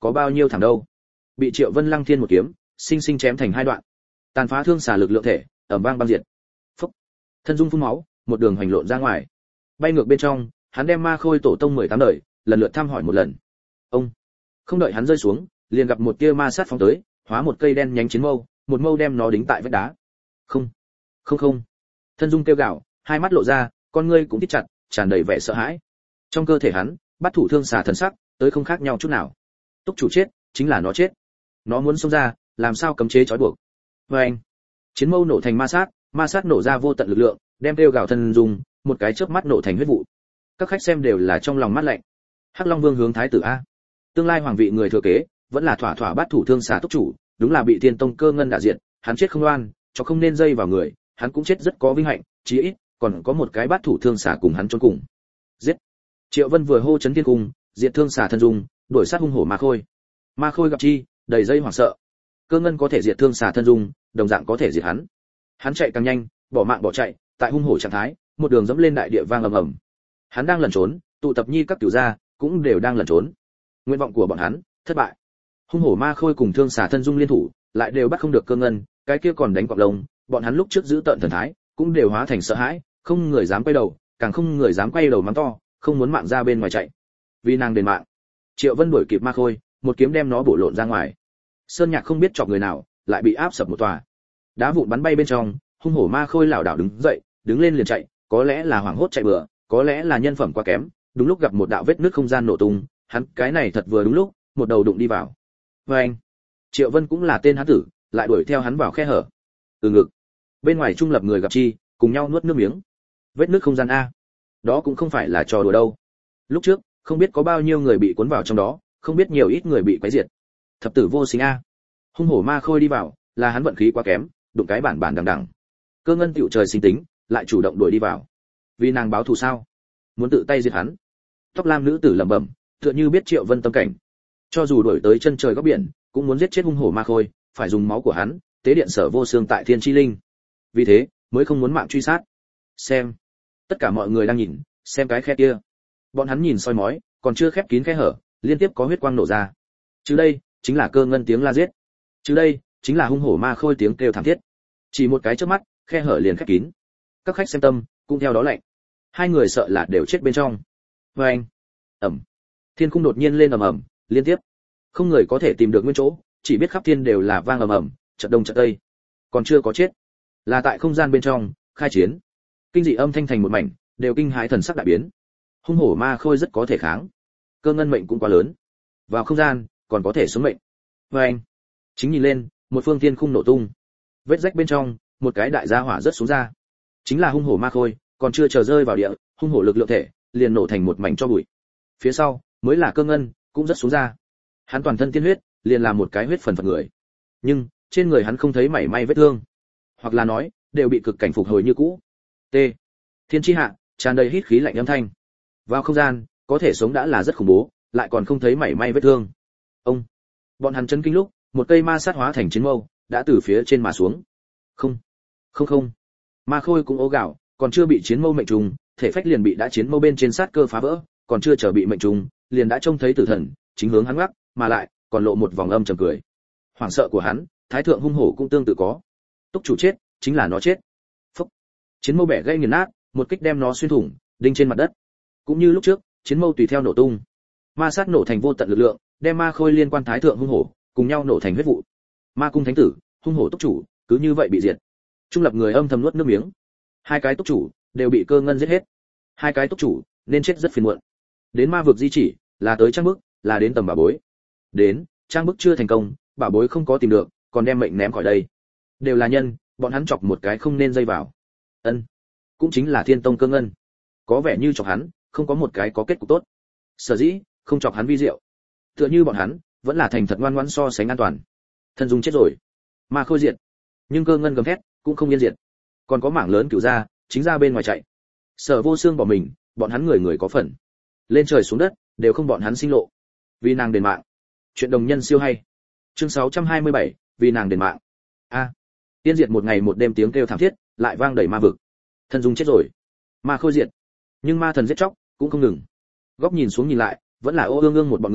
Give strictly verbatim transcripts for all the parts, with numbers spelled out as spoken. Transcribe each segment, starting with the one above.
có bao nhiêu thảm đâu. Bị Triệu Vân Lăng Thiên một kiếm, sinh sinh chém thành hai đoạn. Tàn phá thương xà lực lượng thể, ầm vang băng diệt. Phốc. Thân dung phun máu, một đường hoành lộn ra ngoài. Bay ngược bên trong, hắn đem Ma Khôi tổ tông mười tám đời, lần lượt thăm hỏi một lần. Ông. Không đợi hắn rơi xuống, liền gặp một tia ma sát phóng tới, hóa một cây đen nhánh chiến mâu, một mâu đem nó đính tại vách đá. Không, không không. Thân dung kêu gào, hai mắt lộ ra, con ngươi cũng thít chặt, tràn đầy vẻ sợ hãi. Trong cơ thể hắn, bắt thủ thương xà thần sắc, tới không khác nhau chút nào. Túc chủ chết, chính là nó chết. Nó muốn xông ra, làm sao cấm chế trói buộc. Oeng. Chiến mâu nổ thành ma sát, ma sát nổ ra vô tận lực lượng, đem kêu gào thân dung, một cái chớp mắt nổ thành huyết vụ. Các khách xem đều là trong lòng mát lạnh. Hắc Long Vương hướng thái tử a, tương lai hoàng vị người thừa kế, vẫn là thỏa thỏa bắt thủ thương xà túc chủ, đúng là bị Thiên Tông Cơ Ngân đả diệt, hắn chết không oan, cho không nên dây vào người, hắn cũng chết rất có vinh hạnh, chí ít còn có một cái bắt thủ thương xà cùng hắn chôn cùng. Giết. Triệu Vân vừa hô chấn thiên cung, diệt thương xà thân dung, đuổi sát hung hổ Ma Khôi. Ma Khôi gặp chi, đầy dây hoảng sợ. Cơ Ngân có thể diệt thương xà thân dung, đồng dạng có thể diệt hắn. Hắn chạy càng nhanh, bỏ mạng bỏ chạy, tại hung hổ trạng thái, một đường dẫm lên đại địa vang ầm ầm. Hắn đang lẩn trốn, tụ tập nhi các tiểu gia cũng đều đang lẩn trốn. Nguyện vọng của bọn hắn thất bại. Hung hổ Ma Khôi cùng thương xà thân dung liên thủ, lại đều bắt không được Cơ Ngân, cái kia còn đánh cọp lông, bọn hắn lúc trước giữ tận thần thái, cũng đều hóa thành sợ hãi, không người dám quay đầu, càng không người dám quay đầu mắng to, không muốn mạng ra bên ngoài chạy. Vì nàng đền mạng, Triệu Vân đuổi kịp Ma Khôi, một kiếm đem nó bổ lộn ra ngoài. Sơn Nhạc không biết chọc người nào, lại bị áp sập một tòa. Đá vụn bắn bay bên trong, hung hổ Ma Khôi lảo đảo đứng dậy, đứng lên liền chạy, có lẽ là hoảng hốt chạy bừa, có lẽ là nhân phẩm quá kém, đúng lúc gặp một đạo vết nứt không gian nổ tung, hắn cái này thật vừa đúng lúc, một đầu đụng đi vào. Oeng. Triệu Vân cũng là tên hắn tử, lại đuổi theo hắn vào khe hở. Từ ngực. Bên ngoài trung lập người gặp chi, cùng nhau nuốt nước miếng. Vết nứt không gian a, đó cũng không phải là trò đùa đâu. Lúc trước, không biết có bao nhiêu người bị cuốn vào trong đó, không biết nhiều ít người bị quấy diệt. Thập tử vô sinh a. Hung hổ Ma Khôi đi vào, là hắn vận khí quá kém, đụng cái bản bản đằng đằng. Cơ Ngân tiểu trời sinh tính, lại chủ động đuổi đi vào. Vì nàng báo thù sao? Muốn tự tay diệt hắn. Tóc lam nữ tử lẩm bẩm, tựa như biết Triệu Vân tâm cảnh. Cho dù đuổi tới chân trời góc biển, cũng muốn giết chết hung hổ Ma Khôi, phải dùng máu của hắn, tế điện Sở Vô Xương tại Thiên Chi Linh. Vì thế, mới không muốn mạng truy sát. Xem, tất cả mọi người đang nhìn, xem cái khe kia. Bọn hắn nhìn soi mói, còn chưa khép kín khe hở, liên tiếp có huyết quang nổ ra. Chứ đây, chính là Cơ Ngân tiếng la giết. Chứ đây, chính là hung hổ Ma Khôi tiếng kêu thảm thiết. Chỉ một cái chớp mắt, khe hở liền khép kín. Các khách xem tâm, cũng theo đó lạnh. Hai người sợ là đều chết bên trong. Oeng. Ầm. Thiên khung đột nhiên lên ầm ầm, liên tiếp. Không người có thể tìm được nguyên chỗ, chỉ biết khắp thiên đều là vang ầm ầm, chợt đông chợt tây. Còn chưa có chết, là tại không gian bên trong khai chiến. Kinh dị âm thanh thành một mảnh, đều kinh hãi thần sắc đại biến. Hung hổ Ma Khôi rất có thể kháng, Cơ Ngân mệnh cũng quá lớn, vào không gian còn có thể xuống mệnh. Oeng. Chính nhìn lên, một phương thiên khung nổ tung, vết rách bên trong, một cái đại gia hỏa rất xuống ra. Chính là hung hổ Ma Khôi, còn chưa chờ rơi vào địa, hung hổ lực lượng thể liền nổ thành một mảnh cho bụi. Phía sau mới là Cơ Ngân, cũng rất xuống ra. Hắn toàn thân tiên huyết, liền làm một cái huyết phần phật người. Nhưng trên người hắn không thấy mảy may vết thương, hoặc là nói đều bị cực cảnh phục hồi như cũ. T. Thiên chi hạ, tràn đầy hít khí lạnh âm thanh. Vào không gian, có thể sống đã là rất khủng bố, lại còn không thấy mảy may vết thương. Ông. Bọn hắn chấn kinh lúc, một cây ma sát hóa thành chiến mâu, đã từ phía trên mà xuống. Không, không không. Ma Khôi cũng ố gạo, còn chưa bị chiến mâu mệnh trùng, thể phách liền bị đã chiến mâu bên trên sát cơ phá vỡ, còn chưa chờ bị mệnh trùng, liền đã trông thấy tử thần chính hướng hắn ngoắc, mà lại còn lộ một vòng âm trầm cười. Hoảng sợ của hắn, thái thượng hung hổ cũng tương tự có. Túc chủ chết, chính là nó chết. Phốc. Chiến mâu bẻ gãy nghiền nát, một kích đem nó xuyên thủng, đinh trên mặt đất. Cũng như lúc trước, chiến mâu tùy theo nổ tung. Ma sát nổ thành vô tận lực lượng, đem Ma Khôi liên quan thái thượng hung hổ, cùng nhau nổ thành huyết vụ. Ma cung thánh tử, hung hổ túc chủ, cứ như vậy bị diệt. Trung lập người âm thầm nuốt nước miếng. Hai cái túc chủ đều bị Cơ Ngân giết hết. Hai cái túc chủ nên chết rất phiền muộn. Đến ma vực di chỉ, là tới trang bức, là đến tầm bảo bối. Đến, trang bức chưa thành công, bảo bối không có tìm được, còn đem mệnh ném khỏi đây. Đều là nhân, bọn hắn chọc một cái không nên dây vào. Ân, cũng chính là Thiên Tông Cơ Ngân. Có vẻ như chọc hắn, không có một cái có kết cục tốt. Sở dĩ, không chọc hắn vi diệu. Tựa như bọn hắn, vẫn là thành thật ngoan ngoãn so sánh an toàn. Thân dung chết rồi, Ma Khôi diệt. Nhưng Cơ Ngân gầm thét, cũng không yên diệt. Còn có mảng lớn cửu gia, chính ra bên ngoài chạy. Sở Vô Xương bỏ mình, bọn hắn người người có phần. Lên trời xuống đất, đều không bọn hắn sinh lộ. Vì nàng đền mạng. Chuyện đồng nhân siêu hay. Chương sáu trăm hai mươi bảy, vì nàng đền mạng. A. Tiên diệt một ngày một đêm tiếng kêu thảm thiết, lại vang đầy ma vực. Thân dung chết rồi, Ma Khôi diệt. Nhưng ma thần giết chóc, cũng không ngừng. Góc nhìn xuống nhìn lại, vẫn là ô ương ương một bọn người,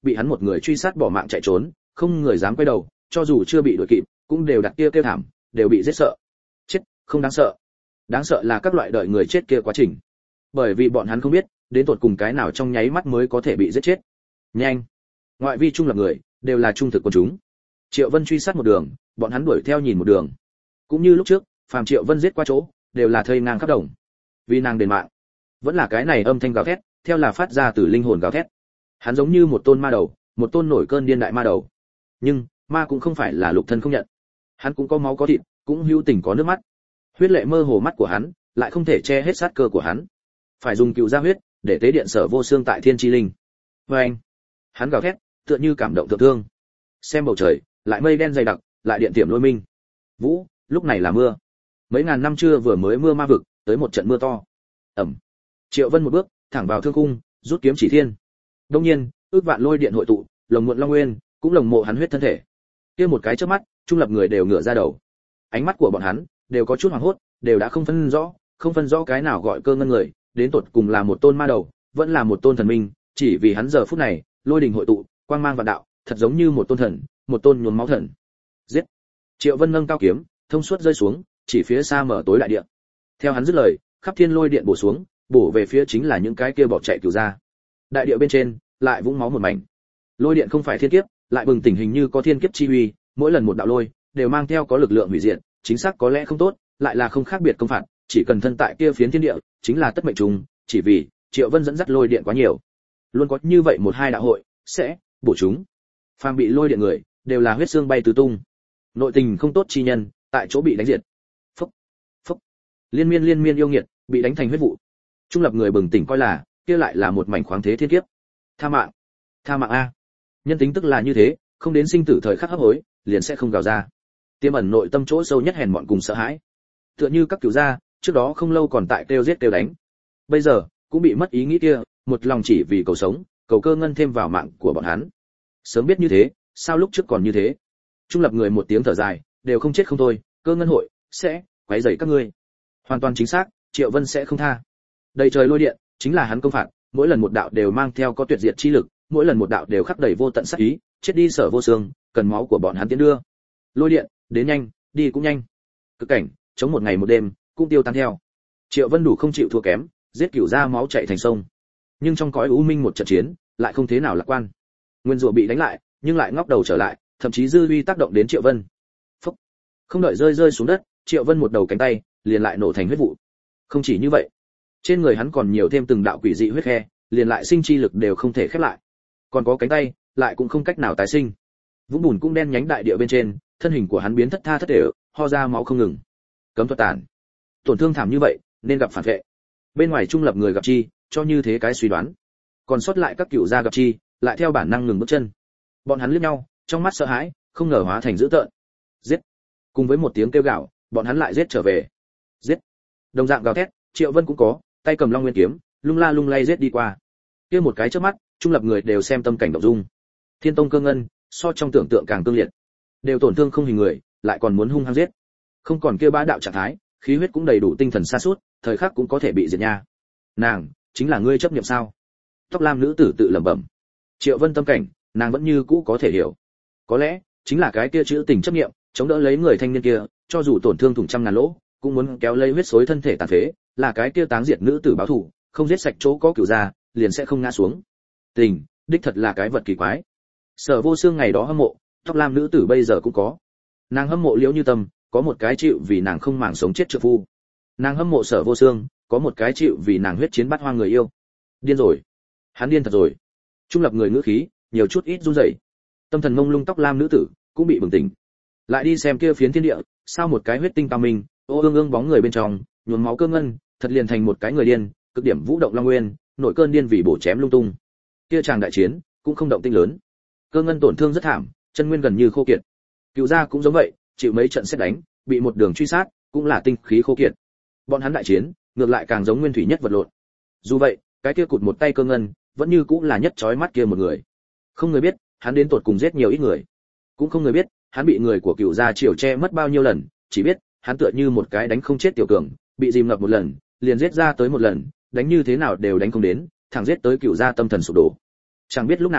bị hắn một người truy sát bỏ mạng chạy trốn, không người dám quay đầu, cho dù chưa bị đuổi kịp, cũng đều đặt kia kêu thảm, đều bị giết sợ. Chết, không đáng sợ. Đáng sợ là các loại đợi người chết kia quá trình. Bởi vì bọn hắn không biết, đến tột cùng cái nào trong nháy mắt mới có thể bị giết chết. Nhanh. Ngoại vi trung lập người, đều là trung thực quân chúng. Triệu Vân truy sát một đường, bọn hắn đuổi theo nhìn một đường. Cũng như lúc trước, phàm Triệu Vân giết qua chỗ, đều là thây ngang khắp đồng. Vì nàng đền mạng, vẫn là cái này âm thanh gào thét, theo là phát ra từ linh hồn gào thét. Hắn giống như một tôn ma đầu, một tôn nổi cơn điên đại ma đầu. Nhưng, ma cũng không phải là lục thân không nhận. Hắn cũng có máu có thịt, cũng hữu tình có nước mắt. Huyết lệ mơ hồ mắt của hắn, lại không thể che hết sát cơ của hắn. Phải dùng cựu gia huyết, để tế điện Sở Vô Xương tại Thiên Chi Linh. Và anh, hắn gào thét, tựa như cảm động thượng thương. Xem bầu trời, lại mây đen dày đặc, lại điện tiệm lôi minh. Vũ, lúc này là mưa. Mấy ngàn năm chưa vừa mới mưa ma vực, tới một trận mưa to. Ầm. Triệu Vân một bước, thẳng vào thương cung, rút kiếm chỉ thiên. Đương nhiên, ước vạn lôi điện hội tụ, lồng muộn long nguyên, cũng lồng mộ hắn huyết thân thể. Kia một cái chớp mắt, trung lập người đều ngửa ra đầu. Ánh mắt của bọn hắn đều có chút hoảng hốt, đều đã không phân rõ, không phân rõ cái nào gọi cơ ngân người, đến tột cùng là một tôn ma đầu, vẫn là một tôn thần minh, chỉ vì hắn giờ phút này, lôi đình hội tụ, quang mang vạn đạo, thật giống như một tôn thần, một tôn nhuốm máu thần. Giết! Triệu Vân nâng cao kiếm, thông suốt rơi xuống, chỉ phía xa mở tối đại địa. Theo hắn dứt lời, khắp thiên lôi điện bổ xuống, bổ về phía chính là những cái kia bỏ chạy cửu ra. Đại địa bên trên, lại vũng máu một mảnh. Lôi điện không phải thiên kiếp, lại bừng tỉnh hình như có thiên kiếp chi uy, mỗi lần một đạo lôi, đều mang theo có lực lượng hủy diệt, chính xác có lẽ không tốt, lại là không khác biệt công phạt, chỉ cần thân tại kia phiến thiên địa, chính là tất mệnh trùng, chỉ vì Triệu Vân dẫn dắt lôi điện quá nhiều. Luôn có như vậy một hai đạo hội sẽ bổ chúng. Phàm bị lôi điện người, đều là huyết xương bay tứ tung. Nội tình không tốt chi nhân, tại chỗ bị đánh diệt. Phốc, phốc. Liên miên liên miên yêu nghiệt, bị đánh thành huyết vụ. Trung lập người bừng tỉnh coi là, kia lại là một mảnh khoáng thế thiên kiếp. Tha mạng, tha mạng a. Nhân tính tức là như thế, không đến sinh tử thời khắc hấp hối, liền sẽ không gào ra. Tiềm ẩn nội tâm chỗ sâu nhất hèn mọn cùng sợ hãi. Tựa như các cửu gia, trước đó không lâu còn tại kêu giết kêu đánh. Bây giờ, cũng bị mất ý nghĩ kia, một lòng chỉ vì cầu sống, cầu cơ ngân thêm vào mạng của bọn hắn. Sớm biết như thế, sao lúc trước còn như thế? Trung lập người một tiếng thở dài, đều không chết không thôi, cơ ngân hội sẽ quấy rầy các ngươi. Hoàn toàn chính xác, Triệu Vân sẽ không tha. Đầy trời lôi điện, chính là hắn công phạt, mỗi lần một đạo đều mang theo có tuyệt diệt chi lực, mỗi lần một đạo đều khắc đầy vô tận sát ý, chết đi Sở Vô Xương, cần máu của bọn hắn tiến đưa. Lôi điện, đến nhanh, đi cũng nhanh. Cực cảnh, chống một ngày một đêm, cũng tiêu tan theo. Triệu Vân đủ không chịu thua kém, giết cửu ra máu chảy thành sông. Nhưng trong cõi u minh một trận chiến, lại không thế nào lạc quan. Nguyên rủa bị đánh lại, nhưng lại ngóc đầu trở lại, thậm chí dư uy tác động đến Triệu Vân. Phốc. Không đợi rơi rơi xuống đất, Triệu Vân một đầu cánh tay, liền lại nổ thành huyết vụ. Không chỉ như vậy, trên người hắn còn nhiều thêm từng đạo quỷ dị huyết khe, liền lại sinh chi lực đều không thể khép lại. Còn có cánh tay, lại cũng không cách nào tái sinh. Vũng bùn cũng đen nhánh đại địa bên trên, thân hình của hắn biến thất tha thất thể, ho ra máu không ngừng. Cấm thuật tàn. Tổn thương thảm như vậy, nên gặp phản vệ. Bên ngoài trung lập người gặp chi, cho như thế cái suy đoán. Còn sót lại các cựu gia gặp chi, lại theo bản năng ngừng bước chân. Bọn hắn liếc nhau, trong mắt sợ hãi, không ngờ hóa thành dữ tợn. Giết! Cùng với một tiếng kêu gào, bọn hắn lại giết trở về. Giết! Đồng dạng gào thét, Triệu Vân cũng có, tay cầm Long Nguyên kiếm, lung la lung lay giết đi qua. Kia một cái chớp mắt, trung lập người đều xem tâm cảnh động dung. Thiên Tông Cơ Ngân, so trong tưởng tượng càng cương liệt. Đều tổn thương không hình người, lại còn muốn hung hăng giết. Không còn kia bá đạo trạng thái, khí huyết cũng đầy đủ tinh thần sa sút, thời khắc cũng có thể bị diệt nha. Nàng, chính là ngươi chấp niệm sao? Tóc lam nữ tử tự lẩm bẩm. Triệu Vân tâm cảnh, nàng vẫn như cũ có thể hiểu. Có lẽ, chính là cái kia chữ tình chấp niệm, chống đỡ lấy người thanh niên kia, cho dù tổn thương thủng trăm ngàn lỗ, cũng muốn kéo lấy huyết xối thân thể tàn phế, là cái kia táng diệt nữ tử báo thù, không giết sạch chỗ có cửu gia, liền sẽ không ngã xuống. Tình, đích thật là cái vật kỳ quái. Sở Vô Xương ngày đó hâm mộ, tóc lam nữ tử bây giờ cũng có. Nàng hâm mộ Liễu Như Tâm, có một cái chịu vì nàng không màng sống chết trợ phu. Nàng hâm mộ Sở Vô Xương, có một cái chịu vì nàng huyết chiến bát hoang người yêu. Điên rồi, hắn điên thật rồi. Trung lập người ngữ khí, nhiều chút ít run rẩy. Tâm thần mông lung tóc lam nữ tử cũng bị bừng tỉnh. Lại đi xem kia phiến thiên địa, sao một cái huyết tinh tam minh, ô ương ương bóng người bên trong, nhuốm máu cơ ngân, thật liền thành một cái người điên, cực điểm vũ động long nguyên, nổi cơn điên vì bổ chém lung tung. Kia chàng đại chiến, cũng không động tinh lớn. Cơ ngân tổn thương rất thảm, chân nguyên gần như khô kiệt. Cựu gia cũng giống vậy, chịu mấy trận xét đánh, bị một đường truy sát, cũng là tinh khí khô kiệt. Bọn hắn đại chiến, ngược lại càng giống nguyên thủy nhất vật lộn. Dù vậy, cái kia cụt một tay cơ ngân, vẫn như cũng là nhất chói mắt kia một người. Không người biết, hắn đến tột cùng giết nhiều ít người. Cũng không người biết, hắn bị người của cựu gia triều che mất bao nhiêu lần, chỉ biết, hắn tựa như một cái đánh không chết tiểu cường, bị dìm ngập một lần, liền giết ra tới một lần, đánh như thế nào đều đánh không đến, thẳng giết tới cựu gia tâm thần sụp đổ. Chẳng biết lúc nào,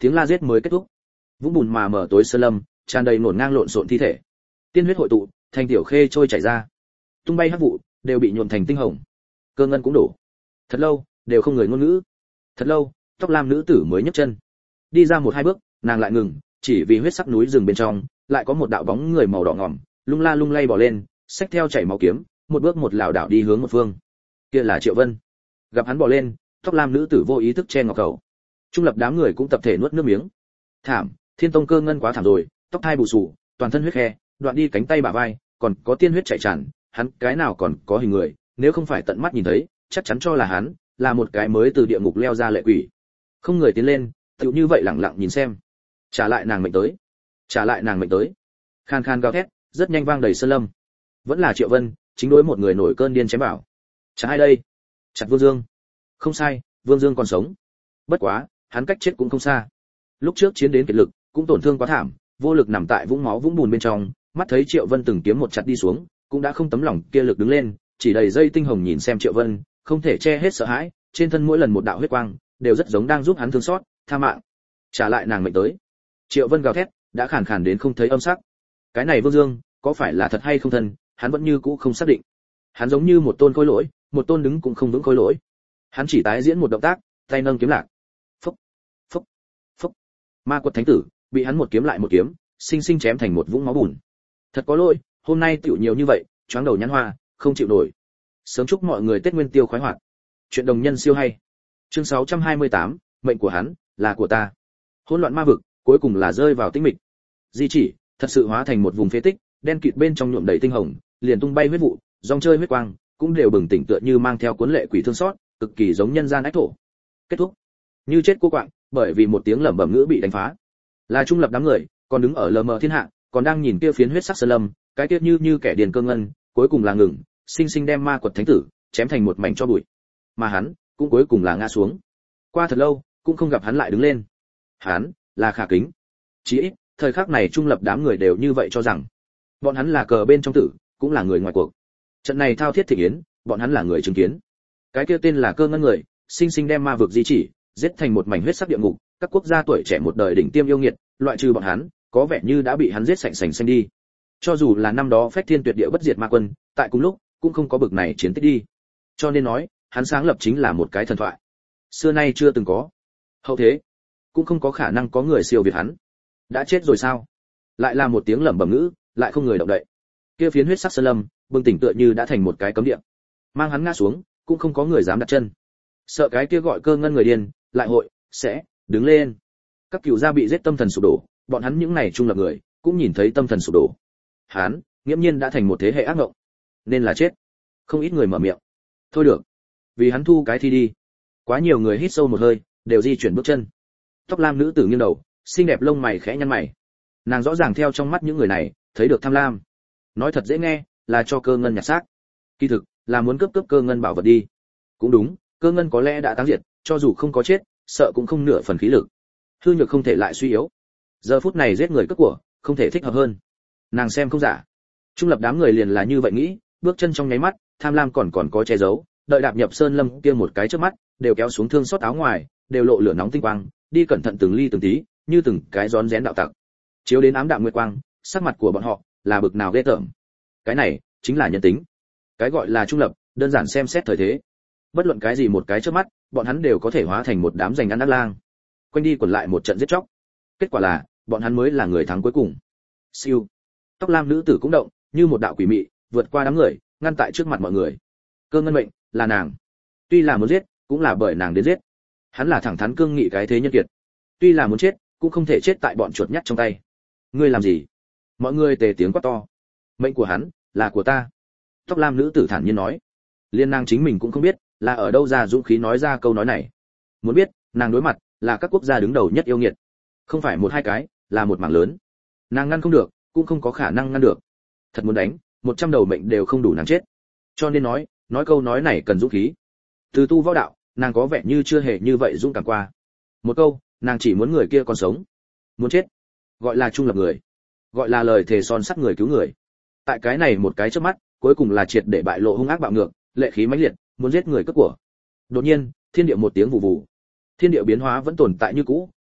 tiếng la giết mới kết thúc. Vũng bùn mà mở tối sơn lâm, tràn đầy nổn ngang lộn xộn thi thể. Tiên huyết hội tụ, thành tiểu khê trôi chảy ra. Tung bay hắc vụ, đều bị nhuộm thành tinh hồng. Cơ ngân cũng đổ. Thật lâu, đều không người ngôn ngữ. Thật lâu, tóc lam nữ tử mới nhấc chân. Đi ra một hai bước, nàng lại ngừng, chỉ vì huyết sắc núi rừng bên trong, lại có một đạo bóng người màu đỏ ngòm, lung la lung lay bỏ lên, xách theo chảy máu kiếm, một bước một lảo đảo đi hướng một phương. Kia là Triệu Vân. Gặp hắn bỏ lên, tóc lam nữ tử vô ý thức che ngọc khẩu. Trung lập đám người cũng tập thể nuốt nước miếng. Thảm, Thiên Tông Cơ Ngân quá thảm rồi, tóc thai bù xù, toàn thân huyết khe, đoạn đi cánh tay bả vai, còn có tiên huyết chảy tràn, hắn cái nào còn có hình người, nếu không phải tận mắt nhìn thấy, chắc chắn cho là hắn là một cái mới từ địa ngục leo ra lệ quỷ. Không người tiến lên, tựu như vậy lặng lặng nhìn xem. Trả lại nàng mệnh tới, trả lại nàng mệnh tới. Khan khan gào thét, rất nhanh vang đầy sơn lâm. Vẫn là Triệu Vân, chính đối một người nổi cơn điên chém vào. Chả ai đây? Chặt Vương Dương. Không sai, Vương Dương còn sống. Bất quá, hắn cách chết cũng không xa. Lúc trước chiến đến kiệt lực, cũng tổn thương quá thảm, vô lực nằm tại vũng máu vũng bùn bên trong, mắt thấy Triệu Vân từng kiếm một chặt đi xuống, cũng đã không tấm lòng kia lực đứng lên, chỉ đầy dây tinh hồng nhìn xem Triệu Vân, không thể che hết sợ hãi, trên thân mỗi lần một đạo huyết quang, đều rất giống đang giúp hắn thương xót, tha mạng. Trả lại nàng mệnh tới. Triệu Vân gào thét, đã khàn khàn đến không thấy âm sắc. Cái này Vương Dương, có phải là thật hay không thân, hắn vẫn như cũ không xác định. Hắn giống như một tôn khối lỗi, một tôn đứng cũng không vững khối lỗi. Hắn chỉ tái diễn một động tác, tay nâng kiếm lạc. Phốc, phốc, phốc. Ma Quật Thánh tử bị hắn một kiếm lại một kiếm, sinh sinh chém thành một vũng máu bùn. Thật có lỗi, hôm nay tiểu nhiều như vậy, choáng đầu nhăn hoa, không chịu nổi. Sớm chúc mọi người Tết Nguyên Tiêu khoái hoạt. Chuyện đồng nhân siêu hay. Chương sáu trăm hai mươi tám, mệnh của hắn là của ta. Hỗn loạn ma vực, cuối cùng là rơi vào tĩnh mịch. Di chỉ thật sự hóa thành một vùng phế tích, đen kịt bên trong nhuộm đầy tinh hồng, liền tung bay huyết vụ, dòng chơi huyết quang, cũng đều bừng tỉnh tựa như mang theo cuốn lệ quỷ thương xót, cực kỳ giống nhân gian ách thổ. Kết thúc. Như chết cô quạng, bởi vì một tiếng lẩm bẩm ngữ bị đánh phá. Là Trung lập đám người, còn đứng ở lờ mờ thiên hạ, còn đang nhìn kia phiến huyết sắc sơn lâm, cái kia như như kẻ điền Cơ Ngân, cuối cùng là ngừng, sinh sinh đem Ma Quật Thánh tử chém thành một mảnh cho bụi. Mà hắn, cũng cuối cùng là ngã xuống. Qua thật lâu, cũng không gặp hắn lại đứng lên. Hắn là Khả Kính. Chỉ ít, thời khắc này Trung lập đám người đều như vậy cho rằng, bọn hắn là cờ bên trong tử, cũng là người ngoài cuộc. Trận này thao thiết thị yến, bọn hắn là người chứng kiến. Cái kia tên là Cơ Ngân người, sinh sinh đem ma vực di chỉ giết thành một mảnh huyết sắc địa ngục, các quốc gia tuổi trẻ một đời đỉnh tiêm yêu nghiệt, loại trừ bọn hắn, có vẻ như đã bị hắn giết sạch sành xanh đi. Cho dù là năm đó phách thiên tuyệt địa bất diệt ma quân, tại cùng lúc cũng không có bực này chiến tích đi. Cho nên nói, hắn sáng lập chính là một cái thần thoại, xưa nay chưa từng có. Hậu thế cũng không có khả năng có người siêu việt hắn. Đã chết rồi sao? Lại là một tiếng lẩm bẩm ngữ, lại không người động đậy. Kia phiến huyết sắc sơn lâm, bừng tỉnh tựa như đã thành một cái cấm địa. Mang hắn ngã xuống, cũng không có người dám đặt chân. Sợ cái kia gọi Cơ Ngân người điên, lại hội sẽ đứng lên. Các cửu gia bị giết tâm thần sụp đổ, bọn hắn những này trung lập người, cũng nhìn thấy tâm thần sụp đổ. Hắn, nghiễm nhiên đã thành một thế hệ ác ngộng, nên là chết. Không ít người mở miệng. Thôi được, vì hắn thu cái thi đi. Quá nhiều người hít sâu một hơi, đều di chuyển bước chân. Tóc lam nữ tử nghiêng đầu, xinh đẹp lông mày khẽ nhăn mày. Nàng rõ ràng theo trong mắt những người này, thấy được tham lam. Nói thật dễ nghe, là cho Cơ Ngân nhặt xác. Kỳ thực, là muốn cướp cướp Cơ Ngân bảo vật đi. Cũng đúng, Cơ Ngân có lẽ đã táng diệt, cho dù không có chết, sợ cũng không nửa phần khí lực. Hư nhược không thể lại suy yếu. Giờ phút này giết người cướp của, không thể thích hợp hơn. Nàng xem không giả. Trung lập đám người liền là như vậy nghĩ, bước chân trong nháy mắt, tham lam còn còn có che giấu, đợi đạp nhập sơn lâm kia một cái trước mắt, đều kéo xuống thương xót áo ngoài, đều lộ lửa nóng tinh quang, đi cẩn thận từng ly từng tí, như từng cái rón rén đạo tặc. Chiếu đến ám đạm nguyệt quang, sắc mặt của bọn họ là bực nào ghê tởm. Cái này chính là nhân tính. Cái gọi là trung lập, đơn giản xem xét thời thế. Bất luận cái gì một cái trước mắt, bọn hắn đều có thể hóa thành một đám giành ăn ác lang, quanh đi quẩn lại một trận giết chóc. Kết quả là, bọn hắn mới là người thắng cuối cùng. Siêu. Tóc lam nữ tử cũng động, như một đạo quỷ mị, vượt qua đám người, ngăn tại trước mặt mọi người. Cơ Ngân mệnh là nàng. Tuy là muốn giết, cũng là bởi nàng đến giết. Hắn là thẳng thắn cương nghị cái thế nhân kiệt. Tuy là muốn chết, cũng không thể chết tại bọn chuột nhắt trong tay. Ngươi làm gì? Mọi người tề tiếng quát to. Mệnh của hắn là của ta. Tóc lam nữ tử thản nhiên nói. Liên nàng chính mình cũng không biết là ở đâu ra dũng khí nói ra câu nói này. Muốn biết, nàng đối mặt là các quốc gia đứng đầu nhất yêu nghiệt, không phải một hai cái, là một mảng lớn. Nàng ngăn không được, cũng không có khả năng ngăn được. Thật muốn đánh, một trăm đầu mệnh đều không đủ nàng chết. Cho nên nói, nói câu nói này cần dũng khí. Từ tu võ đạo, nàng có vẻ như chưa hề như vậy dũng cảm qua. Một câu, nàng chỉ muốn người kia còn sống. Muốn chết, gọi là trung lập người, gọi là lời thề son sắt người cứu người. Tại cái này một cái chớp mắt, cuối cùng là triệt để bại lộ hung ác bạo ngược, lệ khí mãnh liệt, muốn giết người cướp của. Đột nhiên, thiên địa một tiếng vù vù. Thiên địa biến hóa vẫn tồn tại như cũ,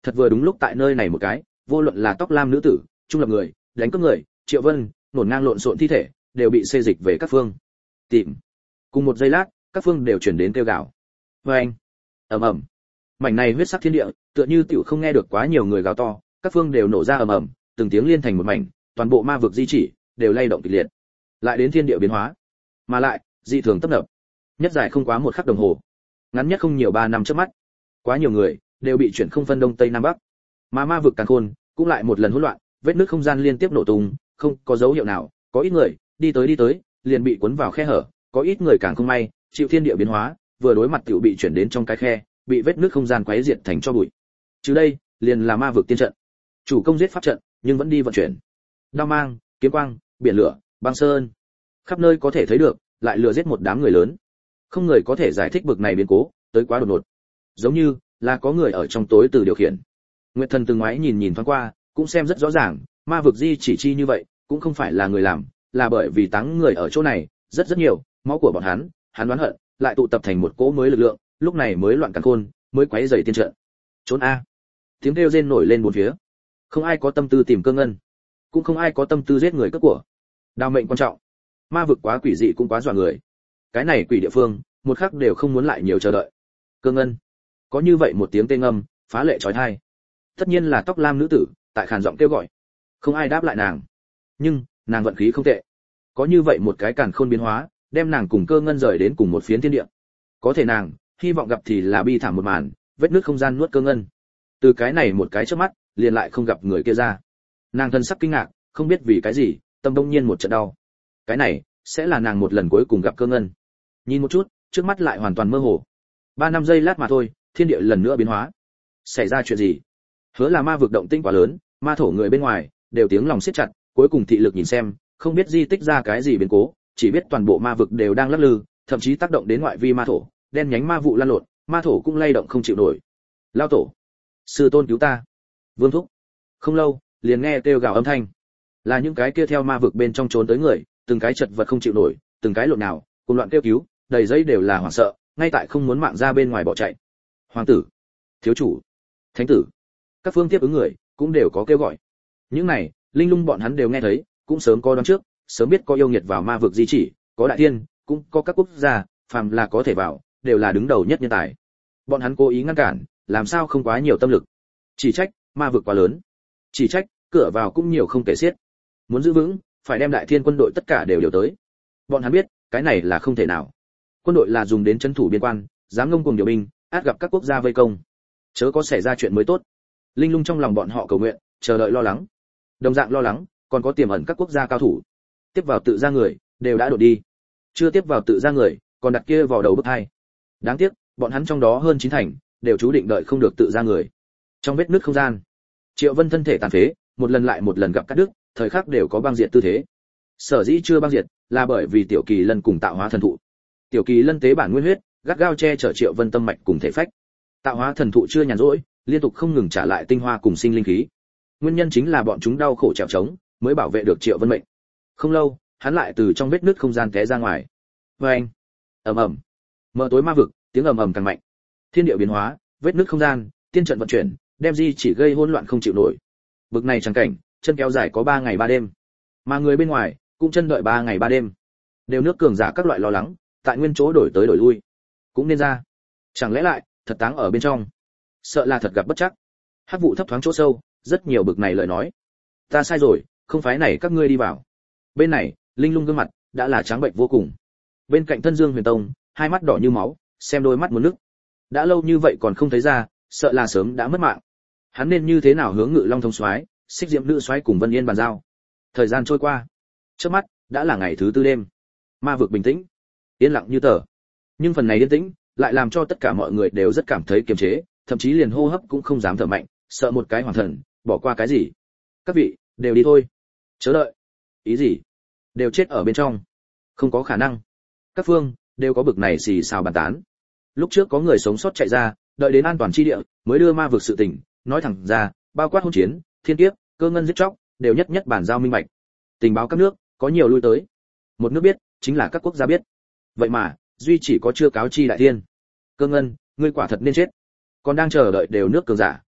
thật vừa đúng lúc tại nơi này một cái, vô luận là tóc lam nữ tử, trung lập người, đánh cướp người, Triệu Vân, nổn ngang lộn xộn thi thể, đều bị xê dịch về các phương. Tìm. Cùng một giây lát, các phương đều chuyển đến kêu gào. Oeng. Ầm ầm. Mảnh này huyết sắc thiên địa, tựa như tiểu không nghe được quá nhiều người gào to, các phương đều nổ ra ầm ầm, từng tiếng liên thành một mảnh, toàn bộ ma vực di chỉ đều lay động kịch liệt. Lại đến thiên địa biến hóa, mà lại dị thường tấp nập. Nhất dài không quá một khắc đồng hồ, ngắn nhất không nhiều ba năm chớp mắt. Quá nhiều người đều bị chuyển không phân đông tây nam bắc. Mà ma vực càn khôn cũng lại một lần hỗn loạn, vết nứt không gian liên tiếp nổ tung, không có dấu hiệu nào, có ít người đi tới đi tới, liền bị cuốn vào khe hở, có ít người càng không may, chịu thiên địa biến hóa, vừa đối mặt tiểu bị chuyển đến trong cái khe, bị vết nứt không gian quấy diệt thành cho bụi. Chứ đây, liền là ma vực tiên trận. Chủ công giết pháp trận, nhưng vẫn đi vận chuyển. Đao mang, kiếm quang, biển lửa, băng sơn, khắp nơi có thể thấy được, lại lừa giết một đám người lớn. Không người có thể giải thích bực này biến cố, tới quá đột ngột. Giống như là có người ở trong tối từ điều khiển. Nguyệt Thần từng ngoái nhìn nhìn thoáng qua, cũng xem rất rõ ràng, ma vực di chỉ chi như vậy, cũng không phải là người làm, là bởi vì táng người ở chỗ này, rất rất nhiều, máu của bọn hắn, hắn đoán hận, lại tụ tập thành một cỗ mới lực lượng, lúc này mới loạn càn khôn, mới quấy rầy tiên trận. Trốn a! Tiếng kêu rên nổi lên bốn phía. Không ai có tâm tư tìm Cơ Ngân, cũng không ai có tâm tư giết người cướp của. Đao mệnh quan trọng. Ma vực quá quỷ dị cũng quá dọa người. Cái này quỷ địa phương, một khắc đều không muốn lại nhiều chờ đợi. Cơ Ngân. Có như vậy một tiếng tê ngâm, phá lệ chói tai. Tất nhiên là tóc lam nữ tử, tại khàn giọng kêu gọi. Không ai đáp lại nàng. Nhưng, nàng vận khí không tệ. Có như vậy một cái càn khôn biến hóa, đem nàng cùng Cơ Ngân rời đến cùng một phiến thiên địa. Có thể nàng, hy vọng gặp thì là bi thảm một màn, vết nứt không gian nuốt Cơ Ngân. Từ cái này một cái chớp mắt, liền lại không gặp người kia ra. Nàng thân sắc kinh ngạc, không biết vì cái gì, tâm đông nhiên một trận đau. Cái này sẽ là nàng một lần cuối cùng gặp Cơ Ngân. Nhìn một chút, trước mắt lại hoàn toàn mơ hồ. Ba năm giây lát mà thôi, thiên địa lần nữa biến hóa. Xảy ra chuyện gì? Hứa là ma vực động tĩnh quá lớn, ma thổ người bên ngoài đều tiếng lòng siết chặt, cuối cùng thị lực nhìn xem, không biết di tích ra cái gì biến cố, chỉ biết toàn bộ ma vực đều đang lắc lư, thậm chí tác động đến ngoại vi ma thổ, đen nhánh ma vụ lan lộn, ma thổ cũng lay động không chịu nổi. Lao tổ, sư tôn cứu ta. Vương thúc. Không lâu, liền nghe kêu gào âm thanh. Là những cái kia theo ma vực bên trong trốn tới người, từng cái chật vật không chịu nổi, từng cái lộn nào, cùng loạn kêu cứu, đầy giấy đều là hoảng sợ, ngay tại không muốn mạng ra bên ngoài bỏ chạy. Hoàng tử, thiếu chủ, thánh tử, các phương tiếp ứng người cũng đều có kêu gọi. Những này, linh lung bọn hắn đều nghe thấy, cũng sớm có đoán trước, sớm biết có yêu nghiệt vào ma vực di chỉ, có đại thiên, cũng có các quốc gia, phàm là có thể vào, đều là đứng đầu nhất nhân tài. Bọn hắn cố ý ngăn cản, làm sao không quá nhiều tâm lực. Chỉ trách, ma vực quá lớn. Chỉ trách, cửa vào cũng nhiều không kể xiết. Muốn giữ vững, phải đem đại thiên quân đội tất cả đều điều tới. Bọn hắn biết, cái này là không thể nào. Quân đội là dùng đến trấn thủ biên quan, dám ngông cuồng điều binh, át gặp các quốc gia vây công. Chớ có xảy ra chuyện mới tốt. Linh lung trong lòng bọn họ cầu nguyện, chờ đợi lo lắng. Đồng dạng lo lắng, còn có tiềm ẩn các quốc gia cao thủ. Tiếp vào tự ra người, đều đã đột đi. Chưa tiếp vào tự ra người, còn đặt kia vào đầu bức hai. Đáng tiếc, bọn hắn trong đó hơn chín thành, đều chú định đợi không được tự ra người. Trong vết nứt không gian, Triệu Vân thân thể tàn phế, một lần lại một lần gặp cắt đứt, thời khắc đều có băng diệt tư thế. Sở dĩ chưa băng diệt, là bởi vì Tiểu Kỳ Lân cùng tạo hóa thần thụ. Tiểu Kỳ Lân tế bản nguyên huyết, gắt gao che chở Triệu Vân tâm mạch cùng thể phách. Tạo hóa thần thụ chưa nhàn rỗi, liên tục không ngừng trả lại tinh hoa cùng sinh linh khí. Nguyên nhân chính là bọn chúng đau khổ trèo trống, mới bảo vệ được Triệu Vân mệnh. Không lâu, hắn lại từ trong vết nứt không gian té ra ngoài. Oeng, ầm ầm, mở tối ma vực, tiếng ầm ầm càng mạnh. Thiên địa biến hóa, vết nứt không gian, tiên trận vận chuyển, đem di chỉ gây hỗn loạn không chịu nổi. Bực này chẳng cảnh, chân kéo dài có ba ngày ba đêm, mà người bên ngoài cũng chân đợi ba ngày ba đêm. Đều nước cường giả các loại lo lắng, tại nguyên chỗ đổi tới đổi lui, cũng nên ra. Chẳng lẽ lại thật táng ở bên trong? Sợ là thật gặp bất chắc. Hắc vụ thấp thoáng chỗ sâu, rất nhiều bực này lời nói. Ta sai rồi, không phái này các ngươi đi vào. Bên này, Linh Lung gương mặt đã là trắng bệnh vô cùng. Bên cạnh Thân Dương Huyền Tông, hai mắt đỏ như máu, xem đôi mắt muốn nức. Đã lâu như vậy còn không thấy ra, sợ là sớm đã mất mạng. Hắn nên như thế nào hướng Ngự Long thông soái, Xích Diệm nữ soái cùng Vân Yên bàn giao. Thời gian trôi qua, trước mắt đã là ngày thứ tư đêm. Ma vực bình tĩnh, yên lặng như tờ. Nhưng phần này yên tĩnh lại làm cho tất cả mọi người đều rất cảm thấy kiềm chế, thậm chí liền hô hấp cũng không dám thở mạnh, sợ một cái hoàng thần bỏ qua cái gì. Các vị đều đi thôi, chớ đợi. Ý gì? Đều chết ở bên trong? Không có khả năng. Các phương đều có bực này xì xào bàn tán. Lúc trước có người sống sót chạy ra, đợi đến an toàn chi địa mới đưa ma vực sự tình nói thẳng ra, bao quát hôn chiến, thiên kiếp, Cơ Ngân giết chóc, đều nhất nhất bản giao minh bạch. Tình báo các nước có nhiều lui tới. Một nước biết, chính là các quốc gia biết. Vậy mà, duy chỉ có chưa cáo chi đại thiên. Cơ Ngân, ngươi quả thật nên chết. Còn đang chờ đợi đều nước cường giả,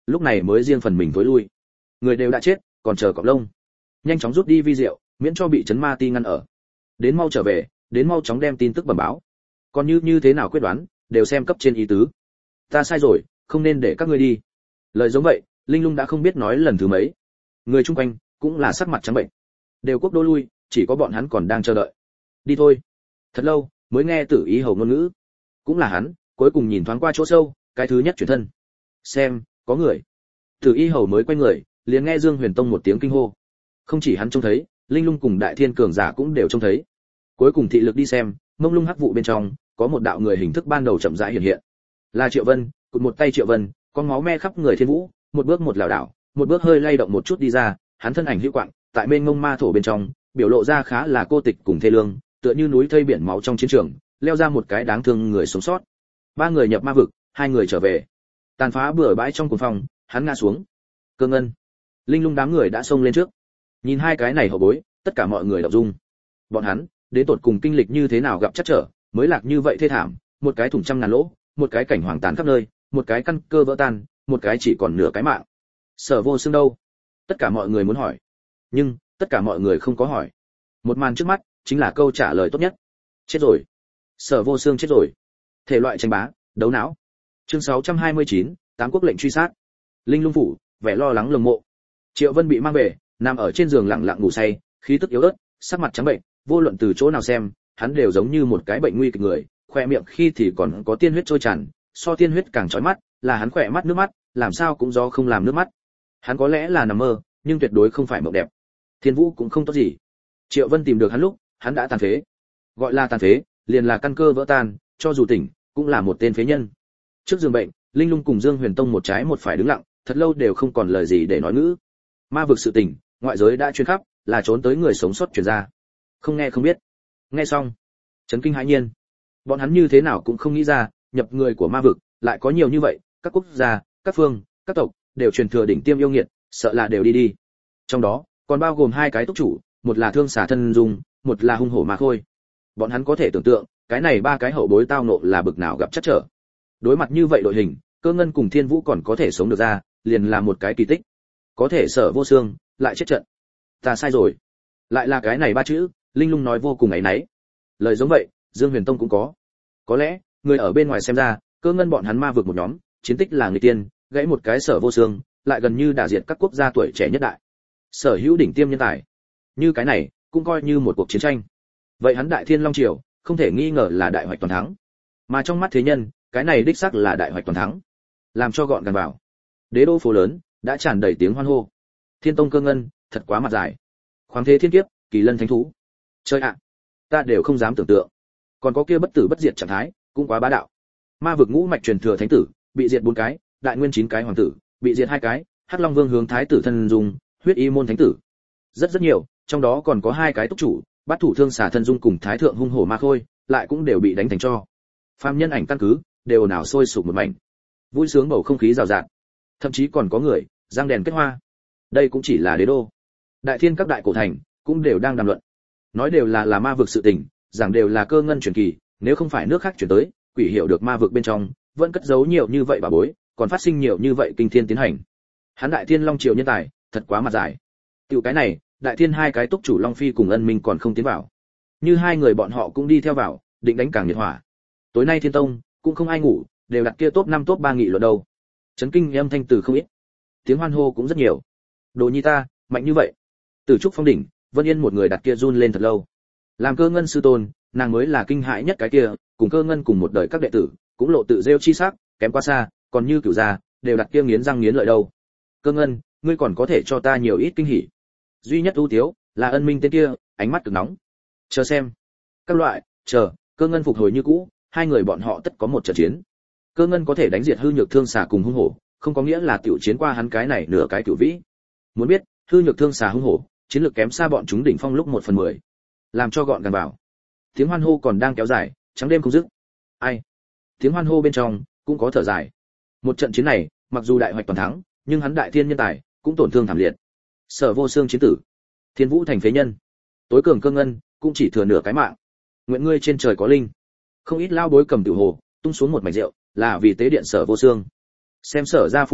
lúc này mới riêng phần mình tối lui. Người đều đã chết, còn chờ cọp lông. Nhanh chóng rút đi vi diệu, miễn cho bị chấn ma ti ngăn ở. Đến mau trở về, đến mau chóng đem tin tức bẩm báo. Còn như như thế nào quyết đoán, đều xem cấp trên ý tứ. Ta sai rồi, không nên để các ngươi đi. Lời giống vậy, Linh Lung đã không biết nói lần thứ mấy. Người chung quanh cũng là sắc mặt trắng bệnh. Đều quốc đô lui, chỉ có bọn hắn còn đang chờ đợi. Đi thôi. Thật lâu mới nghe Tử Ý Hầu ngôn ngữ. Cũng là hắn, cuối cùng nhìn thoáng qua chỗ sâu, cái thứ nhất chuyển thân. Xem, có người. Tử Y Hầu mới quay người, liền nghe Dương Huyền Tông một tiếng kinh hô. Không chỉ hắn trông thấy, Linh Lung cùng Đại Thiên cường giả cũng đều trông thấy. Cuối cùng thị lực đi xem, mông lung hắc vụ bên trong, có một đạo người hình thức ban đầu chậm rãi hiện hiện. Là Triệu Vân, cụt một tay Triệu Vân, con máu me khắp người Thiên Vũ, một bước một lảo đảo, một bước hơi lay động một chút đi ra, hắn thân ảnh hữu quạng, tại mênh mông ma thổ bên trong, biểu lộ ra khá là cô tịch cùng thê lương, tựa như núi thây biển máu trong chiến trường, leo ra một cái đáng thương người sống sót. Ba người nhập ma vực, hai người trở về. Tàn phá bừa bãi trong cuồng phong, hắn ngã xuống. Cơ Ngân, Linh Lung đám người đã xông lên trước. Nhìn hai cái này hậu bối, tất cả mọi người động dung. Bọn hắn, đến tột cùng kinh lịch như thế nào gặp chắc trở, mới lạc như vậy thê thảm, một cái thủng trăm ngàn lỗ, một cái cảnh hoàng tàn khắp nơi, một cái căn cơ vỡ tan, một cái chỉ còn nửa cái mạng. Sở Vô Xương đâu? Tất cả mọi người muốn hỏi, nhưng tất cả mọi người không có hỏi. Một màn trước mắt chính là câu trả lời tốt nhất. Chết rồi. Sở Vô Xương chết rồi. Thể loại tranh bá, đấu não. Chương sáu trăm hai mươi chín, tám quốc lệnh truy sát. Linh Lung phủ, vẻ lo lắng lồng mộ. Triệu Vân bị mang về, nằm ở trên giường lặng lặng ngủ say, khí tức yếu ớt, sắc mặt trắng bệnh, vô luận từ chỗ nào xem, hắn đều giống như một cái bệnh nguy kịch người, khoe miệng khi thì còn có tiên huyết trôi tràn, so tiên huyết càng chói mắt, là hắn khỏe mắt nước mắt, làm sao cũng do không làm nước mắt. Hắn có lẽ là nằm mơ, nhưng tuyệt đối không phải mộng đẹp. Thiên Vũ cũng không tốt gì. Triệu Vân tìm được hắn lúc, hắn đã tàn phế. Gọi là tàn phế, liền là căn cơ vỡ tan, cho dù tỉnh, cũng là một tên phế nhân. Trước giường bệnh, Linh Lung cùng Dương Huyền Tông một trái một phải đứng lặng, thật lâu đều không còn lời gì để nói ngữ. Ma vực sự tình, ngoại giới đã truyền khắp, là trốn tới người sống sót truyền ra. Không nghe không biết. Nghe xong, chấn kinh hãi nhiên. Bọn hắn như thế nào cũng không nghĩ ra, nhập người của ma vực lại có nhiều như vậy, các quốc gia, các phương, các tộc đều truyền thừa đỉnh tiêm yêu nghiệt, sợ là đều đi đi. Trong đó, còn bao gồm hai cái túc chủ, một là Thương Xà Thân Dung, một là Hung Hổ Ma Khôi. Bọn hắn có thể tưởng tượng, cái này ba cái hậu bối tao nộ là bực nào gặp chắc trở. Đối mặt như vậy đội hình, Cơ Ngân cùng Thiên Vũ còn có thể sống được ra, liền là một cái kỳ tích. Có thể Sở Vô Xương lại chết trận. Ta sai rồi. Lại là cái này ba chữ, Linh Lung nói vô cùng ấy nấy. Lời giống vậy, Dương Huyền Tông cũng có. Có lẽ, người ở bên ngoài xem ra, Cơ Ngân bọn hắn ma vực một nhóm, chiến tích là người tiên, gãy một cái Sở Vô Xương, lại gần như đả diệt các quốc gia tuổi trẻ nhất đại. Sở hữu đỉnh tiêm nhân tài. Như cái này, cũng coi như một cuộc chiến tranh. Vậy hắn Đại Thiên Long Triều, không thể nghi ngờ là đại hoạch toàn thắng. Mà trong mắt thế nhân, cái này đích xác là đại hoạch toàn thắng. Làm cho gọn gàng vào. Đế đô phố lớn đã tràn đầy tiếng hoan hô. Thiên Tông Cơ Ngân, thật quá mặt dài. Khoáng thế thiên kiếp, kỳ lân thánh thú. Chơi ạ, ta đều không dám tưởng tượng. Còn có kia bất tử bất diệt trạng thái, cũng quá bá đạo. Ma vực ngũ mạch truyền thừa thánh tử, bị diệt bốn cái, đại nguyên chín cái hoàng tử, bị diệt hai cái, Hắc Long Vương hướng thái tử thân dung, huyết y môn thánh tử. Rất rất nhiều, trong đó còn có hai cái túc chủ, Bát thủ Thương Xà Thân Dung cùng thái thượng Hung Hổ Ma Khôi, lại cũng đều bị đánh thành tro. Phàm nhân ảnh căn cứ, đều nào sôi sục một mảnh. Vui sướng bầu không khí rào rạt. Thậm chí còn có người giăng đèn kết hoa. Đây cũng chỉ là đế đô. Đại Thiên các đại cổ thành cũng đều đang đàm luận. Nói đều là là ma vực sự tình, giảng đều là Cơ Ngân truyền kỳ, nếu không phải nước khác truyền tới, quỷ hiểu được ma vực bên trong vẫn cất giấu nhiều như vậy bà bối, còn phát sinh nhiều như vậy kinh thiên tiến hành. Hắn Đại Thiên Long Triều nhân tài, thật quá mặt dài. Tiểu cái này, Đại Thiên hai cái túc chủ Long Phi cùng Ân Minh còn không tiến vào. Như hai người bọn họ cũng đi theo vào, định đánh càng nhiệt hỏa. Tối nay Thiên Tông cũng không ai ngủ, đều đặt kia top năm top ba nghị luận đâu. Chấn kinh âm thanh từ không ít. Tiếng hoan hô cũng rất nhiều. Đồ nhi ta, mạnh như vậy. Từ trúc phong đỉnh, Vân Yên một người đặt kia run lên thật lâu. Làm Cơ Ngân sư tôn, nàng mới là kinh hãi nhất cái kia, cùng Cơ Ngân cùng một đời các đệ tử, cũng lộ tự rêu chi sắc, kém quá xa, còn như cửu gia, đều đặt kia nghiến răng nghiến lợi đâu. Cơ Ngân, ngươi còn có thể cho ta nhiều ít kinh hỉ. Duy nhất ưu tiếu là Ân Minh tên kia, ánh mắt cực nóng. Chờ xem. Các loại, chờ, Cơ Ngân phục hồi như cũ, hai người bọn họ tất có một trận chiến. Cơ Ngân có thể đánh diệt hư nhược Thương Xà cùng Hung Hổ, không có nghĩa là tiểu chiến qua hắn cái này nửa cái cửu vĩ. Muốn biết, hư nhược Thương Xà Hung Hổ, chiến lược kém xa bọn chúng đỉnh phong lúc một phần mười. Làm cho gọn gàng vào. Tiếng hoan hô còn đang kéo dài, trắng đêm không dứt. Ai? Tiếng hoan hô bên trong cũng có thở dài. Một trận chiến này, mặc dù đại hoạch toàn thắng, nhưng hắn Đại Thiên nhân tài cũng tổn thương thảm liệt. Sở Vô Xương chiến tử, Thiên Vũ thành phế nhân, tối cường Cơ Ngân cũng chỉ thừa nửa cái mạng. Nguyện ngươi trên trời có linh. Không ít lao bối cầm tiểu hồ, tung xuống một mảnh rượu, là vì tế điện Sở Vô Xương. Xem Sở gia phủ đệ,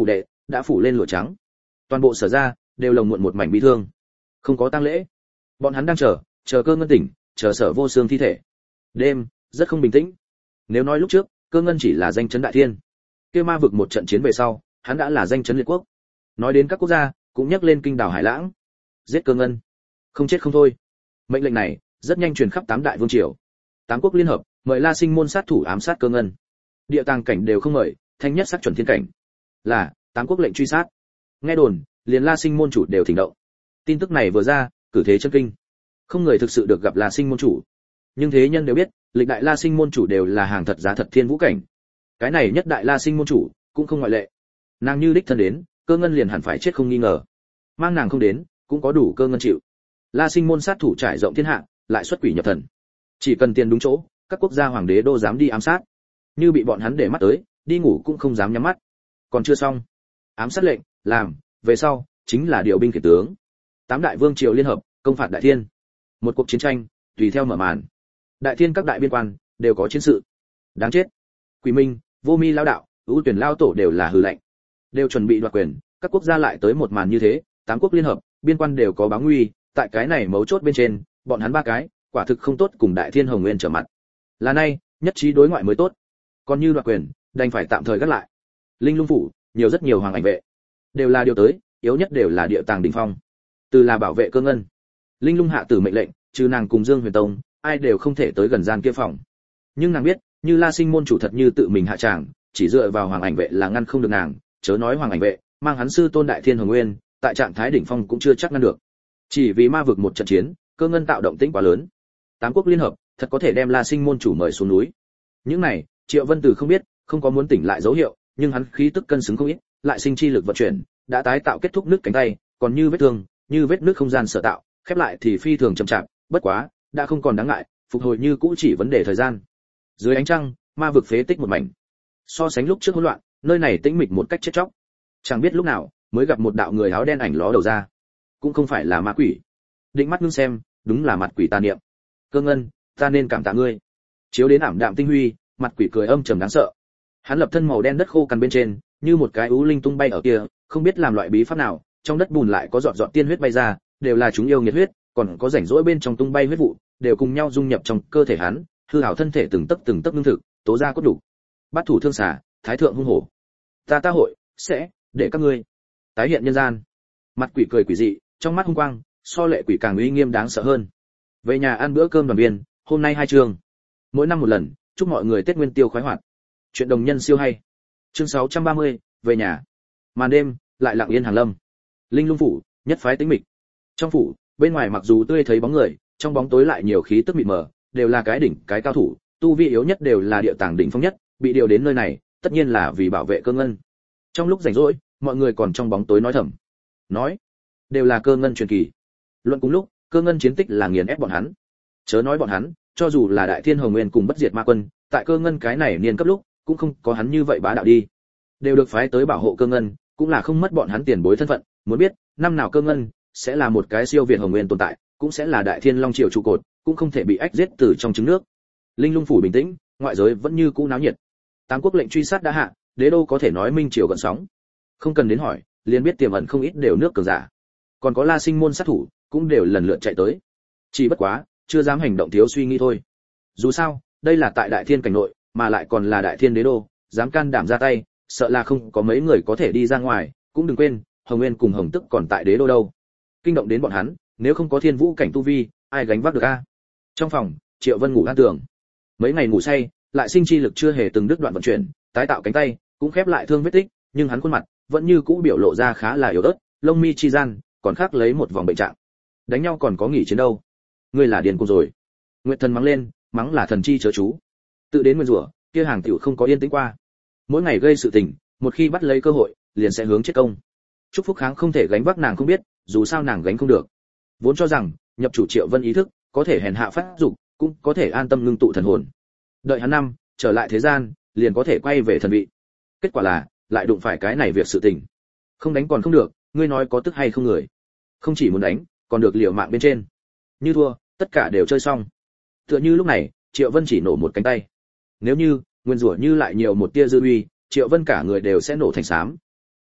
đã phủ lên lụa trắng. Toàn bộ Sở gia đều lồng muộn một mảnh bi thương. Không có tang lễ. Bọn hắn đang chờ, chờ Cơ Ngân tỉnh, chờ Sở Vô Xương thi thể. Đêm rất không bình tĩnh. Nếu nói lúc trước, Cơ Ngân chỉ là danh chấn đại thiên, kia ma vực một trận chiến về sau, hắn đã là danh chấn liệt quốc. Nói đến các quốc gia, cũng nhắc lên kinh đảo Hải Lãng. Giết Cơ Ngân, không chết không thôi. Mệnh lệnh này rất nhanh truyền khắp tám đại vương triều. Tám quốc liên hợp, mời La Sinh môn sát thủ ám sát Cơ Ngân. Địa tàng cảnh đều không mời, thanh nhất sát chuẩn thiên cảnh. Là tám quốc lệnh truy sát. Nghe đồn, liền La Sinh môn chủ đều thỉnh động. Tin tức này vừa ra, cử thế chân kinh. Không người thực sự được gặp La Sinh môn chủ. Nhưng thế nhân đều biết, lịch đại La Sinh môn chủ đều là hàng thật giá thật thiên vũ cảnh. Cái này nhất đại La Sinh môn chủ cũng không ngoại lệ. Nàng như đích thân đến, Cơ Ngân liền hẳn phải chết không nghi ngờ. Mang nàng không đến, cũng có đủ Cơ Ngân chịu. La Sinh môn sát thủ trải rộng thiên hạ, lại xuất quỷ nhập thần. Chỉ cần tiền đúng chỗ, các quốc gia hoàng đế đô dám đi ám sát. Như bị bọn hắn để mắt tới, đi ngủ cũng không dám nhắm mắt. Còn chưa xong, ám sát lệnh làm, về sau chính là điều binh khiển tướng. Tám đại vương triều liên hợp, công phạt đại thiên. Một cuộc chiến tranh tùy theo mở màn. Đại thiên các đại biên quan đều có chiến sự. Đáng chết. Quỷ Minh, Vô Mi lão đạo, ưu tuyển lao tổ đều là hư lệnh, đều chuẩn bị đoạt quyền. Các quốc gia lại tới một màn như thế, tám quốc liên hợp, biên quan đều có báo nguy. Tại cái này mấu chốt bên trên, bọn hắn ba cái quả thực không tốt cùng đại thiên hồng nguyên trở mặt. Là nay nhất trí đối ngoại mới tốt. Còn như đoạt quyền, đành phải tạm thời gác lại. Linh Lung phủ nhiều rất nhiều hoàng ảnh vệ, đều là điều tới, yếu nhất đều là địa tàng đỉnh phong. Từ là bảo vệ Cơ Ngân, Linh Lung hạ tử mệnh lệnh, trừ nàng cùng Dương Huyền Tông, ai đều không thể tới gần gian kia phòng. Nhưng nàng biết, như La Sinh môn chủ thật như tự mình hạ tràng, chỉ dựa vào hoàng ảnh vệ là ngăn không được nàng, chớ nói hoàng ảnh vệ, mang hắn sư tôn đại thiên hồng nguyên, tại trạng thái đỉnh phong cũng chưa chắc ngăn được. Chỉ vì ma vực một trận chiến, Cơ Ngân tạo động tĩnh quá lớn. Tám quốc liên hợp, thật có thể đem La Sinh môn chủ mời xuống núi. Những này, Triệu Vân Từ không biết, không có muốn tỉnh lại dấu hiệu, nhưng hắn khí tức cân xứng không ít, lại sinh chi lực vận chuyển, đã tái tạo kết thúc nứt cánh tay, còn như vết thương, như vết nứt không gian sở tạo, khép lại thì phi thường chậm chạp, bất quá, đã không còn đáng ngại, phục hồi như cũ chỉ vấn đề thời gian. Dưới ánh trăng, ma vực phế tích một mảnh. So sánh lúc trước hỗn loạn, nơi này tĩnh mịch một cách chết chóc. Chẳng biết lúc nào, mới gặp một đạo người áo đen ảnh ló đầu ra. Cũng không phải là ma quỷ. Định mắt ngưng xem, đúng là mặt quỷ tà niệm. Cơ Ngân, ta nên cảm tạ ngươi. Chiếu đến ảm đạm tinh huy, mặt quỷ cười âm trầm đáng sợ. Hắn lập thân màu đen đất khô cằn bên trên, như một cái ú linh tung bay ở kia, không biết làm loại bí pháp nào, trong đất bùn lại có giọt giọt tiên huyết bay ra, đều là chúng yêu nghiệt huyết, còn có rảnh rỗi bên trong tung bay huyết vụ, đều cùng nhau dung nhập trong cơ thể hắn, hư hảo thân thể từng tấc từng tấc ngưng thực, tố ra cốt đủ. Bát thủ thương xà, thái thượng hung hổ. Ta ta hội sẽ để các ngươi tái hiện nhân gian. Mặt quỷ cười quỷ dị, trong mắt hung quang, so lệ quỷ càng uy nghiêm đáng sợ hơn. Về nhà ăn bữa cơm đoàn viên, hôm nay hai chương. Mỗi năm một lần, chúc mọi người Tết Nguyên Tiêu khoái hoạt. Chuyện đồng nhân siêu hay. Chương sáu trăm ba mươi, về nhà. Màn đêm lại lặng yên hàng lâm. Linh Lung phủ, nhất phái tĩnh mịch. Trong phủ, bên ngoài mặc dù tươi thấy bóng người, trong bóng tối lại nhiều khí tức mịt mờ, đều là cái đỉnh, cái cao thủ, tu vi yếu nhất đều là địa tàng đỉnh phong nhất, bị điều đến nơi này, tất nhiên là vì bảo vệ Cơ Ngân. Trong lúc rảnh rỗi, mọi người còn trong bóng tối nói thầm. Nói, đều là Cơ Ngân truyền kỳ. Luận cùng lúc, Cơ Ngân chiến tích là nghiền ép bọn hắn. Chớ nói bọn hắn, cho dù là Đại Thiên Hồng Nguyên cùng Bất Diệt Ma Quân, tại Cơ Ngân cái này niên cấp lúc, cũng không có hắn như vậy bá đạo đi. Đều được phái tới bảo hộ Cơ Ngân, cũng là không mất bọn hắn tiền bối thân phận, muốn biết, năm nào Cơ Ngân sẽ là một cái siêu việt Hồng Nguyên tồn tại, cũng sẽ là Đại Thiên Long triều trụ cột, cũng không thể bị ách giết từ trong trứng nước. Linh Lung phủ bình tĩnh, ngoại giới vẫn như cũ náo nhiệt. Tám quốc lệnh truy sát đã hạ, đế đô có thể nói minh triều gần sóng. Không cần đến hỏi, liền biết tiềm ẩn không ít đều nước cường giả. Còn có La Sinh môn sát thủ, cũng đều lần lượt chạy tới. Chỉ bất quá, chưa dám hành động thiếu suy nghĩ thôi. Dù sao, đây là tại Đại Thiên cảnh nội, mà lại còn là Đại Thiên đế đô, dám can đảm ra tay, sợ là không có mấy người có thể đi ra ngoài, cũng đừng quên, Hồng Nguyên cùng Hồng Tức còn tại đế đô đâu. Kinh động đến bọn hắn, nếu không có thiên vũ cảnh tu vi, ai gánh vác được a? Trong phòng, Triệu Vân ngủ an tường. Mấy ngày ngủ say, lại sinh chi lực chưa hề từng đứt đoạn vận chuyển, tái tạo cánh tay, cũng khép lại thương vết tích, nhưng hắn khuôn mặt vẫn như cũ biểu lộ ra khá là yếu ớt, lông mi chi gian còn khác lấy một vòng bệnh trạng. Đánh nhau còn có nghỉ chiến đâu? Ngươi là điên cuồng rồi. Nguyệt Thần mắng lên, mắng là thần chi chớ chú. Tự đến nguyên rủa, kia hàng tiểu không có yên tĩnh qua. Mỗi ngày gây sự tình, một khi bắt lấy cơ hội, liền sẽ hướng chết công. Trúc Phúc Kháng không thể gánh vác nàng không biết, dù sao nàng gánh không được. Vốn cho rằng, nhập chủ Triệu Vân ý thức, có thể hèn hạ phát dục, cũng có thể an tâm ngưng tụ thần hồn. Đợi hắn năm trở lại thế gian, liền có thể quay về thần vị. Kết quả là, lại đụng phải cái này việc sự tình. Không đánh còn không được, ngươi nói có tức hay không người. Không chỉ muốn đánh, còn được liều mạng bên trên. Như thua, tất cả đều chơi xong. Tựa như lúc này, Triệu Vân chỉ nổ một cánh tay. Nếu như, nguyên rủa như lại nhiều một tia dư uy, Triệu Vân cả người đều sẽ nổ thành xám.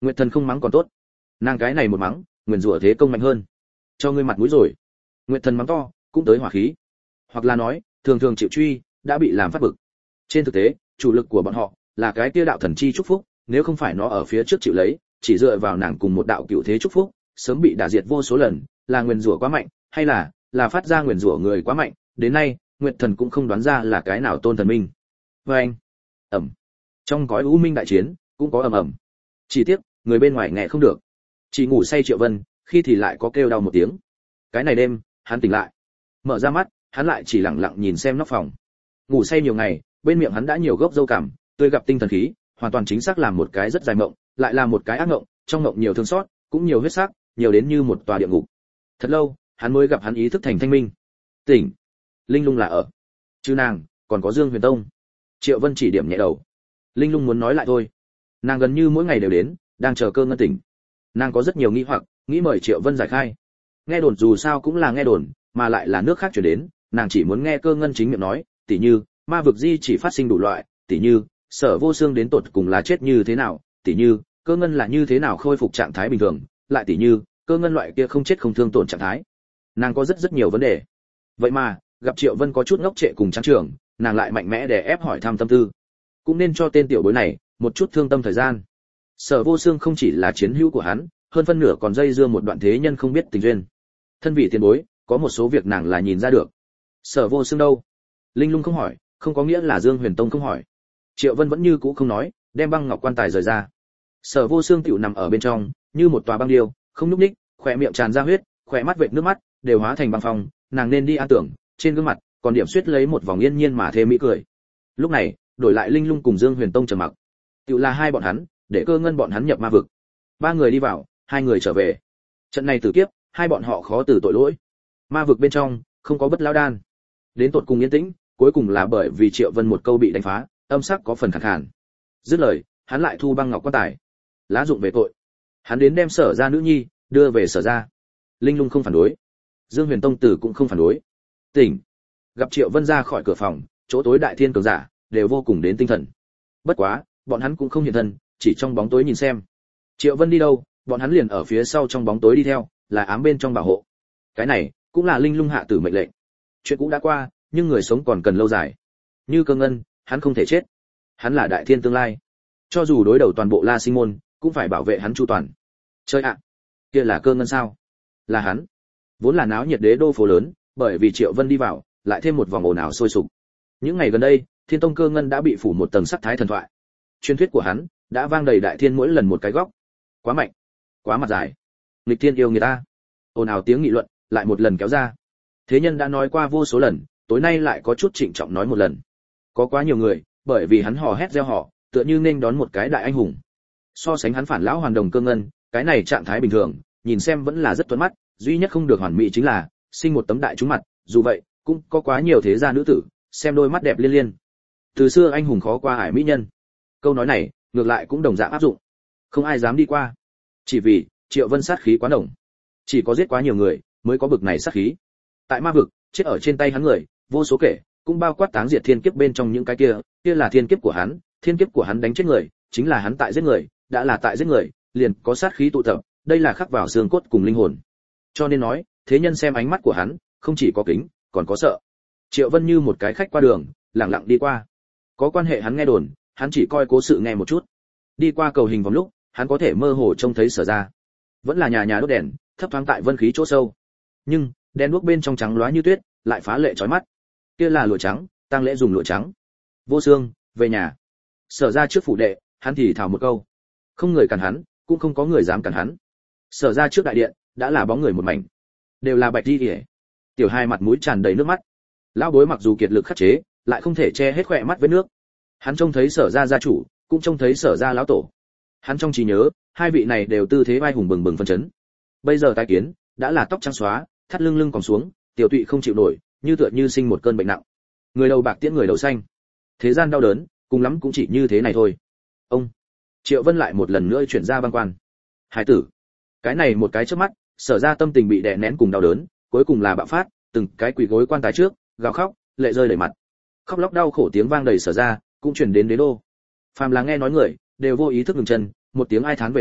Nguyệt Thần không mắng còn tốt, nàng cái này một mắng, nguyền rủa thế công mạnh hơn. Cho ngươi mặt mũi rồi. Nguyệt Thần mắng to, cũng tới hỏa khí. Hoặc là nói, thường thường chịu truy, đã bị làm phát bực. Trên thực tế, chủ lực của bọn họ là cái kia đạo thần chi chúc phúc, nếu không phải nó ở phía trước chịu lấy, chỉ dựa vào nàng cùng một đạo cựu thế chúc phúc, sớm bị đả diệt vô số lần, là nguyền rủa quá mạnh, hay là là phát ra nguyền rủa người quá mạnh, đến nay, Nguyệt Thần cũng không đoán ra là cái nào tôn thần minh. Và anh, ầm. Trong gói u minh đại chiến, cũng có ầm ầm. Chỉ tiếc, người bên ngoài nghe không được. Chỉ ngủ say Triệu Vân, khi thì lại có kêu đau một tiếng. Cái này đêm, hắn tỉnh lại. Mở ra mắt, hắn lại chỉ lặng lặng nhìn xem nóc phòng. Ngủ say nhiều ngày, bên miệng hắn đã nhiều gốc dâu cảm, tươi gặp tinh thần khí, hoàn toàn chính xác làm một cái rất dài mộng, lại là một cái ác mộng, trong mộng nhiều thương xót, cũng nhiều huyết sắc, nhiều đến như một tòa địa ngục. Thật lâu, hắn mới gặp hắn ý thức thành thanh minh. Tỉnh. Linh Lung là ở. Chứ nàng, còn có Dương Huyền Tông. Triệu Vân chỉ điểm nhẹ đầu. Linh Lung muốn nói lại thôi. Nàng gần như mỗi ngày đều đến, đang chờ Cơ Ngân tỉnh. Nàng có rất nhiều nghi hoặc, nghĩ mời Triệu Vân giải khai. Nghe đồn dù sao cũng là nghe đồn, mà lại là nước khác truyền đến, nàng chỉ muốn nghe Cơ Ngân chính miệng nói, tỉ như, ma vực di chỉ phát sinh đủ loại, tỉ như, Sở Vô Xương đến tột cùng là chết như thế nào, tỉ như, Cơ Ngân là như thế nào khôi phục trạng thái bình thường, lại tỉ như, Cơ Ngân loại kia không chết không thương tổn trạng thái. Nàng có rất rất nhiều vấn đề. Vậy mà, gặp Triệu Vân có chút ngốc trệ cùng trắng trường, nàng lại mạnh mẽ để ép hỏi thăm tâm tư. Cũng nên cho tên tiểu bối này một chút thương tâm thời gian. Sở Vô Xương không chỉ là chiến hữu của hắn, hơn phân nửa còn dây dưa một đoạn thế nhân không biết tình duyên. Thân vị tiền bối, có một số việc nàng là nhìn ra được. Sở Vô Xương đâu? Linh Lung không hỏi, không có nghĩa là Dương Huyền Tông không hỏi. Triệu Vân vẫn như cũ không nói, đem băng ngọc quan tài rời ra. Sở Vô Xương tiểu nằm ở bên trong, như một tòa băng điêu, không nhúc nhích, khóe miệng tràn ra huyết, khóe mắt vệt nước mắt đều hóa thành băng phong, nàng nên đi an tưởng, trên gương mặt còn điểm xuyết lấy một vòng yên nhiên mà thêm mỹ cười. Lúc này, đổi lại Linh Lung cùng Dương Huyền Tông trầm mặc. Tiểu là hai bọn hắn, để Cơ Ngân bọn hắn nhập ma vực. Ba người đi vào, hai người trở về. Trận này tử kiếp, hai bọn họ khó từ tội lỗi. Ma vực bên trong không có bất lão đan. Đến tột cùng yên tĩnh, cuối cùng là bởi vì Triệu Vân một câu bị đánh phá, âm sắc có phần khàn khàn. Dứt lời, hắn lại thu băng ngọc quan tài. Lá dụng về tội. Hắn đến đem Sở gia nữ nhi đưa về Sở gia. Linh Lung không phản đối, Dương Huyền Tông tử cũng không phản đối. Tỉnh. Gặp Triệu Vân ra khỏi cửa phòng, chỗ tối đại thiên cường giả đều vô cùng đến tinh thần. Bất quá, bọn hắn cũng không hiện thân, chỉ trong bóng tối nhìn xem. Triệu Vân đi đâu, bọn hắn liền ở phía sau trong bóng tối đi theo, là ám bên trong bảo hộ. Cái này cũng là Linh Lung hạ tử mệnh lệnh. Chuyện cũ đã qua, nhưng người sống còn cần lâu dài. Như Cơ Ngân, hắn không thể chết. Hắn là đại thiên tương lai. Cho dù đối đầu toàn bộ La Sinh môn, cũng phải bảo vệ hắn chu toàn. Chơi ạ, kia là Cơ Ngân sao? Là hắn. Vốn là náo nhiệt đế đô phố lớn, bởi vì Triệu Vân đi vào, lại thêm một vòng ồn ào sôi sục. Những ngày gần đây, Thiên Tông Cơ Ngân đã bị phủ một tầng sắc thái thần thoại. Truyền thuyết của hắn đã vang đầy đại thiên mỗi lần một cái góc. Quá mạnh, quá mặt dài. Nghịch thiên yêu người ta. Ồn ào tiếng nghị luận lại một lần kéo ra. Thế nhân đã nói qua vô số lần, tối nay lại có chút trịnh trọng nói một lần. Có quá nhiều người, bởi vì hắn hò hét reo hò, tựa như nên đón một cái đại anh hùng. So sánh hắn phản lão hoàn đồng Cơ Ngân, cái này trạng thái bình thường, nhìn xem vẫn là rất tuấn mắt, duy nhất không được hoàn mỹ chính là sinh một tấm đại trúng mặt, dù vậy, cũng có quá nhiều thế gia nữ tử, xem đôi mắt đẹp liên liên. Từ xưa anh hùng khó qua ải mỹ nhân. Câu nói này, ngược lại cũng đồng dạng áp dụng. Không ai dám đi qua. Chỉ vì, Triệu Vân sát khí quá nồng. Chỉ có giết quá nhiều người, mới có bực này sát khí. Tại ma vực, chết ở trên tay hắn người, vô số kể, cũng bao quát táng diệt thiên kiếp bên trong những cái kia, kia là thiên kiếp của hắn, thiên kiếp của hắn đánh chết người, chính là hắn tại giết người, đã là tại giết người, liền có sát khí tụ tập, đây là khắc vào xương cốt cùng linh hồn. Cho nên nói, thế nhân xem ánh mắt của hắn, không chỉ có kính, còn có sợ. Triệu Vân như một cái khách qua đường, lặng lặng đi qua. Có quan hệ hắn nghe đồn, hắn chỉ coi cố sự nghe một chút. Đi qua cầu hình vòng lúc, hắn có thể mơ hồ trông thấy Sở ra. Vẫn là nhà nhà đốt đèn, thấp thoáng tại vân khí chỗ sâu. Nhưng, đèn đuốc bên trong trắng loá như tuyết, lại phá lệ chói mắt. Kia là lụa trắng, tang lễ dùng lụa trắng. Vô Xương, về nhà. Sở ra trước phủ đệ, hắn thì thào một câu. Không người cản hắn, cũng không có người dám cản hắn. Sở ra trước đại điện, đã là bóng người một mảnh, đều là bạch y ỉa. Tiểu hai mặt mũi tràn đầy nước mắt. Lão bối mặc dù kiệt lực khắc chế, lại không thể che hết khỏe mắt với nước. Hắn trông thấy Sở gia gia chủ, cũng trông thấy Sở gia lão tổ. Hắn trong trí nhớ, hai vị này đều tư thế vai hùng bừng bừng phân chấn. Bây giờ tái kiến, đã là tóc trắng xóa, thắt lưng lưng còn xuống, tiểu tụy không chịu nổi, như tựa như sinh một cơn bệnh nặng. Người đầu bạc tiễn người đầu xanh. Thế gian đau đớn, cùng lắm cũng chỉ như thế này thôi. Ông Triệu Vân lại một lần nữa chuyển ra băng quan. Hải tử, cái này một cái chớp mắt, Sở ra tâm tình bị đè nén cùng đau đớn, cuối cùng là bạo phát, từng cái quỳ gối quan tài trước, gào khóc, lệ rơi đầy mặt. Khóc lóc đau khổ tiếng vang đầy Sở ra, cũng truyền đến đế đô. Phàm là nghe nói người, đều vô ý thức ngừng chân, một tiếng ai thán về sau,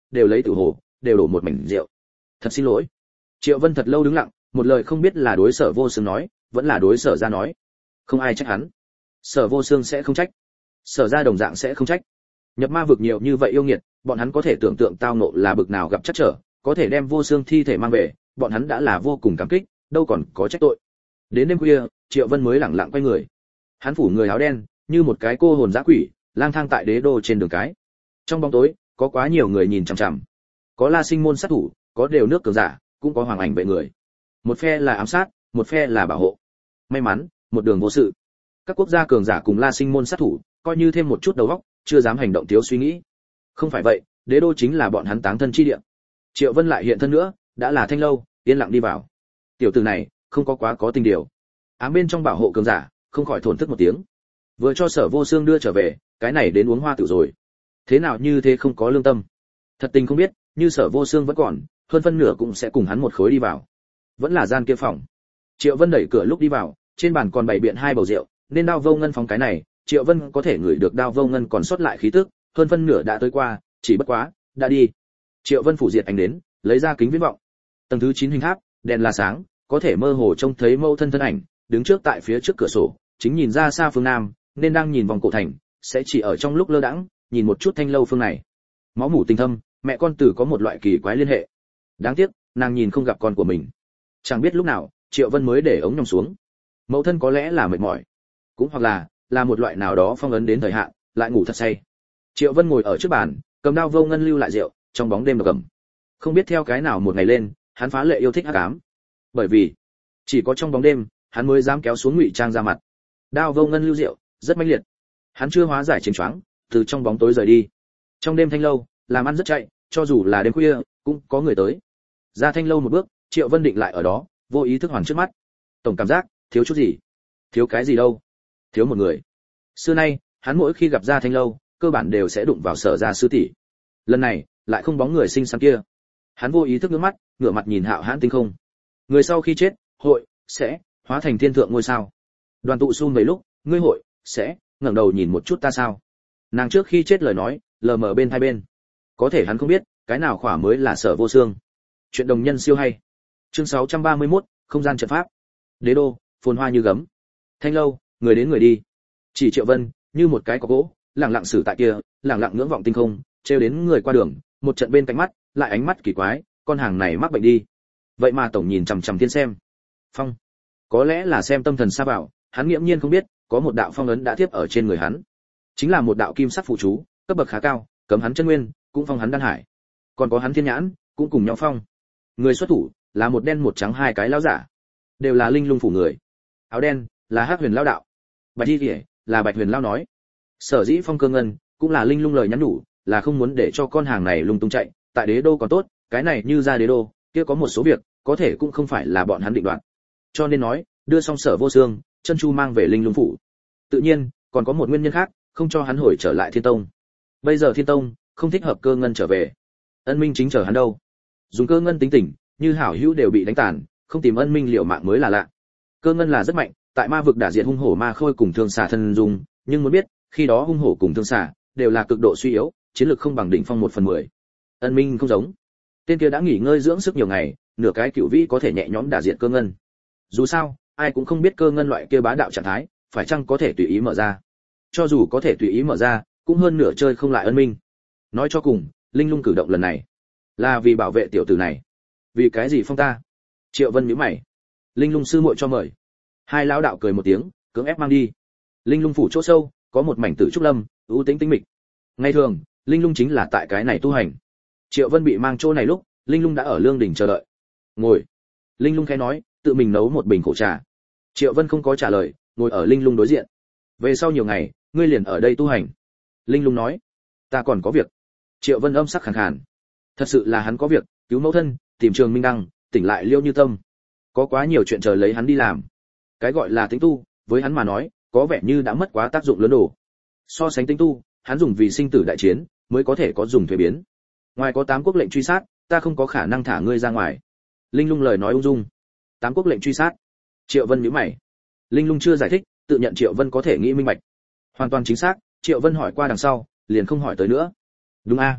đều lấy tử hồ, đều đổ một mảnh rượu. Thật xin lỗi. Triệu Vân thật lâu đứng lặng, một lời không biết là đối Sở Vô Sương nói, vẫn là đối Sở Gia nói. Không ai trách hắn. Sở Vô Sương sẽ không trách. Sở Gia đồng dạng sẽ không trách. Nhập ma vực nhiều như vậy yêu nghiệt, bọn hắn có thể tưởng tượng tao ngộ là bực nào gặp trắc trở, có thể đem Vô Sương thi thể mang về, bọn hắn đã là vô cùng cảm kích, đâu còn có trách tội. Đến đêm khuya, Triệu Vân mới lẳng lặng quay người. Hắn phủ người áo đen, như một cái cô hồn dã quỷ, lang thang tại đế đô trên đường cái. Trong bóng tối, có quá nhiều người nhìn chằm chằm. Có La Sinh môn sát thủ, có đều nước cường giả, cũng có hoàng ảnh vệ người. Một phe là ám sát, một phe là bảo hộ. May mắn, một đường vô sự. Các quốc gia cường giả cùng La Sinh môn sát thủ, coi như thêm một chút đầu óc, chưa dám hành động thiếu suy nghĩ. Không phải vậy, đế đô chính là bọn hắn táng thân chi địa. Triệu Vân lại hiện thân nữa, đã là Thanh lâu, yên lặng đi vào. Tiểu tử này, không có quá có tình điều. Ám bên trong bảo hộ cường giả, không khỏi thổn thức một tiếng. Vừa cho Sở Vô Sương đưa trở về, cái này đến uống hoa tiểu rồi. Thế nào như thế không có lương tâm. Thật tình không biết, như Sở Vô Sương vẫn còn, hơn phân nửa cũng sẽ cùng hắn một khối đi vào. Vẫn là gian kia phòng. Triệu Vân đẩy cửa lúc đi vào, trên bàn còn bày biện hai bầu rượu, nên Đao Vô Ngân phóng cái này, Triệu Vân có thể ngửi được Đao Vô Ngân còn sót lại khí tức, hơn phân nửa đã tới qua, chỉ bất quá, đã đi. Triệu Vân phủ diệt ánh đến, lấy ra kính viễn vọng. Tầng thứ chín hình tháp, đèn là sáng, có thể mơ hồ trông thấy mâu thân thân ảnh, đứng trước tại phía trước cửa sổ, chính nhìn ra xa phương nam, nên đang nhìn vòng cổ thành, sẽ chỉ ở trong lúc lơ đãng, nhìn một chút Thanh lâu phương này. Máu mủ tình thâm, mẹ con tử có một loại kỳ quái liên hệ. Đáng tiếc, nàng nhìn không gặp con của mình. Chẳng biết lúc nào, Triệu Vân mới để ống nhòm xuống. Mẫu thân có lẽ là mệt mỏi, cũng hoặc là là một loại nào đó phong ấn đến thời hạn, lại ngủ thật say. Triệu Vân ngồi ở trước bàn, cầm Đao Vô Ngân lưu lại rượu, trong bóng đêm độc cầm. Không biết theo cái nào một ngày lên, hắn phá lệ yêu thích hắc ám. Bởi vì chỉ có trong bóng đêm, hắn mới dám kéo xuống ngụy trang ra mặt. Đao Vô Ngân lưu rượu, rất mãnh liệt. Hắn chưa hóa giải chiến choáng, từ trong bóng tối rời đi. Trong đêm Thanh lâu, làm ăn rất chạy, cho dù là đêm khuya, cũng có người tới. Ra Thanh lâu một bước, Triệu Vân định lại ở đó, vô ý thức hoàn trước mắt. Tổng cảm giác, thiếu chút gì? Thiếu cái gì đâu? Thiếu một người. Xưa nay, hắn mỗi khi gặp Ra Thanh lâu, cơ bản đều sẽ đụng vào Sở Gia sư tỷ. Lần này, lại không bóng người xinh xắn kia. Hắn vô ý thức ngước mắt, ngửa mặt nhìn Hạo Hãn tinh không. Người sau khi chết, hội sẽ hóa thành thiên thượng ngôi sao. Đoàn tụ sum mấy lúc, ngươi hội sẽ ngẩng đầu nhìn một chút ta sao? Nàng trước khi chết lời nói, lờ mờ bên hai bên. Có thể hắn không biết, cái nào khỏa mới là Sở Vô Sương. Chuyện đồng nhân siêu hay. Chương sáu trăm ba mươi mốt, không gian trận pháp. Đế đô, phồn hoa như gấm. Thanh lâu, người đến người đi. Chỉ Triệu Vân, như một cái cọc gỗ, lặng lặng xử tại kia, lặng lặng ngưỡng vọng tinh không, trêu đến người qua đường, một trận bên cạnh mắt, lại ánh mắt kỳ quái, con hàng này mắc bệnh đi. Vậy mà tổng nhìn chằm chằm thiên xem. Phong, có lẽ là xem tâm thần sa vào, hắn nghiễm nhiên không biết, có một đạo phong ấn đã tiếp ở trên người hắn. Chính là một đạo kim sắc phụ chú, cấp bậc khá cao, cấm hắn chân nguyên, cũng phong hắn đan hải. Còn có hắn thiên nhãn, cũng cùng nhau phong. Người xuất thủ là một đen một trắng hai cái lão giả, đều là linh lung phủ người. Áo đen là Hắc Huyền lão đạo, bạch y kìa là Bạch Huyền lão nói. Sở dĩ phong cơ ngân cũng là linh lung lời nhắn nhủ, là không muốn để cho con hàng này lung tung chạy, tại đế đô còn tốt, cái này như ra đế đô, kia có một số việc, có thể cũng không phải là bọn hắn định đoạt. Cho nên nói, đưa xong Sở Vô Sương, chân chu mang về linh lung phủ. Tự nhiên, còn có một nguyên nhân khác, không cho hắn hồi trở lại Thiên Tông. Bây giờ Thiên Tông không thích hợp cơ ngân trở về. Ân Minh chính chờ hắn đâu. Dùng cơ ngân tính tình, như hảo hữu đều bị đánh tàn, không tìm Ân Minh liều mạng mới là lạ. Cơ ngân là rất mạnh, tại ma vực đả diệt hung hổ ma khôi cùng thương xà thân dung, nhưng muốn biết, khi đó hung hổ cùng thương xà đều là cực độ suy yếu, chiến lược không bằng đỉnh phong một phần mười. Ân Minh không giống. Tên kia đã nghỉ ngơi dưỡng sức nhiều ngày, nửa cái cửu vĩ có thể nhẹ nhõm đả diệt cơ ngân. Dù sao, ai cũng không biết cơ ngân loại kia bá đạo trạng thái, phải chăng có thể tùy ý mở ra. Cho dù có thể tùy ý mở ra, cũng hơn nửa chơi không lại Ân Minh. Nói cho cùng, linh lung cử động lần này là vì bảo vệ tiểu tử này. Vì cái gì phong ta? Triệu Vân nhíu mày. Linh lung sư muội cho mời. Hai lão đạo cười một tiếng, cưỡng ép mang đi. Linh lung phủ chỗ sâu, có một mảnh tử trúc lâm, ưu tĩnh tĩnh mịch. Ngày thường, linh lung chính là tại cái này tu hành. Triệu Vân bị mang chỗ này lúc, linh lung đã ở lương đỉnh chờ đợi. Ngồi. Linh lung khẽ nói, tự mình nấu một bình khổ trà. Triệu Vân không có trả lời, ngồi ở linh lung đối diện. Về sau nhiều ngày, ngươi liền ở đây tu hành. Linh lung nói, ta còn có việc. Triệu Vân âm sắc khàn khàn. Thật sự là hắn có việc, cứu mẫu thân, tìm Trường Minh Đăng, tỉnh lại Liêu Như Tâm. Có quá nhiều chuyện chờ lấy hắn đi làm. Cái gọi là tính tu, với hắn mà nói, có vẻ như đã mất quá tác dụng lớn đồ. So sánh tính tu, hắn dùng vì sinh tử đại chiến, mới có thể có dùng thuế biến. Ngoài có tám quốc lệnh truy sát, ta không có khả năng thả ngươi ra ngoài. Linh lung lời nói ung dung. Tám quốc lệnh truy sát. Triệu Vân nhíu mày. Linh lung chưa giải thích, tự nhận Triệu Vân có thể nghĩ minh bạch. Hoàn toàn chính xác, Triệu Vân hỏi qua đằng sau, liền không hỏi tới nữa. Đúng a.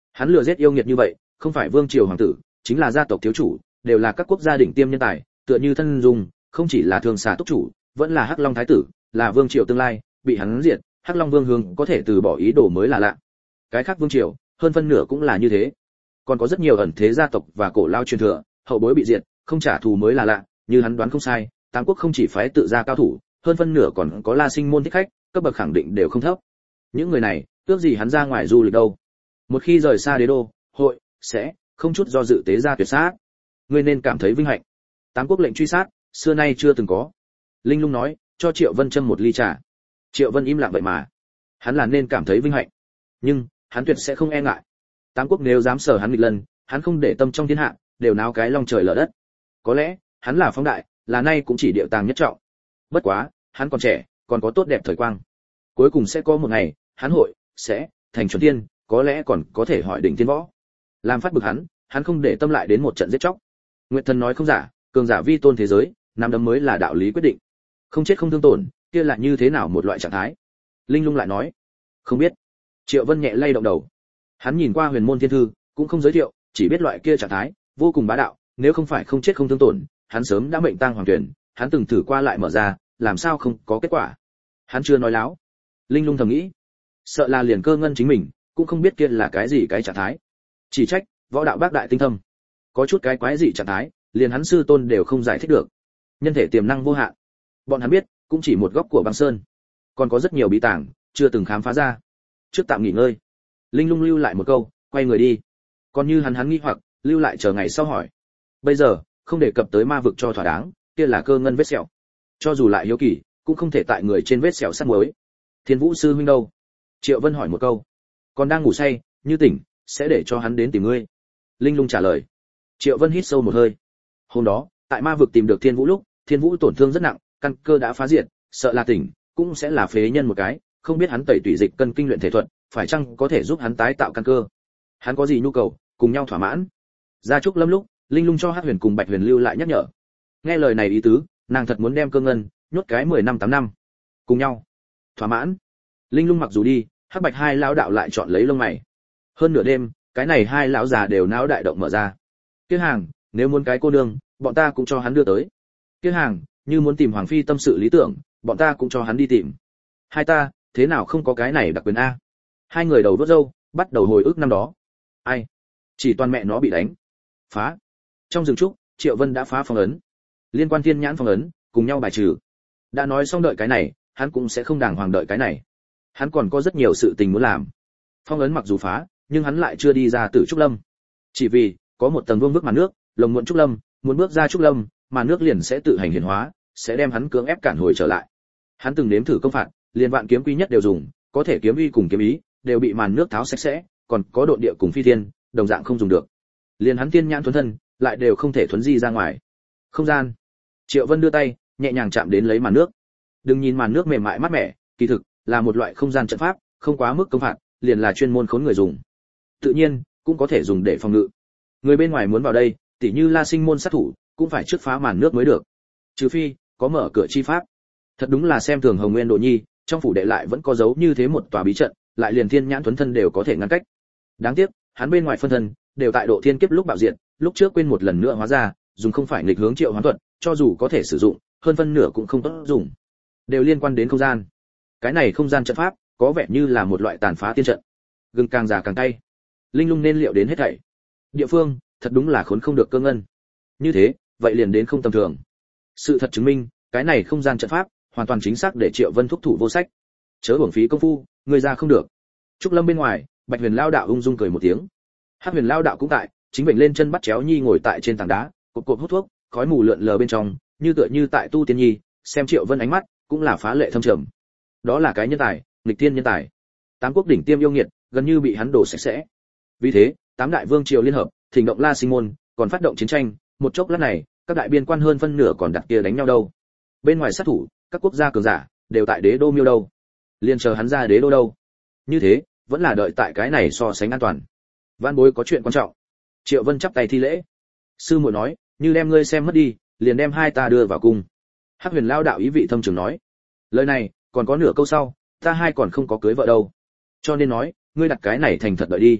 Hắn lừa giết yêu nghiệt như vậy, không phải vương triều hoàng tử, chính là gia tộc thiếu chủ, đều là các quốc gia đỉnh tiêm nhân tài, tựa như Thân Dung, không chỉ là thường xà túc chủ, vẫn là Hắc Long thái tử, là vương triều tương lai, bị hắn diệt, Hắc Long vương hướng có thể từ bỏ ý đồ mới là lạ. Cái khác vương triều, hơn phân nửa cũng là như thế. Còn có rất nhiều ẩn thế gia tộc và cổ lao truyền thừa, hậu bối bị diệt, không trả thù mới là lạ, như hắn đoán không sai, Tam quốc không chỉ phái tự gia cao thủ, hơn phân nửa còn có La Sinh môn thích khách, cấp bậc khẳng định đều không thấp. Những người này, ước gì hắn ra ngoài du lịch đâu. Một khi rời xa đế đô, hội sẽ không chút do dự tế ra tuyệt sát. Ngươi nên cảm thấy vinh hạnh. Tám quốc lệnh truy sát, xưa nay chưa từng có. Linh Lung nói, cho Triệu Vân châm một ly trà. Triệu Vân im lặng vậy mà. Hắn là nên cảm thấy vinh hạnh, nhưng hắn tuyệt sẽ không e ngại. Tám quốc nếu dám sở hắn nghịch lần, hắn không để tâm trong thiên hạ, đều náo cái long trời lở đất. Có lẽ, hắn là phóng đại, là nay cũng chỉ điệu tàng nhất trọng. Bất quá, hắn còn trẻ, còn có tốt đẹp thời quang. Cuối cùng sẽ có một ngày, hắn hội sẽ thành chuẩn tiên, có lẽ còn có thể hỏi đỉnh tiên võ. Làm phát bực hắn, hắn không để tâm lại đến một trận giết chóc. Nguyệt Thần nói không giả, cường giả vi tôn thế giới, nắm đấm mới là đạo lý quyết định. Không chết không thương tổn, kia là như thế nào một loại trạng thái? Linh Lung lại nói, không biết. Triệu Vân nhẹ lay động đầu. Hắn nhìn qua Huyền Môn Thiên Thư, cũng không giới thiệu, chỉ biết loại kia trạng thái vô cùng bá đạo, nếu không phải không chết không thương tổn, hắn sớm đã mệnh tang hoàng tuyển, hắn từng thử qua lại mở ra, làm sao không có kết quả. Hắn chưa nói láo. Linh Lung thầm nghĩ, sợ là liền Cơ Ngân chính mình cũng không biết kia là cái gì cái trạng thái. Chỉ trách võ đạo bác đại tinh thâm, có chút cái quái dị trạng thái, liền hắn sư tôn đều không giải thích được. Nhân thể tiềm năng vô hạn, bọn hắn biết, cũng chỉ một góc của băng sơn, còn có rất nhiều bí tàng chưa từng khám phá ra. Trước tạm nghỉ ngơi. Linh Lung lưu lại một câu, quay người đi. Còn như hắn hắn nghi hoặc, lưu lại chờ ngày sau hỏi. Bây giờ, không đề cập tới ma vực cho thỏa đáng, kia là Cơ Ngân vết sẹo. Cho dù lại hiếu kỳ, cũng không thể tại người trên vết sẹo sát muối. Thiên Vũ sư huynh đâu? Triệu Vân hỏi một câu. Còn đang ngủ say, như tỉnh, sẽ để cho hắn đến tìm ngươi. Linh Lung trả lời. Triệu Vân hít sâu một hơi. Hôm đó, tại ma vực tìm được Thiên Vũ lúc, Thiên Vũ tổn thương rất nặng, căn cơ đã phá diệt, sợ là tỉnh, cũng sẽ là phế nhân một cái, không biết hắn tẩy tủy dịch cân kinh luyện thể thuật, phải chăng có thể giúp hắn tái tạo căn cơ. Hắn có gì nhu cầu, cùng nhau thỏa mãn. Ra Trúc Lâm lúc, Linh Lung cho Hắc Huyền cùng Bạch Huyền lưu lại nhắc nhở. Nghe lời này ý tứ, nàng thật muốn đem Cơ Ngân nhốt cái mười năm tám năm. Cùng nhau thỏa mãn. Linh Lung mặc dù đi, Hắc Bạch hai lão đạo lại chọn lấy lông mày. Hơn nửa đêm, cái này hai lão già đều não đại động mở ra. Kia hàng, nếu muốn cái cô nương, bọn ta cũng cho hắn đưa tới. Kia hàng, như muốn tìm hoàng phi tâm sự lý tưởng, bọn ta cũng cho hắn đi tìm. Hai ta, thế nào không có cái này đặc quyền a? Hai người đầu đốt râu, bắt đầu hồi ức năm đó. Ai? Chỉ toàn mẹ nó bị đánh. Phá. Trong rừng trúc, Triệu Vân đã phá phong ấn. Liên quan thiên nhãn phong ấn, cùng nhau bài trừ. Đã nói xong đợi cái này, hắn cũng sẽ không đàng hoàng đợi cái này. Hắn còn có rất nhiều sự tình muốn làm. Phong ấn mặc dù phá, nhưng hắn lại chưa đi ra từ trúc lâm. Chỉ vì có một tầng vương vức màn nước, lồng muộn trúc lâm, muốn bước ra trúc lâm, màn nước liền sẽ tự hành hiển hóa, sẽ đem hắn cưỡng ép cản hồi trở lại. Hắn từng nếm thử công phạt, liền vạn kiếm quý nhất đều dùng, có thể kiếm uy cùng kiếm ý đều bị màn nước tháo sạch sẽ, còn có độ địa cùng phi thiên, đồng dạng không dùng được. Liền hắn tiên nhãn thuần thân, lại đều không thể thuần di ra ngoài. Không gian. Triệu Vân đưa tay, nhẹ nhàng chạm đến lấy màn nước. Đừng nhìn màn nước mềm mại mát mẻ, kỳ thực là một loại không gian trận pháp, không quá mức công phạt, liền là chuyên môn khốn người dùng. Tự nhiên, cũng có thể dùng để phòng ngự. Người bên ngoài muốn vào đây, tỉ như La Sinh môn sát thủ, cũng phải trước phá màn nước mới được. Trừ phi có mở cửa chi pháp. Thật đúng là xem thường Hồng Nguyên Độ Nhi, trong phủ đệ lại vẫn có giấu như thế một tòa bí trận, lại liền thiên nhãn thuần thân đều có thể ngăn cách. Đáng tiếc, hắn bên ngoài phân thân đều tại độ thiên kiếp lúc bạo diện, lúc trước quên một lần nữa hóa ra, dùng không phải nghịch hướng triệu hoán thuật, cho dù có thể sử dụng, hơn phân nửa cũng không tốt dùng. Đều liên quan đến không gian. Cái này không gian trận pháp, có vẻ như là một loại tàn phá tiên trận. Gừng càng già càng cay. Linh Lung nên liệu đến hết thảy. Địa phương, thật đúng là khốn không được Cơ Ngân. Như thế, vậy liền đến không tầm thường. Sự thật chứng minh, cái này không gian trận pháp, hoàn toàn chính xác để Triệu Vân thúc thủ vô sách. Chớ uổng phí công phu, người ra không được. Trúc Lâm bên ngoài, Bạch Huyền Lao đạo ung dung cười một tiếng. Hắc Huyền Lao đạo cũng tại, chính bệnh lên chân bắt chéo nhi ngồi tại trên tảng đá, cộp cộp hút thuốc, khói mù lượn lờ bên trong, như tựa như tại tu tiên nhi, xem Triệu Vân ánh mắt, cũng là phá lệ thâm trầm. Đó là cái nhân tài, nghịch thiên nhân tài. Tám quốc đỉnh tiêm yêu nghiệt, gần như bị hắn đổ sạch sẽ. Vì thế, tám đại vương triều liên hợp, thỉnh động La Sinh môn, còn phát động chiến tranh, một chốc lát này, các đại biên quan hơn phân nửa còn đặt kia đánh nhau đâu. Bên ngoài sát thủ, các quốc gia cường giả đều tại đế đô miêu đâu. Liên chờ hắn ra đế đô đâu. Như thế, vẫn là đợi tại cái này so sánh an toàn. Vãn bối có chuyện quan trọng. Triệu Vân chắp tay thi lễ. Sư muội nói, như đem ngươi xem mất đi, liền đem hai ta đưa vào cung. Hắc Huyền Lao đạo ý vị thâm trường nói. Lời này, còn có nửa câu sau, ta hai còn không có cưới vợ đâu. Cho nên nói, ngươi đặt cái này thành thật đợi đi.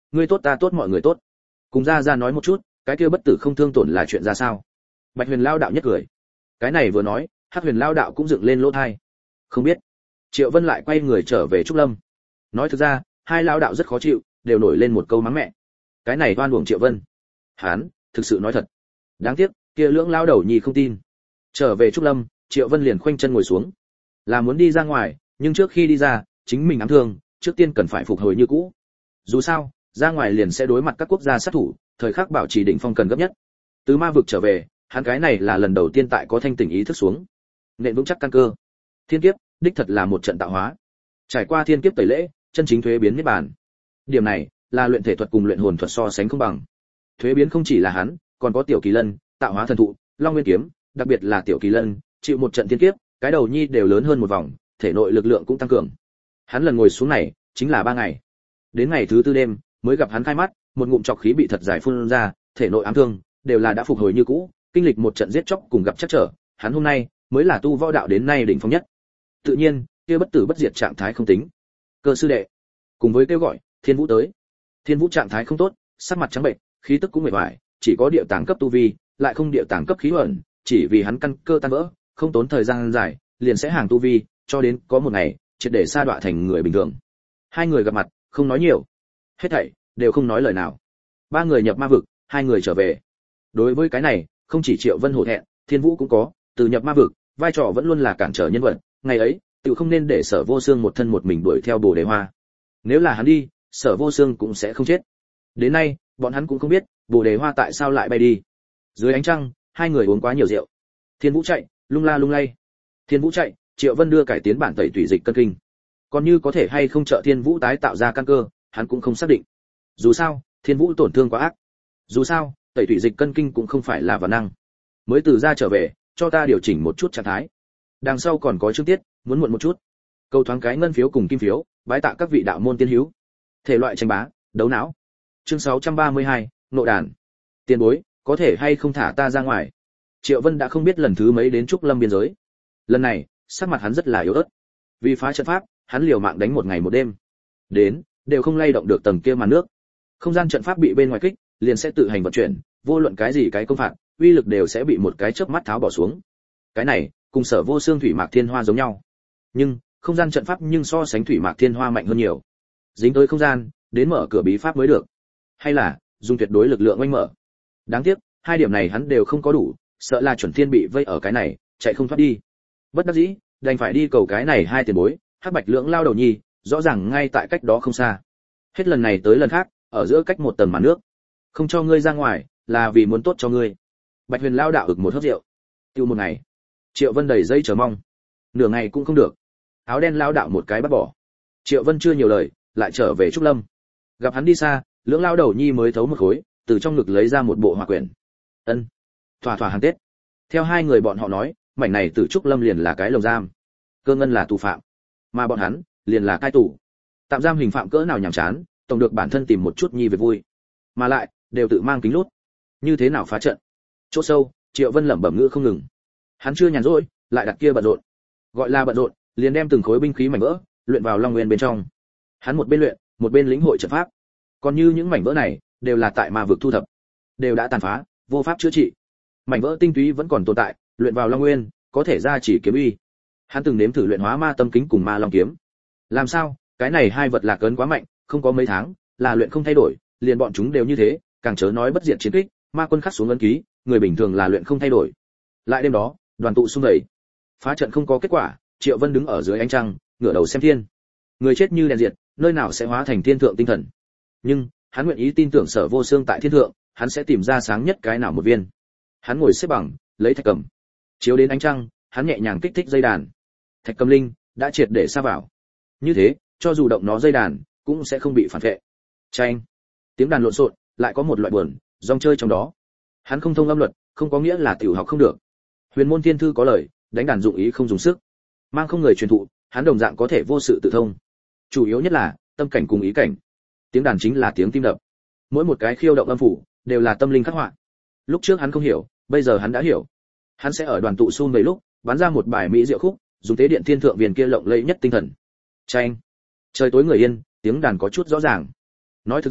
ngươi tốt ta tốt mọi người tốt. Cùng ra ra nói một chút, cái kia bất tử không thương tổn là chuyện ra sao? Bạch Huyền lao đạo nhất cười. Cái này vừa nói, Hắc Huyền lao đạo cũng dựng lên lỗ tai. Không biết. Triệu Vân lại quay người trở về Trúc Lâm. Nói thực ra, hai lao đạo rất khó chịu, đều nổi lên một câu mắng mẹ. Cái này oan uổng Triệu Vân. Hán, thực sự nói thật. Đáng tiếc, kia lưỡng lao đầu nhì không tin. Trở về Trúc Lâm, Triệu Vân liền khoanh chân ngồi xuống. Là muốn đi ra ngoài, nhưng trước khi đi ra, chính mình ám thương, trước tiên cần phải phục hồi như cũ. Dù sao, ra ngoài liền sẽ đối mặt các quốc gia sát thủ, thời khắc bảo trì đỉnh phong cần gấp nhất. Từ ma vực trở về, hắn cái này là lần đầu tiên tại có thanh tỉnh ý thức xuống. Nện vững chắc căn cơ. Thiên kiếp, đích thật là một trận tạo hóa. Trải qua thiên kiếp tẩy lễ, chân chính thuế biến niết bàn. Điểm này là luyện thể thuật cùng luyện hồn thuật so sánh không bằng. Thuế biến không chỉ là hắn, còn có tiểu kỳ lân, tạo hóa thần thụ, long nguyên kiếm, đặc biệt là tiểu kỳ lân, chịu một trận thiên kiếp, cái đầu nhi đều lớn hơn một vòng, thể nội lực lượng cũng tăng cường. Hắn lần ngồi xuống này, chính là ba ngày. Đến ngày thứ tư đêm, mới gặp hắn khai mắt, một ngụm trọc khí bị thật dài phun ra, thể nội ám thương đều là đã phục hồi như cũ, kinh lịch một trận giết chóc cùng gặp chắc trở, hắn hôm nay mới là tu võ đạo đến nay đỉnh phong nhất. Tự nhiên, kia bất tử bất diệt trạng thái không tính. Cơ sư đệ, cùng với kêu gọi, Thiên Vũ tới. Thiên Vũ trạng thái không tốt, sắc mặt trắng bệnh, khí tức cũng mệt mỏi, chỉ có địa tàng cấp tu vi, lại không địa tàng cấp khí ẩn, chỉ vì hắn căn cơ tan vỡ, không tốn thời gian dài, liền sẽ hàng tu vi, cho đến có một ngày, triệt để sa đọa thành người bình thường. Hai người gặp mặt, không nói nhiều, hết thảy đều không nói lời nào. Ba người nhập ma vực, hai người trở về. Đối với cái này, không chỉ Triệu Vân hổ thẹn, Thiên Vũ cũng có, từ nhập ma vực, vai trò vẫn luôn là cản trở nhân vật, ngày ấy, tự không nên để Sở Vô Xương một thân một mình đuổi theo Bồ Đề Hoa. Nếu là hắn đi, Sở Vô Xương cũng sẽ không chết. Đến nay, bọn hắn cũng không biết, Bồ Đề Hoa tại sao lại bay đi. Dưới ánh trăng, hai người uống quá nhiều rượu. Thiên Vũ chạy, lung la lung lay. Thiên Vũ chạy, Triệu Vân đưa cải tiến bản tẩy tủy dịch cân kinh. Còn như có thể hay không trợ Thiên Vũ tái tạo ra căn cơ, hắn cũng không xác định. Dù sao, Thiên Vũ tổn thương quá ác. Dù sao, tẩy tủy dịch cân kinh cũng không phải là vạn năng. Mới từ ra trở về, cho ta điều chỉnh một chút trạng thái. Đằng sau còn có chương tiết, muốn muộn một chút. Câu thoáng cái ngân phiếu cùng kim phiếu, bái tạ các vị đạo môn tiên hữu. Thể loại tranh bá, đấu não. Chương sáu trăm ba mươi hai, nội đàn. Tiền bối, có thể hay không thả ta ra ngoài? Triệu Vân đã không biết lần thứ mấy đến Trúc Lâm biên giới. Lần này, sắc mặt hắn rất là yếu ớt. Vì phá trận pháp, hắn liều mạng đánh một ngày một đêm. Đến, đều không lay động được tầng kia màn nước. Không gian trận pháp bị bên ngoài kích, liền sẽ tự hành vận chuyển, vô luận cái gì cái công phạt, uy lực đều sẽ bị một cái chớp mắt tháo bỏ xuống. Cái này, cùng Sở Vô Xương Thủy Mạc Thiên Hoa giống nhau. Nhưng, không gian trận pháp nhưng so sánh Thủy Mạc Thiên Hoa mạnh hơn nhiều. Dính tới không gian, đến mở cửa bí pháp mới được. Hay là, dùng tuyệt đối lực lượng oanh mở. Đáng tiếc, hai điểm này hắn đều không có đủ, sợ là chuẩn thiên bị vây ở cái này, chạy không thoát đi. Bất đắc dĩ, đành phải đi cầu cái này hai tiền bối, Hắc Bạch Lưỡng lao đầu nhi, rõ ràng ngay tại cách đó không xa. Hết lần này tới lần khác, ở giữa cách một tầng màn nước. Không cho ngươi ra ngoài, là vì muốn tốt cho ngươi. Bạch Huyền lao đạo ực một hớp rượu. Tiêu một ngày. Triệu Vân đầy dây chờ mong. Nửa ngày cũng không được. Áo đen lao đạo một cái bắt bỏ. Triệu Vân chưa nhiều lời, lại trở về Trúc Lâm. Gặp hắn đi xa, Lưỡng lao đầu nhi mới thấu một khối, từ trong ngực lấy ra một bộ hỏa quyển. Ân, thỏa thỏa hàng Tết. Theo hai người bọn họ nói, mảnh này từ Trúc Lâm liền là cái lồng giam. Cơ ngân là tù phạm, mà bọn hắn liền là cai tù. Tạm giam hình phạm cỡ nào nhàm chán, tổng được bản thân tìm một chút nhi về vui. Mà lại, đều tự mang kính lút. Như thế nào phá trận? Chỗ sâu, Triệu Vân lẩm bẩm ngữ không ngừng. Hắn chưa nhàn rỗi, lại đặt kia bận rộn. Gọi là bận rộn, liền đem từng khối binh khí mảnh vỡ luyện vào Long Nguyên bên trong. Hắn một bên luyện, một bên lĩnh hội trận pháp. Còn như những mảnh vỡ này, đều là tại ma vực thu thập, đều đã tàn phá, vô pháp chữa trị. Mảnh vỡ tinh túy vẫn còn tồn tại, luyện vào Long Nguyên, có thể ra chỉ kiếm uy. Hắn từng nếm thử luyện hóa ma tâm kính cùng ma long kiếm. Làm sao? Cái này hai vật lạc ấn quá mạnh, không có mấy tháng, là luyện không thay đổi, liền bọn chúng đều như thế, càng chớ nói bất diệt chiến kích, ma quân khắc xuống ấn ký, người bình thường là luyện không thay đổi. Lại đêm đó, đoàn tụ xung vầy, phá trận không có kết quả, Triệu Vân đứng ở dưới ánh trăng, ngửa đầu xem thiên. Người chết như đèn diệt, nơi nào sẽ hóa thành thiên thượng tinh thần. Nhưng, hắn nguyện ý tin tưởng Sở Vô Xương tại thiên thượng, hắn sẽ tìm ra sáng nhất cái nào một viên. Hắn ngồi xếp bằng, lấy thạch cầm, chiếu đến ánh trăng, hắn nhẹ nhàng kích thích dây đàn. Thạch cầm linh đã triệt để sa vào. Như thế, cho dù động nó dây đàn, cũng sẽ không bị phản vệ. Chanh, tiếng đàn lộn xộn, lại có một loại buồn, rong chơi trong đó. Hắn không thông âm luật, không có nghĩa là tiểu học không được. Huyền môn thiên thư có lời, đánh đàn dụng ý không dùng sức, mang không người truyền thụ, hắn đồng dạng có thể vô sự tự thông. Chủ yếu nhất là tâm cảnh cùng ý cảnh. Tiếng đàn chính là tiếng tim đập. Mỗi một cái khiêu động âm phủ đều là tâm linh khắc họa. Lúc trước hắn không hiểu, bây giờ hắn đã hiểu. Hắn sẽ ở đoàn tụ xung vầy lúc, bắn ra một bài mỹ diệu khúc, dùng tế điện thiên thượng viền kia lộng lẫy nhất tinh thần. Chanh. Trời tối người yên, tiếng đàn có chút rõ ràng. Nói thực ra,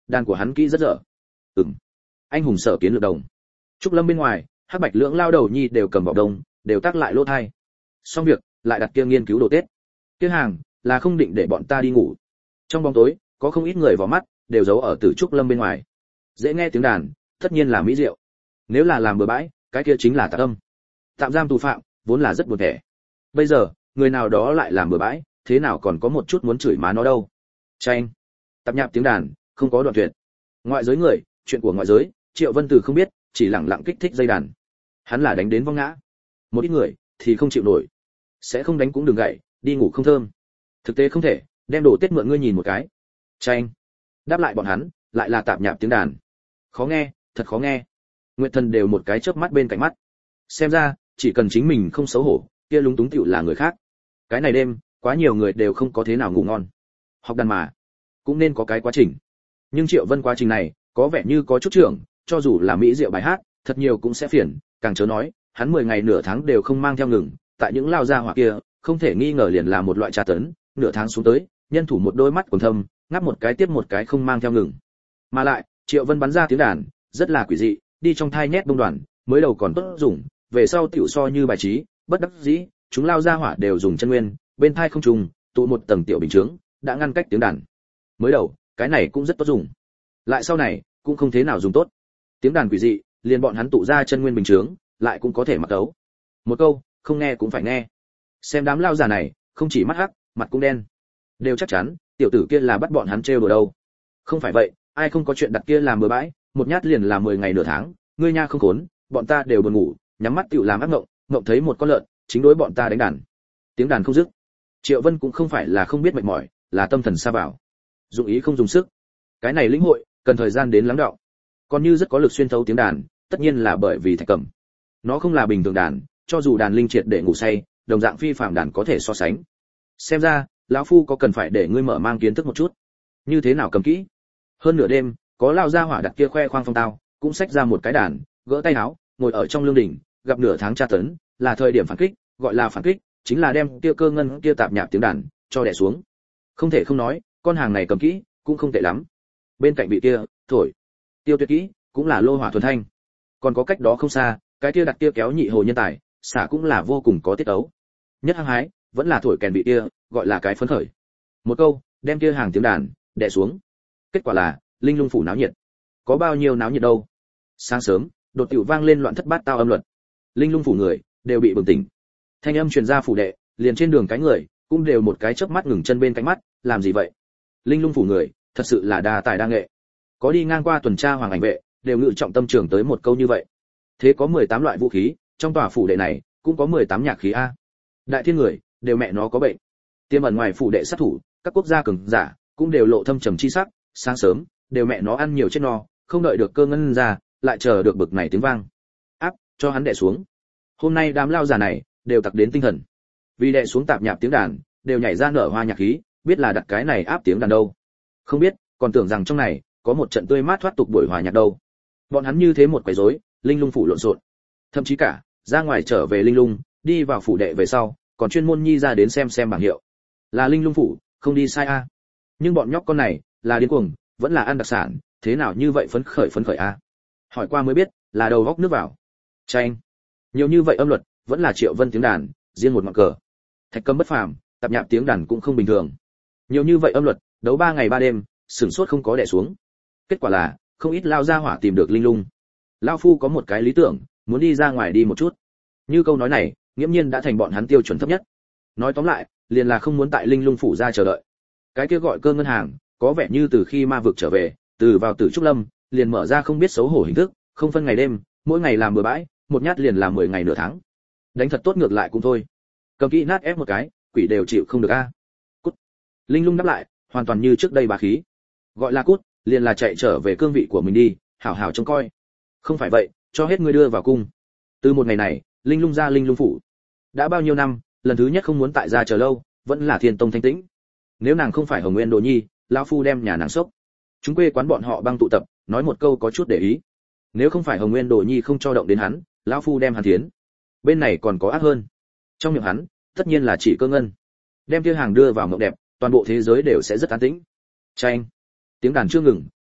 đàn của hắn kỹ rất dở. Ừm. Anh hùng sở kiến lược đồng. Trúc Lâm bên ngoài, hắc bạch lưỡng lao đầu nhi đều cầm vào đồng, đều tác lại lỗ thai. Xong việc, lại đặt kia nghiên cứu đồ Tết. Kia hàng là không định để bọn ta đi ngủ. Trong bóng tối, có không ít người vào mắt, đều giấu ở Tử Trúc Lâm bên ngoài. Dễ nghe tiếng đàn, tất nhiên là mỹ diệu. Nếu là làm bừa bãi, cái kia chính là tạp âm. Tạm giam tù phạm, vốn là rất buồn tẻ. Bây giờ, người nào đó lại làm bừa bãi, thế nào còn có một chút muốn chửi má nó đâu. Chanh. Tạp nhạp tiếng đàn, không có đoạn tuyệt. Ngoại giới người, chuyện của ngoại giới, Triệu Vân Từ không biết, chỉ lặng lặng kích thích dây đàn. Hắn là đánh đến vong ngã. Một ít người thì không chịu nổi. Sẽ không đánh cũng đừng gậy, đi ngủ không thơm. Thực tế không thể, đem đồ Tết mượn ngươi nhìn một cái. Chanh. Đáp lại bọn hắn, lại là tạp nhạp tiếng đàn. Khó nghe, thật khó nghe. Nguyệt Thần đều một cái chớp mắt bên cạnh mắt. Xem ra, chỉ cần chính mình không xấu hổ, kia lúng túng tiểu là người khác. Cái này đêm, quá nhiều người đều không có thế nào ngủ ngon. Học đàn mà, cũng nên có cái quá trình. Nhưng Triệu Vân quá trình này, có vẻ như có chút trưởng, cho dù là mỹ diệu bài hát, thật nhiều cũng sẽ phiền, càng chớ nói, hắn mười ngày nửa tháng đều không mang theo ngừng, tại những lao gia hỏa kia, không thể nghi ngờ liền là một loại tra tấn, nửa tháng xuống tới, nhân thủ một đôi mắt còn thâm, ngáp một cái tiếp một cái không mang theo ngừng. Mà lại, Triệu Vân bắn ra tiếng đàn, rất là quỷ dị, đi trong thai nhét bông đoàn, mới đầu còn tốt dùng, về sau tiểu so như bài trí, bất đắc dĩ, chúng lao ra hỏa đều dùng chân nguyên, bên thai không trùng, tụ một tầng tiểu bình chướng, đã ngăn cách tiếng đàn. Mới đầu, cái này cũng rất tốt dùng. Lại sau này, cũng không thế nào dùng tốt. Tiếng đàn quỷ dị, liền bọn hắn tụ ra chân nguyên bình chướng, lại cũng có thể mặc đấu. Một câu, không nghe cũng phải nghe. Xem đám lao già này, không chỉ mắt hắc, mặt cũng đen. Đều chắc chắn, tiểu tử kia là bắt bọn hắn trêu đùa đâu. Không phải vậy, ai không có chuyện đặt kia làm bừa bãi, một nhát liền là mười ngày nửa tháng, ngươi nha không khốn, bọn ta đều buồn ngủ, nhắm mắt tiểu làm ác mộng, mộng thấy một con lợn, chính đối bọn ta đánh đàn. Tiếng đàn không dứt. Triệu Vân cũng không phải là không biết mệt mỏi, là tâm thần sa vào. Dụng ý không dùng sức. Cái này lĩnh hội, cần thời gian đến lắng đọng. Còn như rất có lực xuyên thấu tiếng đàn, tất nhiên là bởi vì thạch cầm. Nó không là bình thường đàn, cho dù đàn linh triệt để ngủ say, đồng dạng phi phàm đàn có thể so sánh. Xem ra, lão phu có cần phải để ngươi mở mang kiến thức một chút. Như thế nào cầm kỹ? Hơn nửa đêm, có lao ra hỏa đặt kia khoe khoang phong tao, cũng xách ra một cái đàn, gỡ tay áo, ngồi ở trong lương đỉnh, gặp nửa tháng tra tấn, là thời điểm phản kích, gọi là phản kích, chính là đem kia cơ ngân kia tạp nhạp tiếng đàn cho đè xuống. Không thể không nói, con hàng này cầm kỹ, cũng không tệ lắm. Bên cạnh vị kia, thổi, tiêu tuyệt kỹ, cũng là lô hỏa thuần thanh. Còn có cách đó không xa, cái kia đặt kia kéo nhị hồ nhân tài, xả cũng là vô cùng có tiết ấu. Nhất hăng hái, vẫn là thổi kèn vị kia, gọi là cái phấn khởi. Một câu, đem kia hàng tiếng đàn đè xuống. Kết quả là, linh lung phủ náo nhiệt. Có bao nhiêu náo nhiệt đâu? Sáng sớm, đột tiểu vang lên loạn thất bát tao âm luật. Linh lung phủ người đều bị bừng tỉnh. Thanh âm truyền ra phủ đệ, liền trên đường cái người cũng đều một cái chớp mắt ngừng chân bên cạnh mắt, làm gì vậy? Linh lung phủ người, thật sự là đa tài đa nghệ. Có đi ngang qua tuần tra hoàng ảnh vệ, đều ngự trọng tâm trường tới một câu như vậy. Thế có mười tám loại vũ khí, trong tòa phủ đệ này cũng có mười tám nhạc khí a. Đại thiên người, đều mẹ nó có bệnh. Tiêm ẩn ngoài phủ đệ sát thủ, các quốc gia cường giả cũng đều lộ thâm trầm chi sắc, sáng sớm, đều mẹ nó ăn nhiều chết no, không đợi được cơ ngân ra, lại chờ được bực này tiếng vang. Áp, cho hắn đè xuống. Hôm nay đám lao già này đều tặc đến tinh thần. Vì đè xuống tạp nhạp tiếng đàn, đều nhảy ra nở hoa nhạc khí, biết là đặt cái này áp tiếng đàn đâu. Không biết, còn tưởng rằng trong này có một trận tươi mát thoát tục buổi hòa nhạc đâu. Bọn hắn như thế một quấy rối, linh lung phủ lộn xộn. Thậm chí cả, ra ngoài trở về linh lung, đi vào phủ đệ về sau, còn chuyên môn nhi ra đến xem xem bảng hiệu. Là linh lung phủ, không đi sai a. Nhưng bọn nhóc con này, là điên cuồng, vẫn là ăn đặc sản, thế nào như vậy phấn khởi phấn khởi a. Hỏi qua mới biết, là đầu góc nước vào. Chanh. Nhiều như vậy âm luật, vẫn là Triệu Vân tiếng đàn, riêng một ngọn cờ. Thạch cầm bất phàm, tạp nhạp tiếng đàn cũng không bình thường. Nhiều như vậy âm luật, đấu ba ngày ba đêm, sửng sốt không có đè xuống. Kết quả là, không ít lao ra hỏa tìm được linh lung. Lao phu có một cái lý tưởng, muốn đi ra ngoài đi một chút. Như câu nói này, nghiễm nhiên đã thành bọn hắn tiêu chuẩn thấp nhất. Nói tóm lại, liền là không muốn tại linh lung phủ ra chờ đợi. Cái kia gọi cơ ngân hàng, có vẻ như từ khi ma vực trở về, từ vào Tử Trúc Lâm, liền mở ra không biết xấu hổ hình thức, không phân ngày đêm, mỗi ngày làm bừa bãi, một nhát liền làm mười ngày nửa tháng. Đánh thật tốt ngược lại cũng thôi. Cầm kỹ nát ép một cái, quỷ đều chịu không được a. Cút. Linh lung đáp lại, hoàn toàn như trước đây bá khí. Gọi là cút, liền là chạy trở về cương vị của mình đi, hảo hảo trông coi. Không phải vậy, cho hết ngươi đưa vào cung. Từ một ngày này, linh lung ra linh lung phủ. Đã bao nhiêu năm, lần thứ nhất không muốn tại gia chờ lâu, vẫn là Thiên Tông thanh tĩnh. Nếu nàng không phải Hồng Nguyên Đồ Nhi, lão phu đem nhà nàng sốc. Chúng quê quán bọn họ băng tụ tập, nói một câu có chút để ý. Nếu không phải Hồng Nguyên Đồ Nhi không cho động đến hắn, lão phu đem hắn thiến. Bên này còn có ác hơn. Trong miệng hắn, tất nhiên là chỉ cơ ngân. Đem kia hàng đưa vào mộng đẹp, toàn bộ thế giới đều sẽ rất an tĩnh. Chanh. Tiếng đàn chưa ngừng,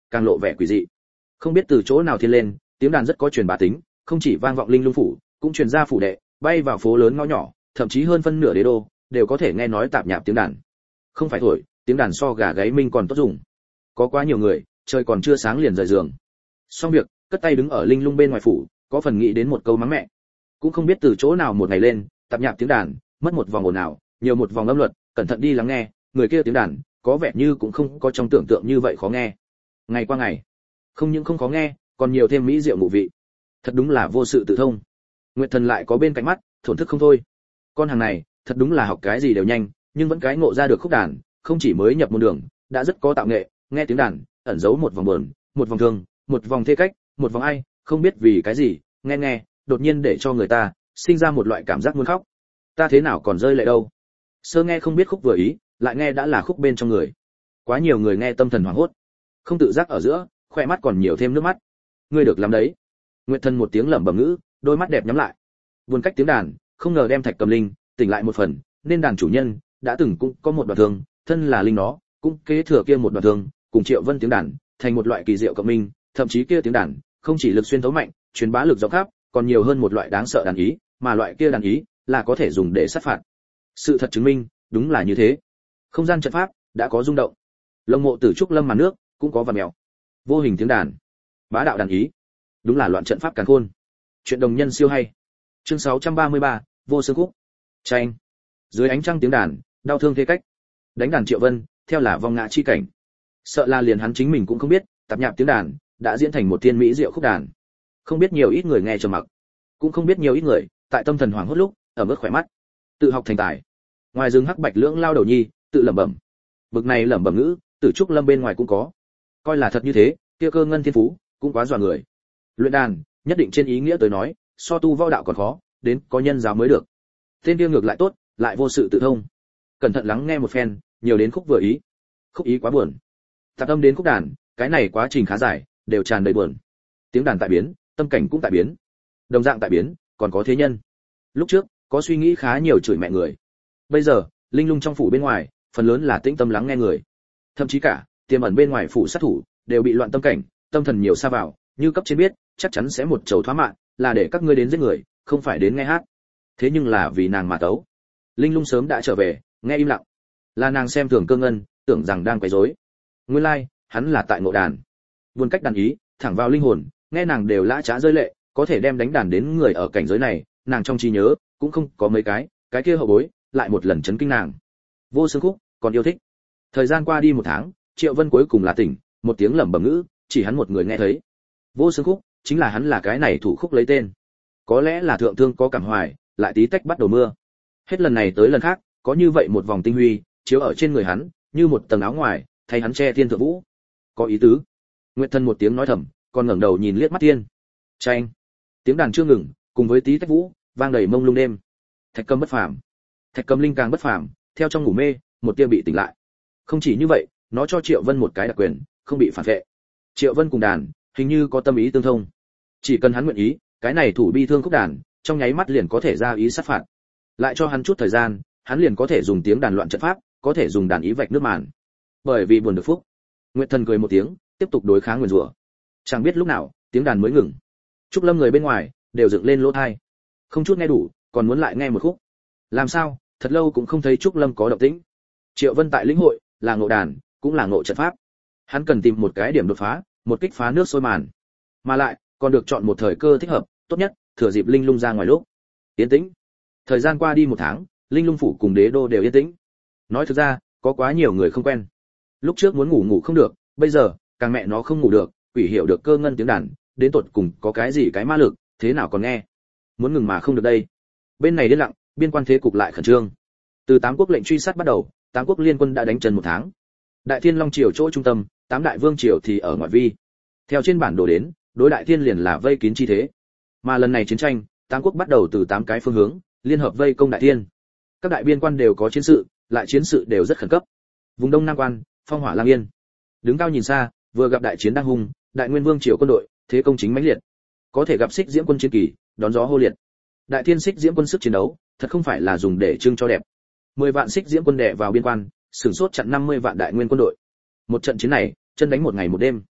càng lộ vẻ quỷ dị. Không biết từ chỗ nào thiên lên, tiếng đàn rất có truyền bá tính, không chỉ vang vọng linh lung phủ, cũng truyền ra phủ đệ, bay vào phố lớn ngõ nhỏ, thậm chí hơn phân nửa đế đô đều có thể nghe nói tạp nhạp tiếng đàn. Không phải thổi, tiếng đàn so gà gáy minh còn tốt dùng. Có quá nhiều người, trời còn chưa sáng liền rời giường. Xong việc, cất tay đứng ở linh lung bên ngoài phủ, có phần nghĩ đến một câu mắng mẹ. Cũng không biết từ chỗ nào một ngày lên, tạp nhạp tiếng đàn, mất một vòng ồn ào, nhiều một vòng âm luật, cẩn thận đi lắng nghe, người kia tiếng đàn, có vẻ như cũng không có trong tưởng tượng như vậy khó nghe. Ngày qua ngày, không những không khó nghe, còn nhiều thêm mỹ diệu ngụ vị. Thật đúng là vô sự tự thông. Nguyệt Thần lại có bên cạnh mắt, thổn thức không thôi. Con hàng này, thật đúng là học cái gì đều nhanh, nhưng vẫn cái ngộ ra được khúc đàn, không chỉ mới nhập môn đường, đã rất có tạo nghệ, nghe tiếng đàn, ẩn giấu một vòng buồn, một vòng thương, một vòng thê cách, một vòng ai, không biết vì cái gì, nghe nghe, đột nhiên để cho người ta sinh ra một loại cảm giác muốn khóc. Ta thế nào còn rơi lệ đâu? Sơ nghe không biết khúc vừa ý, lại nghe đã là khúc bên trong người. Quá nhiều người nghe tâm thần hoảng hốt, không tự giác ở giữa, khoe mắt còn nhiều thêm nước mắt. Ngươi được làm đấy. Nguyệt Thần một tiếng lẩm bẩm ngữ, đôi mắt đẹp nhắm lại. Buồn cách tiếng đàn, không ngờ đem Thạch Cầm Linh tỉnh lại một phần, nên đàn chủ nhân đã từng cũng có một đoạn thương, thân là linh nó, cũng kế thừa kia một đoạn thương, cùng Triệu Vân tiếng đàn, thành một loại kỳ diệu cộng minh, thậm chí kia tiếng đàn, không chỉ lực xuyên thấu mạnh, truyền bá lực rộng khắp, còn nhiều hơn một loại đáng sợ đàn ý, mà loại kia đàn ý là có thể dùng để sát phạt. Sự thật chứng minh, đúng là như thế. Không gian trận pháp đã có rung động. Lông mộ tử trúc lâm màn nước cũng có vằn mèo. Vô hình tiếng đàn, bá đạo đàn ý, đúng là loạn trận pháp càn khôn. Chuyện đồng nhân siêu hay. Chương sáu trăm ba mươi ba, vô xương khúc. Tranh. Dưới ánh trăng tiếng đàn, đau thương thế cách. Đánh đàn Triệu Vân, theo là vong ngã chi cảnh. Sợ là liền hắn chính mình cũng không biết, tạp nhạp tiếng đàn đã diễn thành một thiên mỹ diệu khúc đàn. Không biết nhiều ít người nghe trầm mặc, cũng không biết nhiều ít người tại tâm thần hoảng hốt lúc ở mức khỏe mắt, tự học thành tài. Ngoài rừng hắc bạch lưỡng lao đầu nhi, tự lẩm bẩm. Bực này lẩm bẩm ngữ, Tử Trúc Lâm bên ngoài cũng có. Coi là thật như thế, kia cơ ngân thiên phú cũng quá dọa người. Luyện đàn, nhất định trên ý nghĩa tới nói, so tu võ đạo còn khó, đến có nhân giáo mới được. Tên kia ngược lại tốt, lại vô sự tự thông. Cẩn thận lắng nghe một phen, nhiều đến khúc vừa ý. Khúc ý quá buồn. Tạp âm đến khúc đàn, cái này quá trình khá dài, đều tràn đầy buồn. Tiếng đàn tại biến, tâm cảnh cũng tại biến. Đồng dạng tại biến, còn có thế nhân. Lúc trước, có suy nghĩ khá nhiều chửi mẹ người. Bây giờ, linh lung trong phủ bên ngoài, phần lớn là tĩnh tâm lắng nghe người. Thậm chí cả, tiềm ẩn bên ngoài phủ sát thủ, đều bị loạn tâm cảnh, tâm thần nhiều xa vào, như cấp trên biết, chắc chắn sẽ một chầu thoá mạng, là để các ngươi đến giết người, không phải đến nghe hát. Thế nhưng là vì nàng mà tấu. Linh lung sớm đã trở về, nghe im lặng. Là nàng xem thường Cơ Ngân, tưởng rằng đang quấy rối. Nguyên lai, like, hắn là tại ngộ đàn. Buồn cách đàn ý, thẳng vào linh hồn, nghe nàng đều lã chã rơi lệ, có thể đem đánh đàn đến người ở cảnh giới này, nàng trong trí nhớ cũng không có mấy cái, cái kia hậu bối lại một lần chấn kinh nàng. Vô xương khúc, còn yêu thích. Thời gian qua đi một tháng, Triệu Vân cuối cùng là tỉnh, một tiếng lẩm bẩm ngữ, chỉ hắn một người nghe thấy. Vô xương khúc, chính là hắn là cái này thủ khúc lấy tên. Có lẽ là thượng thương có cảm hoài, lại tí tách bắt đầu mưa. Hết lần này tới lần khác, có như vậy một vòng tinh huy chiếu ở trên người hắn, như một tầng áo ngoài, thay hắn che thiên thượng vũ. Có ý tứ. Nguyệt Thần một tiếng nói thầm, còn ngẩng đầu nhìn liếc mắt thiên. Chanh. Tiếng đàn chưa ngừng, cùng với tí tách vũ, vang đầy mông lung đêm. Thạch Cầm bất phàm. Thạch Cầm Linh càng bất phàm, theo trong ngủ mê, một tia bị tỉnh lại. Không chỉ như vậy, nó cho Triệu Vân một cái đặc quyền, không bị phản vệ. Triệu Vân cùng đàn, hình như có tâm ý tương thông. Chỉ cần hắn nguyện ý, cái này thủ bi thương khúc đàn, trong nháy mắt liền có thể ra ý sát phạt. Lại cho hắn chút thời gian, hắn liền có thể dùng tiếng đàn loạn trận pháp, có thể dùng đàn ý vạch nước màn. Bởi vì buồn được phúc, Nguyệt Thần cười một tiếng, tiếp tục đối kháng nguyền rủa. Chẳng biết lúc nào, tiếng đàn mới ngừng. Trúc Lâm người bên ngoài đều dựng lên lỗ tai, không chút nghe đủ, còn muốn lại nghe một khúc. Làm sao, thật lâu cũng không thấy Trúc Lâm có động tĩnh. Triệu Vân tại lĩnh hội, là ngộ đàn, cũng là ngộ trận pháp. Hắn cần tìm một cái điểm đột phá, một kích phá nước sôi màn. Mà lại, còn được chọn một thời cơ thích hợp, tốt nhất, thừa dịp linh lung ra ngoài lúc. Yên tĩnh. Thời gian qua đi một tháng, linh lung phủ cùng đế đô đều yên tĩnh. Nói thực ra, có quá nhiều người không quen. Lúc trước muốn ngủ ngủ không được, bây giờ, càng mẹ nó không ngủ được, quỷ hiểu được cơ ngân tiếng đàn, đến tột cùng có cái gì cái ma lực, thế nào còn nghe. Muốn ngừng mà không được đây. Bên này điên lặng, biên quan thế cục lại khẩn trương. Từ tám quốc lệnh truy sát bắt đầu, tám quốc liên quân đã đánh trần một tháng. Đại Thiên Long triều chỗ trung tâm, tám đại vương triều thì ở ngoại vi. Theo trên bản đồ đến, đối Đại Thiên liền là vây kín chi thế. Mà lần này chiến tranh, tám quốc bắt đầu từ tám cái phương hướng, liên hợp vây công Đại Thiên. Các đại biên quan đều có chiến sự, lại chiến sự đều rất khẩn cấp. Vùng Đông Nam quan, phong hỏa lang yên. Đứng cao nhìn xa, vừa gặp đại chiến đang hung, Đại Nguyên Vương triều quân đội, thế công chính mãnh liệt. Có thể gặp Xích Diễm quân chiến kỳ, đón gió hô liệt. Đại Thiên Xích Diễm quân sức chiến đấu, thật không phải là dùng để trưng cho đẹp. mười vạn Xích Diễm quân đè vào biên quan, sửng sốt chặn năm mươi vạn Đại Nguyên quân đội. Một trận chiến này, chân đánh một ngày một đêm.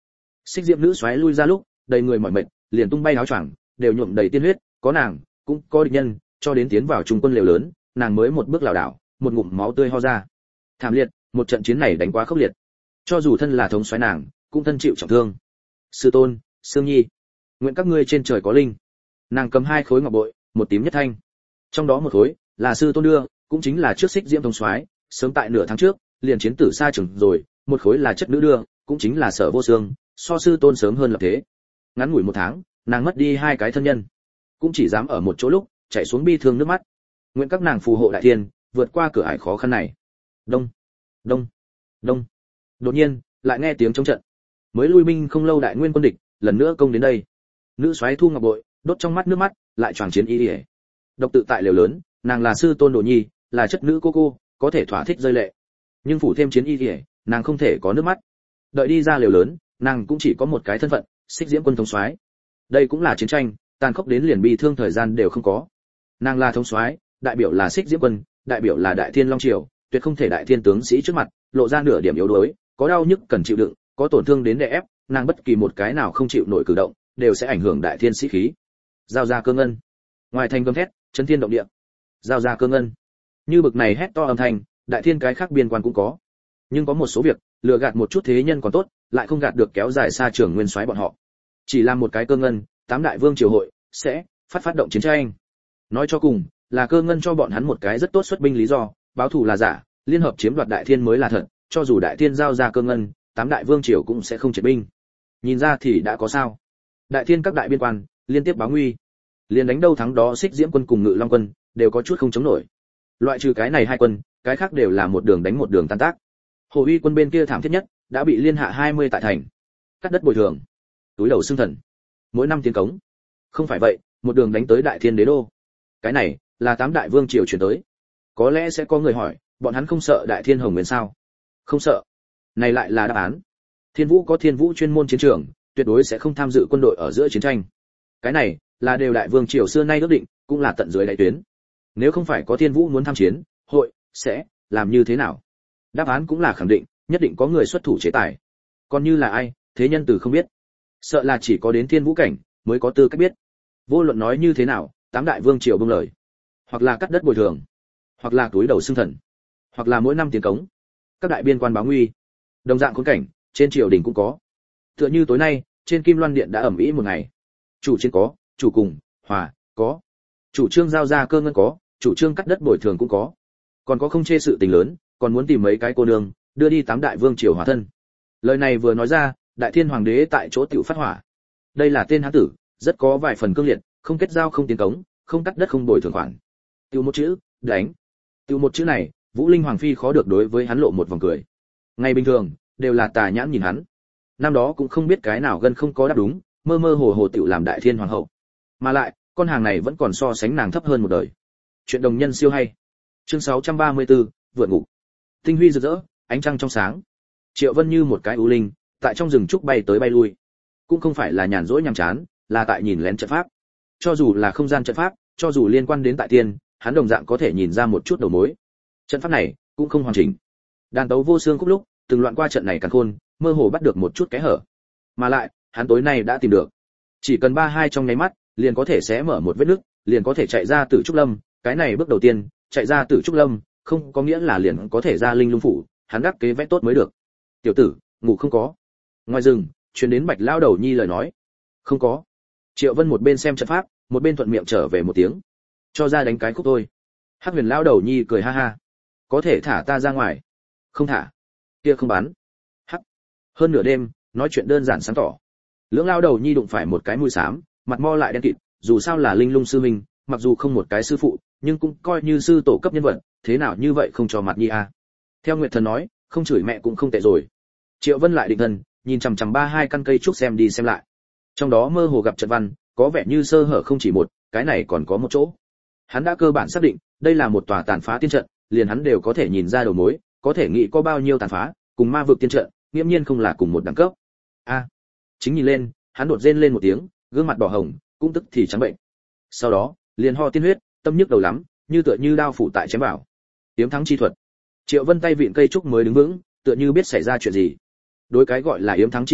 Xích diễm nữ xoáy lui ra lúc đầy người mỏi mệt, liền tung bay áo choàng đều nhuộm đầy tiên huyết, có nàng cũng có địch nhân, cho đến tiến vào trung quân liều lớn, nàng mới một bước lảo đảo, một ngụm máu tươi ho ra. Thảm liệt, một trận chiến này đánh quá khốc liệt. Cho dù thân là thống soái nàng, cũng thân chịu trọng thương. Sư tôn, Sương Nhi, nguyện các ngươi trên trời có linh. Nàng cầm hai khối ngọc bội, một tím nhất thanh. Trong đó một khối là sư tôn đưa, cũng chính là trước Xích diễm thống soái, sớm tại nửa tháng trước, liền chiến tử xa trường rồi, một khối là chất nữ đưa, cũng chính là Sở Vô Xương, so sư tôn sớm hơn lập thế. Ngắn ngủi một tháng, nàng mất đi hai cái thân nhân, cũng chỉ dám ở một chỗ lúc chảy xuống bi thương nước mắt. Nguyện các nàng phù hộ đại thiên, vượt qua cửa ải khó khăn này. Đông, đông, đông. Đột nhiên, lại nghe tiếng chống trận. Mới lui binh không lâu đại nguyên quân địch, lần nữa công đến đây. Nữ soái thu ngọc bội, đốt trong mắt nước mắt, lại choàng chiến ý ỉa. Độc tự tại liều lớn, nàng là sư tôn Đồ Nhi, là chất nữ cô cô, có thể thỏa thích rơi lệ. Nhưng phủ thêm chiến y ỉa, nàng không thể có nước mắt. Đợi đi ra liều lớn, nàng cũng chỉ có một cái thân phận, Xích diễm quân thống soái. Đây cũng là chiến tranh, tàn khốc đến liền bi thương thời gian đều không có. Nàng là thống soái, đại biểu là Xích diễm quân, đại biểu là đại thiên long triều, tuyệt không thể đại thiên tướng sĩ trước mặt lộ ra nửa điểm yếu đuối, có đau nhức cần chịu đựng, có tổn thương đến đè ép, nàng bất kỳ một cái nào không chịu nổi cử động, đều sẽ ảnh hưởng đại thiên sĩ khí. Giao ra cơ ngân. Ngoài thành gầm thét, chấn thiên động địa. Giao ra cơ ngân. Như bực này hét to âm thanh, đại thiên cái khác biên quan cũng có. Nhưng có một số việc, lừa gạt một chút thế nhân còn tốt, lại không gạt được kéo dài xa trường nguyên soái bọn họ. Chỉ làm một cái cơ ngân, tám đại vương triều hội sẽ phát phát động chiến tranh. Nói cho cùng, là cơ ngân cho bọn hắn một cái rất tốt xuất binh lý do, báo thù là giả, liên hợp chiếm đoạt đại thiên mới là thật, cho dù đại thiên giao ra cơ ngân, tám đại vương triều cũng sẽ không triệt binh. Nhìn ra thì đã có sao? Đại thiên các đại biên quan liên tiếp báo nguy, liền đánh đâu thắng đó, Xích diễm quân cùng Ngự Long quân đều có chút không chống nổi. Loại trừ cái này hai quân, cái khác đều là một đường đánh một đường tan tác. Hồ Uy quân bên kia thảm thiết nhất, đã bị liên hạ hai mươi tại thành, cắt đất bồi thường, túi đầu xương thần, mỗi năm tiến cống. Không phải vậy, một đường đánh tới đại thiên đế đô. Cái này là tám đại vương triều chuyển tới. Có lẽ sẽ có người hỏi, bọn hắn không sợ đại thiên hồng nguyên sao? Không sợ. Này lại là đáp án. Thiên Vũ có Thiên Vũ chuyên môn chiến trường, tuyệt đối sẽ không tham dự quân đội ở giữa chiến tranh. Cái này là đều đại vương triều xưa nay ước định, cũng là tận dưới đại tuyến. Nếu không phải có Thiên Vũ muốn tham chiến, hội sẽ làm như thế nào? Đáp án cũng là khẳng định, nhất định có người xuất thủ chế tài. Còn như là ai, thế nhân từ không biết. Sợ là chỉ có đến Thiên Vũ cảnh mới có tư cách biết. Vô luận nói như thế nào, tám đại vương triều buông lời, hoặc là cắt đất bồi thường, hoặc là túi đầu xương thần, hoặc là mỗi năm tiến cống. Các đại biên quan báo nguy, đồng dạng khốn cảnh, trên triều đình cũng có. Tựa như tối nay, trên Kim Loan điện đã ẩm ĩ một ngày. Chủ chiến có, chủ cùng, hòa, có. Chủ trương giao ra cơ ngân có, chủ trương cắt đất bồi thường cũng có. Còn có không chê sự tình lớn, còn muốn tìm mấy cái cô nương, đưa đi tám đại vương triều hòa thân. Lời này vừa nói ra, đại thiên hoàng đế tại chỗ tiểu phát hỏa. Đây là tên hán tử, rất có vài phần cương liệt, không kết giao không tiến cống, không cắt đất không bồi thường khoản. Tiêu một chữ, đánh. Tiêu một chữ này, Vũ Linh hoàng phi khó được đối với hắn lộ một vòng cười. Ngày bình thường, đều là tà nhãn nhìn hắn. Năm đó cũng không biết cái nào gần không có đáp đúng, mơ mơ hồ hồ tiểu làm đại thiên hoàng hậu. Mà lại, con hàng này vẫn còn so sánh nàng thấp hơn một đời. Chuyện đồng nhân siêu hay. Chương sáu trăm ba mươi tư, vượt ngục. Tinh huy rực rỡ, ánh trăng trong sáng. Triệu Vân như một cái ưu linh, tại trong rừng trúc bay tới bay lui. Cũng không phải là nhàn rỗi nhàm chán, là tại nhìn lén trận pháp. Cho dù là không gian trận pháp, cho dù liên quan đến tại tiên, hắn đồng dạng có thể nhìn ra một chút đầu mối. Trận pháp này cũng không hoàn chỉnh. Đàn tấu vô xương khúc lúc, từng loạn qua trận này càng khôn, mơ hồ bắt được một chút cái hở. Mà lại, hắn tối nay đã tìm được. Chỉ cần ba hai trong nháy mắt, liền có thể xé mở một vết nứt, liền có thể chạy ra Tử Trúc Lâm, cái này bước đầu tiên, chạy ra Tử Trúc Lâm, không có nghĩa là liền có thể ra Linh Lung phủ, hắn đắc kế vẽ tốt mới được. Tiểu tử, ngủ không có. Ngoài rừng, truyền đến Bạch lão đầu nhi lời nói. Không có. Triệu Vân một bên xem trận pháp, một bên thuận miệng trở về một tiếng. Cho ra đánh cái khúc thôi. Hắc Huyền lão đầu nhi cười ha ha. Có thể thả ta ra ngoài. Không thả. Kia không bán. Hắc. Hơn nửa đêm, nói chuyện đơn giản sáng tỏ. Lưỡng lão đầu nhi đụng phải một cái mũi xám, mặt mo lại đen kịt, dù sao là Linh Lung sư minh, mặc dù không một cái sư phụ, nhưng cũng coi như sư tổ cấp nhân vật, thế nào như vậy không cho mặt nhi a. Theo Nguyệt Thần nói, không chửi mẹ cũng không tệ rồi. Triệu Vân lại định thần, nhìn chằm chằm ba hai căn cây trúc xem đi xem lại. Trong đó mơ hồ gặp trận văn, có vẻ như sơ hở không chỉ một, cái này còn có một chỗ. Hắn đã cơ bản xác định, đây là một tòa tàn phá tiên trận, liền hắn đều có thể nhìn ra đầu mối, có thể nghĩ có bao nhiêu tàn phá, cùng ma vực tiên trận, nghiêm nhiên không là cùng một đẳng cấp. A. Chính nhìn lên, hắn đột rên lên một tiếng, gương mặt đỏ hồng, cũng tức thì trắng bệnh. Sau đó, liền ho tiên huyết, tâm nhức đầu lắm, như tựa như đao phủ tại chém vào. Tiếm thắng chi thuật. Triệu Vân tay vịn cây trúc mới đứng vững, tựa như biết xảy ra chuyện gì. Đối cái gọi là yếm thắng chi thuật,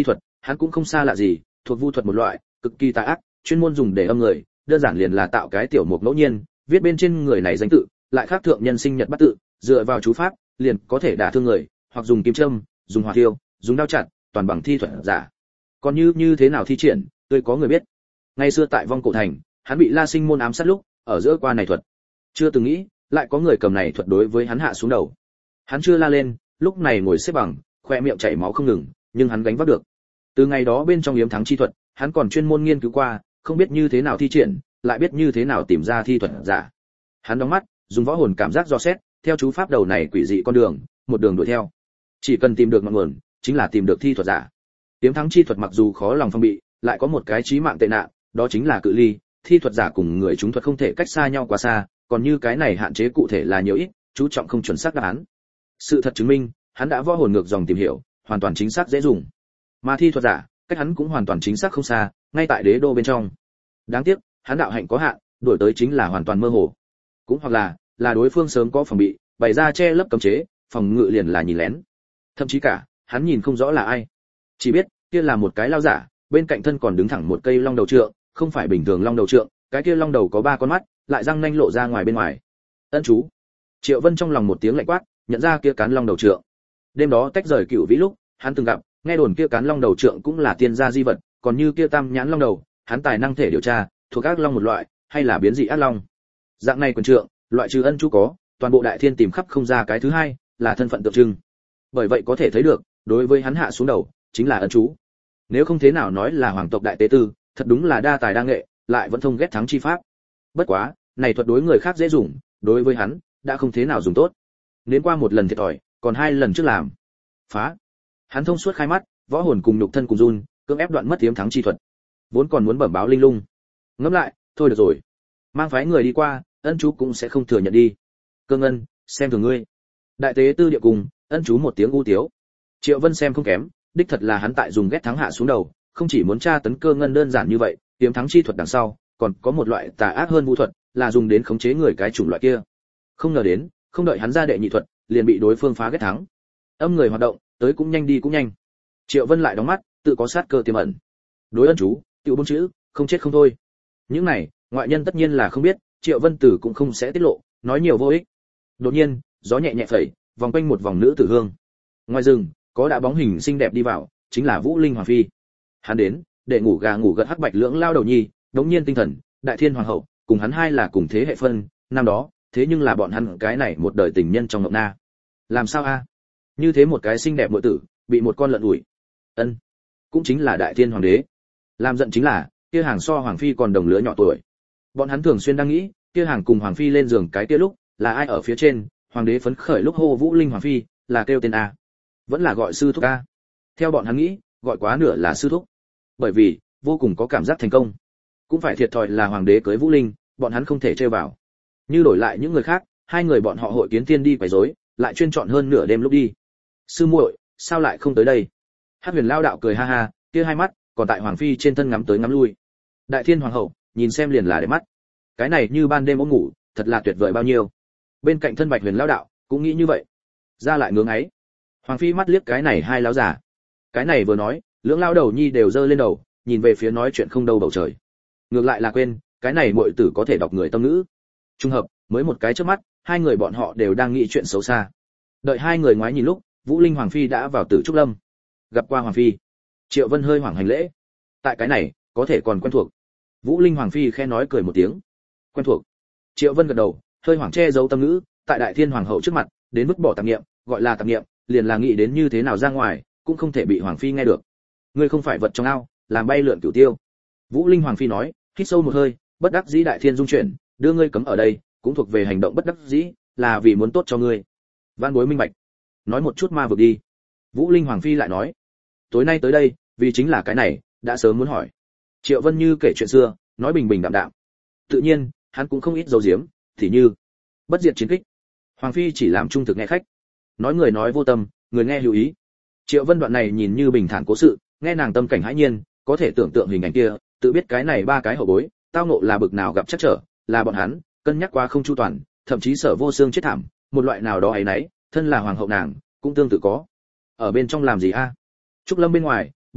hắn cũng không xa lạ gì, thuộc vu thuật một loại, cực kỳ tà ác, chuyên môn dùng để âm người, đơn giản liền là tạo cái tiểu mục ngẫu nhiên, viết bên trên người này danh tự, lại khác thượng nhân sinh nhật bắt tự, dựa vào chú pháp, liền có thể đả thương người, hoặc dùng kim châm, dùng hỏa thiêu, dùng đao chặt, toàn bằng thi thuật giả. Còn như như thế nào thi triển, tôi có người biết. Ngày xưa tại Vong Cổ Thành, hắn bị La Sinh môn ám sát lúc, ở giữa qua này thuật. Chưa từng nghĩ, lại có người cầm này thuật đối với hắn hạ xuống đầu. Hắn chưa la lên, lúc này ngồi xếp bằng, khoe miệng chảy máu không ngừng, nhưng hắn gánh vác được. Từ ngày đó bên trong yếm thắng chi thuật, hắn còn chuyên môn nghiên cứu qua, không biết như thế nào thi triển, lại biết như thế nào tìm ra thi thuật giả. Hắn đóng mắt, dùng võ hồn cảm giác dò xét, theo chú pháp đầu này quỷ dị con đường, một đường đuổi theo. Chỉ cần tìm được ngọn nguồn, chính là tìm được thi thuật giả. Yếm thắng chi thuật mặc dù khó lòng phòng bị, lại có một cái chí mạng tệ nạn, đó chính là cự ly, thi thuật giả cùng người chúng thuật không thể cách xa nhau quá xa, còn như cái này hạn chế cụ thể là nhiều ít, chú trọng không chuẩn xác đáp án. Sự thật chứng minh, hắn đã võ hồn ngược dòng tìm hiểu, hoàn toàn chính xác dễ dùng. Mà thi thuật giả, cách hắn cũng hoàn toàn chính xác không xa, ngay tại đế đô bên trong. Đáng tiếc, hắn đạo hạnh có hạn, đuổi tới chính là hoàn toàn mơ hồ. Cũng hoặc là, là đối phương sớm có phòng bị, bày ra che lấp cấm chế, phòng ngự liền là nhìn lén. Thậm chí cả, hắn nhìn không rõ là ai. Chỉ biết, kia là một cái lao giả, bên cạnh thân còn đứng thẳng một cây long đầu trượng, không phải bình thường long đầu trượng, cái kia long đầu có ba con mắt, lại răng nanh lộ ra ngoài bên ngoài. Ân chú. Triệu Vân trong lòng một tiếng lạnh quát, nhận ra kia cán long đầu trượng. Đêm đó tách rời cựu vĩ lúc, hắn từng gặp, nghe đồn kia cán long đầu trượng cũng là tiên gia di vật, còn như kia tam nhãn long đầu, hắn tài năng thể điều tra, thuộc ác long một loại, hay là biến dị ác long. Dạng này quyền trượng, loại trừ ân chú có, toàn bộ đại thiên tìm khắp không ra cái thứ hai, là thân phận tượng trưng. Bởi vậy có thể thấy được, đối với hắn hạ xuống đầu, chính là ân chú. Nếu không thế nào nói là hoàng tộc đại tế tư, thật đúng là đa tài đa nghệ, lại vẫn thông ghét thắng chi pháp. Bất quá, này thuật đối người khác dễ dùng, đối với hắn, đã không thế nào dùng tốt. Đến qua một lần thiệt thòi, còn hai lần trước làm. Phá. Hắn thông suốt khai mắt, võ hồn cùng nhục thân cùng run, cưỡng ép đoạn mất tiếm thắng chi thuật. Vốn còn muốn bẩm báo linh lung. Ngẫm lại, thôi được rồi. Mang phái người đi qua, ân chú cũng sẽ không thừa nhận đi. Cương Ân, xem thường ngươi. Đại tế tư địa cùng, ân chú một tiếng u tiếu. Triệu Vân xem không kém, đích thật là hắn tại dùng ghét thắng hạ xuống đầu, không chỉ muốn tra tấn Cơ Ngân đơn giản như vậy, tiếm thắng chi thuật đằng sau, còn có một loại tà ác hơn vũ thuật, là dùng đến khống chế người cái chủng loại kia. Không ngờ đến, không đợi hắn ra đệ nhị thuật, liền bị đối phương phá ghét thắng. Âm người hoạt động, tới cũng nhanh đi cũng nhanh. Triệu Vân lại đóng mắt, tự có sát cơ tiềm ẩn. Đối ân chú, tiểu bốn chữ, không chết không thôi. Những này, ngoại nhân tất nhiên là không biết, Triệu Vân Tử cũng không sẽ tiết lộ, nói nhiều vô ích. Đột nhiên, gió nhẹ nhẹ phẩy, vòng quanh một vòng nữ tử hương. Ngoài rừng, có đã bóng hình xinh đẹp đi vào, chính là Vũ Linh Hoàng phi. Hắn đến, để ngủ gà ngủ gật hắc bạch lưỡng lao đầu nhi, đống nhiên tinh thần, đại thiên hoàng hậu, cùng hắn hai là cùng thế hệ phân, năm đó, thế nhưng là bọn hắn cái này một đời tình nhân trong ngọc na. Làm sao a? Như thế một cái xinh đẹp muội tử, bị một con lợn đuổi. Ân, cũng chính là đại thiên hoàng đế. Làm giận chính là, kia hàng so hoàng phi còn đồng lứa nhỏ tuổi. Bọn hắn thường xuyên đang nghĩ, kia hàng cùng hoàng phi lên giường cái kia lúc, là ai ở phía trên, hoàng đế phấn khởi lúc hô Vũ Linh Hoàng phi, là kêu tên a, vẫn là gọi sư thúc a. Theo bọn hắn nghĩ, gọi quá nửa là sư thúc. Bởi vì, vô cùng có cảm giác thành công. Cũng phải thiệt thòi là hoàng đế cưới Vũ Linh, bọn hắn không thể trêu vào. Như đổi lại những người khác, hai người bọn họ hội kiến tiên đi quấy rối, lại chuyên chọn hơn nửa đêm lúc đi. Sư muội, sao lại không tới đây? Hắc Huyền lao đạo cười ha ha, kia hai mắt còn tại hoàng phi trên thân ngắm tới ngắm lui. Đại thiên hoàng hậu, nhìn xem liền là để mắt. Cái này như ban đêm ôm ngủ, thật là tuyệt vời bao nhiêu. Bên cạnh thân Bạch Huyền lao đạo cũng nghĩ như vậy, ra lại ngưỡng ấy. Hoàng phi mắt liếc cái này hai lão già, cái này vừa nói, lưỡng lao đầu nhi đều giơ lên đầu, nhìn về phía nói chuyện không đâu bầu trời. Ngược lại là quên, cái này muội tử có thể đọc người tâm ngữ. Trung hợp, mới một cái chớp mắt, hai người bọn họ đều đang nghĩ chuyện xấu xa. Đợi hai người ngoái nhìn lúc, Vũ Linh Hoàng phi đã vào Tử Trúc Lâm. Gặp qua Hoàng phi. Triệu Vân hơi hoảng hành lễ. Tại cái này, có thể còn quen thuộc. Vũ Linh Hoàng phi khẽ nói cười một tiếng. Quen thuộc. Triệu Vân gật đầu, hơi hoảng che giấu tâm ngữ, tại Đại Thiên Hoàng hậu trước mặt, đến mức bỏ tạp niệm, gọi là tạp niệm, liền là nghĩ đến như thế nào ra ngoài, cũng không thể bị Hoàng phi nghe được. Ngươi không phải vật trong ao, làm bay lượn cửu tiêu. Vũ Linh Hoàng phi nói, hít sâu một hơi, bất đắc dĩ Đại Thiên dung chuyển, đưa ngươi cấm ở đây, cũng thuộc về hành động bất đắc dĩ, là vì muốn tốt cho ngươi. Van bối minh bạch. Nói một chút ma vực đi. Vũ Linh Hoàng phi lại nói, tối nay tới đây, vì chính là cái này, đã sớm muốn hỏi. Triệu Vân Như kể chuyện xưa, nói bình bình đạm đạm. Tự nhiên, hắn cũng không ít dấu diếm, thì như bất diệt chiến kích. Hoàng phi chỉ làm trung thực nghe khách, nói người nói vô tâm, người nghe lưu ý. Triệu Vân đoạn này nhìn như bình thản cố sự, nghe nàng tâm cảnh hãi nhiên, có thể tưởng tượng hình ảnh kia, tự biết cái này ba cái hậu bối, tao ngộ là bực nào gặp chắc trở, là bọn hắn cân nhắc quá không chu toàn, thậm chí Sở Vô Xương chết thảm, một loại nào đó ấy nấy, thân là hoàng hậu nàng, cũng tương tự có. Ở bên trong làm gì a? Trúc Lâm bên ngoài,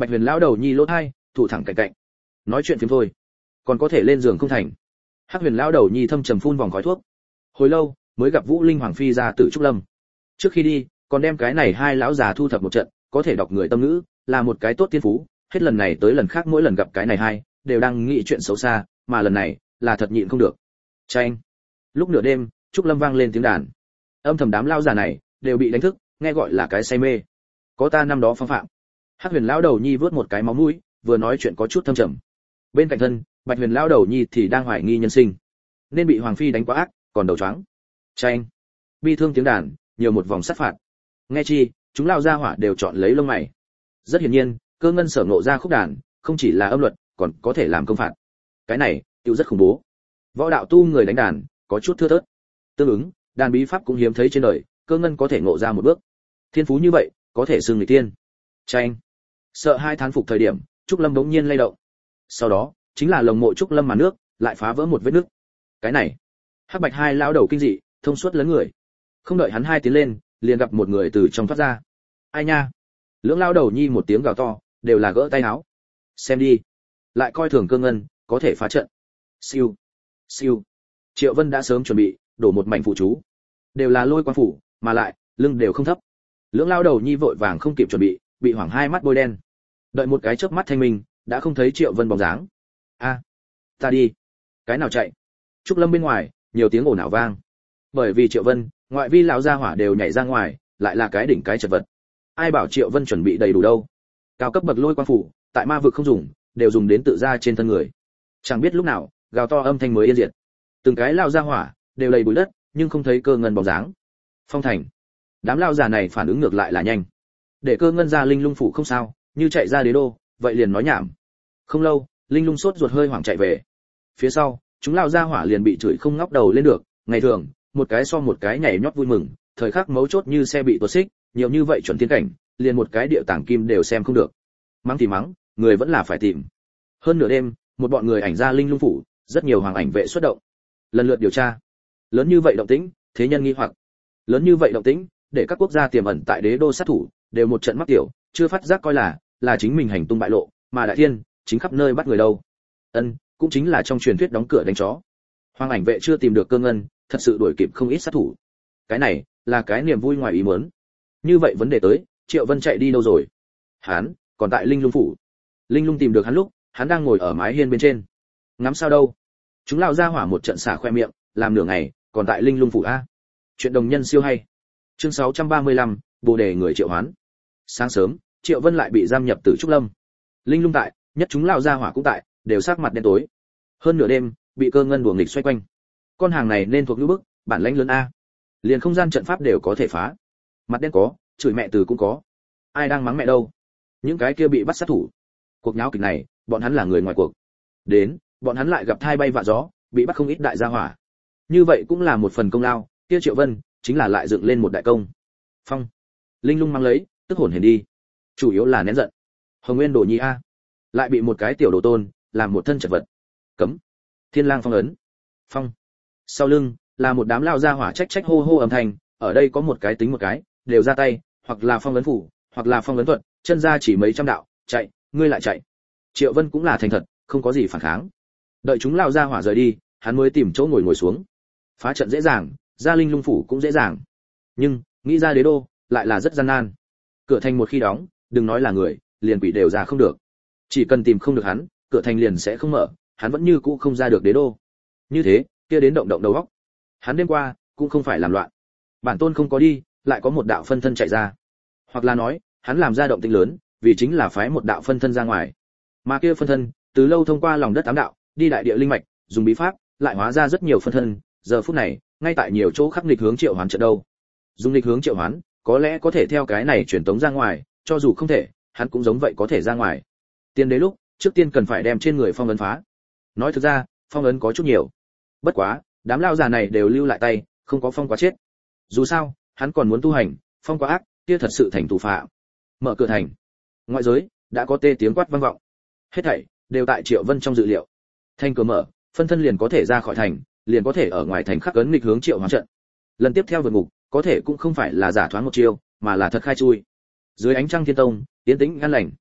Bạch Huyền lão đầu nhi lỗ thai thủ thẳng cạnh cạnh, nói chuyện phiếm thôi, còn có thể lên giường không thành. Hắc Huyền lão đầu nhi thâm trầm phun vòng khói thuốc, hồi lâu mới gặp Vũ Linh Hoàng phi ra từ trúc lâm. Trước khi đi còn đem cái này hai lão già thu thập một trận, có thể đọc người tâm ngữ, là một cái tốt tiên phú. Hết lần này tới lần khác mỗi lần gặp cái này hai đều đang nghĩ chuyện xấu xa, mà lần này là thật nhịn không được. Chanh. Lúc nửa đêm trúc lâm vang lên tiếng đàn, âm thầm đám lão già này đều bị đánh thức, nghe gọi là cái say mê. Có ta năm đó phong phạm. Hắc Huyền lão đầu nhi vớt một cái máu mũi, vừa nói chuyện có chút thâm trầm. Bên cạnh thân Bạch Huyền lão đầu nhi thì đang hoài nghi nhân sinh, nên bị hoàng phi đánh quá ác, còn đầu choáng. Chanh. Bi thương tiếng đàn nhiều một vòng sát phạt. Nghe chi chúng lao ra hỏa đều chọn lấy lông mày. Rất hiển nhiên Cơ Ngân sở ngộ ra khúc đàn không chỉ là âm luật, còn có thể làm công phạt. Cái này tiêu rất khủng bố. Võ đạo tu người đánh đàn có chút thưa thớt, tương ứng đàn bí pháp cũng hiếm thấy trên đời. Cơ Ngân có thể ngộ ra một bước thiên phú như vậy, có thể xưng người tiên. Chanh. Sợ hai thán phục thời điểm trúc lâm bỗng nhiên lay động, sau đó chính là lồng mộ trúc lâm mà nước lại phá vỡ một vết nứt. Cái này Hắc Bạch hai lão đầu kinh dị thông suốt lớn người, không đợi hắn hai tiến lên liền gặp một người từ trong thoát ra. Ai nha? Lưỡng lão đầu nhi một tiếng gào to, đều là gỡ tay áo. Xem đi, lại coi thường Cơ Ngân có thể phá trận. Siêu, siêu. Triệu Vân đã sớm chuẩn bị đổ một mảnh phụ chú, đều là lôi quang phủ, mà lại lưng đều không thấp. Lưỡng lão đầu nhi vội vàng không kịp chuẩn bị, bị hoảng hai mắt bôi đen. Đợi một cái chớp mắt thanh minh, đã không thấy Triệu Vân bóng dáng. A, ta đi. Cái nào chạy? Trúc lâm bên ngoài nhiều tiếng ồn ào vang, bởi vì Triệu Vân ngoại vi lão gia hỏa đều nhảy ra ngoài, lại là cái đỉnh cái chật vật. Ai bảo Triệu Vân chuẩn bị đầy đủ đâu? Cao cấp bậc lôi quang phủ tại ma vực không dùng, đều dùng đến tự ra trên thân người. Chẳng biết lúc nào gào to âm thanh mới yên diệt, từng cái lão gia hỏa đều đầy bụi đất, nhưng không thấy Cơ Ngân bóng dáng. Phong thành, đám lão già này phản ứng ngược lại là nhanh, để Cơ Ngân ra linh lung phủ không sao, như chạy ra đế đô vậy liền nói nhảm. Không lâu linh lung sốt ruột hơi hoảng chạy về, phía sau chúng lão gia hỏa liền bị chửi không ngóc đầu lên được. Ngày thường một cái so một cái nhảy nhót vui mừng, thời khắc mấu chốt như xe bị tuột xích, nhiều như vậy chuẩn tiên cảnh, liền một cái địa tàng kim đều xem không được. Mắng thì mắng, người vẫn là phải tìm. Hơn nửa đêm một bọn người ảnh ra linh lung phủ, rất nhiều hoàng ảnh vệ xuất động, lần lượt điều tra. Lớn như vậy động tĩnh, thế nhân nghi hoặc. Lớn như vậy động tĩnh, để các quốc gia tiềm ẩn tại đế đô sát thủ đều một trận mắc tiểu, chưa phát giác coi là là chính mình hành tung bại lộ, mà đại thiên chính khắp nơi bắt người đâu. Ân, cũng chính là trong truyền thuyết đóng cửa đánh chó. Hoàng ảnh vệ chưa tìm được Cơ Ngân, thật sự đuổi kịp không ít sát thủ. Cái này là cái niềm vui ngoài ý muốn. Như vậy vấn đề tới, Triệu Vân chạy đi đâu rồi? Hắn còn tại linh lung phủ. Linh lung tìm được hắn lúc hắn đang ngồi ở mái hiên bên trên, ngắm sao đâu. Chúng lao ra hỏa một trận xả khoe miệng, làm nửa ngày còn tại linh lung phủ a. Chuyện đồng nhân siêu hay. Chương sáu trăm ba mươi lăm, bồ đề người triệu hoán. Sáng sớm Triệu Vân lại bị giam nhập Tử Trúc Lâm. Linh lung tại, nhất chúng lao ra hỏa cũng tại, đều sắc mặt đen tối. Hơn nửa đêm bị Cơ Ngân đuổi nghịch xoay quanh. Con hàng này nên thuộc lưu bức, bản lãnh lớn a. Liền không gian trận pháp đều có thể phá. Mặt đen có, chửi mẹ từ cũng có. Ai đang mắng mẹ đâu? Những cái kia bị bắt sát thủ. Cuộc nháo kịch này, bọn hắn là người ngoài cuộc. Đến, bọn hắn lại gặp thai bay vạ gió, bị bắt không ít đại gia hỏa. Như vậy cũng là một phần công lao, kia Triệu Vân chính là lại dựng lên một đại công. Phong. Linh lung mang lấy, tức hồn hển đi. Chủ yếu là nén giận. Hồng Nguyên Đồ Nhi a, lại bị một cái tiểu đồ tôn làm một thân chật vật. Cấm. Thiên Lang phong ấn. Phong. Sau lưng là một đám lao ra hỏa trách trách hô hô âm thanh, ở đây có một cái tính một cái, đều ra tay, hoặc là phong ấn phủ, hoặc là phong ấn thuật, chân ra chỉ mấy trăm đạo, chạy, ngươi lại chạy. Triệu Vân cũng là thành thật, không có gì phản kháng. Đợi chúng lao ra hỏa rời đi, hắn mới tìm chỗ ngồi ngồi xuống. Phá trận dễ dàng, ra linh lung phủ cũng dễ dàng, nhưng nghĩ ra đế đô lại là rất gian nan. Cửa thành một khi đóng, đừng nói là người, liền quỷ đều ra không được. Chỉ cần tìm không được hắn, cửa thành liền sẽ không mở, hắn vẫn như cũ không ra được đế đô. Như thế, kia đến động động đầu óc. Hắn đêm qua cũng không phải làm loạn. Bản tôn không có đi, lại có một đạo phân thân chạy ra. Hoặc là nói, hắn làm ra động tĩnh lớn, vì chính là phái một đạo phân thân ra ngoài. Mà kia phân thân, từ lâu thông qua lòng đất ám đạo, đi đại địa linh mạch, dùng bí pháp, lại hóa ra rất nhiều phân thân, giờ phút này, ngay tại nhiều chỗ khắc nghịch hướng triệu hoán trận đâu. Dùng nghịch hướng triệu hoán, có lẽ có thể theo cái này truyền tống ra ngoài, cho dù không thể, hắn cũng giống vậy có thể ra ngoài. Tiên đế lúc, trước tiên cần phải đem trên người phong ấn phá. Nói thực ra, phong ấn có chút nhiều. Bất quá, đám lao già này đều lưu lại tay, không có phong quá chết. Dù sao, hắn còn muốn tu hành, phong quá ác, kia thật sự thành tù phạm. Mở cửa thành. Ngoại giới đã có tê tiếng quát vang vọng. Hết thảy đều tại Triệu Vân trong dự liệu. Thành cửa mở, phân thân liền có thể ra khỏi thành, liền có thể ở ngoài thành khắc ấn nghịch hướng triệu hoán trận. Lần tiếp theo vượt ngục, có thể cũng không phải là giả thoáng một chiêu, mà là thật khai chui. Dưới ánh trăng thiên tông, tiến tĩnh an lành.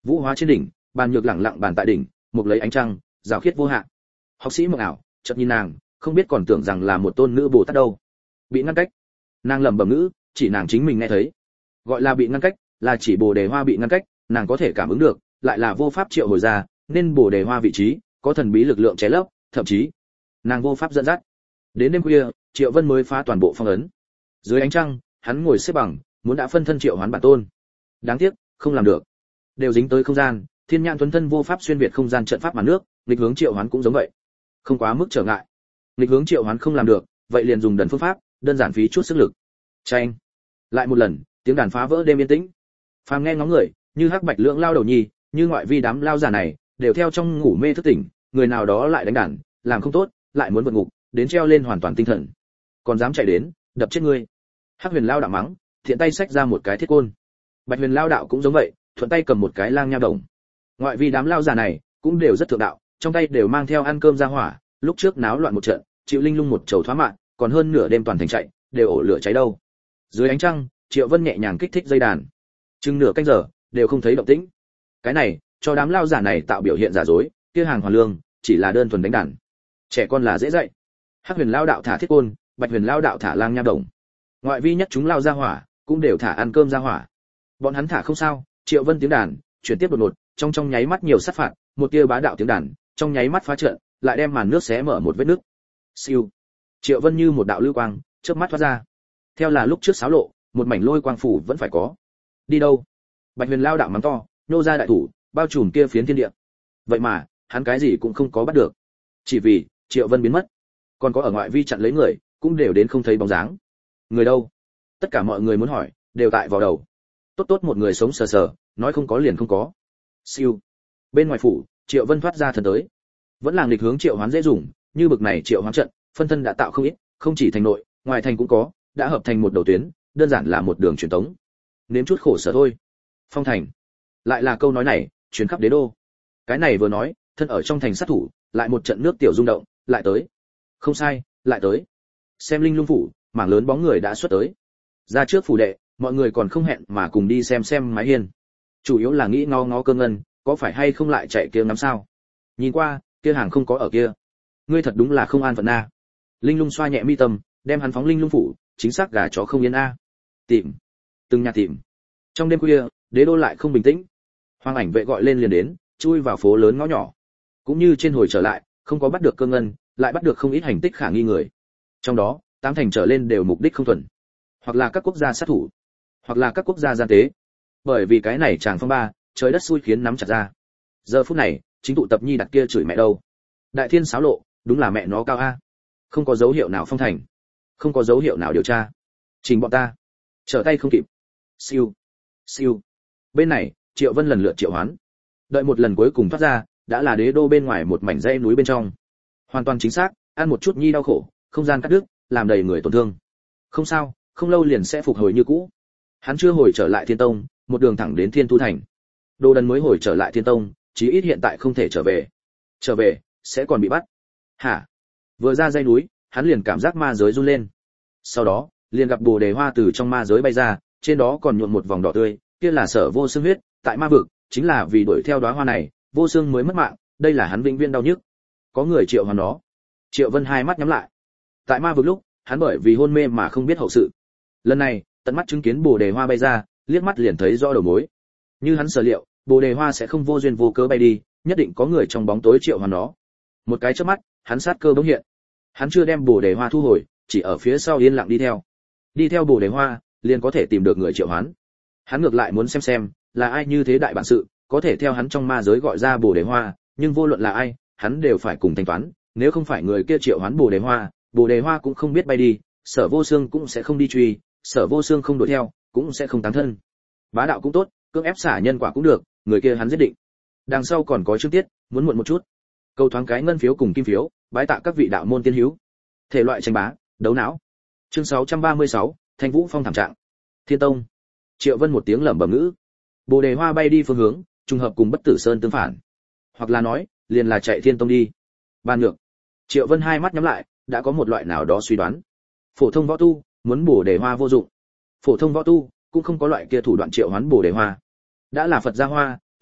Vũ hóa trên đỉnh, bàn nhược lẳng lặng bàn tại đỉnh, mục lấy ánh trăng, rào khiết vô hạn. Học sĩ mộng ảo, chợt nhìn nàng, không biết còn tưởng rằng là một tôn nữ Bồ Tát đâu. Bị ngăn cách. Nàng lẩm bẩm ngữ, chỉ nàng chính mình nghe thấy. Gọi là bị ngăn cách, là chỉ Bồ Đề Hoa bị ngăn cách, nàng có thể cảm ứng được, lại là vô pháp triệu hồi ra, nên Bồ Đề Hoa vị trí có thần bí lực lượng che lấp, thậm chí nàng vô pháp dẫn dắt. Đến đêm khuya, Triệu Vân mới phá toàn bộ phong ấn. Dưới ánh trăng, hắn ngồi xếp bằng, muốn đã phân thân triệu hoán bản tôn. Đáng tiếc, không làm được. Đều dính tới không gian, Thiên Nhãn Tuấn Thân vô pháp xuyên việt không gian trận pháp màn nước, nghịch hướng triệu hoán cũng giống vậy. Không quá mức trở ngại. Nghịch hướng triệu hoán không làm được, vậy liền dùng đần phương pháp, đơn giản phí chút sức lực. Chanh. Lại một lần, tiếng đàn phá vỡ đêm yên tĩnh. Phàm nghe ngóng người, như hắc bạch lưỡng lao đầu nhi, như ngoại vi đám lao giả này, đều theo trong ngủ mê thức tỉnh, người nào đó lại đánh đàn, làm không tốt, lại muốn vượt ngục, đến treo lên hoàn toàn tinh thần. Còn dám chạy đến, đập chết ngươi. Hắc Huyền lao đạo mắng, thiện tay xách ra một cái thiết côn. Bạch Huyền lao đạo cũng giống vậy, thuận tay cầm một cái lang nha đồng. Ngoại vi đám lao giả này, cũng đều rất thượng đạo, trong tay đều mang theo ăn cơm ra hỏa, lúc trước náo loạn một trận, chịu linh lung một chầu thoá mạng, còn hơn nửa đêm toàn thành chạy, đều ổ lửa cháy đâu. Dưới ánh trăng, Triệu Vân nhẹ nhàng kích thích dây đàn. Chừng nửa canh giờ, đều không thấy động tĩnh. Cái này, cho đám lao giả này tạo biểu hiện giả dối, kia hàng hoàn lương, chỉ là đơn thuần đánh đàn. Trẻ con là dễ dạy. Hắc Huyền lao đạo thả thiết côn, Bạch Huyền lao đạo thả lang nha đồng. Ngoại vi nhất chúng lao ra hỏa, cũng đều thả ăn cơm ra hỏa. Bọn hắn thả không sao, Triệu Vân tiếng đàn, chuyển tiếp đột ngột, trong trong nháy mắt nhiều sát phạt, một tia bá đạo tiếng đàn, trong nháy mắt phá trận, lại đem màn nước xé mở một vết nứt. Siêu. Triệu Vân như một đạo lưu quang, chớp mắt thoát ra. Theo là lúc trước xáo lộ, một mảnh lôi quang phủ vẫn phải có. Đi đâu? Bạch Huyền lao đạo mắng to, nô ra đại thủ, bao trùm kia phiến thiên địa. Vậy mà, hắn cái gì cũng không có bắt được. Chỉ vì, Triệu Vân biến mất. Còn có ở ngoại vi chặn lấy người, cũng đều đến không thấy bóng dáng. Người đâu? Tất cả mọi người muốn hỏi, đều tại vào đầu. Tốt tốt một người sống sờ sờ, nói không có liền không có. Siêu. Bên ngoài phủ, Triệu Vân thoát ra thần tới. Vẫn là nghịch hướng triệu hoán dễ dùng, như bực này triệu hoán trận, phân thân đã tạo không ít, không chỉ thành nội, ngoài thành cũng có, đã hợp thành một đầu tuyến, đơn giản là một đường truyền tống. Nếm chút khổ sở thôi. Phong thành. Lại là câu nói này, truyền khắp đế đô. Cái này vừa nói, thân ở trong thành sát thủ, lại một trận nước tiểu rung động, lại tới. Không sai, lại tới. Xem linh lung phủ, mảng lớn bóng người đã xuất tới. Ra trước phủ đệ, mọi người còn không hẹn mà cùng đi xem xem mái hiên. Chủ yếu là nghĩ ngó ngó cơ ngân, có phải hay không lại chạy kia ngắm sao? Nhìn qua, kia hàng không có ở kia. Ngươi thật đúng là không an phận a. Linh lung xoa nhẹ mi tâm, đem hắn phóng linh lung phủ, chính xác gà chó không yên a. Tìm, từng nhà tìm. Trong đêm khuya, đế đô lại không bình tĩnh. Hoàng ảnh vệ gọi lên liền đến, chui vào phố lớn ngõ nhỏ. Cũng như trên hồi trở lại, không có bắt được cơ ngân, lại bắt được không ít hành tích khả nghi người. Trong đó, tám thành trở lên đều mục đích không thuần, hoặc là các quốc gia sát thủ, hoặc là các quốc gia gian tế. Bởi vì cái này chàng phong ba, trời đất xui khiến nắm chặt ra. Giờ phút này, chính tụ tập nhi đặt kia chửi mẹ đâu. Đại thiên xáo lộ, đúng là mẹ nó cao a. Không có dấu hiệu nào phong thành, không có dấu hiệu nào điều tra. Trình bọn ta, trở tay không kịp. Siêu, siêu. Bên này, Triệu Vân lần lượt triệu hoán. Đợi một lần cuối cùng thoát ra, đã là đế đô bên ngoài một mảnh dãy núi bên trong. Hoàn toàn chính xác, ăn một chút nhi đau khổ, không gian cắt đứt, làm đầy người tổn thương. Không sao, không lâu liền sẽ phục hồi như cũ. Hắn chưa hồi trở lại Thiên Tông, một đường thẳng đến Thiên Tu thành. Đồ Đần mới hồi trở lại Thiên Tông, chí ít hiện tại không thể trở về. Trở về, sẽ còn bị bắt. Hả? Vừa ra dãy núi, hắn liền cảm giác ma giới run lên. Sau đó, liền gặp Bồ Đề Hoa từ trong ma giới bay ra, trên đó còn nhuộm một vòng đỏ tươi, kia là Sở Vô Xương huyết, tại ma vực, chính là vì đuổi theo đóa hoa này, Vô Xương mới mất mạng, đây là hắn vĩnh viễn đau nhức. Có người triệu hoán nó. Triệu Vân hai mắt nhắm lại. Tại ma vực lúc, hắn bởi vì hôn mê mà không biết hậu sự. Lần này, tận mắt chứng kiến Bồ Đề Hoa bay ra, liếc mắt liền thấy rõ đầu mối. Như hắn sở liệu, Bồ Đề Hoa sẽ không vô duyên vô cớ bay đi, nhất định có người trong bóng tối triệu hoán nó. Một cái chớp mắt, hắn sát cơ bỗng hiện. Hắn chưa đem Bồ Đề Hoa thu hồi, chỉ ở phía sau yên lặng đi theo. Đi theo Bồ Đề Hoa, liền có thể tìm được người triệu hoán. Hắn ngược lại muốn xem xem, là ai như thế đại bản sự, có thể theo hắn trong ma giới gọi ra Bồ Đề Hoa, nhưng vô luận là ai, hắn đều phải cùng thanh toán, nếu không phải người kia triệu hoán Bồ Đề Hoa, Bồ Đề Hoa cũng không biết bay đi, Sở Vô Xương cũng sẽ không đi truy, Sở Vô Xương không đuổi theo, cũng sẽ không tán thân. Bá đạo cũng tốt, cưỡng ép xả nhân quả cũng được, người kia hắn giết định. Đằng sau còn có chương tiết, muốn muộn một chút. Câu thoáng cái ngân phiếu cùng kim phiếu, bái tạ các vị đạo môn tiên hữu. Thể loại tranh bá, đấu não. Chương sáu trăm ba mươi sáu, Thanh Vũ Phong thảm trạng. Thiên Tông. Triệu Vân một tiếng lẩm bẩm ngữ. Bồ Đề Hoa bay đi phương hướng, trùng hợp cùng Bất Tử Sơn tương phản. Hoặc là nói, liền là chạy Thiên Tông đi. Ban nhược. Triệu Vân hai mắt nhắm lại, đã có một loại nào đó suy đoán. Phổ thông võ tu, muốn Bồ Đề Hoa vô dụng. Phổ thông võ tu, cũng không có loại kia thủ đoạn triệu hoán Bồ Đề Hoa. Đã là Phật gia Hoa, Tuấn,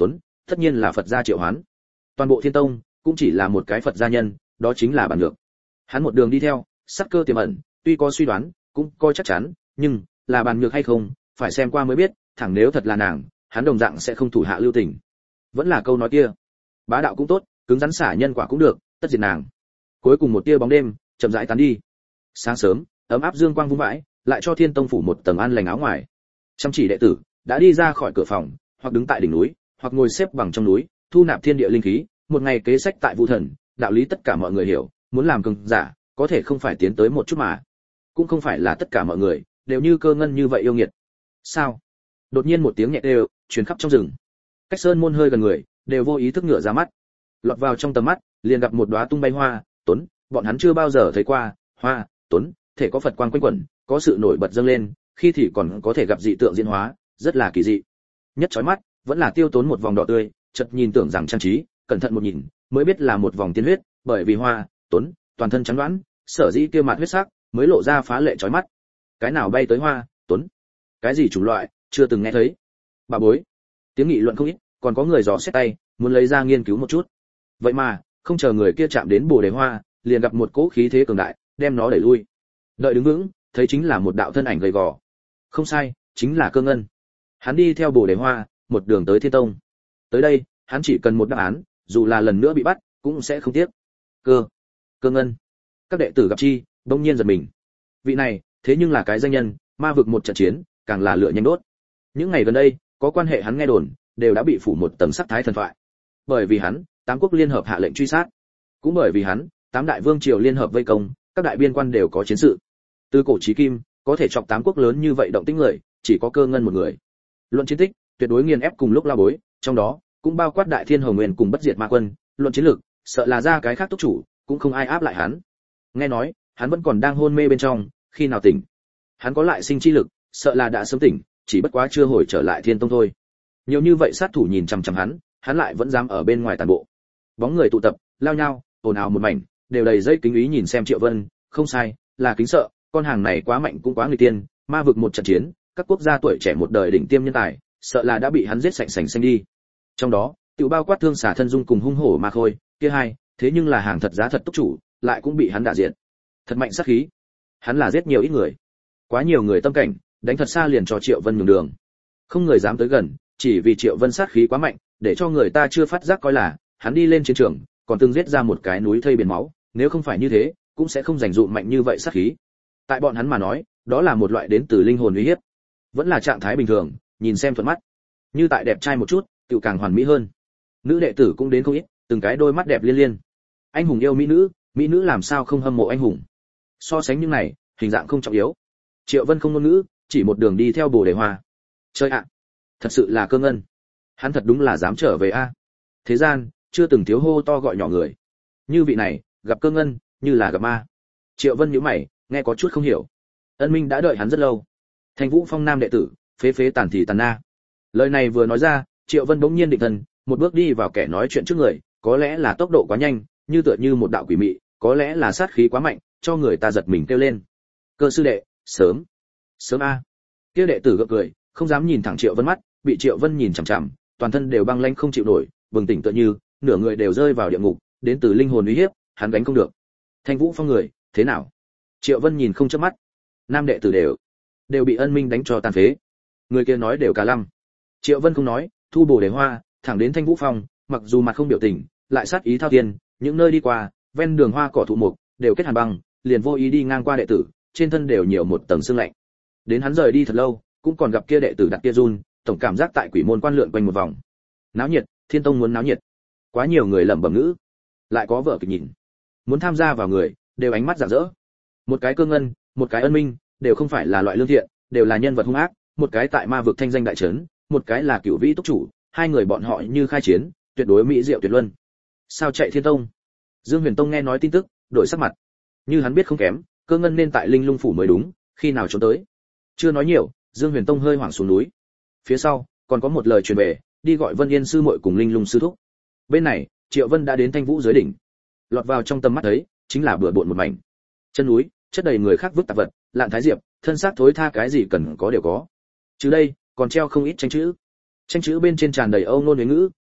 tất nhiên là Phật gia triệu hoán. Toàn bộ Thiên Tông cũng chỉ là một cái Phật gia nhân, đó chính là Bàn Nhược. Hắn một đường đi theo, sát cơ tiềm ẩn, tuy có suy đoán, cũng coi chắc chắn, nhưng là Bàn Nhược hay không, phải xem qua mới biết, thẳng nếu thật là nàng, hắn đồng dạng sẽ không thủ hạ lưu tình. Vẫn là câu nói kia, bá đạo cũng tốt, cứng rắn xả nhân quả cũng được, tất diệt nàng. Cuối cùng một tia bóng đêm chậm rãi tán đi. Sáng sớm, ấm áp dương quang vung vãi, lại cho Thiên Tông phủ một tầng an lành áo ngoài. Chăm chỉ đệ tử đã đi ra khỏi cửa phòng, hoặc đứng tại đỉnh núi, hoặc ngồi xếp bằng trong núi, thu nạp thiên địa linh khí, một ngày kế sách tại Vu Thần, đạo lý tất cả mọi người hiểu, muốn làm cường giả, có thể không phải tiến tới một chút mà, cũng không phải là tất cả mọi người đều như Cơ Ngân như vậy yêu nghiệt. Sao? Đột nhiên một tiếng nhẹ đều truyền khắp trong rừng. Cách sơn môn hơi gần người, đều vô ý thức ngửa ra mắt. Lọt vào trong tầm mắt, liền gặp một đóa tung bay hoa, tuấn, bọn hắn chưa bao giờ thấy qua, hoa, tuấn, thể có Phật quang quanh quẩn, có sự nổi bật dâng lên, khi thì còn có thể gặp dị tượng diễn hóa, rất là kỳ dị. Nhất chói mắt, vẫn là tiêu tốn một vòng đỏ tươi, chợt nhìn tưởng rằng trang trí, cẩn thận một nhìn, mới biết là một vòng tiên huyết, bởi vì hoa, tuấn, toàn thân trắng đoán, sở dĩ kia mặt huyết sắc, mới lộ ra phá lệ chói mắt. Cái nào bay tới hoa, tuấn? Cái gì chủng loại, chưa từng nghe thấy. Bà bối. Tiếng nghị luận không ít, còn có người dò xét tay, muốn lấy ra nghiên cứu một chút. Vậy mà, không chờ người kia chạm đến Bồ Đề Hoa, liền gặp một cỗ khí thế cường đại, đem nó đẩy lui. Đợi đứng vững, thấy chính là một đạo thân ảnh gầy gò. Không sai, chính là Cơ Ngân. Hắn đi theo Bồ Đề Hoa, một đường tới Thiên Tông. Tới đây, hắn chỉ cần một đáp án, dù là lần nữa bị bắt, cũng sẽ không tiếc. Cơ, Cơ Ngân. Các đệ tử gặp chi, bỗng nhiên giật mình. Vị này, thế nhưng là cái danh nhân, ma vực một trận chiến, càng là lửa nhanh đốt. Những ngày gần đây, có quan hệ hắn nghe đồn, đều đã bị phủ một tầng sắc thái thần thoại. Bởi vì hắn, tám quốc liên hợp hạ lệnh truy sát. Cũng bởi vì hắn, tám đại vương triều liên hợp vây công, các đại biên quan đều có chiến sự. Từ cổ chí kim, có thể chọc tám quốc lớn như vậy động tĩnh người, chỉ có Cơ Ngân một người. Luận chiến tích, tuyệt đối nghiền ép cùng lúc la bối, trong đó cũng bao quát đại thiên hồng nguyên cùng bất diệt ma quân. Luận chiến lược, sợ là ra cái khác túc chủ, cũng không ai áp lại hắn. Nghe nói, hắn vẫn còn đang hôn mê bên trong, khi nào tỉnh, hắn có lại sinh chi lực, sợ là đã sớm tỉnh, chỉ bất quá chưa hồi trở lại Thiên Tông thôi. Nhiều như vậy sát thủ nhìn chằm chằm hắn, hắn lại vẫn dám ở bên ngoài tàn bộ. Bóng người tụ tập, lao nhau, ồn ào một mảnh, đều đầy dây kính ý nhìn xem Triệu Vân, không sai, là kính sợ, con hàng này quá mạnh cũng quá người tiên, ma vực một trận chiến, các quốc gia tuổi trẻ một đời đỉnh tiêm nhân tài, sợ là đã bị hắn giết sạch sành xanh đi. Trong đó, tiểu bao quát Thương Xà Thân Dung cùng hung hổ Ma Khôi, kia hai, thế nhưng là hàng thật giá thật túc chủ, lại cũng bị hắn đả diện. Thật mạnh sát khí. Hắn là giết nhiều ít người. Quá nhiều người tâm cảnh, đánh thật xa liền cho Triệu Vân nhường đường. Không người dám tới gần, chỉ vì Triệu Vân sát khí quá mạnh, để cho người ta chưa phát giác coi là hắn đi lên chiến trường, còn từng giết ra một cái núi thây biển máu, nếu không phải như thế, cũng sẽ không dành dụm mạnh như vậy sát khí. Tại bọn hắn mà nói, đó là một loại đến từ linh hồn uy hiếp. Vẫn là trạng thái bình thường, nhìn xem thuận mắt. Như tại đẹp trai một chút, tiểu càng hoàn mỹ hơn. Nữ đệ tử cũng đến không ít, từng cái đôi mắt đẹp liên liên. Anh hùng yêu mỹ nữ, mỹ nữ làm sao không hâm mộ anh hùng. So sánh những này, hình dạng không trọng yếu. Triệu Vân không ngôn ngữ, chỉ một đường đi theo Bồ Đề Hoa. Chơi ạ, thật sự là Cơ Ngân. Hắn thật đúng là dám trở về a. Thế gian chưa từng thiếu hô to gọi nhỏ người. Như vị này, gặp Cơ Ngân, như là gặp ma. Triệu Vân nhíu mày, nghe có chút không hiểu. Ân Minh đã đợi hắn rất lâu. Thành Vũ Phong nam đệ tử, phế phế tàn thì tàn na. Lời này vừa nói ra, Triệu Vân bỗng nhiên định thần, một bước đi vào kẻ nói chuyện trước người, có lẽ là tốc độ quá nhanh, như tựa như một đạo quỷ mị, có lẽ là sát khí quá mạnh, cho người ta giật mình kêu lên. Cơ sư đệ, sớm. Sớm a. Kia đệ tử gượng cười, không dám nhìn thẳng Triệu Vân mắt, bị Triệu Vân nhìn chằm chằm, toàn thân đều băng lãnh không chịu nổi, bừng tỉnh tựa như nửa người đều rơi vào địa ngục, đến từ linh hồn uy hiếp, hắn gánh không được. Thanh Vũ Phong người, thế nào? Triệu Vân nhìn không chớp mắt. Nam đệ tử đều đều bị Ân Minh đánh cho tàn phế. Người kia nói đều cả lăm. Triệu Vân không nói, thu Bồ Đề Hoa, thẳng đến Thanh Vũ Phong, mặc dù mặt không biểu tình, lại sát ý thao thiên, những nơi đi qua, ven đường hoa cỏ thụ mục đều kết hàn băng, liền vô ý đi ngang qua đệ tử, trên thân đều nhiều một tầng sương lạnh. Đến hắn rời đi thật lâu, cũng còn gặp kia đệ tử đặt kia run, tổng cảm giác tại quỷ môn quan lượn quanh một vòng. Náo nhiệt, Thiên Tông muốn náo nhiệt. Quá nhiều người lẩm bẩm ngữ, lại có vợ kịch nhìn. Muốn tham gia vào người, đều ánh mắt rạng rỡ. Một cái Cơ Ngân, một cái Ân Minh, đều không phải là loại lương thiện, đều là nhân vật hung ác, một cái tại ma vực thanh danh đại trấn, một cái là cửu vĩ túc chủ, hai người bọn họ như khai chiến, tuyệt đối mỹ diệu tuyệt luân. Sao chạy Thiên Tông? Dương Huyền Tông nghe nói tin tức, đổi sắc mặt. Như hắn biết không kém, Cơ Ngân nên tại Linh Lung phủ mới đúng, khi nào trốn tới? Chưa nói nhiều, Dương Huyền Tông hơi hoảng xuống núi. Phía sau, còn có một lời truyền về, đi gọi Vân Yên sư muội cùng Linh Lung sư thúc. Bên này, Triệu Vân đã đến Thanh Vũ dưới đỉnh. Lọt vào trong tầm mắt thấy, chính là bừa bộn một mảnh. Chân núi, chất đầy người khác vứt tạp vật, lạn thái diệp, thân xác thối tha cái gì cần có đều có. Chứ đây, còn treo không ít tranh chữ. Tranh chữ bên trên tràn đầy âu ngôn huế ngữ,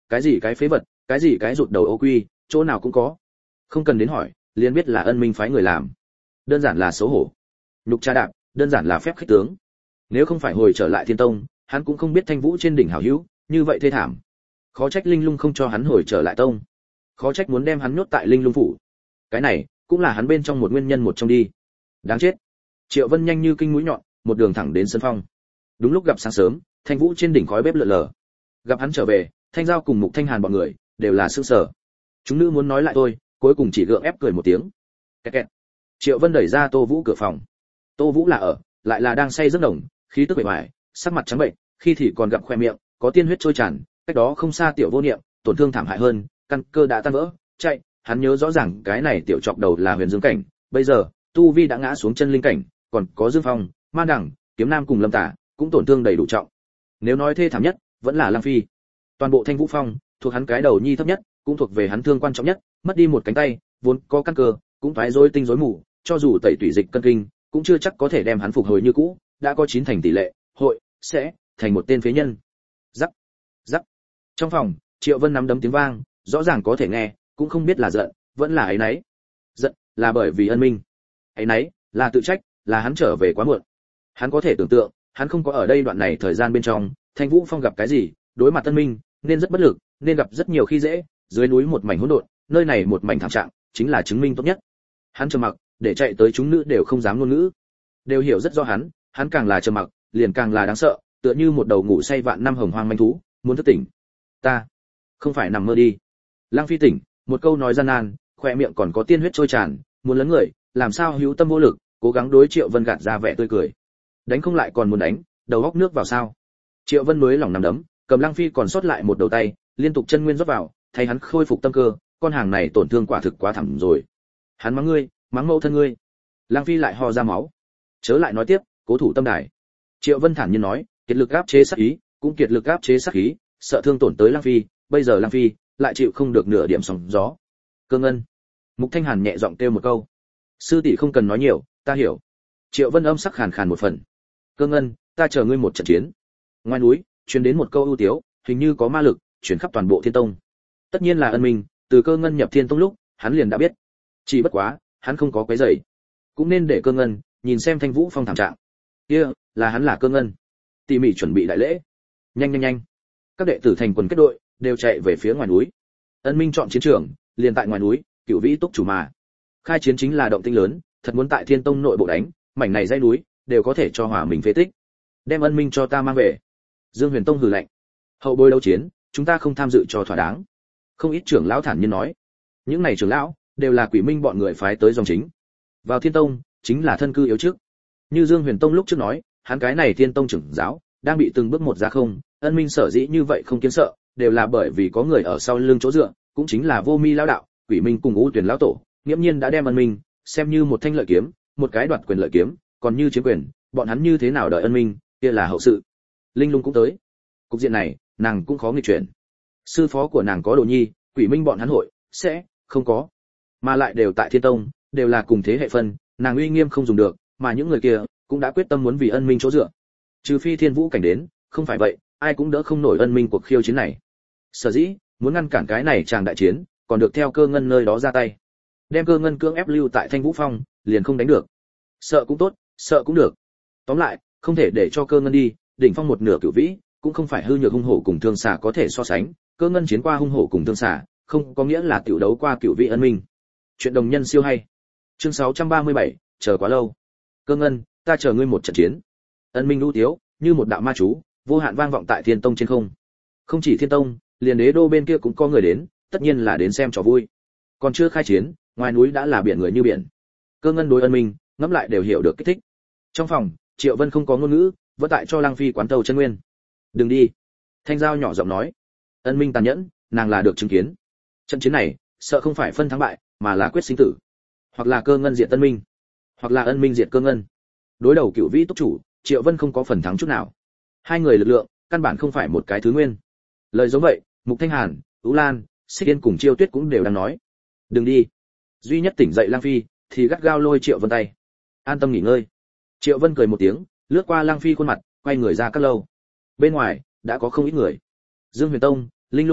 cái gì cái phế vật, cái gì cái rụt đầu ô quy, chỗ nào cũng có. Không cần đến hỏi, liền biết là Ân Minh phái người làm. Đơn giản là xấu hổ. Nhục tra đạp, đơn giản là phép khích tướng. Nếu không phải hồi trở lại Thiên Tông, hắn cũng không biết Thanh Vũ trên đỉnh hảo hữu, như vậy thê thảm. Khó trách Linh Lung không cho hắn hồi trở lại tông. Khó trách muốn đem hắn nhốt tại Linh Lung phủ. Cái này cũng là hắn bên trong một nguyên nhân một trong đi. Đáng chết. Triệu Vân nhanh như kinh mũi nhọn, một đường thẳng đến sân phong. Đúng lúc gặp sáng sớm, Thanh Vũ trên đỉnh khói bếp lượn lờ. Gặp hắn trở về, Thanh Giao cùng Mục Thanh Hàn bọn người đều là sửng sở. Chúng nữ muốn nói lại thôi, cuối cùng chỉ gượng ép cười một tiếng. Kẹt kẹt. Triệu Vân đẩy ra Tô Vũ cửa phòng. Tô Vũ là ở, lại là đang say giấc đồng, khí tức bề ngoài, sắc mặt trắng bệnh, khi thì còn gặp khoe miệng, có tiên huyết trôi tràn, cách đó không xa tiểu vô niệm, tổn thương thảm hại hơn, căn cơ đã tan vỡ, chạy, hắn nhớ rõ ràng cái này tiểu trọc đầu là Huyền Dương cảnh, bây giờ, tu vi đã ngã xuống chân linh cảnh, còn có Dương Phong, Ma Đẳng, Kiếm Nam cùng Lâm Tả, cũng tổn thương đầy đủ trọng. Nếu nói thê thảm nhất, vẫn là Lăng Phi. Toàn bộ Thanh Vũ Phong, thuộc hắn cái đầu nhi thấp nhất, cũng thuộc về hắn thương quan trọng nhất, mất đi một cánh tay, vốn có căn cơ, cũng thoái rối tinh rối mù, cho dù tẩy tủy dịch cân kinh, cũng chưa chắc có thể đem hắn phục hồi như cũ, đã có chín thành tỷ lệ, hội sẽ thành một tên phế nhân. Rắc, rắc. Trong phòng, Triệu Vân nắm đấm tiếng vang, rõ ràng có thể nghe, cũng không biết là giận, vẫn là ấy nấy. Giận là bởi vì Ân Minh, ấy nấy là tự trách, là hắn trở về quá muộn. Hắn có thể tưởng tượng, hắn không có ở đây đoạn này thời gian bên trong, Thanh Vũ Phong gặp cái gì, đối mặt Ân Minh, nên rất bất lực, nên gặp rất nhiều khi dễ, dưới núi một mảnh hỗn độn, nơi này một mảnh thảm trạng, chính là chứng minh tốt nhất. Hắn trầm mặc, để chạy tới chúng nữ đều không dám ngôn ngữ, đều hiểu rất rõ hắn, hắn càng là trầm mặc, liền càng là đáng sợ, tựa như một đầu ngủ say vạn năm hồng hoang manh thú, muốn thức tỉnh. Ta không phải nằm mơ đi. Lăng Phi tỉnh, một câu nói gian nan, khóe miệng còn có tiên huyết trôi tràn, muốn lấn người, làm sao hữu tâm vô lực, cố gắng đối Triệu Vân gạt ra vẻ tươi cười. Đánh không lại còn muốn đánh, đầu góc nước vào sao? Triệu Vân mới lòng nằm đấm, cầm Lăng Phi còn sót lại một đầu tay, liên tục chân nguyên rót vào, thay hắn khôi phục tâm cơ, con hàng này tổn thương quả thực quá thảm rồi. Hắn mắng ngươi, mắng mẫu thân ngươi. Lăng Phi lại ho ra máu. Chớ lại nói tiếp, cố thủ tâm đài. Triệu Vân thản nhiên nói, kiệt lực áp chế sát ý, cũng kiệt lực áp chế sát khí, sợ thương tổn tới Lăng Phi, bây giờ Lăng Phi lại chịu không được nửa điểm sóng gió. Cơ Ngân. Mục Thanh Hàn nhẹ giọng kêu một câu. Sư tỷ không cần nói nhiều, ta hiểu. Triệu Vân âm sắc khàn khàn một phần. Cơ Ngân, ta chờ ngươi một trận chiến. Ngoài núi, truyền đến một câu ưu tiếu, hình như có ma lực, truyền khắp toàn bộ Thiên Tông. Tất nhiên là Ân Minh, từ Cơ Ngân nhập Thiên Tông lúc, hắn liền đã biết. Chỉ bất quá, hắn không có quấy rầy. Cũng nên để Cơ Ngân nhìn xem Thanh Vũ Phong thảm trạng. Kia, là hắn là Cơ Ngân. Tỉ mỉ chuẩn bị đại lễ. Nhanh nhanh nhanh. Các đệ tử thành quần kết đội, đều chạy về phía ngoài núi. Ân Minh chọn chiến trường, liền tại ngoài núi, Cửu Vĩ túc chủ mà. Khai chiến chính là động tĩnh lớn, thật muốn tại Thiên Tông nội bộ đánh, mảnh này dãy núi đều có thể cho hỏa mình phế tích. Đem Ân Minh cho ta mang về. Dương Huyền Tông hừ lạnh. Hậu bối đấu chiến, chúng ta không tham dự cho thỏa đáng. Không ít trưởng lão thản nhiên nói. Những này trưởng lão đều là Quỷ Minh bọn người phái tới dòng chính. Vào Thiên Tông, chính là thân cư yếu trước. Như Dương Huyền Tông lúc trước nói, hắn cái này Thiên Tông trưởng giáo đang bị từng bước một ra không, Ân Minh sở dĩ như vậy không kiên sợ, đều là bởi vì có người ở sau lưng chỗ dựa, cũng chính là Vô Mi lão đạo, Quỷ Minh cùng U Tuyển lão tổ, nghiễm nhiên đã đem Ân Minh xem như một thanh lợi kiếm, một cái đoạt quyền lợi kiếm, còn như chiếm quyền, bọn hắn như thế nào đợi Ân Minh, kia là hậu sự. Linh Lung cũng tới. Cục diện này, nàng cũng khó nghịch chuyển. Sư phó của nàng có Đồ Nhi, Quỷ Minh bọn hắn hội sẽ không có, mà lại đều tại Thiên Tông, đều là cùng thế hệ phân, nàng uy nghiêm không dùng được, mà những người kia cũng đã quyết tâm muốn vì Ân Minh chỗ dựa. Trừ phi Thiên Vũ cảnh đến, không phải vậy, ai cũng đỡ không nổi Ân Minh cuộc khiêu chiến này. Sở dĩ, muốn ngăn cản cái này chàng đại chiến, còn được theo Cơ Ngân nơi đó ra tay. Đem Cơ Ngân cưỡng ép lưu tại Thanh Vũ Phong, liền không đánh được. Sợ cũng tốt, sợ cũng được. Tóm lại, không thể để cho Cơ Ngân đi, đỉnh phong một nửa Cửu Vĩ, cũng không phải hư nhược hung hổ cùng Thương Xà có thể so sánh, Cơ Ngân chiến qua hung hổ cùng Thương Xà, không có nghĩa là tiểu đấu qua Cửu Vĩ Ân Minh. Chuyện đồng nhân siêu hay. Chương sáu trăm ba mươi bảy, chờ quá lâu. Cơ Ngân, ta chờ ngươi một trận chiến. Ân Minh lưu tiếu, như một đạo ma chú, vô hạn vang vọng tại Thiên Tông trên không. Không chỉ Thiên Tông, liền Đế đô bên kia cũng có người đến, tất nhiên là đến xem trò vui. Còn chưa khai chiến, ngoài núi đã là biển người như biển. Cơ Ngân đối Ân Minh, ngẫm lại đều hiểu được kích thích. Trong phòng, Triệu Vân không có ngôn ngữ, vẫn tại cho Lăng Phi quán tâu chân nguyên. Đừng đi. Thanh Giao nhỏ giọng nói. Ân Minh tàn nhẫn, nàng là được chứng kiến. Trận chiến này, sợ không phải phân thắng bại, mà là quyết sinh tử. Hoặc là Cơ Ngân diệt Ân Minh, hoặc là Ân Minh diệt Cơ Ngân. Đối đầu Cửu Vĩ túc chủ, Triệu Vân không có phần thắng chút nào. Hai người lực lượng, căn bản không phải một cái thứ nguyên. Lời giống vậy, Mục Thanh Hàn, Ú Lan, Xích Yên cùng Chiêu Tuyết cũng đều đang nói. Đừng đi. Duy nhất tỉnh dậy Lang Phi, thì gắt gao lôi Triệu Vân tay. An tâm nghỉ ngơi. Triệu Vân cười một tiếng, lướt qua Lang Phi khuôn mặt, quay người ra các lâu. Bên ngoài đã có không ít người. Dương Huyền Tông, Linh Lung,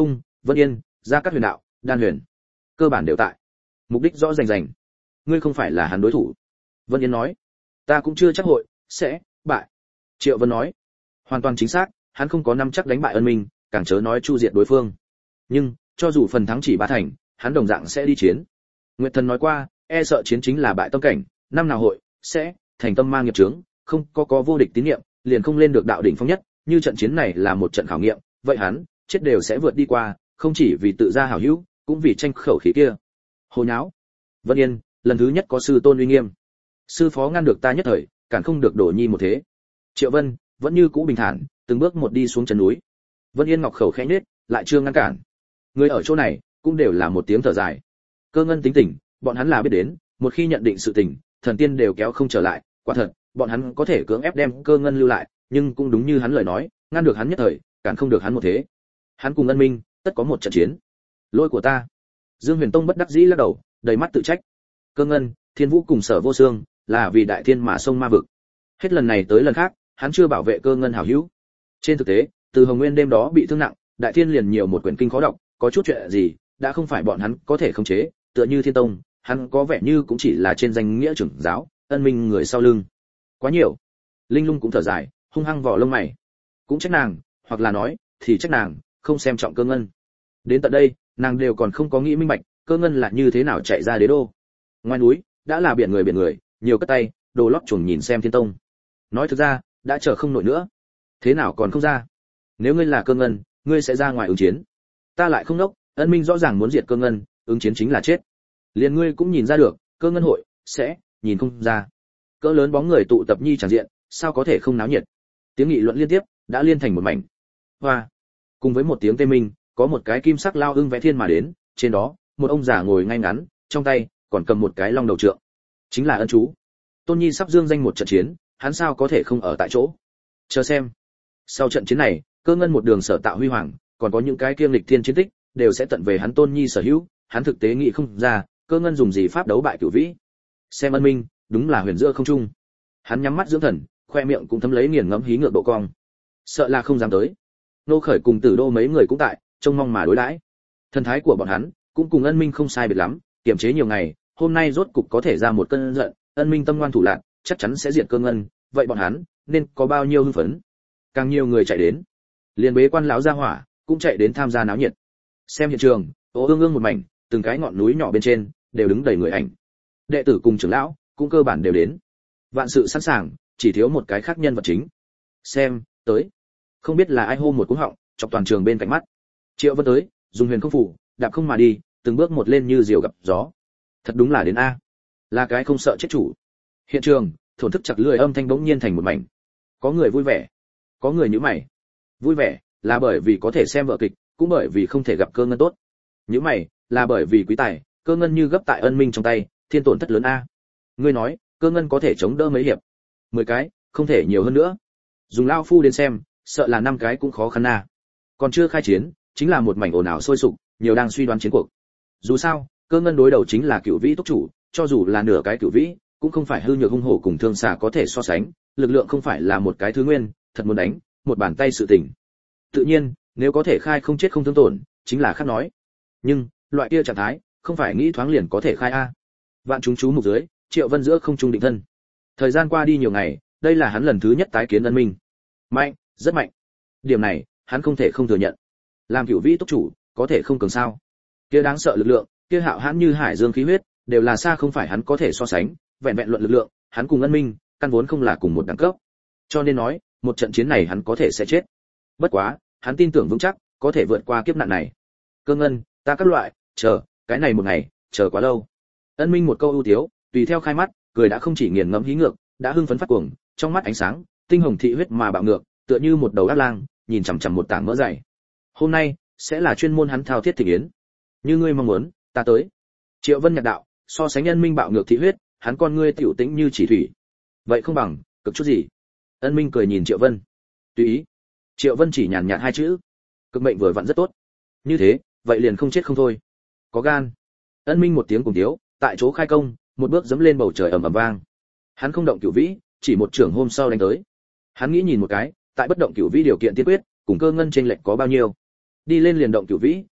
Vân Yên, Gia Cát Huyền đạo, Đan Huyền, cơ bản đều tại. Mục đích rõ rành rành. Ngươi không phải là hắn đối thủ. Vân Yên nói. Ta cũng chưa chắc hội sẽ bại. Triệu Vân nói. Hoàn toàn chính xác, hắn không có năm chắc đánh bại Ân Minh, càng chớ nói chu diệt đối phương. Nhưng, cho dù phần thắng chỉ ba thành, hắn đồng dạng sẽ đi chiến. Nguyệt Thần nói qua, e sợ chiến chính là bại tâm cảnh, năm nào hội sẽ thành tâm mang nghiệp chướng, không có có vô địch tín niệm, liền không lên được đạo đỉnh phong nhất, như trận chiến này là một trận khảo nghiệm, vậy hắn chết đều sẽ vượt đi qua, không chỉ vì tự gia hảo hữu, cũng vì tranh khẩu khí kia. Hồ nháo. Vân Yên, lần thứ nhất có sư tôn uy nghiêm. Sư phó ngăn được ta nhất thời, cản không được đổ nhi một thế. Triệu Vân vẫn như cũ bình thản, từng bước một đi xuống chân núi. Vân Yên ngọc khẩu khẽ nhếch, lại chưa ngăn cản. Người ở chỗ này cũng đều là một tiếng thở dài. Cơ Ngân tính tình, bọn hắn là biết đến, một khi nhận định sự tình, thần tiên đều kéo không trở lại, quả thật, bọn hắn có thể cưỡng ép đem Cơ Ngân lưu lại, nhưng cũng đúng như hắn lời nói, ngăn được hắn nhất thời, cản không được hắn một thế. Hắn cùng Ân Minh, tất có một trận chiến. Lỗi của ta. Dương Huyền Tông bất đắc dĩ lắc đầu, đầy mắt tự trách. Cơ Ngân, Thiên Vũ cùng Sở Vô Xương, là vì đại thiên mà sông ma vực. Hết lần này tới lần khác, hắn chưa bảo vệ Cơ Ngân hảo hữu. Trên thực tế, từ Hồng Nguyên đêm đó bị thương nặng, đại thiên liền nhiều một quyển kinh khó đọc, có chút chuyện gì, đã không phải bọn hắn có thể khống chế, tựa như Thiên Tông, hắn có vẻ như cũng chỉ là trên danh nghĩa trưởng giáo, Ân Minh người sau lưng. Quá nhiều. Linh Lung cũng thở dài, hung hăng vỏ lông mày. Cũng trách nàng, hoặc là nói, thì trách nàng, không xem trọng Cơ Ngân. Đến tận đây, nàng đều còn không có nghĩ minh bạch, Cơ Ngân là như thế nào chạy ra đế đô. Ngoài núi, đã là biển người biển người, nhiều cất tay, đồ lót chuồng nhìn xem Thiên Tông. Nói thực ra, đã chờ không nổi nữa. Thế nào còn không ra? Nếu ngươi là Cơ Ngân, ngươi sẽ ra ngoài ứng chiến. Ta lại không nốc, Ân Minh rõ ràng muốn diệt Cơ Ngân, ứng chiến chính là chết. Liền ngươi cũng nhìn ra được, Cơ Ngân hội sẽ nhìn không ra. Cỡ lớn bóng người tụ tập nhi chẳng diện, sao có thể không náo nhiệt. Tiếng nghị luận liên tiếp, đã liên thành một mảnh. Hoa. Cùng với một tiếng tê minh, có một cái kim sắc lao ưng vẽ thiên mà đến, trên đó, một ông già ngồi ngay ngắn, trong tay còn cầm một cái long đầu trượng. Chính là Ân chú. Tôn Nhi sắp dương danh một trận chiến, hắn sao có thể không ở tại chỗ. Chờ xem. Sau trận chiến này, Cơ Ngân một đường sở tạo huy hoàng, còn có những cái kiêng lịch thiên chiến tích, đều sẽ tận về hắn Tôn Nhi sở hữu, hắn thực tế nghĩ không ra, Cơ Ngân dùng gì pháp đấu bại Cửu Vĩ. Xem Ân Minh, đúng là huyền giữa không trung. Hắn nhắm mắt dưỡng thần, khoe miệng cũng thấm lấy nghiền ngẫm hí ngược độ cong. Sợ là không dám tới. Nô Khởi cùng Tử Đô mấy người cũng tại, trông mong mà đối đãi. Thần thái của bọn hắn cũng cùng Ân Minh không sai biệt lắm, kiềm chế nhiều ngày, hôm nay rốt cục có thể ra một cơn giận, Ân Minh tâm ngoan thủ lạn, chắc chắn sẽ diệt Cơ Ngân, vậy bọn hắn nên có bao nhiêu hưng phấn. Càng nhiều người chạy đến, liền bế quan lão gia hỏa cũng chạy đến tham gia náo nhiệt. Xem hiện trường, ố ương ương một mảnh, từng cái ngọn núi nhỏ bên trên đều đứng đầy người ảnh. Đệ tử cùng trưởng lão cũng cơ bản đều đến. Vạn sự sẵn sàng, chỉ thiếu một cái khác nhân vật chính. Xem, tới. Không biết là ai hô một cú họng, chọc toàn trường bên cạnh mắt. Triệu Vân tới, dùng huyền không phủ, đạp không mà đi, từng bước một lên như diều gặp gió. Thật đúng là đến a. Là cái không sợ chết chủ. Hiện trường, thổn thức chặt lưỡi âm thanh bỗng nhiên thành một mảnh. Có người vui vẻ, có người nhíu mày. Vui vẻ là bởi vì có thể xem vở kịch, cũng bởi vì không thể gặp Cơ Ngân tốt. Nhíu mày là bởi vì quý tài, Cơ Ngân như gấp tại Ân Minh trong tay, thiên tổn thất lớn a. Ngươi nói, Cơ Ngân có thể chống đỡ mấy hiệp? Mười cái, không thể nhiều hơn nữa. Dùng lao phu đến xem, sợ là năm cái cũng khó khăn a. Còn chưa khai chiến, chính là một mảnh ồn ào sôi sục, nhiều đang suy đoán chiến cuộc. Dù sao, Cơ Ngân đối đầu chính là Cửu Vĩ tốc chủ, cho dù là nửa cái Cửu Vĩ, cũng không phải hư nhược hung hổ cùng thương xà có thể so sánh, lực lượng không phải là một cái thứ nguyên, thật muốn đánh, một bàn tay sự tình. Tự nhiên, nếu có thể khai không chết không thương tổn, chính là khác nói. Nhưng, loại kia trạng thái, không phải nghĩ thoáng liền có thể khai a. Vạn chúng chú mục dưới, Triệu Vân giữa không trung định thân. Thời gian qua đi nhiều ngày, đây là hắn lần thứ nhất tái kiến Ân Minh. Mạnh, rất mạnh. Điểm này, hắn không thể không thừa nhận. Làm Cửu Vĩ tốc chủ, có thể không cường sao? Kia đáng sợ lực lượng, kia hạo hãn như hải dương khí huyết, đều là xa không phải hắn có thể so sánh, vẹn vẹn luận lực lượng, hắn cùng Ân Minh, căn vốn không là cùng một đẳng cấp. Cho nên nói, một trận chiến này hắn có thể sẽ chết. Bất quá, hắn tin tưởng vững chắc, có thể vượt qua kiếp nạn này. Cơ Ngân, ta các loại, chờ, cái này một ngày, chờ quá lâu. Ân Minh một câu ưu tiếu, tùy theo khai mắt, cười đã không chỉ nghiền ngẫm hí ngược, đã hưng phấn phát cuồng, trong mắt ánh sáng, tinh hồng thị huyết mà bạo ngược, tựa như một đầu ác lang, nhìn chằm chằm một tảng mỡ dày. Hôm nay sẽ là chuyên môn hắn thao thiết thịnh yến. Như ngươi mong muốn, ta tới. Triệu Vân nhạc đạo, so sánh Ân Minh bạo ngược thị huyết, hắn con ngươi tiểu tĩnh như chỉ thủy. Vậy không bằng, cực chút gì. Ân Minh cười nhìn Triệu Vân. Tùy ý. Triệu Vân chỉ nhàn nhạt hai chữ. Cực mệnh vừa vặn rất tốt. Như thế, vậy liền không chết không thôi. Có gan. Ân Minh một tiếng cùng tiếu, tại chỗ khai công, một bước dẫm lên bầu trời ầm ầm vang. Hắn không động Cửu Vĩ, chỉ một trưởng hôm sau đánh tới. Hắn nghĩ nhìn một cái, tại bất động Cửu Vĩ điều kiện tiên quyết, cùng Cơ Ngân chênh lệch có bao nhiêu. Đi lên liền động Cửu Vĩ,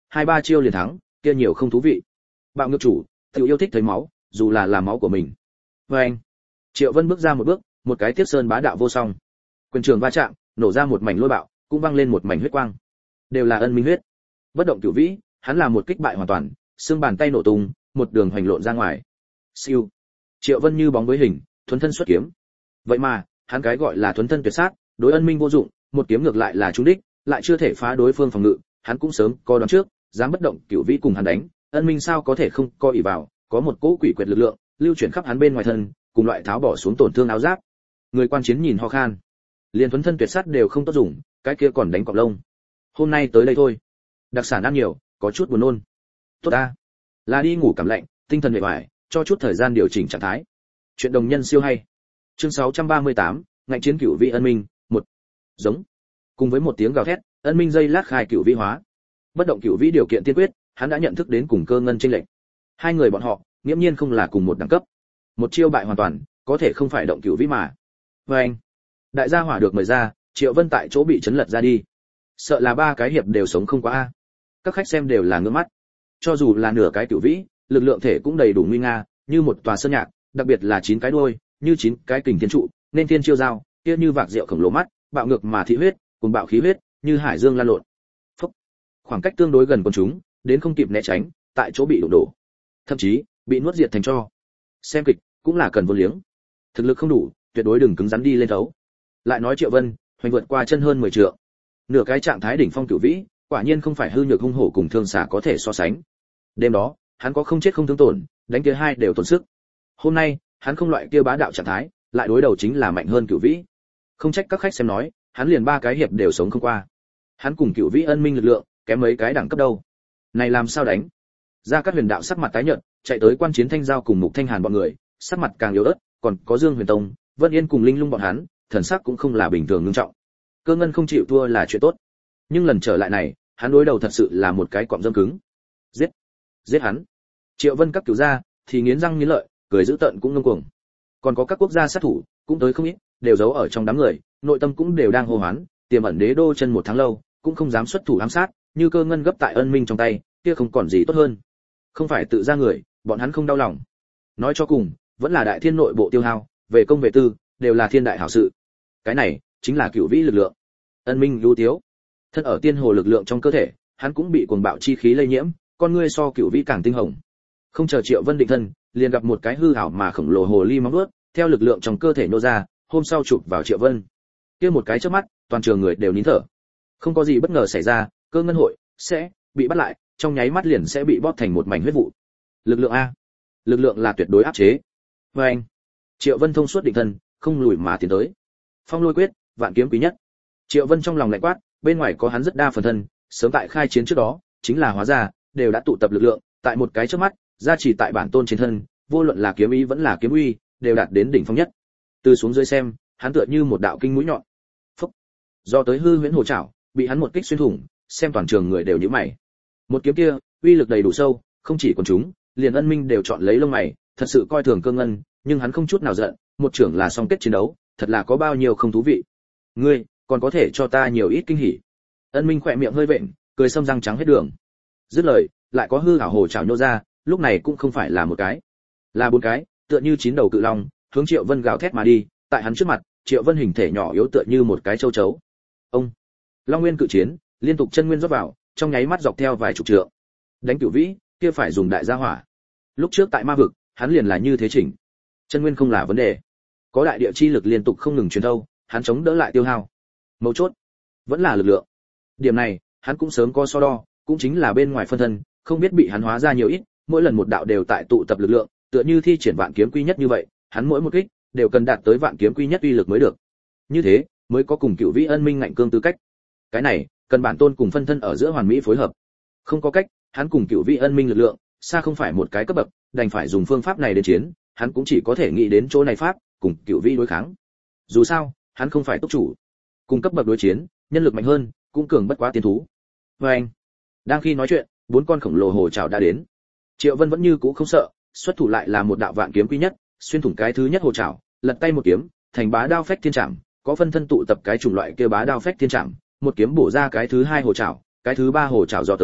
hai ba chiêu liền thắng, kia nhiều không thú vị. Bạo ngược chủ, tự yêu thích thấy máu, dù là là máu của mình. Và anh, Triệu Vân bước ra một bước, một cái tiếp sơn bá đạo vô song. Quyền trường va chạm, nổ ra một mảnh lôi bạo, cũng văng lên một mảnh huyết quang. Đều là ân minh huyết. Bất động cửu vĩ, hắn là một kích bại hoàn toàn, xương bàn tay nổ tung, một đường hoành lộn ra ngoài. Siêu. Triệu Vân như bóng với hình, thuần thân xuất kiếm. Vậy mà, hắn cái gọi là thuần thân tuyệt sát, đối ân minh vô dụng, một kiếm ngược lại là trúng đích, lại chưa thể phá đối phương phòng ngự, hắn cũng sớm có đoán trước, dám bất động cửu vĩ cùng hắn đánh, ân minh sao có thể không coi ỷ vào, có một cỗ quỷ quyệt lực lượng, lưu chuyển khắp hắn bên ngoài thân, cùng loại tháo bỏ xuống tổn thương áo giáp. Người quan chiến nhìn ho khan, liền thuần thân tuyệt sát đều không tốt dùng, cái kia còn đánh cọp lông. Hôm nay tới đây thôi. Đặc sản ăn nhiều, có chút buồn nôn. Tốt ta, là đi ngủ cảm lạnh, tinh thần mệt mỏi, cho chút thời gian điều chỉnh trạng thái. Chuyện đồng nhân siêu hay. Chương sáu trăm ba mươi tám, ngạnh chiến cửu vị ân minh, một. Giống. Cùng với một tiếng gào thét, ân minh dây lát khai cửu vị hóa. Bất động cửu vị điều kiện tiên quyết, hắn đã nhận thức đến cùng cơ ngân chênh lệch. Hai người bọn họ, nghiễm nhiên không là cùng một đẳng cấp. Một chiêu bại hoàn toàn, có thể không phải động cửu vị mà. Và anh, đại gia hỏa được mời ra, Triệu Vân tại chỗ bị chấn lật ra đi. Sợ là ba cái hiệp đều sống không qua a. Các khách xem đều là ngước mắt. Cho dù là nửa cái cửu vĩ, lực lượng thể cũng đầy đủ nguy nga, như một tòa sơn nhạc, đặc biệt là chín cái đuôi, như chín cái kình thiên trụ, nên thiên chiêu dao, kia như vạc rượu khổng lồ mắt, bạo ngược mà thị huyết, cùng bạo khí huyết, như hải dương lan lộn. Phốc. Khoảng cách tương đối gần con chúng, đến không kịp né tránh, tại chỗ bị đụng đổ, thậm chí bị nuốt diệt thành tro. Xem kịch cũng là cần vô liếng, thực lực không đủ, tuyệt đối đừng cứng rắn đi lên thấu. Lại nói Triệu Vân, hoành vượt qua chân hơn mười trượng, nửa cái trạng thái đỉnh phong cửu vĩ, quả nhiên không phải hư nhược hung hổ cùng thương xà có thể so sánh. Đêm đó, hắn có không chết không thương tổn, đánh kia hai đều tổn sức. Hôm nay, hắn không loại kia bá đạo trạng thái, lại đối đầu chính là mạnh hơn cửu vĩ. Không trách các khách xem nói, hắn liền ba cái hiệp đều sống không qua. Hắn cùng cửu vĩ ân minh lực lượng, kém mấy cái đẳng cấp đâu. Này làm sao đánh? Gia Cát Huyền đạo sắc mặt tái nhợt, chạy tới quan chiến Thanh Giao cùng Mục Thanh Hàn bọn người, sắc mặt càng yếu ớt, còn có Dương Huyền Tông, Vân Yên cùng Linh Lung bọn hắn, thần sắc cũng không là bình thường nghiêm trọng. Cơ ngân không chịu thua là chuyện tốt, nhưng lần trở lại này, hắn đối đầu thật sự là một cái cọm dâm cứng. Giết, giết hắn! Triệu Vân các cửu gia thì nghiến răng nghiến lợi, cười dữ tợn cũng ngông cuồng. Còn có các quốc gia sát thủ cũng tới không ít, đều giấu ở trong đám người, nội tâm cũng đều đang hô hoán, tiềm ẩn đế đô chân một tháng lâu, cũng không dám xuất thủ ám sát, như cơ ngân gấp tại ân minh trong tay, kia không còn gì tốt hơn. Không phải tự ra người, bọn hắn không đau lòng. Nói cho cùng, vẫn là đại thiên nội bộ tiêu hao, về công về tư, đều là thiên đại hảo sự. Cái này chính là cửu vĩ lực lượng. Ân minh lưu tiếu, thân ở tiên hồ lực lượng trong cơ thể, hắn cũng bị cuồng bạo chi khí lây nhiễm, con ngươi so cửu vĩ càng tinh hồng. Không chờ Triệu Vân định thân, liền gặp một cái hư ảo mà khổng lồ hồ ly móng vuốt, theo lực lượng trong cơ thể nô ra, hôm sau chụp vào Triệu Vân. Kia một cái chớp mắt, toàn trường người đều nín thở. Không có gì bất ngờ xảy ra, cơ ngân hội sẽ bị bắt lại, trong nháy mắt liền sẽ bị bóp thành một mảnh huyết vụ. Lực lượng a, lực lượng là tuyệt đối áp chế. Và anh, Triệu Vân thông suốt định thân, không lùi mà tiến tới. Phong lôi quyết, vạn kiếm quý nhất. Triệu Vân trong lòng lạnh quát, bên ngoài có hắn rất đa phần thân, sớm tại khai chiến trước đó, chính là hóa ra, đều đã tụ tập lực lượng, tại một cái chớp mắt, gia chỉ tại bản tôn trên thân, vô luận là kiếm ý vẫn là kiếm uy, đều đạt đến đỉnh phong nhất. Từ xuống dưới xem, hắn tựa như một đạo kinh mũi nhọn. Phốc. Do tới hư huyễn hồ trảo, bị hắn một kích xuyên thủng, xem toàn trường người đều nhíu mày. Một kiếm kia, uy lực đầy đủ sâu, không chỉ quần chúng, liền ân minh đều chọn lấy lông mày, thật sự coi thường cơ ngân, nhưng hắn không chút nào giận, một trưởng là song kết chiến đấu, thật là có bao nhiêu không thú vị. Ngươi, còn có thể cho ta nhiều ít kinh hỉ. Ân minh khỏe miệng hơi vện, cười sâm răng trắng hết đường. Dứt lời, lại có hư ảo hồ trảo nhô ra, lúc này cũng không phải là một cái, là bốn cái, tựa như chín đầu cự long, hướng Triệu Vân gào thét mà đi, tại hắn trước mặt, Triệu Vân hình thể nhỏ yếu tựa như một cái châu chấu. Ông, Long Nguyên cự chiến, liên tục chân nguyên rót vào, trong nháy mắt dọc theo vài chục trượng. Đánh cửu vĩ, kia phải dùng đại gia hỏa. Lúc trước tại ma vực, hắn liền là như thế chỉnh. Chân nguyên không là vấn đề, có đại địa chi lực liên tục không ngừng truyền thâu, hắn chống đỡ lại tiêu hao. Mấu chốt vẫn là lực lượng. Điểm này, hắn cũng sớm có so đo, cũng chính là bên ngoài phân thân, không biết bị hắn hóa ra nhiều ít, mỗi lần một đạo đều tại tụ tập lực lượng, tựa như thi triển vạn kiếm quy nhất như vậy, hắn mỗi một kích đều cần đạt tới vạn kiếm quy nhất uy lực mới được. Như thế, mới có cùng cửu vĩ ân minh ngạnh cương tư cách. Cái này, cần bản tôn cùng phân thân ở giữa hoàn mỹ phối hợp. Không có cách, hắn cùng cửu vĩ ân minh lực lượng, xa không phải một cái cấp bậc, đành phải dùng phương pháp này đến chiến, hắn cũng chỉ có thể nghĩ đến chỗ này pháp, cùng cửu vĩ đối kháng. Dù sao, hắn không phải tốc chủ. Cùng cấp bậc đối chiến, nhân lực mạnh hơn, cũng cường bất quá tiên thú. Và anh, đang khi nói chuyện, bốn con khổng lồ hồ trảo đã đến. Triệu Vân vẫn như cũ không sợ, xuất thủ lại là một đạo vạn kiếm quý nhất, xuyên thủng cái thứ nhất hồ trảo, lật tay một kiếm, thành bá đao phách thiên trảm, có phân thân tụ tập cái chủng loại kia bá đao phách thiên trảm, một kiếm bổ ra cái thứ hai hồ trảo, cái thứ ba hồ trảo dò tới,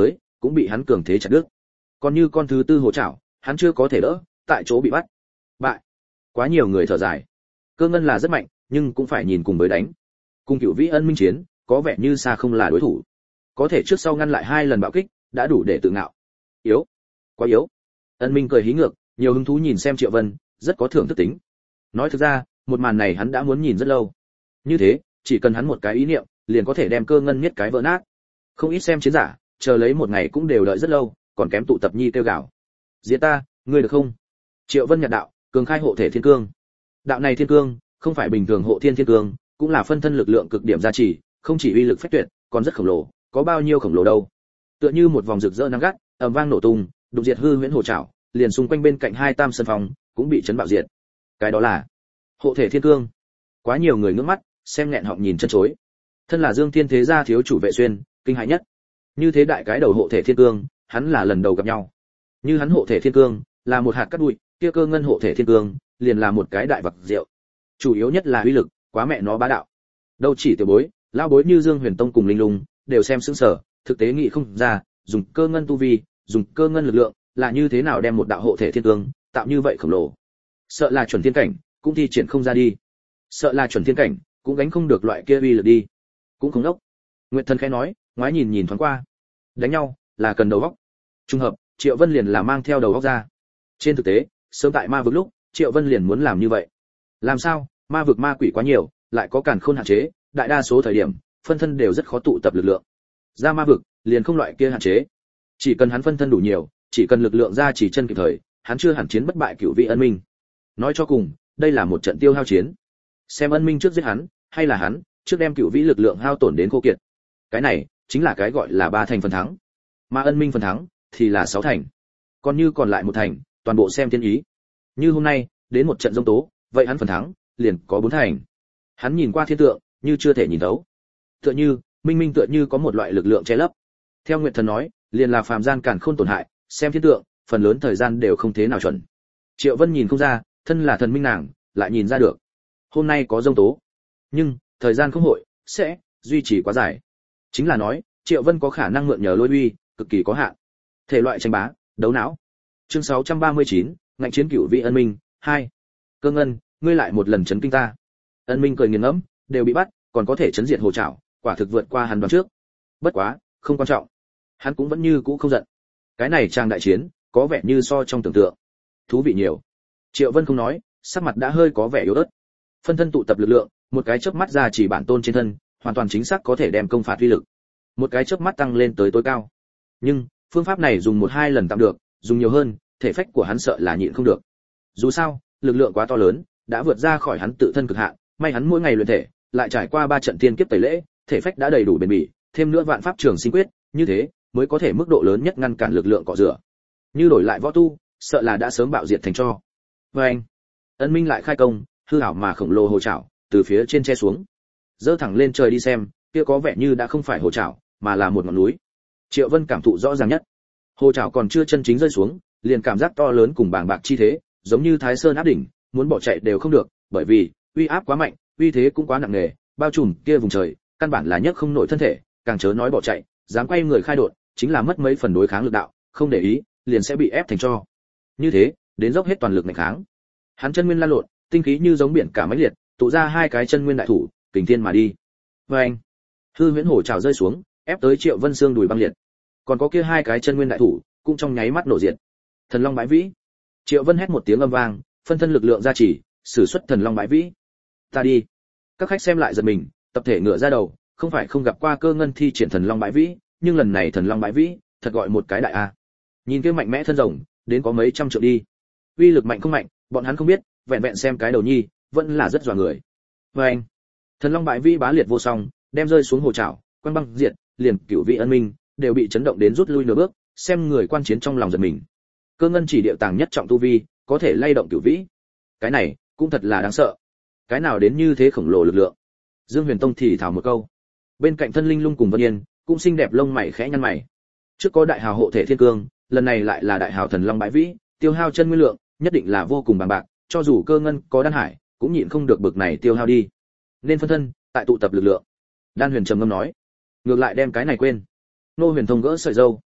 cũng bị hắn cường thế chặt đứt. Còn như con thứ tư hồ chảo, hắn chưa có thể đỡ, tại chỗ bị bắt. Bại. Quá nhiều người thở dài. Cơ ngân là rất mạnh, nhưng cũng phải nhìn cùng với đánh. Cùng Cửu Vĩ Ân Minh chiến, có vẻ như xa không là đối thủ. Có thể trước sau ngăn lại hai lần bạo kích, đã đủ để tự ngạo. Yếu, quá yếu. Ân Minh cười hí ngược, nhiều hứng thú nhìn xem Triệu Vân, rất có thưởng thức tính. Nói thực ra, một màn này hắn đã muốn nhìn rất lâu. Như thế, chỉ cần hắn một cái ý niệm, liền có thể đem Cơ ngân miết cái vỡ nát. Không ít xem chiến giả, chờ lấy một ngày cũng đều đợi rất lâu, còn kém tụ tập nhi kêu gào. Diệt ta, ngươi được không? Triệu Vân nhặt đạo, cường khai hộ thể thiên cương. Đạo này thiên cương, không phải bình thường hộ thiên thiên cương, cũng là phân thân lực lượng cực điểm gia trì, không chỉ uy lực phách tuyệt, còn rất khổng lồ, có bao nhiêu khổng lồ đâu. Tựa như một vòng rực rỡ nắng gắt, ầm vang nổ tung, đụng diệt hư huyễn hồ trảo, liền xung quanh bên cạnh hai tam sân phòng cũng bị chấn bạo diệt. Cái đó là hộ thể thiên cương. Quá nhiều người ngước mắt, xem nghẹn họng nhìn chân chối. Thân là Dương Thiên thế gia thiếu chủ Vệ Xuyên, kinh hãi nhất. Như thế đại cái đầu hộ thể thiên cương, hắn là lần đầu gặp nhau. Như hắn hộ thể thiên cương, là một hạt cát bụi, kia Cơ ngân hộ thể thiên cương, liền là một cái đại vật rượu. Chủ yếu nhất là uy lực, quá mẹ nó bá đạo. Đâu chỉ tiểu bối, lão bối như Dương Huyền Tông cùng Linh Lung, đều xem sững sờ, thực tế nghĩ không ra, dùng Cơ ngân tu vi, dùng Cơ ngân lực lượng, là như thế nào đem một đạo hộ thể thiên cương tạo như vậy khổng lồ. Sợ là chuẩn thiên cảnh, cũng thi triển không ra đi. Sợ là chuẩn thiên cảnh, cũng gánh không được loại kia uy lực đi. Cũng không đốc. Nguyệt Thần khẽ nói, ngoái nhìn nhìn thoáng qua. Đánh nhau, là cần đầu óc. Trùng hợp, Triệu Vân liền là mang theo đầu óc ra. Trên thực tế, sớm tại ma vực lúc, Triệu Vân liền muốn làm như vậy. Làm sao? Ma vực ma quỷ quá nhiều, lại có càn khôn hạn chế, đại đa số thời điểm, phân thân đều rất khó tụ tập lực lượng. Ra ma vực, liền không loại kia hạn chế. Chỉ cần hắn phân thân đủ nhiều, chỉ cần lực lượng ra chỉ chân kịp thời, hắn chưa hẳn chiến bất bại Cửu Vĩ Ân Minh. Nói cho cùng, đây là một trận tiêu hao chiến. Xem Ân Minh trước giết hắn, hay là hắn trước đem Cửu Vĩ lực lượng hao tổn đến khô kiệt. Cái này chính là cái gọi là ba thành phần thắng. Mà Ân Minh phần thắng thì là sáu thành. Còn như còn lại một thành, toàn bộ xem thiên ý. Như hôm nay, đến một trận giông tố, vậy hắn phần thắng liền có bốn thành. Hắn nhìn qua thiên tượng, như chưa thể nhìn thấu. Tựa như, minh minh tựa như có một loại lực lượng che lấp. Theo Nguyệt Thần nói, liền là phàm gian càn khôn tổn hại, xem thiên tượng, phần lớn thời gian đều không thế nào chuẩn. Triệu Vân nhìn không ra, thân là thần minh nàng, lại nhìn ra được. Hôm nay có giông tố, nhưng thời gian không hội sẽ duy trì quá dài. Chính là nói, Triệu Vân có khả năng mượn nhờ lôi uy, cực kỳ có hạn. Thể loại tranh bá, đấu não. Chương sáu trăm ba mươi chín, ngạnh chiến Cửu Vĩ Ân Minh hai. Cơ ngân, ngươi lại một lần chấn kinh ta. Ân Minh cười nghiền ngẫm, đều bị bắt, còn có thể chấn diệt hồ trảo, quả thực vượt qua hắn đoán trước. Bất quá, không quan trọng. Hắn cũng vẫn như cũ không giận. Cái này trang đại chiến, có vẻ như so trong tưởng tượng thú vị nhiều. Triệu Vân không nói, sắc mặt đã hơi có vẻ yếu ớt. Phân thân tụ tập lực lượng, một cái chớp mắt ra chỉ bản tôn trên thân, hoàn toàn chính xác có thể đem công phạt uy lực. Một cái chớp mắt tăng lên tới tối cao. Nhưng, phương pháp này dùng một hai lần tạm được, dùng nhiều hơn, thể phách của hắn sợ là nhịn không được. Dù sao, lực lượng quá to lớn, đã vượt ra khỏi hắn tự thân cực hạn, may hắn mỗi ngày luyện thể, lại trải qua ba trận tiên kiếp tẩy lễ, thể phách đã đầy đủ bền bỉ, thêm nữa vạn pháp trường sinh quyết, như thế mới có thể mức độ lớn nhất ngăn cản lực lượng cọ rửa. Như đổi lại võ tu, sợ là đã sớm bạo diệt thành tro. Và anh, Ân Minh lại khai công, hư ảo mà khổng lồ hồ trảo, từ phía trên che xuống, dơ thẳng lên trời đi xem, kia có vẻ như đã không phải hồ trảo, mà là một ngọn núi. Triệu Vân cảm thụ rõ ràng nhất. Hồ trảo còn chưa chân chính rơi xuống, liền cảm giác to lớn cùng bàng bạc chi thế, giống như Thái Sơn áp đỉnh, muốn bỏ chạy đều không được, bởi vì uy áp quá mạnh, uy thế cũng quá nặng nề, bao trùm kia vùng trời, căn bản là nhấc không nổi thân thể, càng chớ nói bỏ chạy, dám quay người khai đột, chính là mất mấy phần đối kháng lực đạo, không để ý, liền sẽ bị ép thành tro. Như thế, đến dốc hết toàn lực nghịch kháng. Hắn chân nguyên lan lộn, tinh khí như giống biển cả mãnh liệt, tụ ra hai cái chân nguyên đại thủ, kình thiên mà đi. Và anh, hư huyễn hổ trào rơi xuống, ép tới Triệu Vân xương đùi băng liệt. Còn có kia hai cái chân nguyên đại thủ, cũng trong nháy mắt nổ diệt. Thần Long Bãi Vĩ. Triệu Vân hét một tiếng âm vang, phân thân lực lượng gia trì, sử xuất Thần Long Bãi Vĩ. Ta đi. Các khách xem lại giật mình, tập thể ngửa ra đầu, không phải không gặp qua Cơ ngân thi triển Thần Long Bãi Vĩ, nhưng lần này Thần Long Bãi Vĩ, thật gọi một cái đại a. Nhìn kia mạnh mẽ thân rồng, đến có mấy trăm triệu đi. Uy lực mạnh không mạnh, bọn hắn không biết, vẹn vẹn xem cái đầu nhi, vẫn là rất dọa người. Và anh, Thần Long Bãi Vĩ bá liệt vô song, đem rơi xuống hồ trảo, quang băng diệt, liền Cửu Vĩ Ân Minh đều bị chấn động đến rút lui nửa bước, xem người quan chiến trong lòng giật mình. Cơ ngân chỉ điệu tàng nhất trọng tu vi, có thể lay động Cửu Vĩ. Cái này, cũng thật là đáng sợ. Cái nào đến như thế khổng lồ lực lượng. Dương Huyền Tông thì thào một câu. Bên cạnh Thân Linh Lung cùng Vân Yên, cũng xinh đẹp lông mày khẽ nhăn mày. Trước có đại hào hộ thể thiên cương, lần này lại là đại hào Thần Long Bãi Vĩ, tiêu hao chân nguyên lượng, nhất định là vô cùng bằng bạc, cho dù Cơ ngân có đan hải, cũng nhịn không được bực này tiêu hao đi. Nên phân thân, tại tụ tập lực lượng. Đan Huyền trầm ngâm nói, ngược lại đem cái này quên. Nô Huyền Thông gỡ sợi râu.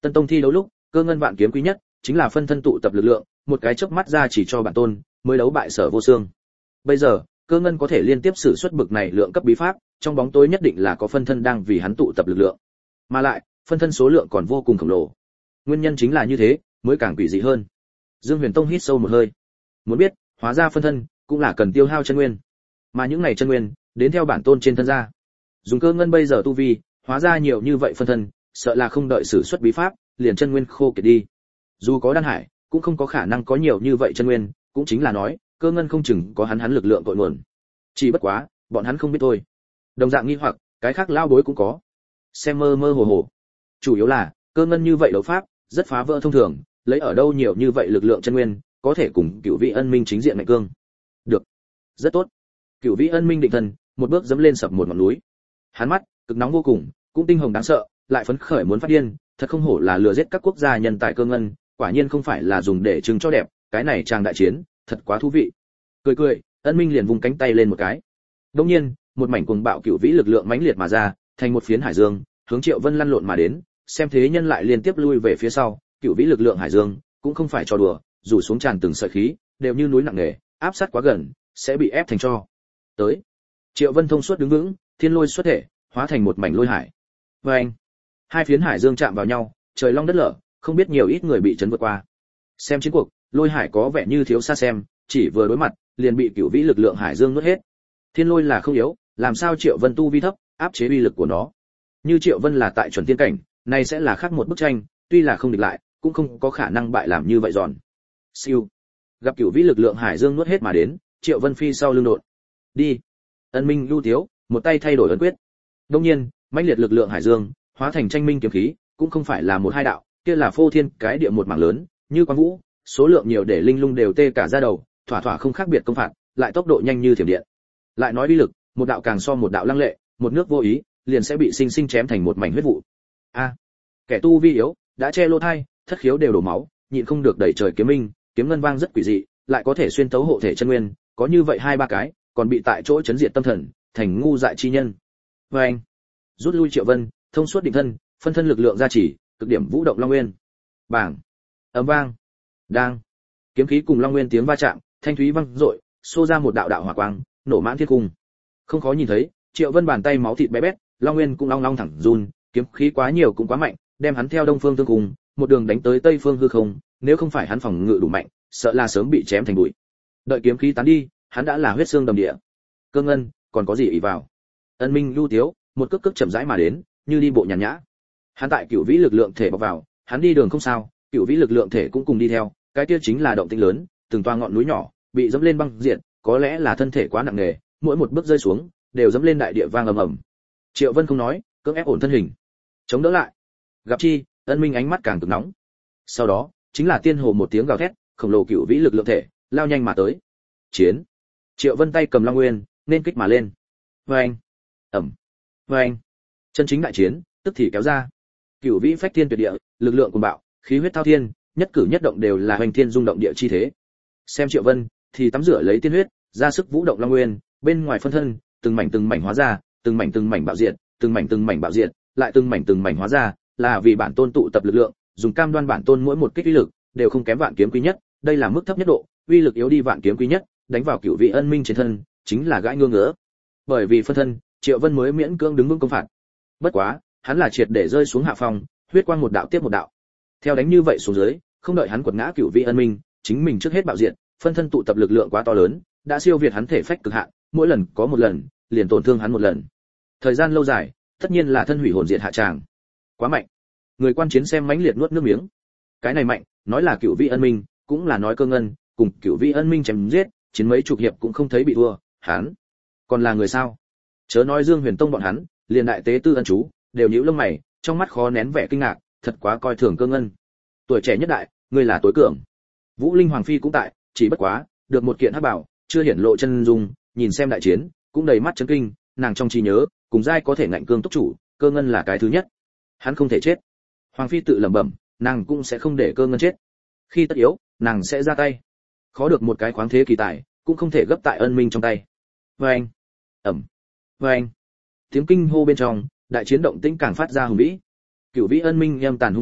Tân tông thi đấu lúc, cơ ngân vạn kiếm quý nhất chính là phân thân tụ tập lực lượng, một cái chớp mắt ra chỉ cho bản tôn, mới đấu bại Sở Vô Xương. Bây giờ, cơ ngân có thể liên tiếp sử xuất bực này lượng cấp bí pháp, trong bóng tối nhất định là có phân thân đang vì hắn tụ tập lực lượng. Mà lại, phân thân số lượng còn vô cùng khổng lồ. Nguyên nhân chính là như thế, mới càng quỷ dị hơn. Dương Huyền Tông hít sâu một hơi. Muốn biết, hóa ra phân thân cũng là cần tiêu hao chân nguyên. Mà những này chân nguyên, đến theo bản tôn trên thân ra. Dùng cơ ngân bây giờ tu vi, hóa ra nhiều như vậy phân thân, sợ là không đợi sử xuất bí pháp, liền chân nguyên khô kiệt đi. Dù có đan hải, cũng không có khả năng có nhiều như vậy chân nguyên, cũng chính là nói, cơ ngân không chừng có hắn hắn lực lượng cội nguồn. Chỉ bất quá, bọn hắn không biết thôi. Đồng dạng nghi hoặc, cái khác lao bối cũng có. Xem mơ mơ hồ hồ. Chủ yếu là, cơ ngân như vậy đấu pháp, rất phá vỡ thông thường, lấy ở đâu nhiều như vậy lực lượng chân nguyên, có thể cùng Cửu Vĩ Ân Minh chính diện mạnh cương. Được, rất tốt. Cửu Vĩ Ân Minh định thần, một bước dẫm lên sập một ngọn núi. Hắn mắt cực nóng vô cùng, cũng tinh hồng đáng sợ, lại phấn khởi muốn phát điên, thật không hổ là lừa giết các quốc gia nhân tài cơ ngân, quả nhiên không phải là dùng để trưng cho đẹp, cái này chàng đại chiến, thật quá thú vị. Cười cười, Ân Minh liền vùng cánh tay lên một cái. Đương nhiên, một mảnh cuồng bạo cửu vĩ lực lượng mãnh liệt mà ra, thành một phiến hải dương, hướng Triệu Vân lăn lộn mà đến, xem thế nhân lại liên tiếp lui về phía sau, cửu vĩ lực lượng hải dương cũng không phải trò đùa, rủ xuống tràn từng sợi khí, đều như núi nặng nề, áp sát quá gần, sẽ bị ép thành tro. Tới. Triệu Vân thông suốt đứng vững, thiên lôi xuất thể, hóa thành một mảnh lôi hải. Oeng. Hai phiến hải dương chạm vào nhau, trời long đất lở, không biết nhiều ít người bị chấn vượt qua. Xem chiến cuộc, lôi hải có vẻ như thiếu xa xem, chỉ vừa đối mặt, liền bị cửu vĩ lực lượng hải dương nuốt hết. Thiên lôi là không yếu, làm sao Triệu Vân tu vi thấp, áp chế uy lực của nó. Như Triệu Vân là tại chuẩn tiên cảnh, này sẽ là khác một bức tranh, tuy là không địch lại, cũng không có khả năng bại làm như vậy giòn. Siêu. Gặp cửu vĩ lực lượng hải dương nuốt hết mà đến, Triệu Vân phi sau lưng đột. Đi. Ân Minh lưu tiếu, một tay thay đổi ấn quyết. Đương nhiên, mãnh liệt lực lượng hải dương, hóa thành tranh minh kiếm khí, cũng không phải là một hai đạo, kia là phô thiên cái địa một mảng lớn, như quang vũ, số lượng nhiều để linh lung đều tê cả da đầu, thỏa thỏa không khác biệt công phạt, lại tốc độ nhanh như thiểm điện. Lại nói uy lực, một đạo càng so một đạo lăng lệ, một nước vô ý, liền sẽ bị sinh sinh chém thành một mảnh huyết vụ. A, kẻ tu vi yếu, đã che lỗ thai, thất khiếu đều đổ máu, nhịn không được đẩy trời kiếm minh, kiếm ngân vang rất quỷ dị, lại có thể xuyên tấu hộ thể chân nguyên, có như vậy hai ba cái, còn bị tại chỗ chấn diệt tâm thần, thành ngu dại chi nhân. Và anh, rút lui Triệu Vân, thông suốt định thân, phân thân lực lượng gia trì, cực điểm vũ động long nguyên. Bảng, ầm vang, đang, kiếm khí cùng long nguyên tiếng va chạm, thanh thúy vang dội, xô ra một đạo đạo hỏa quang, nổ mãn thiên cung. Không khó nhìn thấy, Triệu Vân bàn tay máu thịt bé bét, long nguyên cũng long long thẳng run, kiếm khí quá nhiều cũng quá mạnh, đem hắn theo đông phương tương cùng, một đường đánh tới tây phương hư không, nếu không phải hắn phòng ngự đủ mạnh, sợ là sớm bị chém thành bụi. Đợi kiếm khí tán đi, hắn đã là huyết xương đầm địa. Cơ ngân, còn có gì ỷ vào? Ân Minh lưu tiếu, một cước cước chậm rãi mà đến, như đi bộ nhàn nhã. Hắn tại cửu vĩ lực lượng thể bọc vào, hắn đi đường không sao, cửu vĩ lực lượng thể cũng cùng đi theo, cái kia chính là động tĩnh lớn, từng toa ngọn núi nhỏ bị dẫm lên băng diện, có lẽ là thân thể quá nặng nề, mỗi một bước rơi xuống đều dẫm lên đại địa vang ầm ầm. Triệu Vân không nói, cưỡng ép ổn thân hình, chống đỡ lại. Gặp chi, Ân Minh ánh mắt càng cực nóng. Sau đó, chính là tiên hồ một tiếng gào thét, khổng lồ cửu vĩ lực lượng thể lao nhanh mà tới. Chiến. Triệu Vân tay cầm long nguyên, nên kích mà lên. Oeng. Ầm. Oeng. Chân chính đại chiến, tức thì kéo ra. Cửu vĩ phách thiên tuyệt địa, lực lượng cuồng bạo, khí huyết thao thiên, nhất cử nhất động đều là hoành thiên rung động địa chi thế. Xem Triệu Vân thì tắm rửa lấy tiên huyết, ra sức vũ động long nguyên, bên ngoài phân thân, từng mảnh từng mảnh hóa ra, từng mảnh từng mảnh bạo diệt, từng mảnh từng mảnh bạo diệt, lại từng mảnh từng mảnh hóa ra, là vì bản tôn tụ tập lực lượng, dùng cam đoan bản tôn mỗi một kích uy lực đều không kém vạn kiếm quý nhất, đây là mức thấp nhất độ, uy lực yếu đi vạn kiếm quý nhất, đánh vào cửu vị ân minh trên thân, chính là gãi ngương ngỡ. Bởi vì phân thân, Triệu Vân mới miễn cưỡng đứng vững công phạt. Bất quá, hắn là triệt để rơi xuống hạ phòng, huyết quang một đạo tiếp một đạo. Theo đánh như vậy xuống dưới, không đợi hắn quật ngã cửu vị ân minh, chính mình trước hết bạo diện, phân thân tụ tập lực lượng quá to lớn, đã siêu việt hắn thể phách cực hạn, mỗi lần có một lần, liền tổn thương hắn một lần. Thời gian lâu dài, tất nhiên là thân hủy hồn diệt hạ tràng. Quá mạnh. Người quan chiến xem mãnh liệt nuốt nước miếng. Cái này mạnh, nói là cửu vị ân minh, cũng là nói cơ ngân, cùng cửu vị ân minh chém giết, chiến mấy chục hiệp cũng không thấy bị thua, hắn còn là người sao? Chớ nói Dương Huyền Tông bọn hắn, liền đại tế tư ân chú, đều nhíu lông mày, trong mắt khó nén vẻ kinh ngạc, thật quá coi thường cơ ngân. Tuổi trẻ nhất đại, ngươi là tối cường. Vũ Linh Hoàng phi cũng tại, chỉ bất quá, được một kiện hắc bảo, chưa hiển lộ chân dung, nhìn xem đại chiến, cũng đầy mắt chấn kinh, nàng trong trí nhớ, cùng giai có thể ngạnh cương tốc chủ, cơ ngân là cái thứ nhất. Hắn không thể chết. Hoàng phi tự lẩm bẩm, nàng cũng sẽ không để cơ ngân chết. Khi tất yếu, nàng sẽ ra tay. Khó được một cái khoáng thế kỳ tài, cũng không thể gấp tại ân minh trong tay. Vâng, ẩm, vâng. Tiếng kinh hô bên trong, đại chiến động tĩnh càng phát ra hùng vĩ. Cửu vĩ ân minh em tàn hung tàn,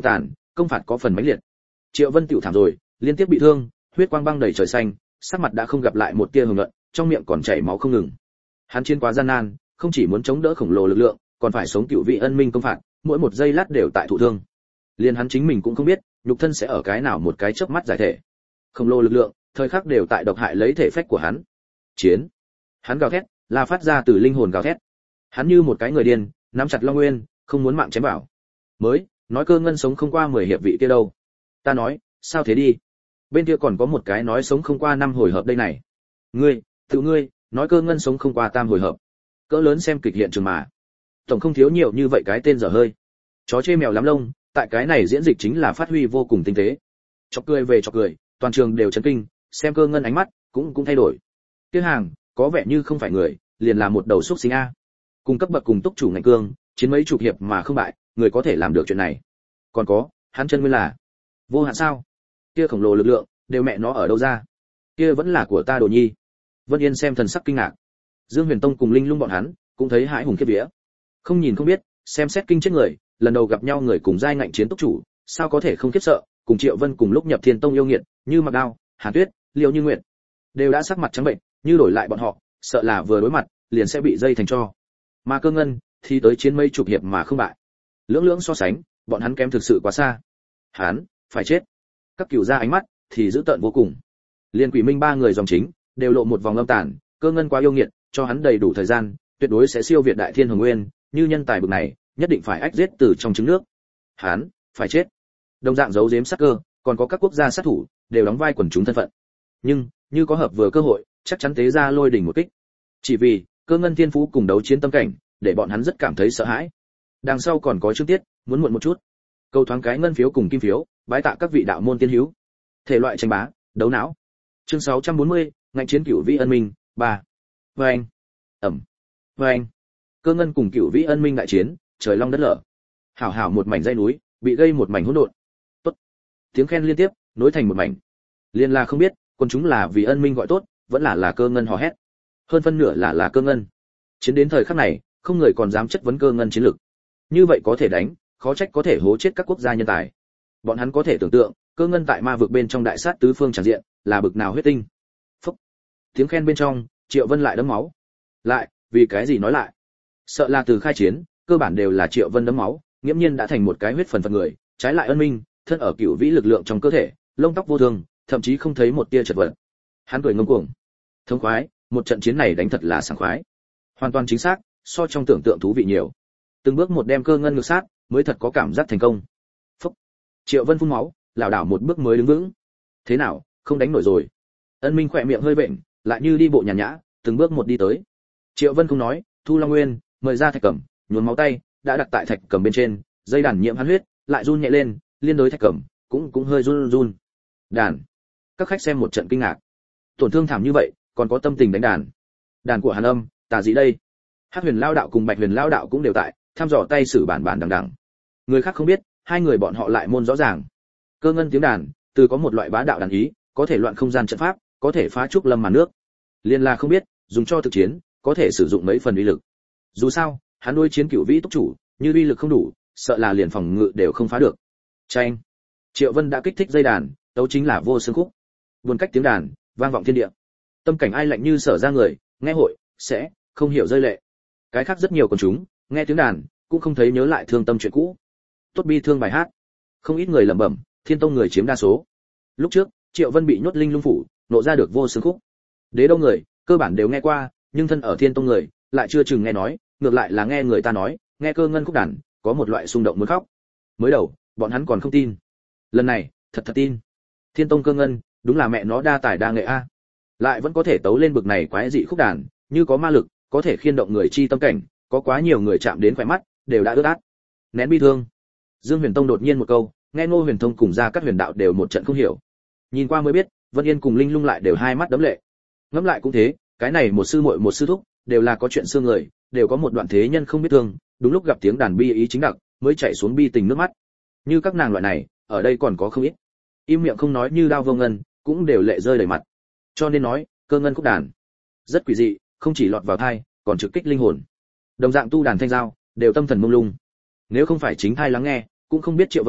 công phạt có phần mãnh liệt. Triệu Vân tiểu thảm rồi, liên tiếp bị thương, huyết quang băng đầy trời xanh, sắc mặt đã không gặp lại một tia hồng nhuận, trong miệng còn chảy máu không ngừng. Hắn chiến quá gian nan, không chỉ muốn chống đỡ khổng lồ lực lượng, còn phải sống cựu vị ân minh công phạt, mỗi một giây lát đều tại thụ thương. Liên hắn chính mình cũng không biết, nhục thân sẽ ở cái nào một cái chớp mắt giải thể. Khổng lồ lực lượng, thời khắc đều tại độc hại lấy thể phách của hắn. Chiến. Hắn gào thét, là phát ra từ linh hồn gào thét. Hắn như một cái người điên, nắm chặt Long Nguyên, không muốn mạng chém vào. Mới, nói Cơ Ngân sống không qua mười hiệp vị kia đâu. Ta nói, sao thế đi? Bên kia còn có một cái nói sống không qua năm hồi hợp đây này. Ngươi, tự ngươi, nói Cơ Ngân sống không qua tam hồi hợp. Cỡ lớn xem kịch hiện trường mà. Tổng không thiếu nhiều như vậy cái tên dở hơi. Chó chê mèo lắm lông, tại cái này diễn dịch chính là phát huy vô cùng tinh tế. Chọc cười về chọc cười, toàn trường đều chấn kinh, xem Cơ Ngân ánh mắt cũng cũng thay đổi. Kia hàng, có vẻ như không phải người, liền là một đầu xúc sinh a. Cùng cấp bậc cùng túc chủ ngành cương, chiến mấy chục hiệp mà không bại, người có thể làm được chuyện này. Còn có, hắn chân nguyên là vô hạn sao? Kia khổng lồ lực lượng, đều mẹ nó ở đâu ra? Kia vẫn là của ta Đồ Nhi. Vân Yên xem thần sắc kinh ngạc. Dương Huyền Tông cùng Linh Lung bọn hắn cũng thấy hãi hùng khiếp vía. Không nhìn không biết, xem xét kinh chết người, lần đầu gặp nhau người cùng giai ngạnh chiến túc chủ, sao có thể không khiếp sợ, cùng Triệu Vân cùng lúc nhập Thiên Tông yêu nghiệt, như Mặc Đao, Hàn Tuyết, Liêu Như Nguyệt, đều đã sắc mặt trắng bệnh, như đổi lại bọn họ, sợ là vừa đối mặt, liền sẽ bị dây thành tro. Mà Cơ Ngân thì tới chiến mấy chục hiệp mà không bại. Lưỡng lưỡng so sánh, bọn hắn kém thực sự quá xa. Hắn phải chết. Các cửu gia ánh mắt thì dữ tợn vô cùng. Liên Quỷ Minh ba người dòng chính đều lộ một vòng âm tàn, Cơ Ngân quá yêu nghiệt, cho hắn đầy đủ thời gian, tuyệt đối sẽ siêu việt Đại Thiên Hồng Nguyên, như nhân tài bực này, nhất định phải ách giết từ trong trứng nước. Hắn phải chết. Đồng dạng giấu giếm sát cơ, còn có các quốc gia sát thủ đều đóng vai quần chúng thân phận. Nhưng, như có hợp vừa cơ hội, chắc chắn tế ra lôi đỉnh một kích. Chỉ vì, Cơ Ngân thiên phú cùng đấu chiến tâm cảnh, để bọn hắn rất cảm thấy sợ hãi. Đằng sau còn có chương tiết, muốn muộn một chút. Câu thoáng cái ngân phiếu cùng kim phiếu, bái tạ các vị đạo môn tiên hữu. Thể loại tranh bá, đấu não. Chương sáu trăm bốn mươi, ngạnh chiến cửu vĩ ân minh, ba. Vâng. Ẩm. Vâng. Cơ Ngân cùng cửu vĩ ân minh đại chiến, trời long đất lở. Hảo hảo một mảnh dãy núi, bị gây một mảnh hỗn độn. Tốt. Tiếng khen liên tiếp, nối thành một mảnh. Liên là không biết, còn chúng là vì ân minh gọi tốt, vẫn là là Cơ Ngân hò hét. Hơn phân nửa là là Cơ Ngân. Chiến đến thời khắc này, không người còn dám chất vấn Cơ Ngân chiến lực. Như vậy có thể đánh, khó trách có thể hố chết các quốc gia nhân tài. Bọn hắn có thể tưởng tượng, Cơ Ngân tại ma vực bên trong đại sát tứ phương tràn diện, là bực nào huyết tinh. Phúc. Tiếng khen bên trong, Triệu Vân lại đấm máu. Lại, vì cái gì nói lại? Sợ là từ khai chiến, cơ bản đều là Triệu Vân đấm máu, nghiễm nhiên đã thành một cái huyết phần phật người, trái lại ân minh, thân ở cửu vĩ lực lượng trong cơ thể, lông tóc vô thương, thậm chí không thấy một tia chật vật. Hắn cười ngông cuồng. Thống khoái, một trận chiến này đánh thật là sảng khoái. Hoàn toàn chính xác, so trong tưởng tượng thú vị nhiều. Từng bước một đem Cơ Ngân ngược sát, mới thật có cảm giác thành công. Phúc. Triệu Vân phun máu, lảo đảo một bước mới đứng vững. Thế nào, không đánh nổi rồi? Ân Minh khỏe miệng hơi vện, lại như đi bộ nhàn nhã, từng bước một đi tới. Triệu Vân không nói, thu Long Nguyên, mời ra thạch cẩm, nhuốm máu tay, đã đặt tại thạch cẩm bên trên, dây đàn nhiễm hắn huyết, lại run nhẹ lên, liên đối thạch cẩm, cũng cũng hơi run run. Đàn. Các khách xem một trận kinh ngạc. Tổn thương thảm như vậy, còn có tâm tình đánh đàn. Đàn của Hàn Âm, tà gì đây? Hắc Huyền Lao đạo cùng Bạch Huyền Lao đạo cũng đều tại, thăm dò tay sử bản bản đằng đằng. Người khác không biết, hai người bọn họ lại môn rõ ràng. Cơ Ngân tiếng đàn, từ có một loại bá đạo đàn ý, có thể loạn không gian trận pháp, có thể phá trúc lâm màn nước. Liên là không biết, dùng cho thực chiến, có thể sử dụng mấy phần uy lực. Dù sao, hắn đối chiến cửu vĩ túc chủ, như uy lực không đủ, sợ là liền phòng ngự đều không phá được. Chanh. Triệu Vân đã kích thích dây đàn, tấu chính là vô xương khúc. Buồn cách tiếng đàn, vang vọng thiên địa. Tâm cảnh ai lạnh như sở ra người, nghe hội sẽ không hiểu rơi lệ. Cái khác rất nhiều con chúng, nghe tiếng đàn, cũng không thấy nhớ lại thương tâm chuyện cũ. Tốt bi thương bài hát. Không ít người lẩm bẩm, Thiên Tông người chiếm đa số. Lúc trước, Triệu Vân bị nhốt linh lung phủ, nộ ra được vô xương khúc. Đế Đô người, cơ bản đều nghe qua, nhưng thân ở Thiên Tông người, lại chưa chừng nghe nói, ngược lại là nghe người ta nói, nghe Cơ Ngân khúc đàn, có một loại xung động muốn khóc. Mới đầu, bọn hắn còn không tin. Lần này, thật thật tin. Thiên Tông Cơ Ngân, đúng là mẹ nó đa tài đa nghệ a. Lại vẫn có thể tấu lên bực này quái dị khúc đàn, như có ma lực, có thể khiên động người chi tâm cảnh, có quá nhiều người chạm đến khỏe mắt, đều đã ướt át. Nén bi thương. Dương Huyền Tông đột nhiên một câu, nghe Ngô Huyền Thông cùng ra các huyền đạo đều một trận không hiểu. Nhìn qua mới biết, Vân Yên cùng Linh Lung lại đều hai mắt đấm lệ. Ngẫm lại cũng thế, cái này một sư muội một sư thúc, đều là có chuyện xương người, đều có một đoạn thế nhân không biết thương, đúng lúc gặp tiếng đàn bi ý chính đặc, mới chảy xuống bi tình nước mắt. Như các nàng loại này, ở đây còn có không ít. Im miệng không nói như đao vô ngân, cũng đều lệ rơi đầy mặt. Cho nên nói, Cơ Ngân khúc đàn rất quỷ dị, không chỉ lọt vào tai, còn trực kích linh hồn. Đồng dạng tu đàn thanh giao, đều tâm thần mông lung. Nếu không phải chính thai lắng nghe, cũng không biết Triệu Vân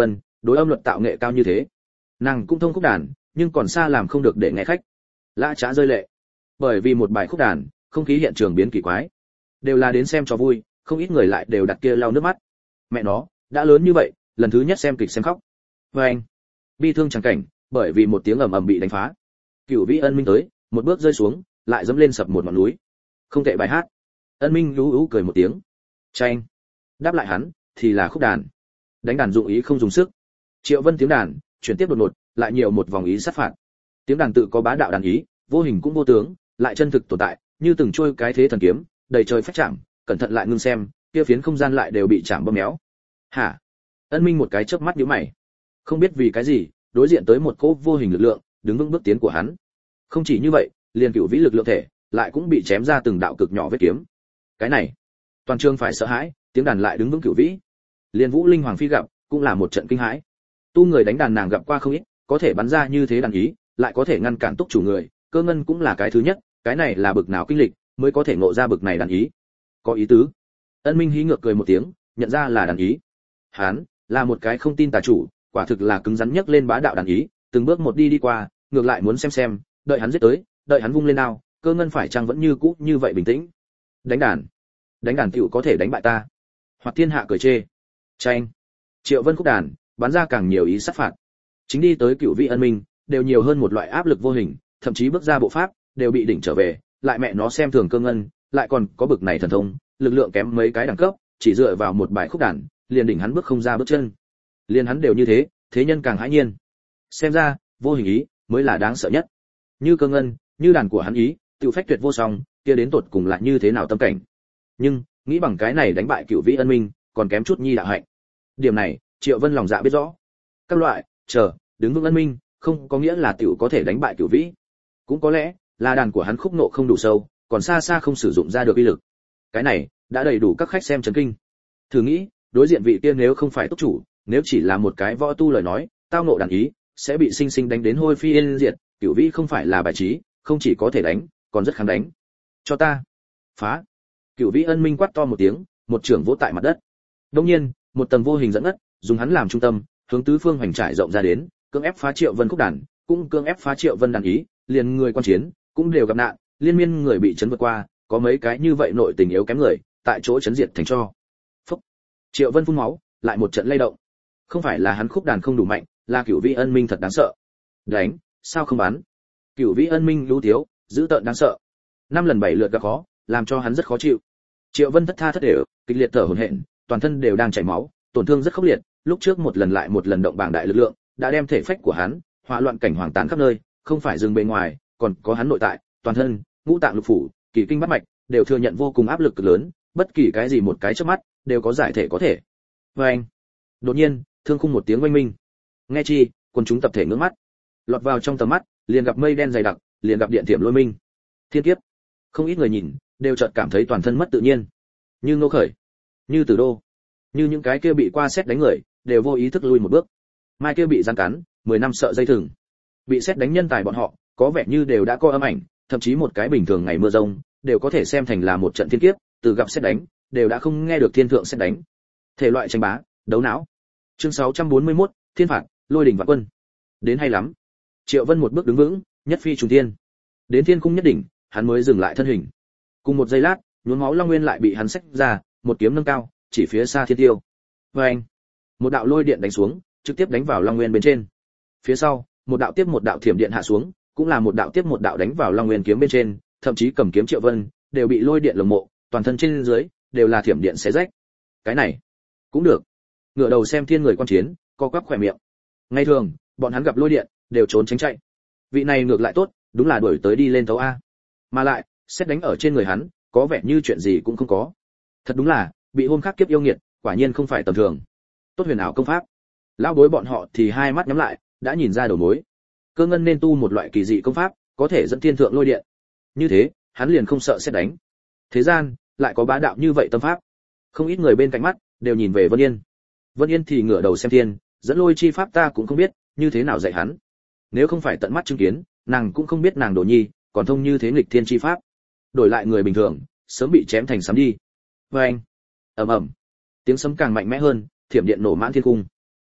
đối âm luật tạo nghệ cao như thế, nàng cũng thông khúc đàn, nhưng còn xa làm không được để nghe khách. Lã Trá rơi lệ, bởi vì một bài khúc đàn, không khí hiện trường biến kỳ quái, đều là đến xem cho vui, không ít người lại đều đặt kia lau nước mắt. Mẹ nó, đã lớn như vậy, lần thứ nhất xem kịch xem khóc. Và anh, bi thương chẳng cảnh, bởi vì một tiếng ầm ầm bị đánh phá. Cửu Vĩ Ân Minh tới, một bước rơi xuống, lại dẫm lên sập một ngọn núi. Không tệ bài hát. Ân Minh lú ú cười một tiếng. Chanh. Đáp lại hắn, thì là khúc đàn. Đánh đàn dụng ý không dùng sức. Triệu Vân tiếng đàn, chuyển tiếp đột ngột, lại nhiều một vòng ý sát phạt. Tiếng đàn tự có bá đạo đàn ý, vô hình cũng vô tướng, lại chân thực tồn tại, như từng trôi cái thế thần kiếm, đầy trời phách chạm, cẩn thận lại ngưng xem, kia phiến không gian lại đều bị chạm bơm méo. Hả? Ân Minh một cái chớp mắt nhíu mày. Không biết vì cái gì, đối diện tới một cỗ vô hình lực lượng, đứng vững bước tiến của hắn. Không chỉ như vậy, liền cửu vĩ lực lượng thể, lại cũng bị chém ra từng đạo cực nhỏ vết kiếm. Cái này, toàn trường phải sợ hãi, tiếng đàn lại đứng vững cửu vĩ. Liên Vũ Linh Hoàng phi gặp, cũng là một trận kinh hãi. Tu người đánh đàn nàng gặp qua không ít, có thể bắn ra như thế đàn ý, lại có thể ngăn cản túc chủ người, Cơ Ngân cũng là cái thứ nhất, cái này là bực nào kinh lịch, mới có thể ngộ ra bực này đàn ý. Có ý tứ. Ân Minh hí ngược cười một tiếng, nhận ra là đàn ý. Hắn là một cái không tin tà chủ, quả thực là cứng rắn nhất lên bá đạo đàn ý, từng bước một đi đi qua, ngược lại muốn xem xem, đợi hắn giết tới, đợi hắn vung lên đao, Cơ Ngân phải chăng vẫn như cũ như vậy bình tĩnh. Đánh đàn, đánh đàn tiểu có thể đánh bại ta. Hoặc thiên hạ cười chê. Chanh. Triệu Vân khúc đàn, bắn ra càng nhiều ý sát phạt. Chính đi tới Cửu Vĩ Ân Minh, đều nhiều hơn một loại áp lực vô hình, thậm chí bước ra bộ pháp, đều bị đỉnh trở về, lại mẹ nó xem thường Cơ Ngân, lại còn có bực này thần thông, lực lượng kém mấy cái đẳng cấp, chỉ dựa vào một bài khúc đàn, liền đỉnh hắn bước không ra bước chân. Liền hắn đều như thế, thế nhân càng hãi nhiên. Xem ra, vô hình ý mới là đáng sợ nhất. Như Cơ Ngân, như đàn của hắn ý, tiểu phách tuyệt vô song, kia đến tột cùng là như thế nào tâm cảnh. Nhưng, nghĩ bằng cái này đánh bại Cửu Vĩ Ân Minh, còn kém chút nhi đạo hạnh. Điểm này, Triệu Vân lòng dạ biết rõ. Các loại, chờ, đứng vững Ân Minh, không có nghĩa là tiểu có thể đánh bại Cửu Vĩ. Cũng có lẽ, là đàn của hắn khúc nộ không đủ sâu, còn xa xa không sử dụng ra được uy lực. Cái này, đã đầy đủ các khách xem chấn kinh. Thử nghĩ, đối diện vị tiên nếu không phải túc chủ, nếu chỉ là một cái võ tu lời nói, tao nộ đàn ý, sẽ bị sinh sinh đánh đến hôi phi yên diệt. Cửu Vĩ không phải là bài trí, không chỉ có thể đánh, còn rất kháng đánh. Cho ta phá. Cửu Vĩ Ân Minh quát to một tiếng, một trường vỗ tại mặt đất. Đương nhiên, một tầng vô hình dẫn ngất, dùng hắn làm trung tâm, hướng tứ phương hoành trải rộng ra đến, cưỡng ép phá Triệu Vân khúc đàn, cũng cưỡng ép phá Triệu Vân đàn ý, liền người quan chiến cũng đều gặp nạn, liên miên người bị chấn vượt qua, có mấy cái như vậy nội tình yếu kém người, tại chỗ chấn diệt thành cho. Phúc. Triệu Vân phun máu, lại một trận lay động. Không phải là hắn khúc đàn không đủ mạnh, là Cửu Vĩ Ân Minh thật đáng sợ. Đánh, sao không bắn? Cửu Vĩ Ân Minh lú thiếu, dữ tợn đáng sợ. Năm lần bảy lượt gặp khó, làm cho hắn rất khó chịu. Triệu Vân thất tha thất đều, kịch liệt thở hổn hển, toàn thân đều đang chảy máu, tổn thương rất khốc liệt, lúc trước một lần lại một lần động bảng đại lực lượng, đã đem thể phách của hắn hỏa loạn cảnh hoàng tàn khắp nơi, không phải dừng bề ngoài, còn có hắn nội tại, toàn thân, ngũ tạng lục phủ, kỳ kinh bát mạch, đều thừa nhận vô cùng áp lực cực lớn, bất kỳ cái gì một cái chớp mắt, đều có giải thể có thể. Và anh, đột nhiên, thương khung một tiếng oanh minh. Nghe chi, quần chúng tập thể ngước mắt, lọt vào trong tầm mắt, liền gặp mây đen dày đặc, liền gặp điện thiểm lôi minh. Thiên kiếp. Không ít người nhìn, đều chợt cảm thấy toàn thân mất tự nhiên. Như Ngô Khởi, như Tử Đô, như những cái kia bị qua xét đánh người, đều vô ý thức lui một bước. Mai kia bị giăng cắn, mười năm sợ dây thừng. Bị xét đánh nhân tài bọn họ, có vẻ như đều đã có âm ảnh, thậm chí một cái bình thường ngày mưa rông, đều có thể xem thành là một trận thiên kiếp, từ gặp xét đánh, đều đã không nghe được thiên thượng xét đánh. Thể loại tranh bá, đấu não. Chương sáu trăm bốn mươi mốt, Thiên phạt, Lôi đỉnh vạn quân. Đến hay lắm. Triệu Vân một bước đứng vững, nhất phi trùng thiên. Đến thiên cung nhất đỉnh, hắn mới dừng lại thân hình. Cùng một giây lát, nhuốm máu Long Nguyên lại bị hắn xách ra, một kiếm nâng cao, chỉ phía xa thiên tiêu. Oeng! Một đạo lôi điện đánh xuống, trực tiếp đánh vào Long Nguyên bên trên. Phía sau, một đạo tiếp một đạo thiểm điện hạ xuống, cũng là một đạo tiếp một đạo đánh vào Long Nguyên kiếm bên trên, thậm chí cầm kiếm Triệu Vân đều bị lôi điện lồng mộ, toàn thân trên dưới đều là thiểm điện xé rách. Cái này cũng được. Ngửa đầu xem thiên người quan chiến, co quắp khỏe miệng. Ngày thường, bọn hắn gặp lôi điện đều trốn tránh chạy. Vị này ngược lại tốt, đúng là đuổi tới đi lên tấu a. Mà lại, xét đánh ở trên người hắn, có vẻ như chuyện gì cũng không có. Thật đúng là, bị hôm khác kiếp yêu nghiệt, quả nhiên không phải tầm thường. Tốt huyền ảo công pháp. Lão bối bọn họ thì hai mắt nhắm lại, đã nhìn ra đầu mối. Cơ Ngân nên tu một loại kỳ dị công pháp, có thể dẫn thiên thượng lôi điện. Như thế, hắn liền không sợ xét đánh. Thế gian, lại có bá đạo như vậy tâm pháp. Không ít người bên cạnh mắt đều nhìn về Vân Yên. Vân Yên thì ngửa đầu xem thiên, dẫn lôi chi pháp ta cũng không biết, như thế nào dạy hắn. Nếu không phải tận mắt chứng kiến, nàng cũng không biết nàng Đồ Nhi, còn thông như thế nghịch thiên chi pháp. Đổi lại người bình thường, sớm bị chém thành sấm đi. Oeng! Ầm ầm! Tiếng sấm càng mạnh mẽ hơn, thiểm điện nổ mãn thiên cung.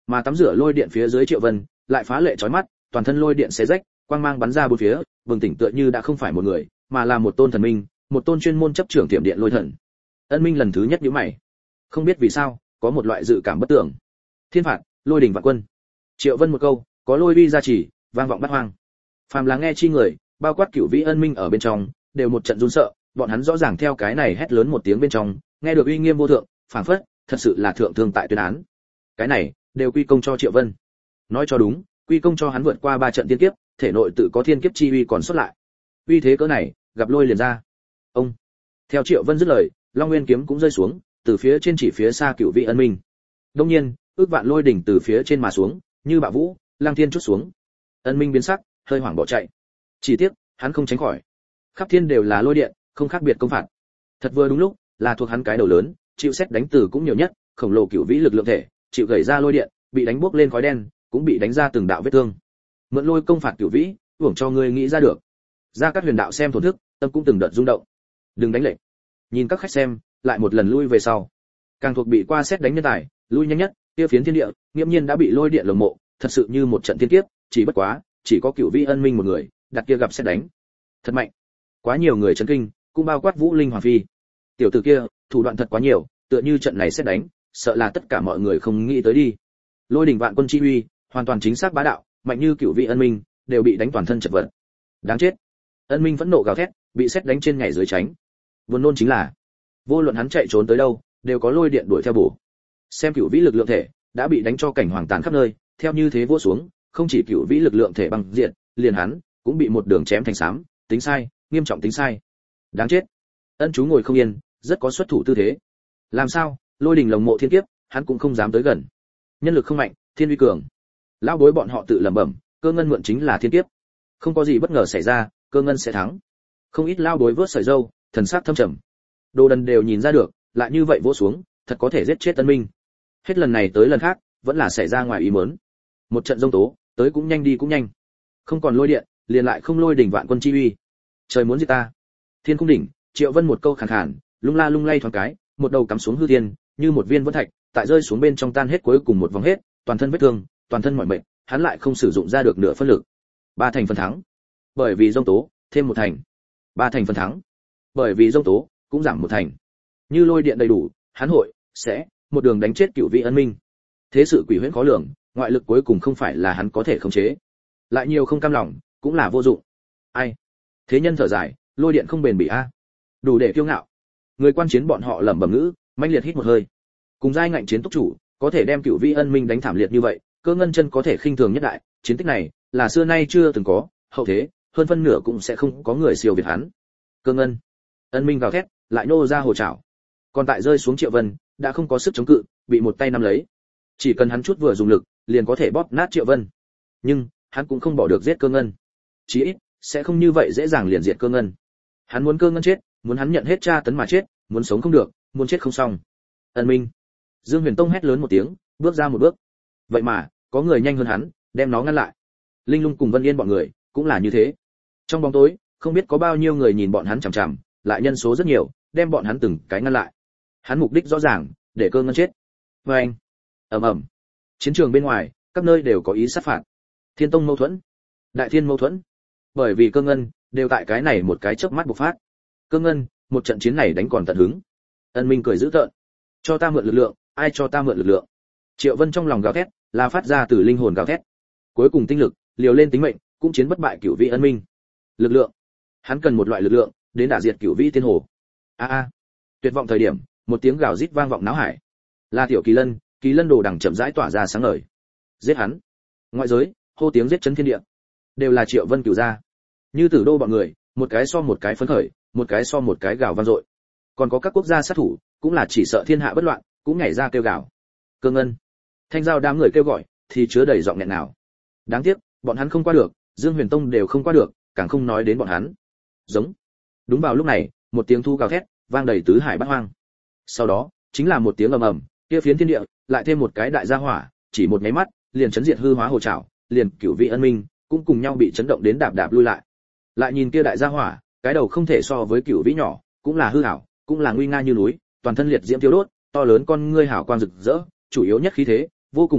Mà tắm rửa lôi điện phía dưới Triệu Vân, lại phá lệ chói mắt, toàn thân lôi điện xé rách, quang mang bắn ra bốn phía, bừng tỉnh tựa như đã không phải một người, mà là một tôn thần minh, một tôn chuyên môn chấp trưởng tiệm điện lôi thần. Ân Minh lần thứ nhất nhíu mày, không biết vì sao, có một loại dự cảm bất tưởng. Thiên phạt, lôi đỉnh vạn quân. Triệu Vân một câu, có lôi uy gia trì, vang vọng bát hoang. Phàm là nghe chi người, bao quát Cửu Vĩ Ân Minh ở bên trong, đều một trận run sợ, bọn hắn rõ ràng theo cái này hét lớn một tiếng bên trong, nghe được uy nghiêm vô thượng, phảng phất, thật sự là thượng thương tại tuyên án. Cái này, đều quy công cho Triệu Vân. Nói cho đúng, quy công cho hắn vượt qua ba trận tiên kiếp, thể nội tự có thiên kiếp chi uy còn xuất lại. Uy thế cỡ này, gặp lôi liền ra. Ông. Theo Triệu Vân dứt lời, Long Nguyên kiếm cũng rơi xuống, từ phía trên chỉ phía xa Cửu Vĩ Ân Minh. Đương nhiên, ước vạn lôi đỉnh từ phía trên mà xuống, như bạo vũ, lang thiên chút xuống. Ân Minh biến sắc, hơi hoảng bỏ chạy. Chỉ tiếc, hắn không tránh khỏi. Khắp thiên đều là lôi điện, không khác biệt công phạt. Thật vừa đúng lúc, là thuộc hắn cái đầu lớn, chịu xét đánh từ cũng nhiều nhất, khổng lồ Cửu Vĩ lực lượng thể, chịu gầy ra lôi điện, bị đánh bốc lên khói đen, cũng bị đánh ra từng đạo vết thương. Mượn lôi công phạt Cửu Vĩ, hưởng cho ngươi nghĩ ra được. Ra các huyền đạo xem thổn thức, tâm cũng từng đợt rung động. Đừng đánh lệnh. Nhìn các khách xem, lại một lần lui về sau. Càng thuộc bị qua xét đánh nhân tài, lui nhanh nhất, kia phiến thiên địa, nghiêm nhiên đã bị lôi điện lồng mộ, thật sự như một trận tiên kiếp, chỉ bất quá, chỉ có Cửu Vĩ Ân Minh một người, đặt kia gặp xét đánh. Thật mạnh. Quá nhiều người chấn kinh, cũng bao quát Vũ Linh Hoàng phi. Tiểu tử kia, thủ đoạn thật quá nhiều, tựa như trận này xét đánh, sợ là tất cả mọi người không nghĩ tới đi. Lôi đỉnh vạn quân chi uy, hoàn toàn chính xác bá đạo, mạnh như Cửu Vĩ Ân Minh, đều bị đánh toàn thân chật vật. Đáng chết. Ân Minh phẫn nộ gào thét, bị xét đánh trên nhảy dưới tránh. Buồn nôn chính là, vô luận hắn chạy trốn tới đâu, đều có lôi điện đuổi theo bổ. Xem Cửu Vĩ lực lượng thể đã bị đánh cho cảnh hoàng tàn khắp nơi, theo như thế vỗ xuống, không chỉ Cửu Vĩ lực lượng thể băng diện, liền hắn cũng bị một đường chém thành xám, tính sai, nghiêm trọng tính sai. Đáng chết. Ân chú ngồi không yên, rất có xuất thủ tư thế. Làm sao? Lôi đỉnh lồng mộ thiên kiếp, hắn cũng không dám tới gần. Nhân lực không mạnh, thiên uy cường. Lão bối bọn họ tự lẩm bẩm, Cơ Ngân mượn chính là thiên kiếp. Không có gì bất ngờ xảy ra, Cơ Ngân sẽ thắng. Không ít lao bối vớt sợi râu, thần sắc thâm trầm. Đồ đần đều nhìn ra được, lại như vậy vỗ xuống, thật có thể giết chết Tân Minh. Hết lần này tới lần khác, vẫn là xảy ra ngoài ý muốn. Một trận giông tố, tới cũng nhanh đi cũng nhanh. Không còn lôi điện, liền lại không lôi đỉnh vạn quân chi uy. Trời muốn giết ta. Thiên cung đỉnh, Triệu Vân một câu khàn khàn, lung la lung lay thoáng cái, một đầu cắm xuống hư thiên, như một viên vân thạch, tại rơi xuống bên trong tan hết cuối cùng một vòng hết, toàn thân vết thương, toàn thân mỏi mệt, hắn lại không sử dụng ra được nửa phân lực. Ba thành phần thắng. Bởi vì giông tố, thêm một thành. Ba thành phần thắng. Bởi vì giông tố, cũng giảm một thành. Như lôi điện đầy đủ, hắn hội sẽ một đường đánh chết Cửu Vĩ Ân Minh. Thế sự quỷ huyễn khó lường, ngoại lực cuối cùng không phải là hắn có thể khống chế. Lại nhiều không cam lòng, cũng là vô dụng. Ai? Thế nhân thở dài, lôi điện không bền bỉ a. Đủ để kiêu ngạo. Người quan chiến bọn họ lẩm bẩm ngữ, mãnh liệt hít một hơi. Cùng giai ngạnh chiến túc chủ, có thể đem Cửu Vĩ Ân Minh đánh thảm liệt như vậy, Cơ Ngân chân có thể khinh thường nhất đại, chiến tích này là xưa nay chưa từng có, hậu thế, hơn phân nửa cũng sẽ không có người siêu việt hắn. Cơ Ngân. Ân Minh gào thét, lại nô ra hồ chảo. Còn tại rơi xuống Triệu Vân, đã không có sức chống cự, bị một tay nắm lấy. Chỉ cần hắn chút vừa dùng lực, liền có thể bóp nát Triệu Vân. Nhưng, hắn cũng không bỏ được giết Cơ Ngân. Chí ít, sẽ không như vậy dễ dàng liền diệt Cơ Ngân. Hắn muốn Cơ Ngân chết, muốn hắn nhận hết tra tấn mà chết, muốn sống không được, muốn chết không xong. Ân Minh. Dương Huyền Tông hét lớn một tiếng, bước ra một bước. Vậy mà, có người nhanh hơn hắn, đem nó ngăn lại. Linh Lung cùng Vân Yên bọn người, cũng là như thế. Trong bóng tối, không biết có bao nhiêu người nhìn bọn hắn chằm chằm, lại nhân số rất nhiều, đem bọn hắn từng cái ngăn lại. Hắn mục đích rõ ràng, để Cơ Ngân chết. Và anh. Ầm ầm. Chiến trường bên ngoài, các nơi đều có ý sát phạt. Thiên Tông mâu thuẫn, Đại Thiên mâu thuẫn. Bởi vì Cơ Ngân đều tại cái này một cái chớp mắt bộc phát. Cơ Ngân, một trận chiến này đánh còn tận hứng. Ân Minh cười dữ tợn. Cho ta mượn lực lượng, ai cho ta mượn lực lượng? Triệu Vân trong lòng gào thét, là phát ra từ linh hồn gào thét. Cuối cùng tinh lực, liều lên tính mệnh, cũng chiến bất bại Cửu Vĩ Ân Minh. Lực lượng. Hắn cần một loại lực lượng, đến đả diệt Cửu Vĩ Tiên Hồ. A a. Tuyệt vọng thời điểm, một tiếng gào rít vang vọng náo hải. Là Tiểu Kỳ Lân, Kỳ Lân đồ đằng chậm rãi tỏa ra sáng ngời. Giết hắn. Ngoại giới, hô tiếng giết chấn thiên địa. Đều là Triệu Vân cửu gia. Như Tử Đô bọn người, một cái so một cái phấn khởi, một cái so một cái gào vang dội. Còn có các quốc gia sát thủ, cũng là chỉ sợ thiên hạ bất loạn, cũng nhảy ra kêu gào. Cơ Ngân. Thanh giao đám người kêu gọi, thì chứa đầy giọng nghẹn nào. Đáng tiếc, bọn hắn không qua được, Dương Huyền Tông đều không qua được, càng không nói đến bọn hắn. Giống. Đúng vào lúc này, một tiếng thu gào thét, vang đầy tứ hải bát hoang. Sau đó, chính là một tiếng ầm ầm, kia phiến thiên địa, lại thêm một cái đại gia hỏa, chỉ một cái mắt, liền chấn diệt hư hóa hồ trảo, liền Cửu Vĩ Ân Minh, cũng cùng nhau bị chấn động đến đạp đạp lui lại. Lại nhìn kia đại gia hỏa, cái đầu không thể so với Cửu Vĩ nhỏ, cũng là hư ảo, cũng là nguy nga như núi, toàn thân liệt diễm thiêu đốt, to lớn con ngươi hào quang rực rỡ, chủ yếu nhất khí thế, vô cùng bá liệt,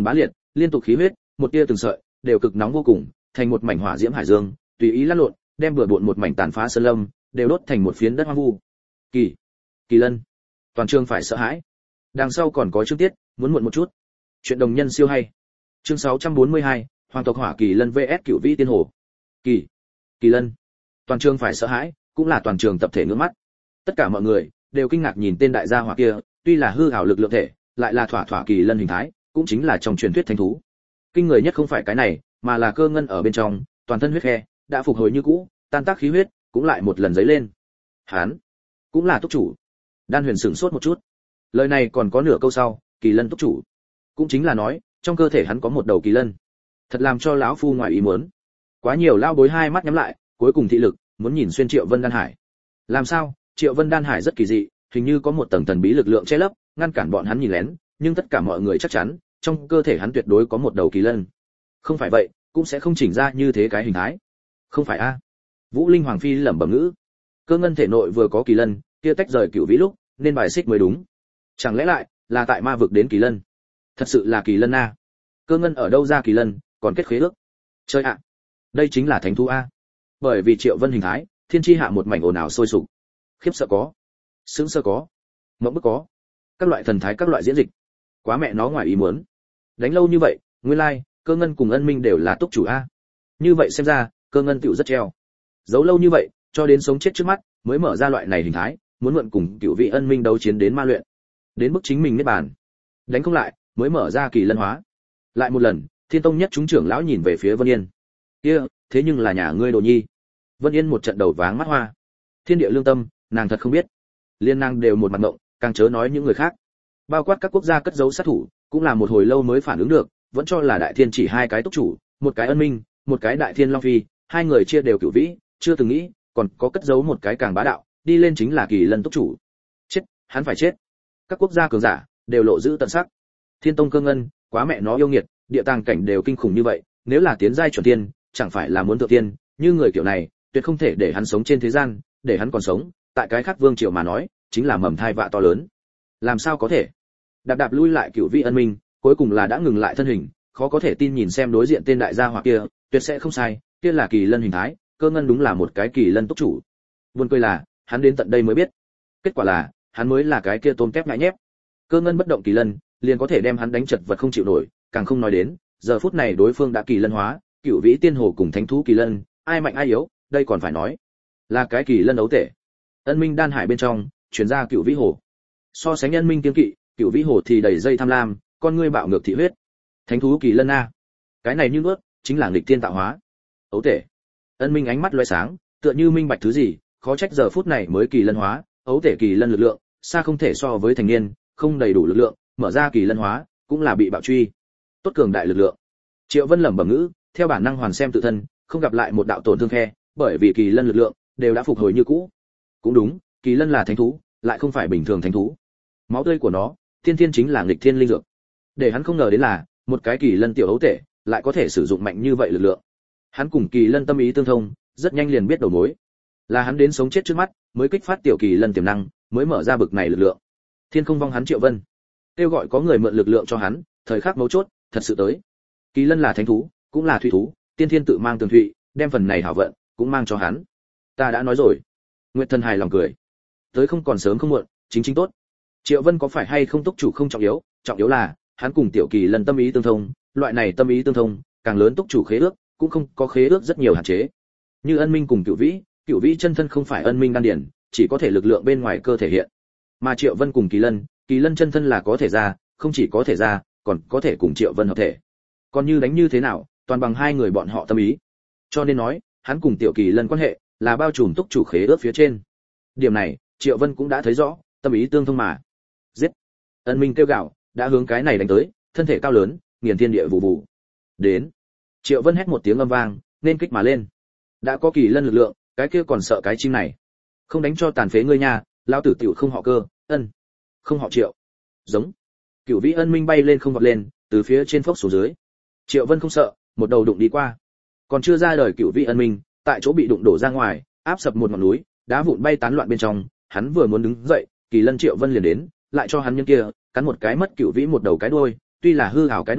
liên tục khí huyết, một tia từng sợi, đều cực nóng vô cùng, thành một mảnh hỏa diễm hải dương, tùy ý lăn lộn, đem bừa bộn một mảnh tàn phá sơn lâm, đều đốt thành một phiến đất hoang vu. Kỳ, Kỳ Lân, toàn trường phải sợ hãi. Đằng sau còn có chương tiết, muốn muộn một chút. Chuyện đồng nhân siêu hay. Chương sáu trăm bốn mươi hai, Hoàng tộc Hỏa Kỳ Lân vs Cửu Vĩ Tiên Hồ. Kỳ, Kỳ Lân, toàn trường phải sợ hãi, cũng là toàn trường tập thể ngước mắt. Tất cả mọi người đều kinh ngạc nhìn tên đại gia hỏa kia, tuy là hư ảo lực lượng thể, lại là thỏa thỏa kỳ lân hình thái, cũng chính là trong truyền thuyết thánh thú. Kinh người nhất không phải cái này, mà là cơ ngân ở bên trong, toàn thân huyết khe đã phục hồi như cũ, tan tác khí huyết cũng lại một lần dấy lên. Hán, cũng là túc chủ. Đan Huyền sửng sốt một chút. Lời này còn có nửa câu sau, kỳ lân túc chủ, cũng chính là nói, trong cơ thể hắn có một đầu kỳ lân. Thật làm cho lão phu ngoài ý muốn. Quá nhiều lao bối hai mắt nhắm lại, cuối cùng thị lực muốn nhìn xuyên Triệu Vân Đan Hải. Làm sao? Triệu Vân Đan Hải rất kỳ dị, hình như có một tầng thần bí lực lượng che lấp, ngăn cản bọn hắn nhìn lén, nhưng tất cả mọi người chắc chắn, trong cơ thể hắn tuyệt đối có một đầu kỳ lân. Không phải vậy, cũng sẽ không chỉnh ra như thế cái hình thái. Không phải a? Vũ Linh Hoàng phi lẩm bẩm ngữ. Cơ ngân thể nội vừa có kỳ lân, kia tách rời Cửu Vĩ lúc, nên bài xích mới đúng. Chẳng lẽ lại là tại ma vực đến kỳ lân? Thật sự là kỳ lân a? Cơ ngân ở đâu ra kỳ lân, còn kết khế ước? Chơi ạ. Đây chính là thánh thú a. Bởi vì Triệu Vân hình thái, thiên chi hạ một mảnh ồn ào sôi sục. Khiếp sợ có, sững sờ có, mộng bức có, các loại thần thái các loại diễn dịch. Quá mẹ nó ngoài ý muốn. Đánh lâu như vậy, nguyên lai, like, Cơ ngân cùng Ân Minh đều là túc chủ a. Như vậy xem ra, Cơ ngân tiểu rất treo. Giấu lâu như vậy, cho đến sống chết trước mắt, mới mở ra loại này hình thái, muốn mượn cùng Cửu Vị Ân Minh đấu chiến đến ma luyện. Đến mức chính mình niết bàn. Đánh không lại, mới mở ra kỳ lân hóa. Lại một lần, Thiên Tông nhất chúng trưởng lão nhìn về phía Vân Yên. Kia, thế nhưng là nhà ngươi Đồ Nhi. Vân Yên một trận đầu váng mắt hoa. Thiên địa lương tâm, nàng thật không biết. Liên nàng đều một mặt ngộng, càng chớ nói những người khác. Bao quát các quốc gia cất giấu sát thủ, cũng là một hồi lâu mới phản ứng được, vẫn cho là Đại Thiên chỉ hai cái túc chủ, một cái Ân Minh, một cái Đại Thiên Long Phi, hai người chia đều Cửu Vĩ, chưa từng nghĩ, còn có cất giấu một cái càng bá đạo, đi lên chính là Kỳ Lân túc chủ. Chết, hắn phải chết. Các quốc gia cường giả đều lộ giữ tận sắc. Thiên Tông Cơ Ngân, quá mẹ nó yêu nghiệt, địa tàng cảnh đều kinh khủng như vậy, nếu là tiến giai chuẩn tiên, chẳng phải là muốn thượng tiên, như người kiểu này, tuyệt không thể để hắn sống trên thế gian, để hắn còn sống, tại cái khác vương triều mà nói, chính là mầm thai vạ to lớn. Làm sao có thể? Đạp đạp lui lại Cửu Vĩ Ân Minh, cuối cùng là đã ngừng lại thân hình, khó có thể tin nhìn xem đối diện tên đại gia hỏa kia, tuyệt sẽ không sai, kia là kỳ lân hình thái, Cơ ngân đúng là một cái kỳ lân túc chủ. Buồn cười là, hắn đến tận đây mới biết, kết quả là, hắn mới là cái kia tôm tép ngại nhép. Cơ ngân bất động kỳ lân, liền có thể đem hắn đánh chật vật không chịu nổi, càng không nói đến, giờ phút này đối phương đã kỳ lân hóa, Cửu Vĩ Tiên Hồ cùng thánh thú kỳ lân, ai mạnh ai yếu, đây còn phải nói, là cái kỳ lân đấu tể. Ân Minh Đan Hải bên trong, truyền ra Cửu Vĩ Hồ. So sánh Ân Minh kiên kỵ, Cửu Vĩ Hồ thì đầy dây tham lam, con ngươi bạo ngược thị huyết. Thánh thú kỳ lân a, cái này như nuốt, chính là nghịch tiên tạo hóa. Ấu tể. Ân Minh ánh mắt lóe sáng, tựa như minh bạch thứ gì, khó trách giờ phút này mới kỳ lân hóa, ấu tể kỳ lân lực lượng, xa không thể so với thành niên, không đầy đủ lực lượng, mở ra kỳ lân hóa, cũng là bị bạo truy. Tốt cường đại lực lượng. Triệu Vân lẩm bẩm ngữ, theo bản năng hoàn xem tự thân, không gặp lại một đạo tổn thương khe, bởi vì kỳ lân lực lượng đều đã phục hồi như cũ. Cũng đúng, kỳ lân là thánh thú, lại không phải bình thường thánh thú. Máu tươi của nó, thiên thiên chính là nghịch thiên linh dược. Để hắn không ngờ đến là, một cái kỳ lân tiểu ấu tể, lại có thể sử dụng mạnh như vậy lực lượng. Hắn cùng kỳ lân tâm ý tương thông, rất nhanh liền biết đầu mối. Là hắn đến sống chết trước mắt, mới kích phát tiểu kỳ lân tiềm năng, mới mở ra bực này lực lượng. Thiên không vong hắn Triệu Vân, kêu gọi có người mượn lực lượng cho hắn, thời khắc mấu chốt, thật sự tới. Kỳ lân là thánh thú, cũng là thủy thú, tiên thiên tự mang tường thụy, đem phần này hảo vận cũng mang cho hắn. Ta đã nói rồi. Nguyệt Thần hài lòng cười. Tới không còn sớm không muộn, chính chính tốt. Triệu Vân có phải hay không túc chủ không trọng yếu, trọng yếu là hắn cùng tiểu kỳ lân tâm ý tương thông, loại này tâm ý tương thông, càng lớn túc chủ khế ước, cũng không có khế ước rất nhiều hạn chế. Như Ân Minh cùng Cửu Vĩ, Cửu Vĩ chân thân không phải Ân Minh đan điển, chỉ có thể lực lượng bên ngoài cơ thể hiện. Mà Triệu Vân cùng Kỳ Lân, Kỳ Lân chân thân là có thể ra, không chỉ có thể ra, còn có thể cùng Triệu Vân hợp thể. Còn như đánh như thế nào, toàn bằng hai người bọn họ tâm ý. Cho nên nói, hắn cùng tiểu Kỳ Lân quan hệ là bao trùm túc chủ khế ước phía trên. Điểm này, Triệu Vân cũng đã thấy rõ, tâm ý tương thông mà. Giết! Ân Minh kêu gào, đã hướng cái này đánh tới, thân thể cao lớn, nghiền thiên địa vụ vụ. Đến! Triệu Vân hét một tiếng âm vang, nên kích mà lên. Đã có Kỳ Lân lực lượng, cái kia còn sợ cái chim này? Không đánh cho tàn phế ngươi nha, lão tử tiểu không họ Cơ, Ân, không họ Triệu. Giống. Cửu Vĩ Ân Minh bay lên không vọt lên, từ phía trên phốc xuống dưới. Triệu Vân không sợ, một đầu đụng đi qua. Còn chưa ra đời Cửu Vĩ Ân Minh, tại chỗ bị đụng đổ ra ngoài, áp sập một ngọn núi, đá vụn bay tán loạn bên trong, hắn vừa muốn đứng dậy, Kỳ Lân Triệu Vân liền đến, lại cho hắn nhân kia, cắn một cái mất Cửu Vĩ một đầu cái đuôi, tuy là hư ảo cái đuôi,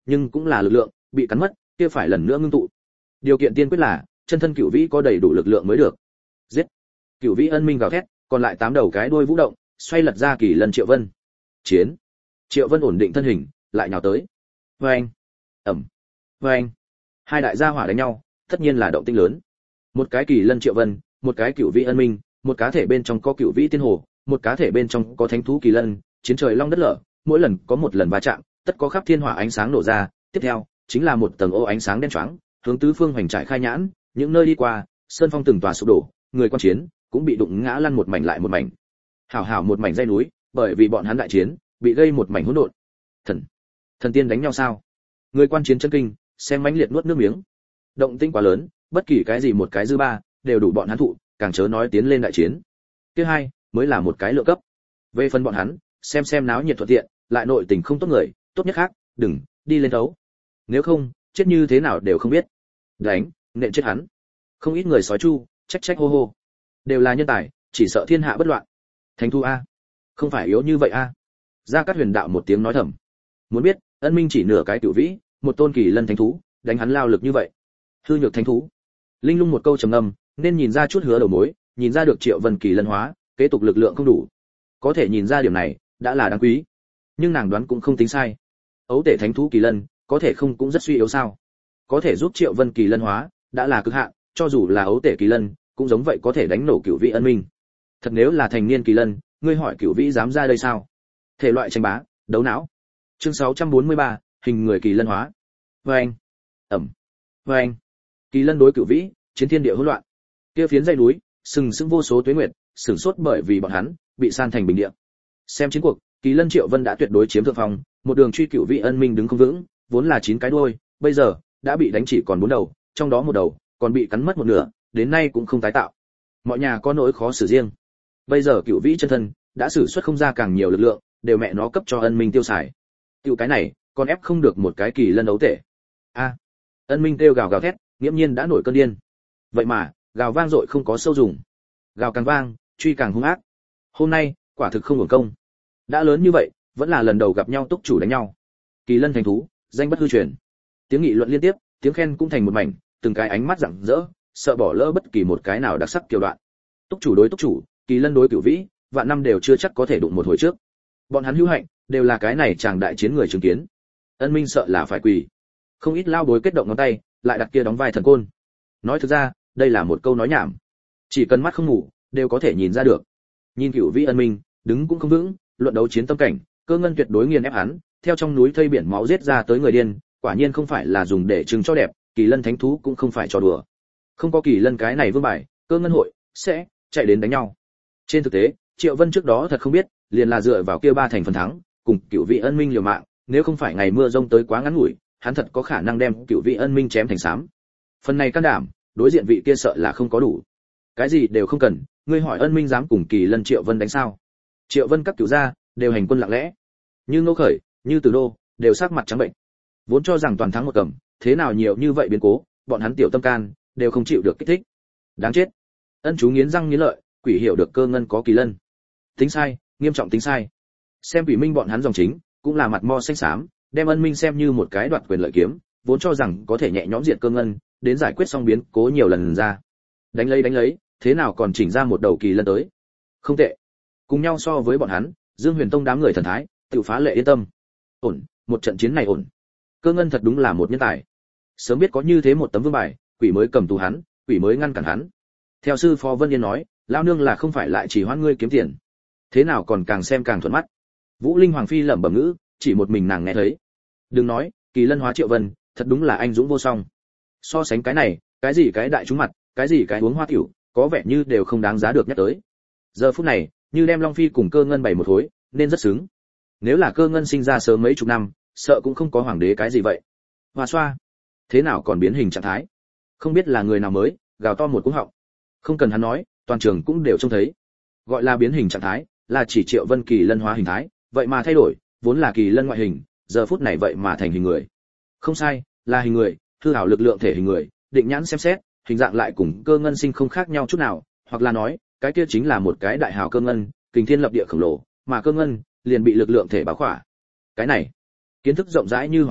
nhưng cũng là lực lượng, bị cắn mất, kia phải lần nữa ngưng tụ. Điều kiện tiên quyết là chân thân cửu vĩ có đầy đủ lực lượng mới được. Giết! Cửu vĩ ân minh gào thét, còn lại tám đầu cái đuôi vũ động, xoay lật ra Kỳ Lân Triệu Vân. Chiến! Triệu Vân ổn định thân hình, lại nhào tới. Oeng! Ầm! Oeng! Hai đại gia hỏa đánh nhau, tất nhiên là động tĩnh lớn. Một cái Kỳ Lân Triệu Vân, một cái cửu vĩ ân minh, một cá thể bên trong có cửu vĩ tiên hồ, một cá thể bên trong có thánh thú Kỳ Lân, chiến trời long đất lở, mỗi lần có một lần va chạm, tất có khắp thiên hỏa ánh sáng nổ ra, tiếp theo chính là một tầng ô ánh sáng đen choáng, hướng tứ phương hoành trải khai nhãn, những nơi đi qua, sơn phong từng tòa sụp đổ, người quan chiến cũng bị đụng ngã lăn một mảnh lại một mảnh. Hảo hảo một mảnh dãy núi, bởi vì bọn hắn đại chiến, bị gây một mảnh hỗn độn. Thần, thần tiên đánh nhau sao? Người quan chiến chân kinh, xem mãnh liệt nuốt nước miếng. Động tĩnh quá lớn, bất kỳ cái gì một cái dư ba, đều đủ bọn hắn thụ, càng chớ nói tiến lên đại chiến. Thứ hai, mới là một cái lượng cấp. Về phần bọn hắn, xem xem náo nhiệt thuận tiện, lại nội tình không tốt người, tốt nhất khác, đừng đi lên đấu. Nếu không, chết như thế nào đều không biết. Đánh, nện chết hắn. Không ít người sói chu, trách trách hô hô. Đều là nhân tài, chỉ sợ thiên hạ bất loạn. Thánh thu a, không phải yếu như vậy a. Gia Cát Huyền đạo một tiếng nói thầm. Muốn biết, ân minh chỉ nửa cái tiểu vĩ, một tôn Kỳ Lân thánh thú, đánh hắn lao lực như vậy. Hư nhược thánh thú. Linh Lung một câu trầm ngâm, nên nhìn ra chút hứa đầu mối, nhìn ra được Triệu Vân Kỳ Lân hóa, kế tục lực lượng không đủ. Có thể nhìn ra điểm này, đã là đáng quý. Nhưng nàng đoán cũng không tính sai. Ấu tể thánh thú Kỳ Lân, có thể không cũng rất suy yếu sao? Có thể giúp Triệu Vân Kỳ Lân hóa, đã là cực hạn, cho dù là ấu tể Kỳ Lân, cũng giống vậy có thể đánh nổ cửu vĩ ân minh. Thật nếu là thành niên Kỳ Lân, ngươi hỏi cửu vĩ dám ra đây sao? Thể loại tranh bá, đấu não. Chương sáu trăm bốn mươi ba, hình người Kỳ Lân hóa. Oeng, ầm, oeng. Kỳ Lân đối cửu vĩ, chiến thiên địa hỗn loạn. Kia phiến dãy núi, sừng sững vô số tuế nguyệt, sửng sốt bởi vì bọn hắn bị san thành bình địa. Xem chiến cuộc, Kỳ Lân Triệu Vân đã tuyệt đối chiếm thượng phong, một đường truy cửu vĩ ân minh đứng không vững, vốn là chín cái đuôi, bây giờ đã bị đánh chỉ còn bốn đầu, trong đó một đầu còn bị cắn mất một nửa, đến nay cũng không tái tạo. Mọi nhà có nỗi khó xử riêng. Bây giờ cửu vĩ chân thân đã sử xuất không ra càng nhiều lực lượng, đều mẹ nó cấp cho ân minh tiêu xài. Tiêu cái này, còn ép không được một cái Kỳ Lân đấu tể. A, ân minh kêu gào gào thét, nghiễm nhiên đã nổi cơn điên. Vậy mà, gào vang dội không có sâu dùng. Gào càng vang, truy càng hung ác. Hôm nay, quả thực không hưởng công. Đã lớn như vậy, vẫn là lần đầu gặp nhau túc chủ đánh nhau. Kỳ Lân thành thú, danh bất hư truyền. Tiếng nghị luận liên tiếp, tiếng khen cũng thành một mảnh, từng cái ánh mắt rạng rỡ, sợ bỏ lỡ bất kỳ một cái nào đặc sắc kiều đoạn. Túc chủ đối túc chủ, Kỳ Lân đối cửu vĩ, vạn năm đều chưa chắc có thể đụng một hồi trước. Bọn hắn hữu hạnh, đều là cái này chàng đại chiến người chứng kiến. Ân minh sợ là phải quỳ. Không ít lao bối kết động ngón tay, lại đặt kia đóng vai thần côn. Nói thực ra, đây là một câu nói nhảm. Chỉ cần mắt không ngủ, đều có thể nhìn ra được. Nhìn cửu vĩ ân minh, đứng cũng không vững, luận đấu chiến tâm cảnh, Cơ Ngân tuyệt đối nghiền ép hắn, theo trong núi thây biển máu giết ra tới người điên, quả nhiên không phải là dùng để trưng cho đẹp, Kỳ Lân thánh thú cũng không phải trò đùa. Không có Kỳ Lân cái này vương bài, Cơ Ngân hội sẽ chạy đến đánh nhau. Trên thực tế, Triệu Vân trước đó thật không biết, liền là dựa vào kia ba thành phần thắng, cùng cửu vị ân minh liều mạng, nếu không phải ngày mưa rông tới quá ngắn ngủi, hắn thật có khả năng đem cửu vị ân minh chém thành xám. Phần này can đảm, đối diện vị kia sợ là không có đủ. Cái gì đều không cần, ngươi hỏi ân minh dám cùng Kỳ Lân Triệu Vân đánh sao? Triệu Vân các cửu gia đều hành quân lặng lẽ, như Ngô Khởi, như Từ Đô, đều sắc mặt trắng bệnh. Vốn cho rằng toàn thắng một cầm, thế nào nhiều như vậy biến cố, bọn hắn tiểu tâm can đều không chịu được kích thích. Đáng chết. Ân chú nghiến răng nghiến lợi, quỷ hiểu được Cơ Ngân có Kỳ Lân. Tính sai, nghiêm trọng tính sai. Xem Quỷ Minh bọn hắn dòng chính, cũng là mặt mo xanh xám, đem Ân Minh xem như một cái đoạt quyền lợi kiếm, vốn cho rằng có thể nhẹ nhõm diệt Cơ Ngân, đến giải quyết xong biến cố nhiều lần ra. Đánh lấy đánh lấy, thế nào còn chỉnh ra một đầu Kỳ Lân tới. Không tệ. Cùng nhau so với bọn hắn, Dương Huyền Tông đám người thần thái, tự phá lệ yên tâm. Ổn, một trận chiến này ổn. Cơ Ngân thật đúng là một nhân tài. Sớm biết có như thế một tấm vương bài, quỷ mới cầm tù hắn, quỷ mới ngăn cản hắn. Theo sư phó Vân Yên nói, lão nương là không phải lại chỉ hoãn ngươi kiếm tiền. Thế nào còn càng xem càng thuận mắt. Vũ Linh Hoàng phi lẩm bẩm ngữ, chỉ một mình nàng nghe thấy. Đừng nói, Kỳ Lân hóa Triệu Vân, thật đúng là anh dũng vô song. So sánh cái này, cái gì cái đại trúng mặt, cái gì cái uống hoa tiểu, có vẻ như đều không đáng giá được nhắc tới. Giờ phút này, như đem Long Phi cùng Cơ Ngân bày một hối, nên rất sướng. Nếu là Cơ Ngân sinh ra sớm mấy chục năm, sợ cũng không có hoàng đế cái gì vậy. Hoa xoa, thế nào còn biến hình trạng thái? Không biết là người nào mới, gào to một cú họng. Không cần hắn nói, toàn trường cũng đều trông thấy. Gọi là biến hình trạng thái, là chỉ Triệu Vân Kỳ Lân hóa hình thái, vậy mà thay đổi, vốn là Kỳ Lân ngoại hình, giờ phút này vậy mà thành hình người. Không sai, là hình người, hư ảo lực lượng thể hình người, định nhãn xem xét, hình dạng lại cùng Cơ Ngân sinh không khác nhau chút nào, hoặc là nói, cái kia chính là một cái đại hào Cơ Ngân, kình thiên lập địa khổng lồ, mà Cơ Ngân liền bị lực lượng thể bao khỏa. Cái này, kiến thức rộng rãi như Hoàng phi,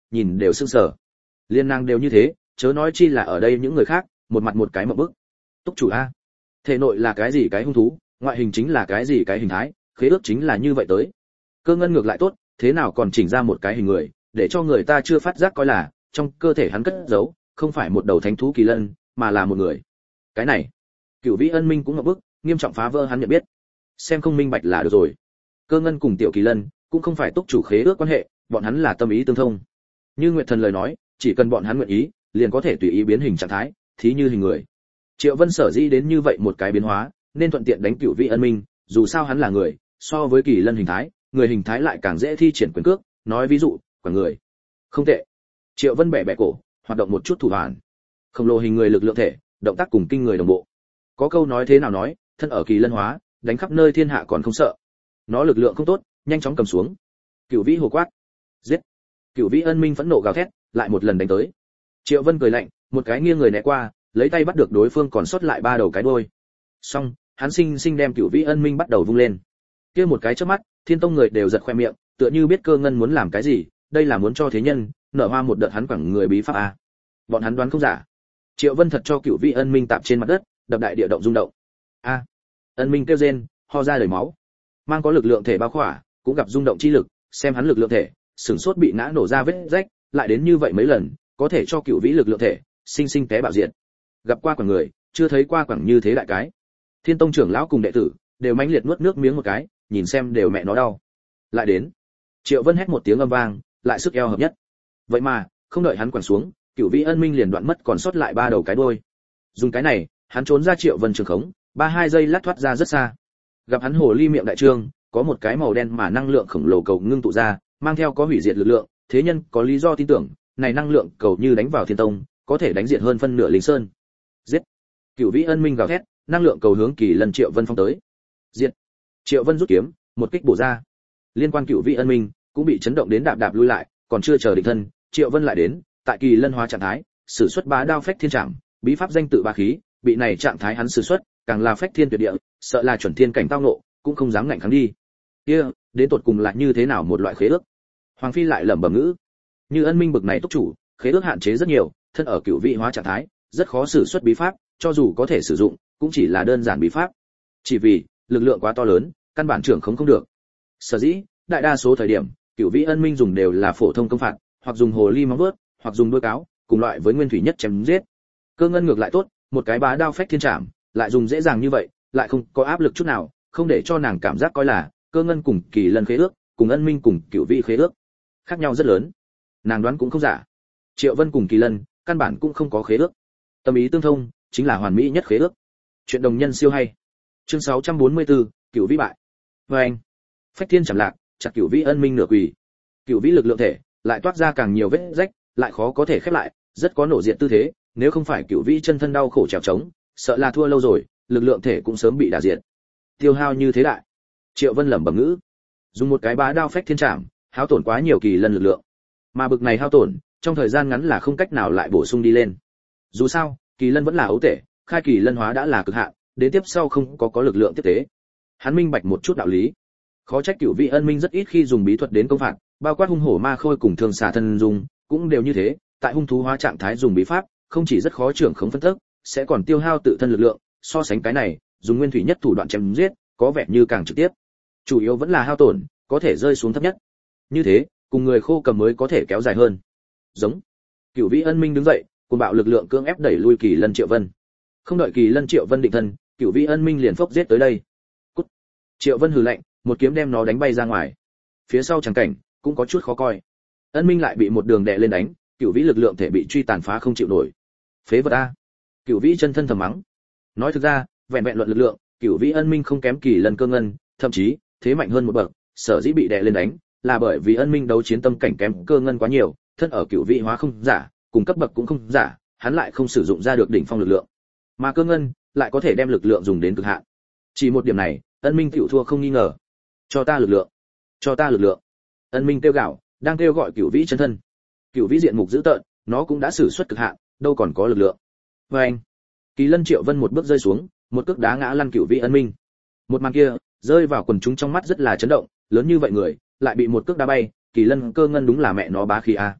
nhìn đều sưng sờ. Liên nàng đều như thế, chớ nói chi là ở đây những người khác, một mặt một cái mộng bức. Túc chủ a, thể nội là cái gì cái hung thú, ngoại hình chính là cái gì cái hình thái, khế ước chính là như vậy tới. Cơ ngân ngược lại tốt, thế nào còn chỉnh ra một cái hình người, để cho người ta chưa phát giác coi là trong cơ thể hắn cất giấu, không phải một đầu thánh thú kỳ lân, mà là một người. Cái này, Cửu Vĩ Ân Minh cũng ngập bức, nghiêm trọng phá vỡ hắn nhận biết. Xem không minh bạch là được rồi. Cơ ngân cùng tiểu kỳ lân cũng không phải túc chủ khế ước quan hệ, bọn hắn là tâm ý tương thông. Như Nguyệt Thần lời nói, chỉ cần bọn hắn nguyện ý, liền có thể tùy ý biến hình trạng thái, thí như hình người. Triệu Vân sở dĩ đến như vậy một cái biến hóa, nên thuận tiện đánh Cửu Vĩ Ân Minh, dù sao hắn là người, so với kỳ lân hình thái, người hình thái lại càng dễ thi triển quyền cước, nói ví dụ, quả người. Không tệ. Triệu Vân bẻ bẻ cổ, hoạt động một chút thủ đoạn. Khổng lồ hình người lực lượng thể, động tác cùng kinh người đồng bộ. Có câu nói thế nào nói, thân ở kỳ lân hóa, đánh khắp nơi thiên hạ còn không sợ. Nó lực lượng không tốt, nhanh chóng cầm xuống. Cửu Vĩ hồ quát, giết. Cửu Vĩ Ân Minh phẫn nộ gào thét, lại một lần đánh tới. Triệu Vân cười lạnh, một cái nghiêng người né qua, lấy tay bắt được đối phương còn sót lại ba đầu cái đuôi. Xong, hắn sinh sinh đem Cửu Vĩ Ân Minh bắt đầu vung lên. Kia một cái chớp mắt, Thiên Tông người đều giật khoe miệng, tựa như biết Cơ Ngân muốn làm cái gì, đây là muốn cho thế nhân nở hoa một đợt hắn quẳng người bí pháp a. Bọn hắn đoán không giả. Triệu Vân thật cho Cửu Vĩ Ân Minh tạm trên mặt đất, đập đại địa động rung động. A. Ân Minh kêu rên, ho ra đầy máu. Mang có lực lượng thể bao khỏa, cũng gặp rung động chi lực, xem hắn lực lượng thể, sừng sốt bị ngã nổ ra vết rách, lại đến như vậy mấy lần, có thể cho Cửu Vĩ lực lượng thể sinh sinh té bạo diện. Gặp qua quẳng người, chưa thấy qua quẳng như thế đại cái. Thiên Tông trưởng lão cùng đệ tử đều mãnh liệt nuốt nước miếng một cái, nhìn xem đều mẹ nó đau. Lại đến. Triệu Vân hét một tiếng âm vang, lại sức eo hợp nhất. Vậy mà, không đợi hắn quẳng xuống, Cửu Vĩ Ân Minh liền đoạn mất còn sót lại ba đầu cái đuôi. Dùng cái này, hắn trốn ra Triệu Vân trường khống, ba hai giây lát thoát ra rất xa. Gặp hắn hồ ly miệng đại trương, có một cái màu đen mà năng lượng khổng lồ cầu ngưng tụ ra, mang theo có hủy diệt lực lượng, thế nhân có lý do tin tưởng, này năng lượng cầu như đánh vào Thiên Tông, có thể đánh diệt hơn phân nửa Linh Sơn. Giết! Cửu Vĩ Ân Minh gào thét, năng lượng cầu hướng Kỳ Lân Triệu Vân phong tới. Diệt! Triệu Vân rút kiếm, một kích bổ ra. Liên quan Cửu Vĩ Ân Minh cũng bị chấn động đến đạp đạp lui lại, còn chưa chờ định thân, Triệu Vân lại đến, tại Kỳ Lân hóa trạng thái, sử xuất bá đao phách thiên trảm, bí pháp danh tự ba khí, bị này trạng thái hắn sử xuất, càng là phách thiên tuyệt địa, sợ là chuẩn thiên cảnh tao nộ, cũng không dám ngạnh kháng đi. Kia, đến tột cùng là như thế nào một loại khế ước? Hoàng phi lại lẩm bẩm ngữ. Như Ân Minh bực này túc chủ, khế ước hạn chế rất nhiều, thân ở Cửu Vĩ hóa trạng thái, rất khó sử xuất bí pháp, cho dù có thể sử dụng, cũng chỉ là đơn giản bí pháp. Chỉ vì lực lượng quá to lớn, căn bản trưởng không không được. Sở dĩ, đại đa số thời điểm, Cửu Vĩ Ân Minh dùng đều là phổ thông công phạt, hoặc dùng hồ ly móng vuốt, hoặc dùng đuôi cáo, cùng loại với nguyên thủy nhất chém giết. Cơ Ngân ngược lại tốt, một cái bá đao phách thiên trảm, lại dùng dễ dàng như vậy, lại không có áp lực chút nào, không để cho nàng cảm giác coi là Cơ Ngân cùng Kỳ Lân khế ước, cùng Ân Minh cùng Cửu Vĩ khế ước, khác nhau rất lớn. Nàng đoán cũng không giả. Triệu Vân cùng Kỳ Lân, căn bản cũng không có khế ước. Tâm ý tương thông, chính là hoàn mỹ nhất khế ước. Chuyện đồng nhân siêu hay. Chương sáu trăm bốn mươi tư, Cửu Vĩ bại. Và anh, phách thiên chạm lạc, chặt Cửu Vĩ Ân Minh nửa quỳ. Cửu Vĩ lực lượng thể lại toát ra càng nhiều vết rách, lại khó có thể khép lại, rất có nổ diện tư thế, nếu không phải Cửu Vĩ chân thân đau khổ trèo trống, sợ là thua lâu rồi, lực lượng thể cũng sớm bị đả diệt. Tiêu hao như thế đại. Triệu Vân lẩm bẩm ngữ, dùng một cái bá đao phách thiên trảm, hao tổn quá nhiều Kỳ Lân lực lượng. Mà bực này hao tổn, trong thời gian ngắn là không cách nào lại bổ sung đi lên. Dù sao, Kỳ Lân vẫn là ấu tể, khai Kỳ Lân hóa đã là cực hạn, đến tiếp sau không có có lực lượng tiếp tế. Hắn minh bạch một chút đạo lý. Khó trách Cửu Vĩ Ân Minh rất ít khi dùng bí thuật đến công phạt, bao quát hung hổ ma khôi cùng thường xà thân dùng, cũng đều như thế, tại hung thú hóa trạng thái dùng bí pháp, không chỉ rất khó trưởng khống phân tức, sẽ còn tiêu hao tự thân lực lượng, so sánh cái này, dùng nguyên thủy nhất thủ đoạn chém giết, có vẻ như càng trực tiếp. Chủ yếu vẫn là hao tổn, có thể rơi xuống thấp nhất. Như thế, cùng người khô cầm mới có thể kéo dài hơn. Giống. Cửu Vĩ Ân Minh đứng dậy, cùng bạo lực lượng cưỡng ép đẩy lui Kỳ Lân Triệu Vân. Không đợi Kỳ Lân Triệu Vân định thân, Cửu Vĩ Ân Minh liền phốc giết tới đây. Cút. Triệu Vân hừ lạnh, một kiếm đem nó đánh bay ra ngoài. Phía sau chẳng cảnh cũng có chút khó coi. Ân Minh lại bị một đường đè lên đánh, Cửu Vĩ lực lượng thể bị truy tàn phá không chịu nổi. Phế vật a. Cửu Vĩ chân thân thầm mắng. Nói thực ra, vẹn vẹn luận lực lượng, Cửu Vĩ Ân Minh không kém Kỳ Lân Cơ Ngân, thậm chí thế mạnh hơn một bậc, sở dĩ bị đè lên đánh, là bởi vì Ân Minh đấu chiến tâm cảnh kém Cơ Ngân quá nhiều, thân ở Cửu Vĩ hóa không giả, cùng cấp bậc cũng không giả, hắn lại không sử dụng ra được đỉnh phong lực lượng. Mà Cơ Ngân lại có thể đem lực lượng dùng đến cực hạn. Chỉ một điểm này, Ân Minh tiểu thua không nghi ngờ. Cho ta lực lượng, cho ta lực lượng. Ân Minh kêu gào, đang kêu gọi Cửu Vĩ chân thân. Cửu Vĩ diện mục dữ tợn, nó cũng đã sử xuất cực hạn, đâu còn có lực lượng. Và anh, Kỳ Lân Triệu Vân một bước rơi xuống, một cước đá ngã lăn Cửu Vĩ Ân Minh. Một màn kia, rơi vào quần chúng trong mắt rất là chấn động, lớn như vậy người, lại bị một cước đá bay, Kỳ Lân Cơ Ngân đúng là mẹ nó bá khí a.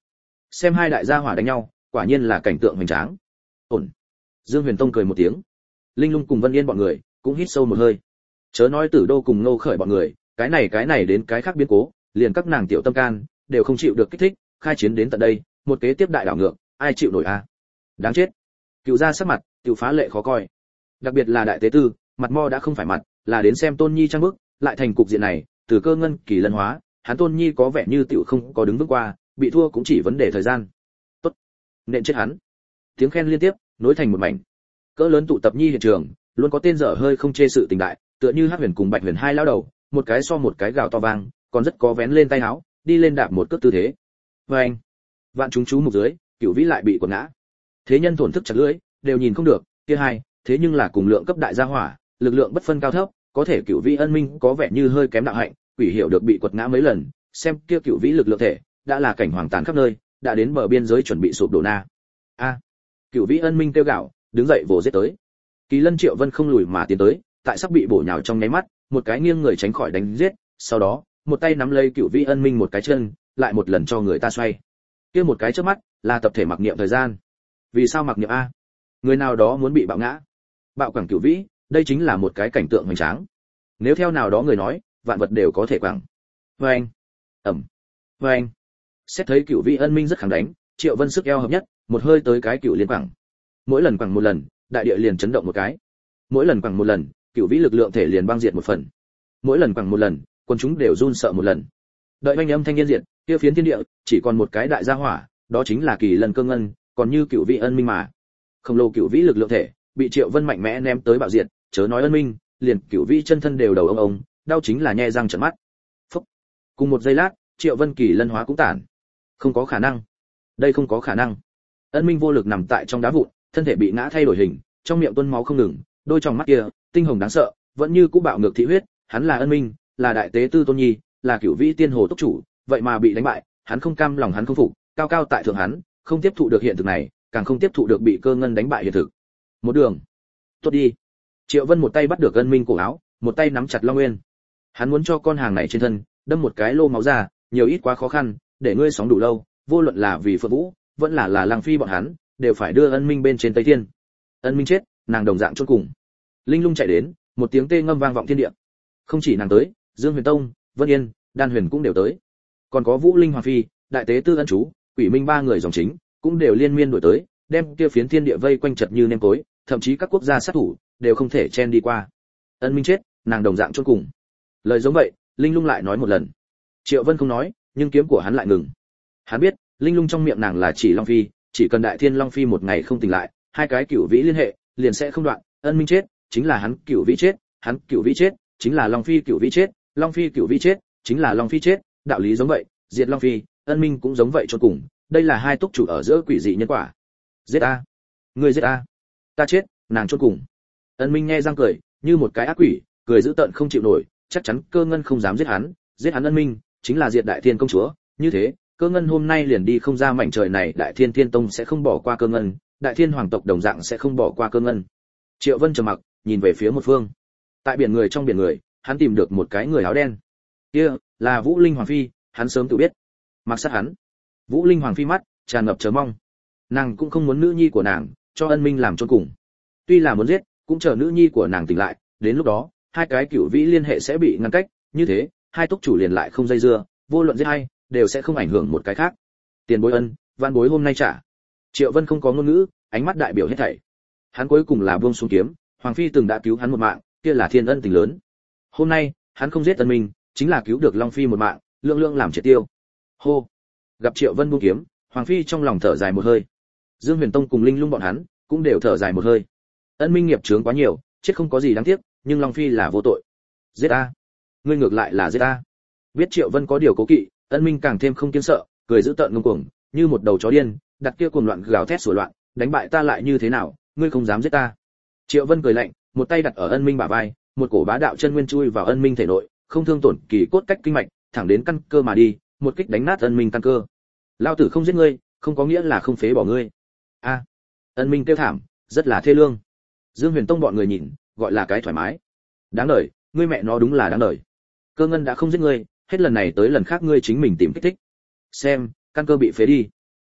Xem hai đại gia hỏa đánh nhau, quả nhiên là cảnh tượng hoành tráng. Ổn. Dương Huyền Tông cười một tiếng. Linh Lung cùng Vân Yên bọn người cũng hít sâu một hơi. Chớ nói Tử Đô cùng Ngô Khởi bọn người, cái này cái này đến cái khác biến cố, liền các nàng tiểu tâm can đều không chịu được kích thích, khai chiến đến tận đây, một kế tiếp đại đảo ngược, ai chịu nổi a? Đáng chết. Cựu gia sắc mặt, tiểu phá lệ khó coi. Đặc biệt là đại tế tư, mặt mo đã không phải mặt, là đến xem Tôn Nhi trang bức, lại thành cục diện này, từ cơ ngân kỳ lân hóa, hắn Tôn Nhi có vẻ như tiểu không có đứng vững qua, bị thua cũng chỉ vấn đề thời gian. Tốt, nện chết hắn. Tiếng khen liên tiếp, nối thành một mảnh. Cỡ lớn tụ tập nhi hiện trường, luôn có tên dở hơi không chê sự tình đại, tựa như Hắc Huyền cùng Bạch Huyền hai lão đầu, một cái so một cái gào to vang, còn rất có vén lên tay áo, đi lên đạp một cước tư thế. Oeng! Vạn chúng chú mục dưới, Cửu Vĩ lại bị quật ngã. Thế nhân thổn thức chặt lưỡi, đều nhìn không được, kia hai, thế nhưng là cùng lượng cấp đại gia hỏa, lực lượng bất phân cao thấp, có thể Cửu Vĩ ân minh có vẻ như hơi kém đạo hạnh, quỷ hiểu được bị quật ngã mấy lần, xem kia Cửu Vĩ lực lượng thể, đã là cảnh hoàng tàn khắp nơi, đã đến bờ biên giới chuẩn bị sụp đổ na. A! À, Cửu Vĩ ân minh kêu gào, đứng dậy vồ giết tới. Kỳ Lân Triệu Vân không lùi mà tiến tới, tại sắp bị bổ nhào trong nháy mắt, một cái nghiêng người tránh khỏi đánh giết, sau đó, một tay nắm lấy Cửu Vĩ ân minh một cái chân, lại một lần cho người ta xoay. Kia một cái chớp mắt, là tập thể mặc niệm thời gian. Vì sao mặc niệm a? Người nào đó muốn bị bạo ngã. Bạo quẳng Cửu Vĩ, đây chính là một cái cảnh tượng hoành tráng. Nếu theo nào đó người nói, vạn vật đều có thể quẳng. Oeng, ầm, oeng. Xét thấy Cửu Vĩ ân minh rất kháng đánh, Triệu Vân sức eo hợp nhất, một hơi tới cái Cửu liên quẳng. Mỗi lần quẳng một lần, đại địa liền chấn động một cái. Mỗi lần quẳng một lần, Cửu Vĩ lực lượng thể liền băng diệt một phần. Mỗi lần quẳng một lần, quân chúng đều run sợ một lần. Đợi oanh âm thanh niên diệt, kia phiến thiên địa chỉ còn một cái đại gia hỏa, đó chính là Kỳ Lân Cơ Ngân, còn như Cửu Vĩ ân minh mà. Khổng lồ Cửu Vĩ lực lượng thể, bị Triệu Vân mạnh mẽ ném tới bạo diệt, chớ nói ân minh, liền Cửu Vĩ chân thân đều đầu ông ông, đau chính là nhe răng trợn mắt. Phúc. Cùng một giây lát, Triệu Vân Kỳ Lân hóa cũng tản. Không có khả năng. Đây không có khả năng. Ân minh vô lực nằm tại trong đá vụn, thân thể bị ngã thay đổi hình, trong miệng tuôn máu không ngừng, đôi tròng mắt kia, tinh hồng đáng sợ, vẫn như cũ bạo ngược thị huyết, hắn là ân minh, là đại tế tư Tôn Nhi, là Cửu Vĩ tiên hồ tốc chủ, vậy mà bị đánh bại, hắn không cam lòng hắn không phục, cao cao tại thượng hắn, không tiếp thụ được hiện thực này, càng không tiếp thụ được bị Cơ Ngân đánh bại hiện thực. Một đường, tốt đi. Triệu Vân một tay bắt được ân minh cổ áo, một tay nắm chặt Long Nguyên. Hắn muốn cho con hàng này trên thân đâm một cái lô máu ra, nhiều ít quá khó khăn, để ngươi sống đủ lâu, vô luận là vì Phượng Vũ, vẫn là là Lăng Phi bọn hắn, đều phải đưa ân minh bên trên Tây Thiên. Ân minh chết, nàng đồng dạng chôn cùng. Linh Lung chạy đến, một tiếng tê ngâm vang vọng thiên địa. Không chỉ nàng tới, Dương Huyền Tông, Vân Yên, Đan Huyền cũng đều tới. Còn có Vũ Linh Hoàng phi, đại tế tư ân chú, Quỷ Minh ba người dòng chính, cũng đều liên miên đuổi tới, đem kia phiến thiên địa vây quanh chật như nêm tối, thậm chí các quốc gia sát thủ đều không thể chen đi qua. Ân minh chết, nàng đồng dạng chôn cùng. Lời giống vậy, Linh Lung lại nói một lần. Triệu Vân không nói, nhưng kiếm của hắn lại ngừng. Hắn biết, Linh Lung trong miệng nàng là chỉ Long Phi, chỉ cần Đại Thiên Long Phi một ngày không tỉnh lại, hai cái Cửu Vĩ liên hệ liền sẽ không đoạn. Ân minh chết, chính là hắn Cửu Vĩ chết, hắn Cửu Vĩ chết, chính là Long Phi Cửu Vĩ chết, Long Phi Cửu Vĩ chết, chính là Long Phi chết, đạo lý giống vậy, diệt Long Phi, Ân minh cũng giống vậy cho cùng, đây là hai túc chủ ở giữa quỷ dị nhân quả. Giết a, ngươi giết a, ta chết, nàng chôn cùng. Ân minh nghe răng cười, như một cái ác quỷ, cười dữ tợn không chịu nổi, chắc chắn Cơ Ngân không dám giết hắn, giết hắn Ân minh, chính là diệt Đại Thiên công chúa, như thế, Cơ Ngân hôm nay liền đi không ra mảnh trời này, Đại Thiên Thiên Tông sẽ không bỏ qua Cơ Ngân, Đại Thiên hoàng tộc đồng dạng sẽ không bỏ qua Cơ Ngân. Triệu Vân trầm mặc, nhìn về phía một phương. Tại biển người trong biển người, hắn tìm được một cái người áo đen. Kia là Vũ Linh Hoàng phi, hắn sớm tự biết. Mặc sát hắn. Vũ Linh Hoàng phi mắt tràn ngập chờ mong. Nàng cũng không muốn nữ nhi của nàng cho Ân minh làm chôn cùng. Tuy là muốn giết, cũng chờ nữ nhi của nàng tỉnh lại, đến lúc đó, hai cái Cửu Vĩ liên hệ sẽ bị ngăn cách, như thế, hai túc chủ liền lại không dây dưa, vô luận giết hay, đều sẽ không ảnh hưởng một cái khác. Tiền bối ân, van bối hôm nay trả. Triệu Vân không có ngôn ngữ, ánh mắt đại biểu hết thảy. Hắn cuối cùng là buông xuống kiếm, Hoàng phi từng đã cứu hắn một mạng, kia là thiên ân tình lớn. Hôm nay, hắn không giết Ân minh, chính là cứu được Long phi một mạng, lượng lượng làm triệt tiêu. Hô. Gặp Triệu Vân buông kiếm, Hoàng phi trong lòng thở dài một hơi. Dương Huyền Tông cùng Linh Lung bọn hắn cũng đều thở dài một hơi. Ân minh nghiệp chướng quá nhiều, chết không có gì đáng tiếc, nhưng Long phi là vô tội. Giết a. Ngươi ngược lại là giết a. Biết Triệu Vân có điều cố kỵ, Ân minh càng thêm không kiêng sợ, cười dữ tợn ngông cuồng, như một đầu chó điên, đặt kia cuồng loạn gào thét sủa loạn, đánh bại ta lại như thế nào, ngươi không dám giết ta. Triệu Vân cười lạnh, một tay đặt ở Ân minh bả vai, một cổ bá đạo chân nguyên chui vào Ân minh thể nội, không thương tổn kỳ cốt cách kinh mạch, thẳng đến căn cơ mà đi, một kích đánh nát Ân minh căn cơ. Lao tử không giết ngươi, không có nghĩa là không phế bỏ ngươi. A. Ân minh kêu thảm, rất là thê lương. Dương Huyền Tông bọn người nhìn, gọi là cái thoải mái. Đáng đời, ngươi mẹ nó đúng là đáng đời. Cơ Ngân đã không giết ngươi, hết lần này tới lần khác ngươi chính mình tìm kích thích. Xem, căn cơ bị phế đi.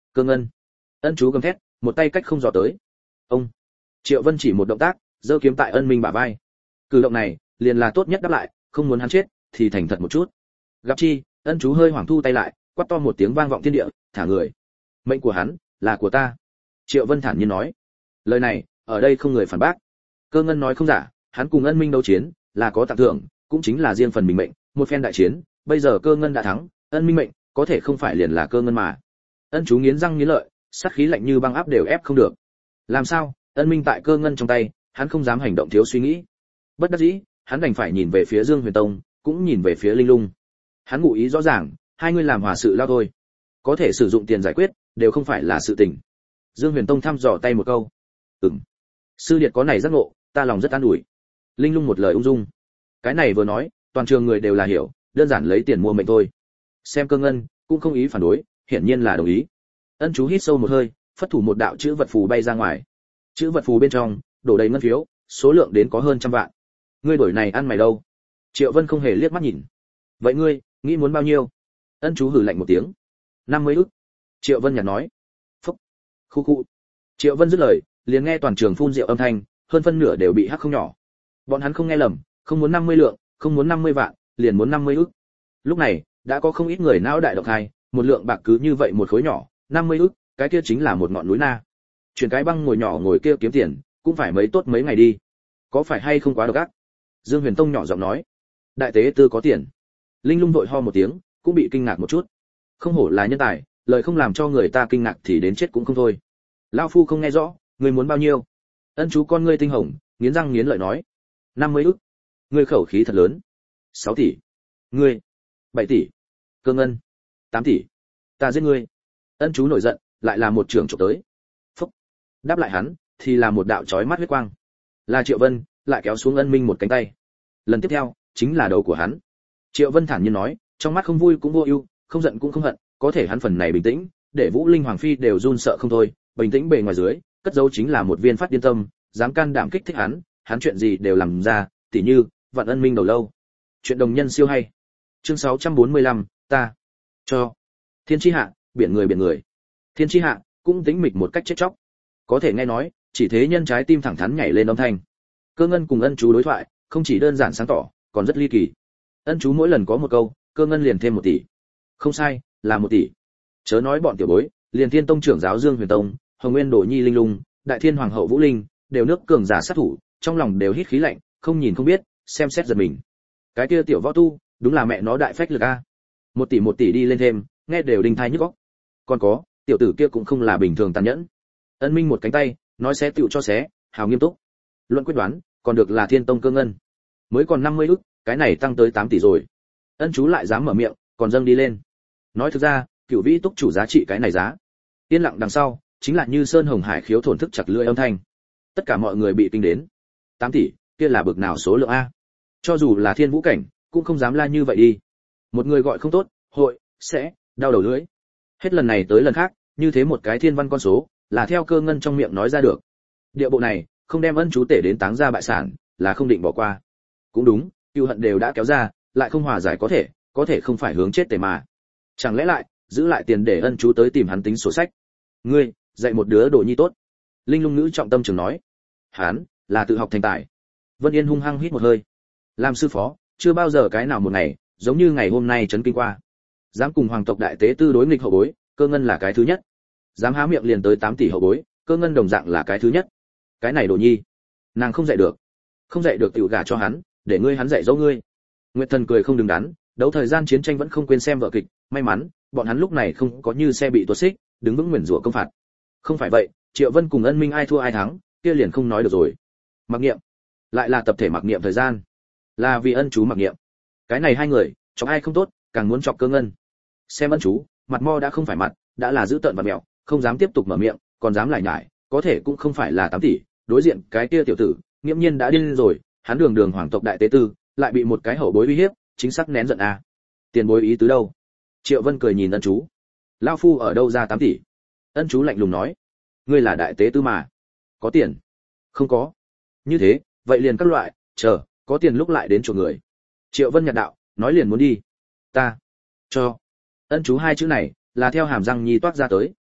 Cơ ngân. Ân chú gầm thét, một tay cách không dò tới. Ông. Triệu Vân chỉ một động tác, giơ kiếm tại Ân Minh bả vai. Cử động này, liền là tốt nhất đáp lại, không muốn hắn chết thì thành thật một chút. Gặp chi, Ân chú hơi hoảng thu tay lại, quát to một tiếng vang vọng thiên địa, thả người. Mệnh của hắn là của ta. Triệu Vân thản nhiên nói. Lời này, ở đây không người phản bác. Cơ ngân nói không giả, hắn cùng Ân Minh đấu chiến, là có tặng thưởng, cũng chính là riêng phần mình mệnh, một phen đại chiến, bây giờ Cơ ngân đã thắng, Ân Minh mệnh, có thể không phải liền là Cơ ngân mà. Ân chú nghiến răng nghiến lợi, sát khí lạnh như băng áp đều ép không được. Làm sao? Ân Minh tại Cơ ngân trong tay, hắn không dám hành động thiếu suy nghĩ. Bất đắc dĩ, hắn đành phải nhìn về phía Dương Huyền Tông, cũng nhìn về phía Linh Lung. Hắn ngụ ý rõ ràng, hai người làm hòa sự lao thôi, có thể sử dụng tiền giải quyết, đều không phải là sự tình. Dương Huyền Tông thăm dò tay một câu. Ừm. Sư điệt có này giác ngộ, ta lòng rất an ủi. Linh Lung một lời ung dung. Cái này vừa nói, toàn trường người đều là hiểu, đơn giản lấy tiền mua mệnh thôi. Xem Cơ ngân, cũng không ý phản đối, hiển nhiên là đồng ý. Ân chú hít sâu một hơi, phất thủ một đạo chữ vật phù bay ra ngoài. Chữ vật phù bên trong đổ đầy ngân phiếu, số lượng đến có hơn trăm vạn. Ngươi đổi này ăn mày đâu? Triệu Vân không hề liếc mắt nhìn. Vậy ngươi, nghĩ muốn bao nhiêu? Ân chú hừ lạnh một tiếng. năm mươi ức. Triệu Vân nhạt nói. Phúc. Khu khu. Triệu Vân dứt lời, liền nghe toàn trường phun rượu âm thanh, hơn phân nửa đều bị hắc không nhỏ. Bọn hắn không nghe lầm, không muốn năm mươi lượng, không muốn năm mươi vạn, liền muốn năm mươi ức. Lúc này, đã có không ít người não đại động hai, một lượng bạc cứ như vậy một khối nhỏ, năm mươi ức, cái kia chính là một ngọn núi na. Chuyển cái băng ngồi nhỏ ngồi kia kiếm tiền, cũng phải mấy tốt mấy ngày đi. Có phải hay không quá độc ác? Dương Huyền Tông nhỏ giọng nói. Đại tế tư có tiền. Linh Lung vội ho một tiếng, cũng bị kinh ngạc một chút. Không hổ là nhân tài, lời không làm cho người ta kinh ngạc thì đến chết cũng không thôi. Lão phu không nghe rõ, ngươi muốn bao nhiêu? Ân chú con ngươi tinh hồng, nghiến răng nghiến lợi nói. năm mươi ức. Ngươi khẩu khí thật lớn. sáu tỷ. Ngươi. bảy tỷ. Cơ ngân. tám tỷ. Ta giết ngươi. Ân chú nổi giận, lại là một trường chụp tới. Phúc. Đáp lại hắn, thì là một đạo chói mắt huyết quang. Là Triệu Vân, lại kéo xuống Ân Minh một cánh tay. Lần tiếp theo, chính là đầu của hắn. Triệu Vân thản nhiên nói, trong mắt không vui cũng vô ưu, không giận cũng không hận, có thể hắn phần này bình tĩnh, để Vũ Linh Hoàng phi đều run sợ không thôi, bình tĩnh bề ngoài dưới, cất giấu chính là một viên phát điên tâm, dám can đảm kích thích hắn, hắn chuyện gì đều làm ra, tỉ như, vạn Ân Minh đầu lâu. Chuyện đồng nhân siêu hay. Chương sáu trăm bốn mươi lăm, ta cho Thiên chi hạ, biển người biển người. Thiên chi hạ, cũng tĩnh mịch một cách chết chóc. Có thể nghe nói, chỉ thế nhân trái tim thẳng thắn nhảy lên âm thanh. Cơ ngân cùng Ân chú đối thoại, không chỉ đơn giản sáng tỏ, còn rất ly kỳ. Ân chú mỗi lần có một câu, Cơ ngân liền thêm một tỷ. Không sai, là một tỷ. Chớ nói bọn tiểu bối, liền Thiên Tông trưởng giáo Dương Huyền Tông, Hồng Nguyên Đồ Nhi Linh Lung, Đại Thiên Hoàng hậu Vũ Linh, đều nước cường giả sát thủ, trong lòng đều hít khí lạnh, không nhìn không biết, xem xét giật mình. Cái kia tiểu võ tu, đúng là mẹ nó đại phách lực a. Một tỷ một tỷ đi lên thêm, nghe đều đinh thai nhức óc. Còn có, tiểu tử kia cũng không là bình thường tàn nhẫn. Ân Minh một cánh tay, nói xé tựu cho xé, hào nghiêm túc. Luận quyết đoán, còn được là Thiên Tông Cơ ngân. Mới còn năm mươi ức, cái này tăng tới tám tỷ rồi. Ân chú lại dám mở miệng, còn dâng đi lên. Nói thực ra, cửu vĩ túc chủ giá trị cái này giá. Yên lặng đằng sau, chính là như sơn hồng hải khiếu thổn thức chặt lưỡi âm thanh. Tất cả mọi người bị kinh đến. tám tỷ, kia là bực nào số lượng a? Cho dù là thiên vũ cảnh, cũng không dám la như vậy đi. Một người gọi không tốt, hội sẽ đau đầu lưỡi. Hết lần này tới lần khác, như thế một cái thiên văn con số, là theo Cơ ngân trong miệng nói ra được. Địa bộ này, không đem Ân chú tể đến táng ra bại sản, là không định bỏ qua. Cũng đúng, cừu hận đều đã kéo ra, lại không hòa giải có thể, có thể không phải hướng chết tề mà. Chẳng lẽ lại, giữ lại tiền để Ân chú tới tìm hắn tính sổ sách. Ngươi, dạy một đứa đồ nhi tốt. Linh Lung nữ trọng tâm trường nói. Hắn, là tự học thành tài. Vân Yên hung hăng hít một hơi. Làm sư phó, chưa bao giờ cái nào một ngày, giống như ngày hôm nay chấn kinh qua. Dám cùng hoàng tộc đại tế tư đối nghịch hậu bối, Cơ ngân là cái thứ nhất. Dám há miệng liền tới tám tỷ hậu bối, Cơ ngân đồng dạng là cái thứ nhất. Cái này đồ nhi, nàng không dạy được. Không dạy được tiểu gả cho hắn, để ngươi hắn dạy dỗ ngươi. Nguyệt Thần cười không đứng đắn, đấu thời gian chiến tranh vẫn không quên xem vở kịch, may mắn, bọn hắn lúc này không có như xe bị tuột xích, đứng vững nguyền rủa công phạt. Không phải vậy, Triệu Vân cùng Ân Minh ai thua ai thắng, kia liền không nói được rồi. Mặc niệm, lại là tập thể mặc niệm thời gian, là vì Ân chú mặc niệm. Cái này hai người, chọc ai không tốt, càng muốn chọc Cơ ngân. Xem Ân chú, mặt mo đã không phải mặt, đã là giữ tợn và mẹo, không dám tiếp tục mở miệng, còn dám lại nhải, có thể cũng không phải là tám tỷ, đối diện cái kia tiểu tử, nghiễm nhiên đã điên rồi, hắn đường đường hoàng tộc đại tế tư, lại bị một cái hậu bối uy hiếp, chính xác nén giận a. Tiền bối ý tứ đâu? Triệu Vân cười nhìn Ân chú. Lão phu ở đâu ra tám tỷ? Ân chú lạnh lùng nói. Ngươi là đại tế tư mà. Có tiền? Không có. Như thế, vậy liền các loại, chờ, có tiền lúc lại đến chỗ người. Triệu Vân nhạt đạo, nói liền muốn đi. Ta cho. Ân chú hai chữ này, là theo hàm răng nhi toát ra tới.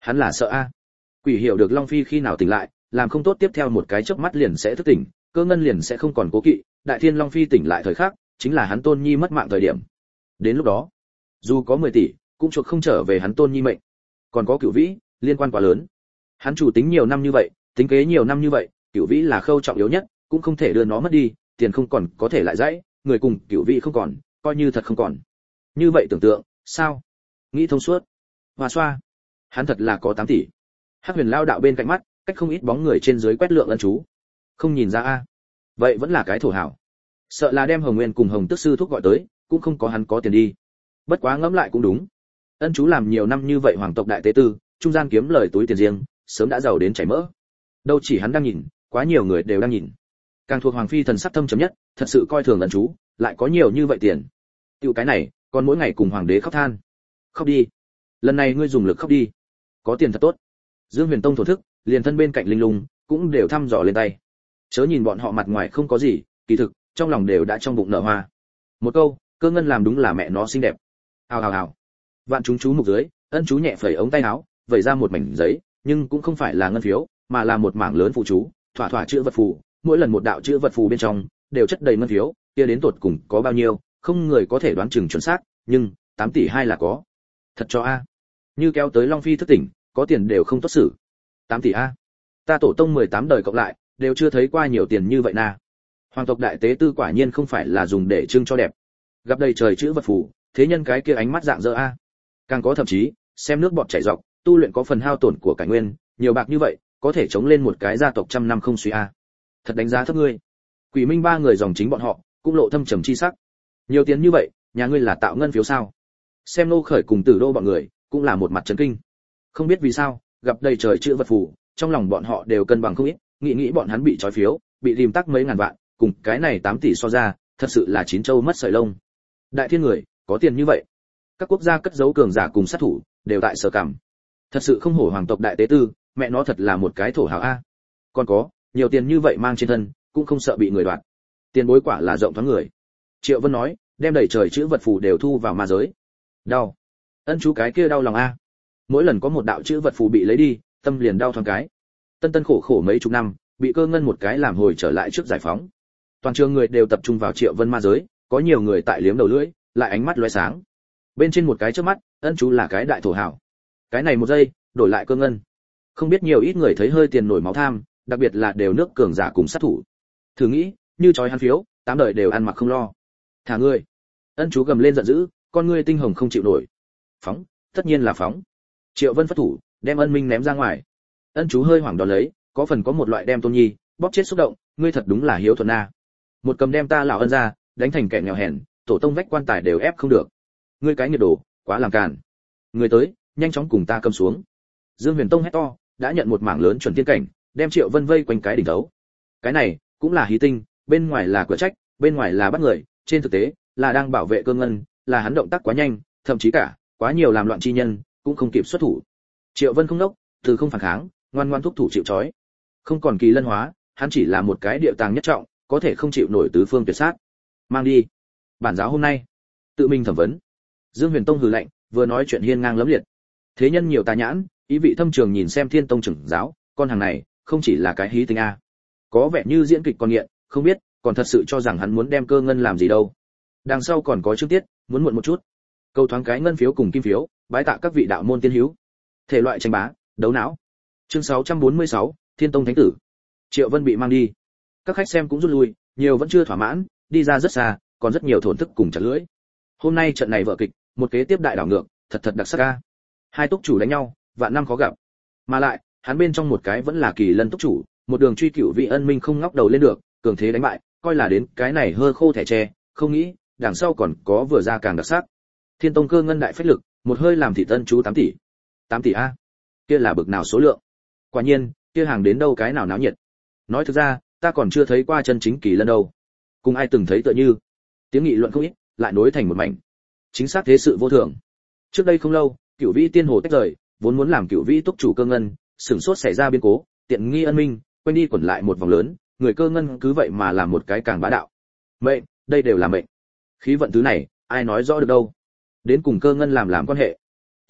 Hắn là sợ a. Quỷ hiểu được Long Phi khi nào tỉnh lại, làm không tốt tiếp theo một cái chớp mắt liền sẽ thức tỉnh, Cơ Ngân liền sẽ không còn cố kỵ, Đại Thiên Long Phi tỉnh lại thời khắc, chính là hắn Tôn Nhi mất mạng thời điểm. Đến lúc đó, dù có mười tỷ, cũng chuộc không trở về hắn Tôn Nhi mệnh. Còn có Cửu Vĩ, liên quan quá lớn. Hắn chủ tính nhiều năm như vậy, tính kế nhiều năm như vậy, Cửu Vĩ là khâu trọng yếu nhất, cũng không thể đưa nó mất đi, tiền không còn có thể lại dãy, người cùng Cửu Vĩ không còn, coi như thật không còn. Như vậy tưởng tượng, sao? Nghĩ thông suốt. Hoa xoa. Hắn thật là có tám tỷ. Hắc Huyền lao đạo bên cạnh mắt, cách không ít bóng người trên dưới quét lượng ân chú. Không nhìn ra a. Vậy vẫn là cái thổ hảo. Sợ là đem Hồng Nguyên cùng Hồng Tức sư thúc gọi tới, cũng không có hắn có tiền đi. Bất quá ngẫm lại cũng đúng. Ân chú làm nhiều năm như vậy hoàng tộc đại tế tư, trung gian kiếm lời túi tiền riêng, sớm đã giàu đến chảy mỡ. Đâu chỉ hắn đang nhìn, quá nhiều người đều đang nhìn. Càng thuộc hoàng phi thần sắc thâm chấm nhất, thật sự coi thường ân chú, lại có nhiều như vậy tiền. Tiêu cái này, còn mỗi ngày cùng hoàng đế khóc than. Khóc đi. Lần này ngươi dùng lực khóc đi. Có tiền thật tốt. Dương Huyền Tông thổ thức, liền thân bên cạnh linh lung, cũng đều thăm dò lên tay. Chớ nhìn bọn họ mặt ngoài không có gì, kỳ thực, trong lòng đều đã trong bụng nở hoa. Một câu, Cơ Ngân làm đúng là mẹ nó xinh đẹp. Hào hào hào. Vạn chúng chú mục dưới, ân chú nhẹ phẩy ống tay áo, vẩy ra một mảnh giấy, nhưng cũng không phải là ngân phiếu, mà là một mảng lớn phụ chú, thỏa thỏa chữ vật phù, mỗi lần một đạo chữ vật phù bên trong đều chất đầy ngân phiếu, kia đến tột cùng có bao nhiêu, không người có thể đoán chừng chuẩn xác, nhưng tám tỷ hai là có. Thật cho a. Như kéo tới Long Phi thức tỉnh, có tiền đều không tốt xử. tám tỷ a. Ta tổ tông mười tám đời cộng lại, đều chưa thấy qua nhiều tiền như vậy na. Hoàng tộc đại tế tư quả nhiên không phải là dùng để trưng cho đẹp. Gặp đầy trời chữ vật phù, thế nhân cái kia ánh mắt dạng dỡ a. Càng có thậm chí, xem nước bọt chảy dọc, tu luyện có phần hao tổn của cải nguyên, nhiều bạc như vậy, có thể chống lên một cái gia tộc trăm năm không suy a. Thật đánh giá thấp ngươi. Quỷ Minh ba người dòng chính bọn họ, cũng lộ thâm trầm chi sắc. Nhiều tiền như vậy, nhà ngươi là tạo ngân phiếu sao? Xem Nô Khởi cùng Tử Đô bọn người, cũng là một mặt chấn kinh. Không biết vì sao, gặp đầy trời chữ vật phù, trong lòng bọn họ đều cân bằng không ít, nghĩ nghĩ bọn hắn bị trói phiếu, bị rìm tắc mấy ngàn vạn, cùng cái này tám tỷ so ra, thật sự là chín châu mất sợi lông. Đại thiên người, có tiền như vậy. Các quốc gia cất giấu cường giả cùng sát thủ, đều tại sở cảm. Thật sự không hổ hoàng tộc đại tế tư, mẹ nó thật là một cái thổ hào a. Còn có, nhiều tiền như vậy mang trên thân, cũng không sợ bị người đoạt. Tiền bối quả là rộng thoáng người. Triệu Vân nói, đem đầy trời chữ vật phù đều thu vào ma giới. Đau. Ân chú cái kia đau lòng a. Mỗi lần có một đạo chữ vật phù bị lấy đi, tâm liền đau thoáng cái. Tân tân khổ khổ mấy chục năm, bị Cơ Ngân một cái làm hồi trở lại trước giải phóng. Toàn trường người đều tập trung vào Triệu Vân ma giới, có nhiều người tại liếm đầu lưỡi, lại ánh mắt lóe sáng. Bên trên một cái trước mắt, ân chú là cái đại thổ hảo. Cái này một giây, đổi lại Cơ Ngân. Không biết nhiều ít người thấy hơi tiền nổi máu tham, đặc biệt là đều nước cường giả cùng sát thủ. Thử nghĩ, như chói hắn phiếu, tám đời đều ăn mặc không lo. Thả ngươi. Ân chú gầm lên giận dữ, con ngươi tinh hồng không chịu nổi. Phóng, tất nhiên là phóng. Triệu Vân phất thủ, đem Ân Minh ném ra ngoài. Ân chú hơi hoảng đón lấy, có phần có một loại đem Tôn Nhi bóp chết xúc động, ngươi thật đúng là hiếu thuận na. Một cầm đem ta lão ân ra, đánh thành kẻ nghèo hèn, tổ tông vách quan tài đều ép không được. Ngươi cái nghiệt đồ, quá làm càn. Người tới, nhanh chóng cùng ta cầm xuống. Dương Huyền Tông hét to, đã nhận một mảng lớn chuẩn tiên cảnh, đem Triệu Vân vây quanh cái đỉnh đấu. Cái này cũng là hí tinh, bên ngoài là cửa trách, bên ngoài là bắt người, trên thực tế là đang bảo vệ Cơ Ngân, là hắn động tác quá nhanh, thậm chí cả quá nhiều làm loạn chi nhân, cũng không kịp xuất thủ. Triệu Vân không đốc, từ không phản kháng, ngoan ngoan thúc thủ chịu trói. Không còn kỳ lân hóa, hắn chỉ là một cái địa tàng nhất trọng, có thể không chịu nổi tứ phương tuyệt sát. Mang đi. Bản giáo hôm nay, tự mình thẩm vấn. Dương Huyền Tông hừ lạnh, vừa nói chuyện hiên ngang lẫm liệt. Thế nhân nhiều tà nhãn, ý vị thâm trường nhìn xem Thiên Tông trưởng giáo, con hàng này, không chỉ là cái hí tinh a. Có vẻ như diễn kịch con nghiện, không biết, còn thật sự cho rằng hắn muốn đem Cơ Ngân làm gì đâu. Đằng sau còn có chương tiết, muốn muộn một chút. Câu thoáng cái ngân phiếu cùng kim phiếu, bái tạ các vị đạo môn tiên hữu. Thể loại tranh bá, đấu não. Chương sáu trăm bốn mươi sáu, Thiên Tông thánh tử. Triệu Vân bị mang đi. Các khách xem cũng rút lui, nhiều vẫn chưa thỏa mãn, đi ra rất xa, còn rất nhiều thổn thức cùng chặt lưỡi. Hôm nay trận này vở kịch, một kế tiếp đại đảo ngược, thật thật đặc sắc a. Hai túc chủ đánh nhau, vạn năm khó gặp. Mà lại, hắn bên trong một cái vẫn là Kỳ Lân túc chủ, một đường truy cửu vị ân minh không ngóc đầu lên được, cường thế đánh bại, coi là đến cái này hơ khô thẻ tre, không nghĩ, đằng sau còn có vừa ra càng đặc sắc. Thiên Tông Cơ Ngân đại phách lực, một hơi làm thị tân chú tám tỷ. tám tỷ a. Kia là bực nào số lượng? Quả nhiên, kia hàng đến đâu cái nào náo nhiệt. Nói thực ra, ta còn chưa thấy qua chân chính Kỳ Lân đâu. Cùng ai từng thấy tựa như. Tiếng nghị luận không ít, lại nối thành một mảnh. Chính xác thế sự vô thường. Trước đây không lâu, Cửu Vĩ Tiên Hồ tách rời, vốn muốn làm Cửu Vĩ túc chủ Cơ Ngân, sửng sốt xảy ra biến cố, tiện nghi ân minh, quanh đi quẩn lại một vòng lớn, người Cơ Ngân cứ vậy mà làm một cái càng bá đạo. Mệnh, đây đều là mệnh. Khí vận thứ này, ai nói rõ được đâu. Đến cùng Cơ Ngân làm làm quan hệ. Chạy,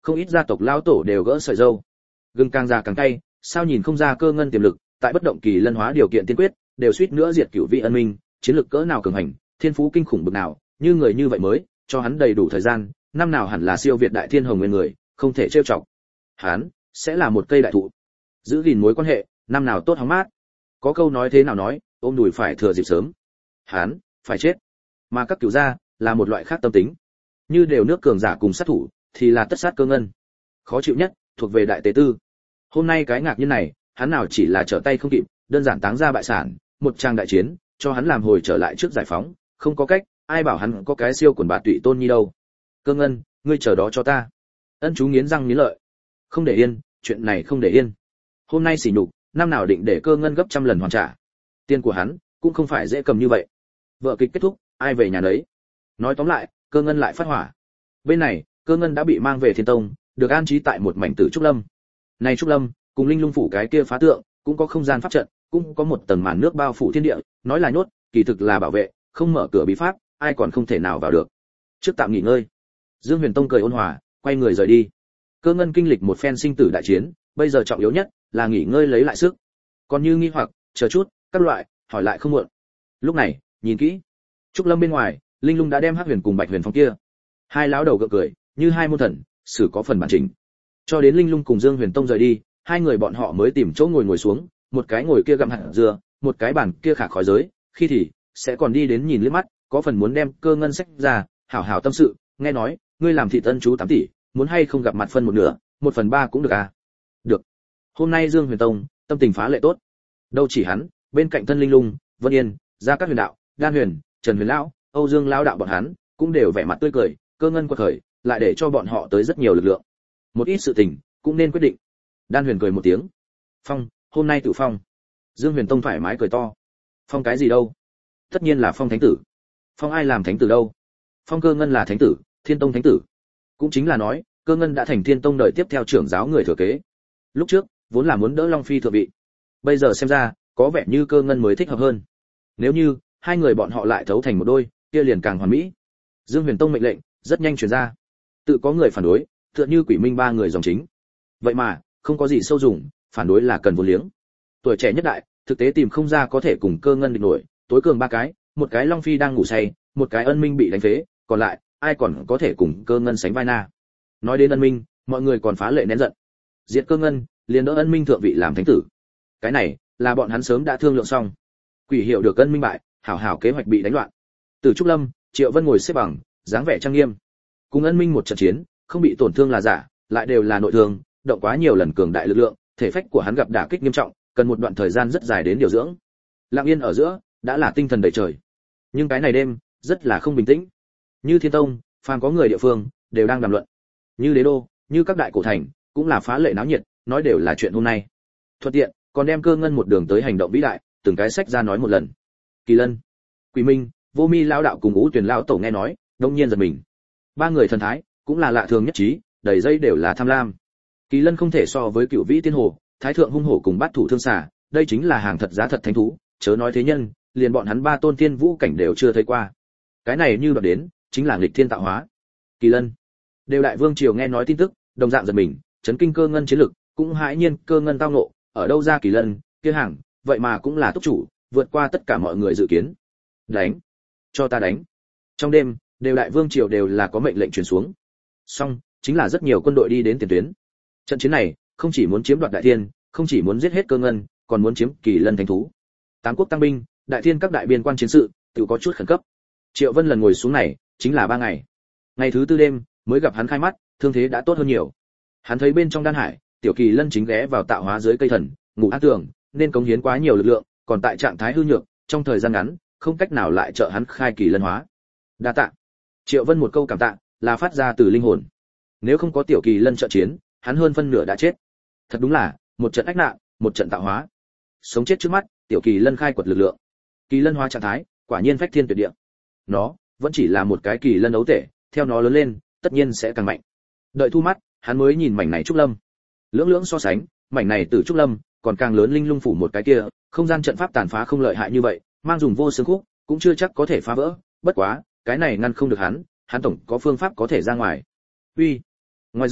không ít gia tộc lão tổ đều gỡ sợi râu. Gừng càng già càng cay, sao nhìn không ra Cơ Ngân tiềm lực, tại bất động kỳ lân hóa điều kiện tiên quyết, đều suýt nữa diệt cửu vị ân minh, chiến lực cỡ nào cường hành, thiên phú kinh khủng bực nào, như người như vậy mới, cho hắn đầy đủ thời gian, năm nào hẳn là siêu việt đại thiên hồng nguyên người, không thể trêu chọc. Hắn sẽ là một cây đại thụ, giữ gìn mối quan hệ, năm nào tốt hóng mát. Có câu nói thế nào nói, ôm đùi phải thừa dịp sớm. Hắn phải chết. Mà các cửu gia là một loại khác tâm tính, như đều nước cường giả cùng sát thủ, thì là tất sát Cơ Ngân. Khó chịu nhất thuộc về đại tế tư. Hôm nay cái ngạc nhiên này, hắn nào chỉ là trở tay không kịp, đơn giản táng ra bại sản, một trang đại chiến, cho hắn làm hồi trở lại trước giải phóng, không có cách, ai bảo hắn có cái siêu quần bạt tụy tôn nhi đâu. Cơ Ngân, ngươi chờ đó cho ta. Ân chú nghiến răng nghiến lợi. Không để yên, chuyện này không để yên. Hôm nay xỉ nhục, năm nào định để Cơ Ngân gấp trăm lần hoàn trả. Tiền của hắn cũng không phải dễ cầm như vậy. Vợ kịch kết thúc, ai về nhà nấy. Nói tóm lại, Cơ Ngân lại phát hỏa. Bên này, Cơ Ngân đã bị mang về Thiên Tông, được an trí tại một mảnh tử trúc lâm. Này trúc lâm, cùng Linh Lung phủ cái kia phá tượng, cũng có không gian pháp trận, cũng có một tầng màn nước bao phủ thiên địa, nói là nhốt, kỳ thực là bảo vệ, không mở cửa bí pháp, ai còn không thể nào vào được. Trước tạm nghỉ ngơi. Dương Huyền Tông cười ôn hòa, quay người rời đi. Cơ Ngân kinh lịch một phen sinh tử đại chiến, bây giờ trọng yếu nhất là nghỉ ngơi lấy lại sức. Còn như nghi hoặc, chờ chút, các loại, hỏi lại không muộn. Lúc này, nhìn kỹ, trúc lâm bên ngoài, Linh Lung đã đem Hắc Huyền cùng Bạch Huyền phong kia. Hai lão đầu gượng cười, như hai môn thần, xử có phần bản chính. Cho đến Linh Lung cùng Dương Huyền Tông rời đi, hai người bọn họ mới tìm chỗ ngồi ngồi xuống, một cái ngồi kia gặm hạt dưa, một cái bàn kia khả khói giới, khi thì sẽ còn đi đến nhìn liếc mắt, có phần muốn đem Cơ Ngân sách ra, hảo hảo tâm sự, nghe nói, ngươi làm thị tân chú tám tỷ, muốn hay không gặp mặt phân một nửa, một phần ba cũng được à? Được. Hôm nay Dương Huyền Tông, tâm tình phá lệ tốt. Đâu chỉ hắn, bên cạnh thân Linh Lung, Vân Yên, Gia Cát Huyền đạo, Đan Huyền, Trần Huyền lão, Âu Dương lão đạo bọn hắn, cũng đều vẻ mặt tươi cười, Cơ Ngân quật khởi, lại để cho bọn họ tới rất nhiều lực lượng. Một ít sự tình, cũng nên quyết định. Đan Huyền cười một tiếng. Phong, hôm nay tự phong. Dương Huyền Tông thoải mái cười to. Phong cái gì đâu? Tất nhiên là phong thánh tử. Phong ai làm thánh tử đâu? Phong Cơ Ngân là thánh tử, Thiên Tông thánh tử. Cũng chính là nói, Cơ Ngân đã thành Thiên Tông đời tiếp theo trưởng giáo người thừa kế. Lúc trước, vốn là muốn đỡ Long Phi thượng vị. Bây giờ xem ra, có vẻ như Cơ Ngân mới thích hợp hơn. Nếu như hai người bọn họ lại thấu thành một đôi, kia liền càng hoàn mỹ. Dương Huyền Tông mệnh lệnh rất nhanh truyền ra. Tự có người phản đối, tựa như Quỷ Minh ba người dòng chính. Vậy mà, không có gì sâu dụng, phản đối là cần vốn liếng. Tuổi trẻ nhất đại, thực tế tìm không ra có thể cùng Cơ Ngân địch nổi, tối cường ba cái, một cái Long Phi đang ngủ say, một cái Ân Minh bị đánh phế, còn lại, ai còn có thể cùng Cơ Ngân sánh vai na. Nói đến Ân Minh, mọi người còn phá lệ nén giận. Diệt Cơ Ngân, liền đỡ Ân Minh thượng vị làm thánh tử. Cái này, là bọn hắn sớm đã thương lượng xong. Quỷ hiệu được Ân Minh bại, hảo hảo kế hoạch bị đánh loạn. Từ Trúc Lâm, Triệu Vân ngồi xếp bằng, dáng vẻ trang nghiêm. Cùng Ân Minh một trận chiến, không bị tổn thương là giả, lại đều là nội thương, động quá nhiều lần cường đại lực lượng, thể phách của hắn gặp đả kích nghiêm trọng, cần một đoạn thời gian rất dài đến điều dưỡng. Lặng yên ở giữa, đã là tinh thần đầy trời. Nhưng cái này đêm, rất là không bình tĩnh. Như Thiên Tông, phàm có người địa phương, đều đang đàm luận. Như Đế đô, như các đại cổ thành, cũng là phá lệ náo nhiệt, nói đều là chuyện hôm nay. Thuận tiện, còn đem Cơ Ngân một đường tới hành động vĩ đại, từng cái sách ra nói một lần. Kỳ Lân, Quỷ Minh, Vô Mi lão đạo cùng Ngũ Tuyền lão tổ nghe nói, đông nhiên giật mình. Ba người thần thái, cũng là lạ thường nhất trí, đầy dây đều là tham lam. Kỳ Lân không thể so với Cửu Vĩ Tiên Hồ, Thái Thượng Hung Hổ cùng Bát Thủ Thương Xà, đây chính là hàng thật giá thật thánh thú, chớ nói thế nhân, liền bọn hắn ba tôn tiên vũ cảnh đều chưa thấy qua. Cái này như đoạt đến, chính là nghịch thiên tạo hóa. Kỳ Lân, đều đại vương triều nghe nói tin tức, đồng dạng giật mình, chấn kinh Cơ Ngân chiến lực, cũng hãi nhiên Cơ Ngân tao ngộ, ở đâu ra Kỳ Lân, kia hàng, vậy mà cũng là túc chủ, vượt qua tất cả mọi người dự kiến. Đánh, cho ta đánh. Trong đêm, đều đại vương triều đều là có mệnh lệnh truyền xuống. Xong, chính là rất nhiều quân đội đi đến tiền tuyến. Trận chiến này, không chỉ muốn chiếm đoạt đại thiên, không chỉ muốn giết hết Cơ Ngân, còn muốn chiếm Kỳ Lân thánh thú. Tám quốc tăng binh, đại thiên các đại biên quan chiến sự, tự có chút khẩn cấp. Triệu Vân lần ngồi xuống này, chính là ba ngày. Ngày thứ tư đêm, mới gặp hắn khai mắt, thương thế đã tốt hơn nhiều. Hắn thấy bên trong đan hải, tiểu Kỳ Lân chính ghé vào tạo hóa dưới cây thần, ngủ an tường, nên cống hiến quá nhiều lực lượng, còn tại trạng thái hư nhược, trong thời gian ngắn, không cách nào lại trợ hắn khai Kỳ Lân hóa. Đa tạ. Triệu Vân một câu cảm tạ, là phát ra từ linh hồn. Nếu không có tiểu Kỳ Lân trợ chiến, hắn hơn phân nửa đã chết. Thật đúng là, một trận ách nạn, một trận tạo hóa. Sống chết trước mắt, tiểu Kỳ Lân khai quật lực lượng. Kỳ Lân hóa trạng thái, quả nhiên phách thiên tuyệt địa. Nó vẫn chỉ là một cái Kỳ Lân ấu tể, theo nó lớn lên, tất nhiên sẽ càng mạnh. Đợi thu mắt, hắn mới nhìn mảnh này trúc lâm. Lưỡng lưỡng so sánh, mảnh này từ trúc lâm, còn càng lớn Linh Lung phủ một cái kia, không gian trận pháp tàn phá không lợi hại như vậy, mang dùng vô xương khúc, cũng chưa chắc có thể phá vỡ, bất quá, cái này ngăn không được hắn, hắn tổng có phương pháp có thể ra ngoài. Uy, ngoài rừng,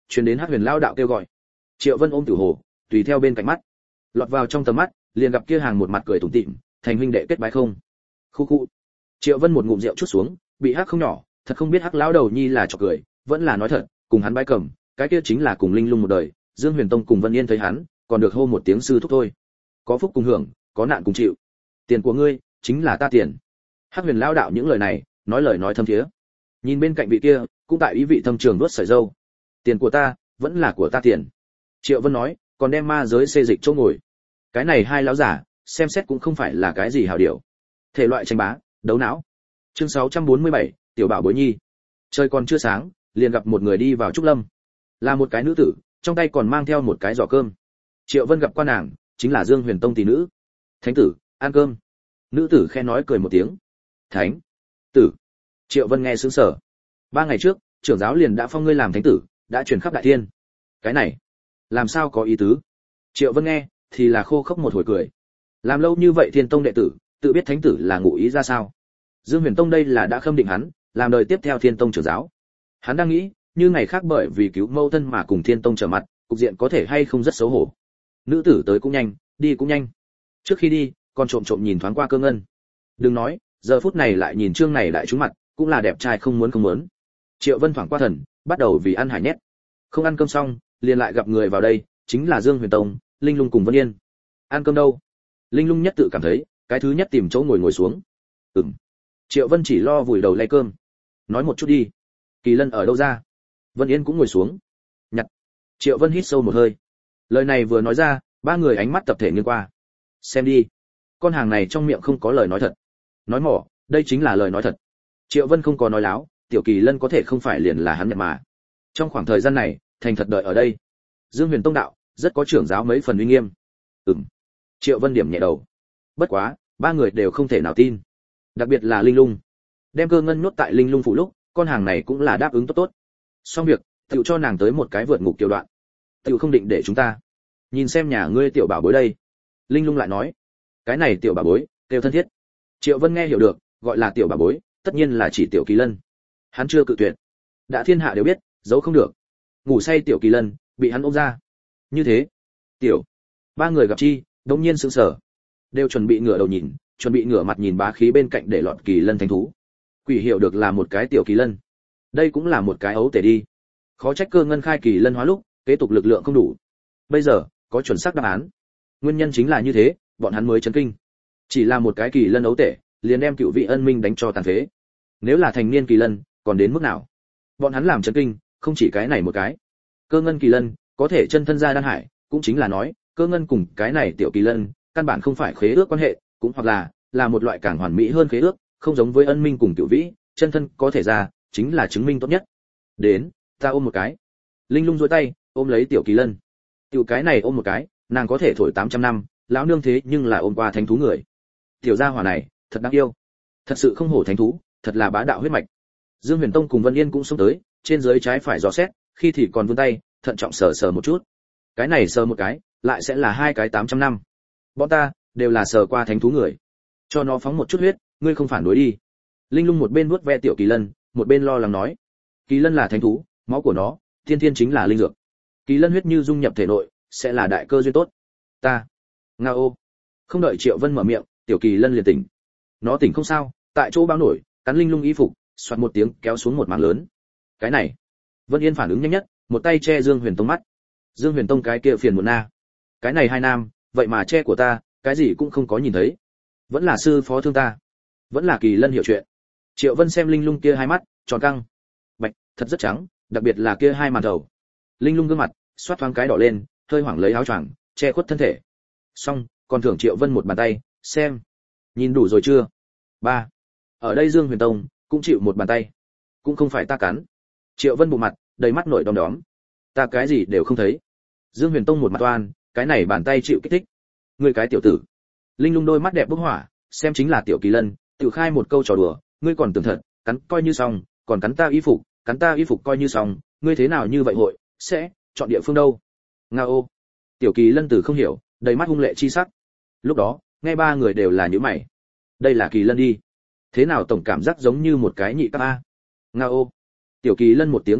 truyền đến Hắc Huyền Lao đạo kêu gọi. Triệu Vân ôm Tiểu Hồ, tùy theo bên cạnh mắt, lọt vào trong tầm mắt, liền gặp kia hàng một mặt cười tủm tỉm, thành huynh đệ kết bái không. Khu khu. Triệu Vân một ngụm rượu chút xuống, bị Hắc không nhỏ, thật không biết Hắc lão đầu nhi là chọc cười, vẫn là nói thật, cùng hắn bái cầm, cái kia chính là cùng Linh Lung một đời, Dương Huyền Tông cùng Vân Yên thấy hắn, còn được hô một tiếng sư thúc thôi. Có phúc cùng hưởng, có nạn cùng chịu. Tiền của ngươi chính là ta tiền. Hắc Huyền Lão đạo những lời này, nói lời nói thâm thiế. Nhìn bên cạnh vị kia, cũng tại ý vị thâm trường nuốt sợi râu. Tiền của ta, vẫn là của ta tiền. Triệu Vân nói, còn đem ma giới xê dịch chỗ ngồi. Cái này hai lão giả, xem xét cũng không phải là cái gì hảo điều. Thể loại tranh bá, đấu não. Chương sáu trăm bốn mươi bảy, tiểu bảo bối nhi. Trời còn chưa sáng, liền gặp một người đi vào trúc lâm. Là một cái nữ tử, trong tay còn mang theo một cái giỏ cơm. Triệu Vân gặp qua nàng, chính là Dương Huyền Tông tỷ nữ. Thánh tử, ăn cơm. Nữ tử khen nói cười một tiếng. Thánh tử. Triệu Vân nghe sững sờ. Ba ngày trước, trưởng giáo liền đã phong ngươi làm thánh tử, đã truyền khắp đại thiên. Cái này, làm sao có ý tứ? Triệu Vân nghe, thì là khô khốc một hồi cười. Làm lâu như vậy Thiên Tông đệ tử, tự biết thánh tử là ngụ ý ra sao? Dương Huyền Tông đây là đã khâm định hắn, làm đời tiếp theo Thiên Tông trưởng giáo. Hắn đang nghĩ, như ngày khác bởi vì cứu mâu thân mà cùng Thiên Tông trở mặt, cục diện có thể hay không rất xấu hổ. Nữ tử tới cũng nhanh, đi cũng nhanh. Trước khi đi, còn trộm trộm nhìn thoáng qua Cơ Ngân. Đừng nói, giờ phút này lại nhìn Trương này lại trúng mặt, cũng là đẹp trai không muốn không muốn. Triệu Vân thoảng qua thần, bắt đầu vì ăn hải nhét. Không ăn cơm xong, liền lại gặp người vào đây, chính là Dương Huyền Tông, Linh Lung cùng Vân Yên. Ăn cơm đâu? Linh Lung nhất tự cảm thấy, cái thứ nhất tìm chỗ ngồi ngồi xuống. Ừm. Triệu Vân chỉ lo vùi đầu lay cơm. Nói một chút đi. Kỳ Lân ở đâu ra? Vân Yên cũng ngồi xuống. Nhặt. Triệu Vân hít sâu một hơi. Lời này vừa nói ra, ba người ánh mắt tập thể nghiêng qua. Xem đi. Con hàng này trong miệng không có lời nói thật. Nói mỏ, đây chính là lời nói thật. Triệu Vân không có nói láo, tiểu Kỳ Lân có thể không phải liền là hắn nhận mà. Trong khoảng thời gian này, thành thật đợi ở đây. Dương Huyền Tông đạo, rất có trưởng giáo mấy phần uy nghiêm. Ừm. Triệu Vân điểm nhẹ đầu. Bất quá, ba người đều không thể nào tin. Đặc biệt là Linh Lung. Đem Cơ Ngân nhốt tại Linh Lung phủ lúc, con hàng này cũng là đáp ứng tốt tốt. Xong việc, tiểu cho nàng tới một cái vượt ngục tiểu đoạn. Tiểu không định để chúng ta. Nhìn xem nhà ngươi tiểu bảo bối đây. Linh Lung lại nói, cái này tiểu bảo bối, kêu thân thiết. Triệu Vân nghe hiểu được, gọi là tiểu bảo bối, tất nhiên là chỉ tiểu Kỳ Lân. Hắn chưa cự tuyệt. Đã thiên hạ đều biết, giấu không được. Ngủ say tiểu Kỳ Lân, bị hắn ôm ra. Như thế, tiểu ba người gặp chi, đống nhiên sững sờ, đều chuẩn bị ngửa đầu nhìn, chuẩn bị ngửa mặt nhìn bá khí bên cạnh để lọt Kỳ Lân thánh thú. Quỷ hiểu được là một cái tiểu Kỳ Lân, đây cũng là một cái ấu tể đi. Khó trách Cơ Ngân khai Kỳ Lân hóa lúc, kế tục lực lượng không đủ. Bây giờ, có chuẩn xác đáp án. Nguyên nhân chính là như thế, bọn hắn mới chấn kinh. Chỉ là một cái Kỳ Lân ấu tể, liền đem cựu vị ân minh đánh cho tàn phế. Nếu là thành niên Kỳ Lân, còn đến mức nào? Bọn hắn làm chấn kinh, không chỉ cái này một cái. Cơ Ngân Kỳ Lân, có thể chân thân ra đan hải, cũng chính là nói, Cơ Ngân cùng cái này tiểu Kỳ Lân, căn bản không phải khế ước quan hệ, cũng hoặc là là một loại càng hoàn mỹ hơn khế ước, không giống với ân minh cùng cựu vĩ, chân thân có thể ra, chính là chứng minh tốt nhất. Đến, ta ôm một cái. Linh Lung duỗi tay, ôm lấy tiểu Kỳ Lân. Tiểu cái này ôm một cái, nàng có thể thổi tám trăm năm, lão nương thế nhưng là ôm qua thánh thú người. Tiểu gia hỏa này, thật đáng yêu. Thật sự không hổ thánh thú, thật là bá đạo huyết mạch. Dương Huyền Tông cùng Vân Yên cũng xông tới, trên dưới trái phải dò xét, khi thì còn vươn tay, thận trọng sờ sờ một chút. Cái này sờ một cái, lại sẽ là hai cái tám trăm năm. Bọn ta đều là sờ qua thánh thú người. Cho nó phóng một chút huyết, ngươi không phản đối đi. Linh Lung một bên nuốt ve tiểu Kỳ Lân, một bên lo lắng nói. Kỳ Lân là thánh thú, máu của nó, thiên thiên chính là linh dược. Kỳ Lân huyết như dung nhập thể nội, sẽ là đại cơ duyên tốt. Ta, ngao. Không đợi Triệu Vân mở miệng, tiểu Kỳ Lân liền tỉnh. Nó tỉnh không sao, tại chỗ báo nổi, cắn Linh Lung y phục, xoạt một tiếng kéo xuống một mảng lớn. Cái này, Vân Yên phản ứng nhanh nhất, một tay che Dương Huyền Tông mắt. Dương Huyền Tông cái kia phiền muộn na. Cái này hai nam, vậy mà che của ta, cái gì cũng không có nhìn thấy. Vẫn là sư phó thương ta, vẫn là Kỳ Lân hiểu chuyện. Triệu Vân xem Linh Lung kia hai mắt, tròn căng, bạch, thật rất trắng, đặc biệt là kia hai màn đầu. Linh Lung gương mặt, xoát thoáng cái đỏ lên, hơi hoảng lấy áo choàng, che khuất thân thể. Xong, còn thưởng Triệu Vân một bàn tay, xem, nhìn đủ rồi chưa? Ba. Ở đây Dương Huyền Tông cũng chịu một bàn tay, cũng không phải ta cắn. Triệu Vân bụng mặt, đầy mắt nổi đom đóm. Ta cái gì đều không thấy. Dương Huyền Tông một mặt oan, cái này bàn tay chịu kích thích. Ngươi cái tiểu tử. Linh Lung đôi mắt đẹp bốc hỏa, xem chính là tiểu Kỳ Lân, tự khai một câu trò đùa, ngươi còn tưởng thật, cắn coi như xong, còn cắn ta y phục, cắn ta y phục coi như xong, ngươi thế nào như vậy hội, sẽ chọn địa phương đâu? Ngao. Tiểu Kỳ Lân từ không hiểu, đầy mắt hung lệ chi sắc. Lúc đó, nghe ba người đều là nhíu mày. Đây là Kỳ Lân đi. Thế nào tổng cảm giác giống như một cái nhị cấp a. Ngao. Tiểu Kỳ Lân một tiếng gào thét,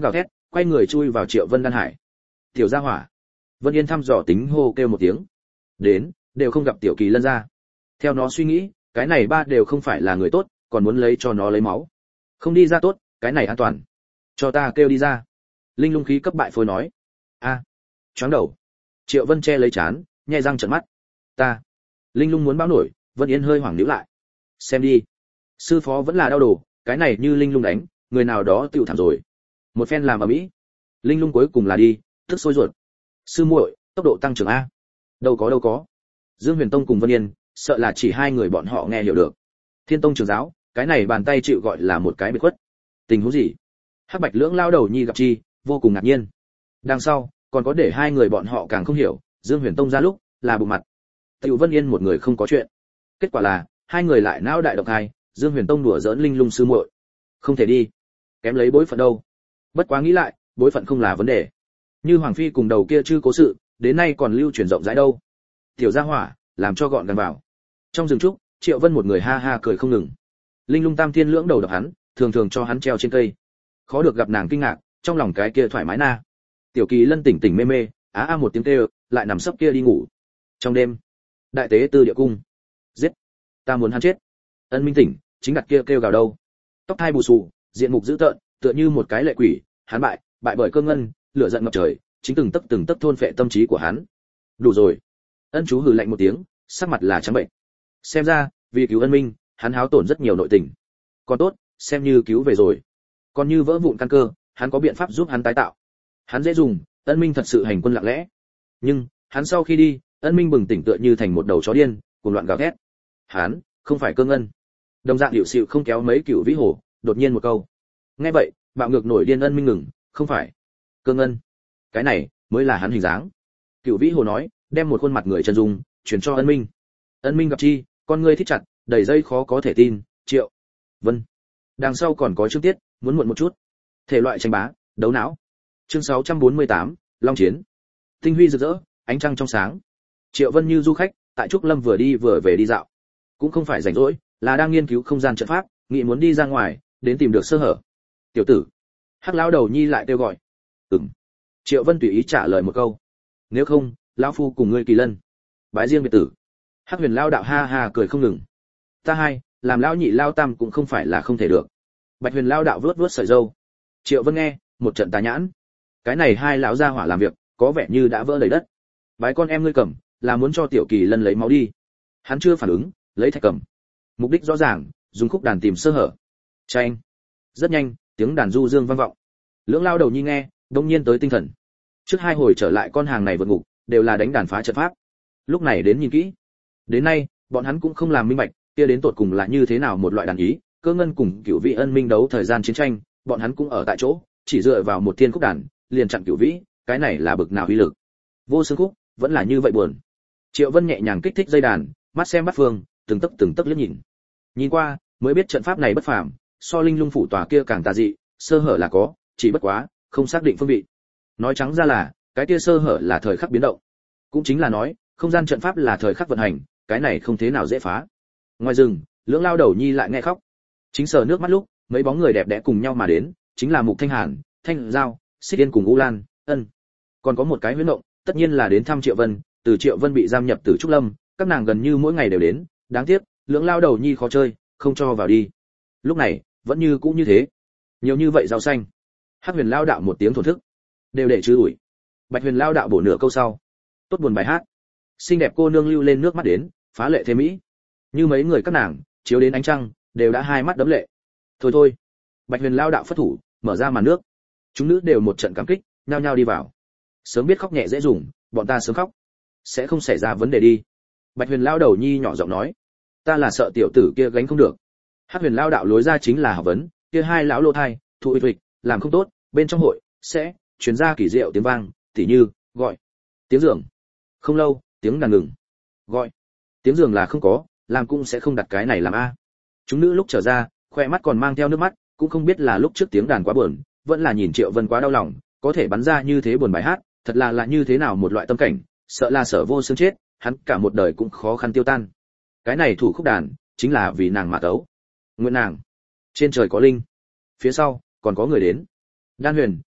quay người chui vào Triệu Vân đan hải. Tiểu gia hỏa. Vân Yên thăm dò tính hô kêu một tiếng. Đến, đều không gặp Tiểu Kỳ Lân ra. Theo nó suy nghĩ, cái này ba đều không phải là người tốt, còn muốn lấy cho nó lấy máu. Không đi ra tốt, cái này an toàn. Cho ta kêu đi ra. Linh lung khí cấp bại phôi nói. A. À, choáng đầu. Triệu Vân che lấy chán, nhè răng trợn mắt. Ta. Linh lung muốn báo nổi, Vân Yên hơi hoảng níu lại. Xem đi. Sư phó vẫn là đau đầu, cái này như Linh lung đánh, người nào đó tiêu thảm rồi. Một phen làm ở mỹ. Linh lung cuối cùng là đi, tức sôi ruột. Sư muội, tốc độ tăng trưởng a. Đâu có đâu có. Dương Huyền Tông cùng Vân Yên, sợ là chỉ hai người bọn họ nghe hiểu được. Thiên Tông trưởng giáo, cái này bàn tay chịu gọi là một cái biệt khuất. Tình huống gì? Hắc Bạch lưỡng lao đầu nhi gặp chi, vô cùng ngạc nhiên. Đằng sau, còn có để hai người bọn họ càng không hiểu, Dương Huyền Tông ra lúc là bụng mặt. Tiểu Vân Yên một người không có chuyện. Kết quả là, hai người lại não đại độc hai, Dương Huyền Tông đùa giỡn Linh lung sư muội. Không thể đi, kém lấy bối phận đâu. Bất quá nghĩ lại, bối phận không là vấn đề. Như Hoàng phi cùng đầu kia chưa cố sự, đến nay còn lưu truyền rộng rãi đâu. Tiểu gia hỏa, làm cho gọn gàng vào. Trong rừng trúc, Triệu Vân một người ha ha cười không ngừng. Linh lung tam thiên lưỡng đầu độc hắn, thường thường cho hắn treo trên cây. Khó được gặp nàng kinh ngạc, trong lòng cái kia thoải mái na. Tiểu Kỳ Lân tỉnh tỉnh mê mê, á a một tiếng kêu, lại nằm sấp kia đi ngủ. Trong đêm, đại tế tư địa cung. Giết, ta muốn hắn chết. Ân Minh tỉnh, chính đặt kia kêu gào đâu. Tóc hai bù xù, diện mục dữ tợn, tựa như một cái lệ quỷ, hắn bại, bại bởi cơ ngân, lửa giận ngập trời, chính từng tấc từng tấc thôn phệ tâm trí của hắn. Đủ rồi. Ân chú hừ lạnh một tiếng, sắc mặt là trắng bệnh. Xem ra, vì cứu Ân Minh, hắn háo tổn rất nhiều nội tình. Còn tốt, xem như cứu về rồi. Còn như vỡ vụn căn cơ, hắn có biện pháp giúp hắn tái tạo. Hắn dễ dùng, Ân Minh thật sự hành quân lặng lẽ. Nhưng, hắn sau khi đi, Ân Minh bừng tỉnh tựa như thành một đầu chó điên, cuồng loạn gào thét. Hắn, không phải Cơ Ngân. Đồng dạng điệu xịu không kéo mấy cựu vĩ hồ, đột nhiên một câu. Nghe vậy, bạo ngược nổi điên Ân Minh ngừng, không phải Cơ Ngân. Cái này mới là hắn hình dáng. Cựu vĩ hồ nói, đem một khuôn mặt người chân dung chuyển cho Ân Minh. Ân Minh gặp chi, con ngươi thích chặt, đầy dây khó có thể tin. Triệu Vân. Đằng sau còn có chương tiết, muốn muộn một chút. Thể loại tranh bá, đấu não. Chương sáu trăm bốn mươi tám, Long chiến. Tinh huy rực rỡ, ánh trăng trong sáng. Triệu Vân như du khách, tại Trúc Lâm vừa đi vừa về đi dạo. Cũng không phải rảnh rỗi, là đang nghiên cứu không gian trận pháp, nghĩ muốn đi ra ngoài, đến tìm được sơ hở. Tiểu tử. Hắc lão đầu nhi lại kêu gọi. Ừm. Triệu Vân tùy ý trả lời một câu. Nếu không, lão phu cùng ngươi Kỳ Lân. Bái riêng biệt tử. Hắc Huyền lao đạo ha ha cười không ngừng. Ta hai, làm lão nhị lao tam cũng không phải là không thể được. Bạch Huyền lao đạo vướt vướt sợi râu. Triệu Vân nghe, một trận tà nhãn. Cái này hai lão gia hỏa làm việc, có vẻ như đã vỡ đầy đất. Bái con em ngươi cầm, là muốn cho Tiểu Kỳ Lân lấy máu đi. Hắn chưa phản ứng, lấy thạch cầm. Mục đích rõ ràng, dùng khúc đàn tìm sơ hở. Chanh. Rất nhanh, tiếng đàn du dương vang vọng. Lưỡng lao đầu nhi nghe, đông nhiên tới tinh thần. Trước hai hồi trở lại con hàng này vượt ngục, đều là đánh đàn phá trận pháp. Lúc này đến nhìn kỹ. Đến nay, bọn hắn cũng không làm minh bạch, kia đến tột cùng là như thế nào một loại đàn ý, Cơ Ngân cùng Cửu Vĩ Ân Minh đấu thời gian chiến tranh, bọn hắn cũng ở tại chỗ, chỉ dựa vào một thiên khúc đàn, liền chặn Cửu Vĩ, cái này là bực nào uy lực. Vô Xương khúc, vẫn là như vậy buồn. Triệu Vân nhẹ nhàng kích thích dây đàn, mắt xem bắt phương, từng tấc từng tấc liếc nhìn. Nhìn qua, mới biết trận pháp này bất phàm, so Linh Lung phủ tòa kia càng tà dị, sơ hở là có, chỉ bất quá, không xác định phương vị. Nói trắng ra là, cái kia sơ hở là thời khắc biến động. Cũng chính là nói, không gian trận pháp là thời khắc vận hành, cái này không thế nào dễ phá. Ngoài rừng, lưỡng lao đầu nhi lại nghe khóc. Chính sờ nước mắt lúc, mấy bóng người đẹp đẽ cùng nhau mà đến, chính là Mục Thanh Hàn, Thanh Giao, Xích Yên cùng U Lan, Ân. Còn có một cái huyễn động, tất nhiên là đến thăm Triệu Vân, từ Triệu Vân bị giam nhập Tử Trúc Lâm, các nàng gần như mỗi ngày đều đến, đáng tiếc, lưỡng lao đầu nhi khó chơi, không cho vào đi. Lúc này, vẫn như cũ như thế. Nhiều như vậy rau xanh. Hắc Huyền lao đạo một tiếng thổn thức, đều để chứ ủi. Bạch Huyền lao đạo bổ nửa câu sau. Tốt buồn bài hát. Xinh đẹp cô nương lưu lên nước mắt đến, phá lệ thế mỹ. Như mấy người các nàng, chiếu đến ánh trăng, đều đã hai mắt đẫm lệ. Thôi thôi. Bạch Huyền lao đạo phất thủ, mở ra màn nước. Chúng nữ đều một trận cảm kích, nhao nhao đi vào. Sớm biết khóc nhẹ dễ dùng, bọn ta sớm khóc, sẽ không xảy ra vấn đề đi. Bạch Huyền lao đầu nhi nhỏ giọng nói, ta là sợ tiểu tử kia gánh không được. Hắc Huyền lao đạo lối ra chính là học vấn, kia hai lão lô thai, thụ ích, làm không tốt, bên trong hội sẽ truyền ra kỳ diệu tiếng vang, tỉ như gọi, tiếng giường. Không lâu, tiếng đàn ngừng. Gọi, tiếng giường là không có, làm cũng sẽ không đặt cái này làm a. Chúng nữ lúc trở ra, khoe mắt còn mang theo nước mắt, cũng không biết là lúc trước tiếng đàn quá buồn, vẫn là nhìn Triệu Vân quá đau lòng, có thể bắn ra như thế buồn bài hát, thật là là như thế nào một loại tâm cảnh, sợ là Sở Vô Xương chết, hắn cả một đời cũng khó khăn tiêu tan. Cái này thủ khúc đàn, chính là vì nàng mà tấu. Nguyện nàng, trên trời có linh, phía sau còn có người đến. Đan Huyền,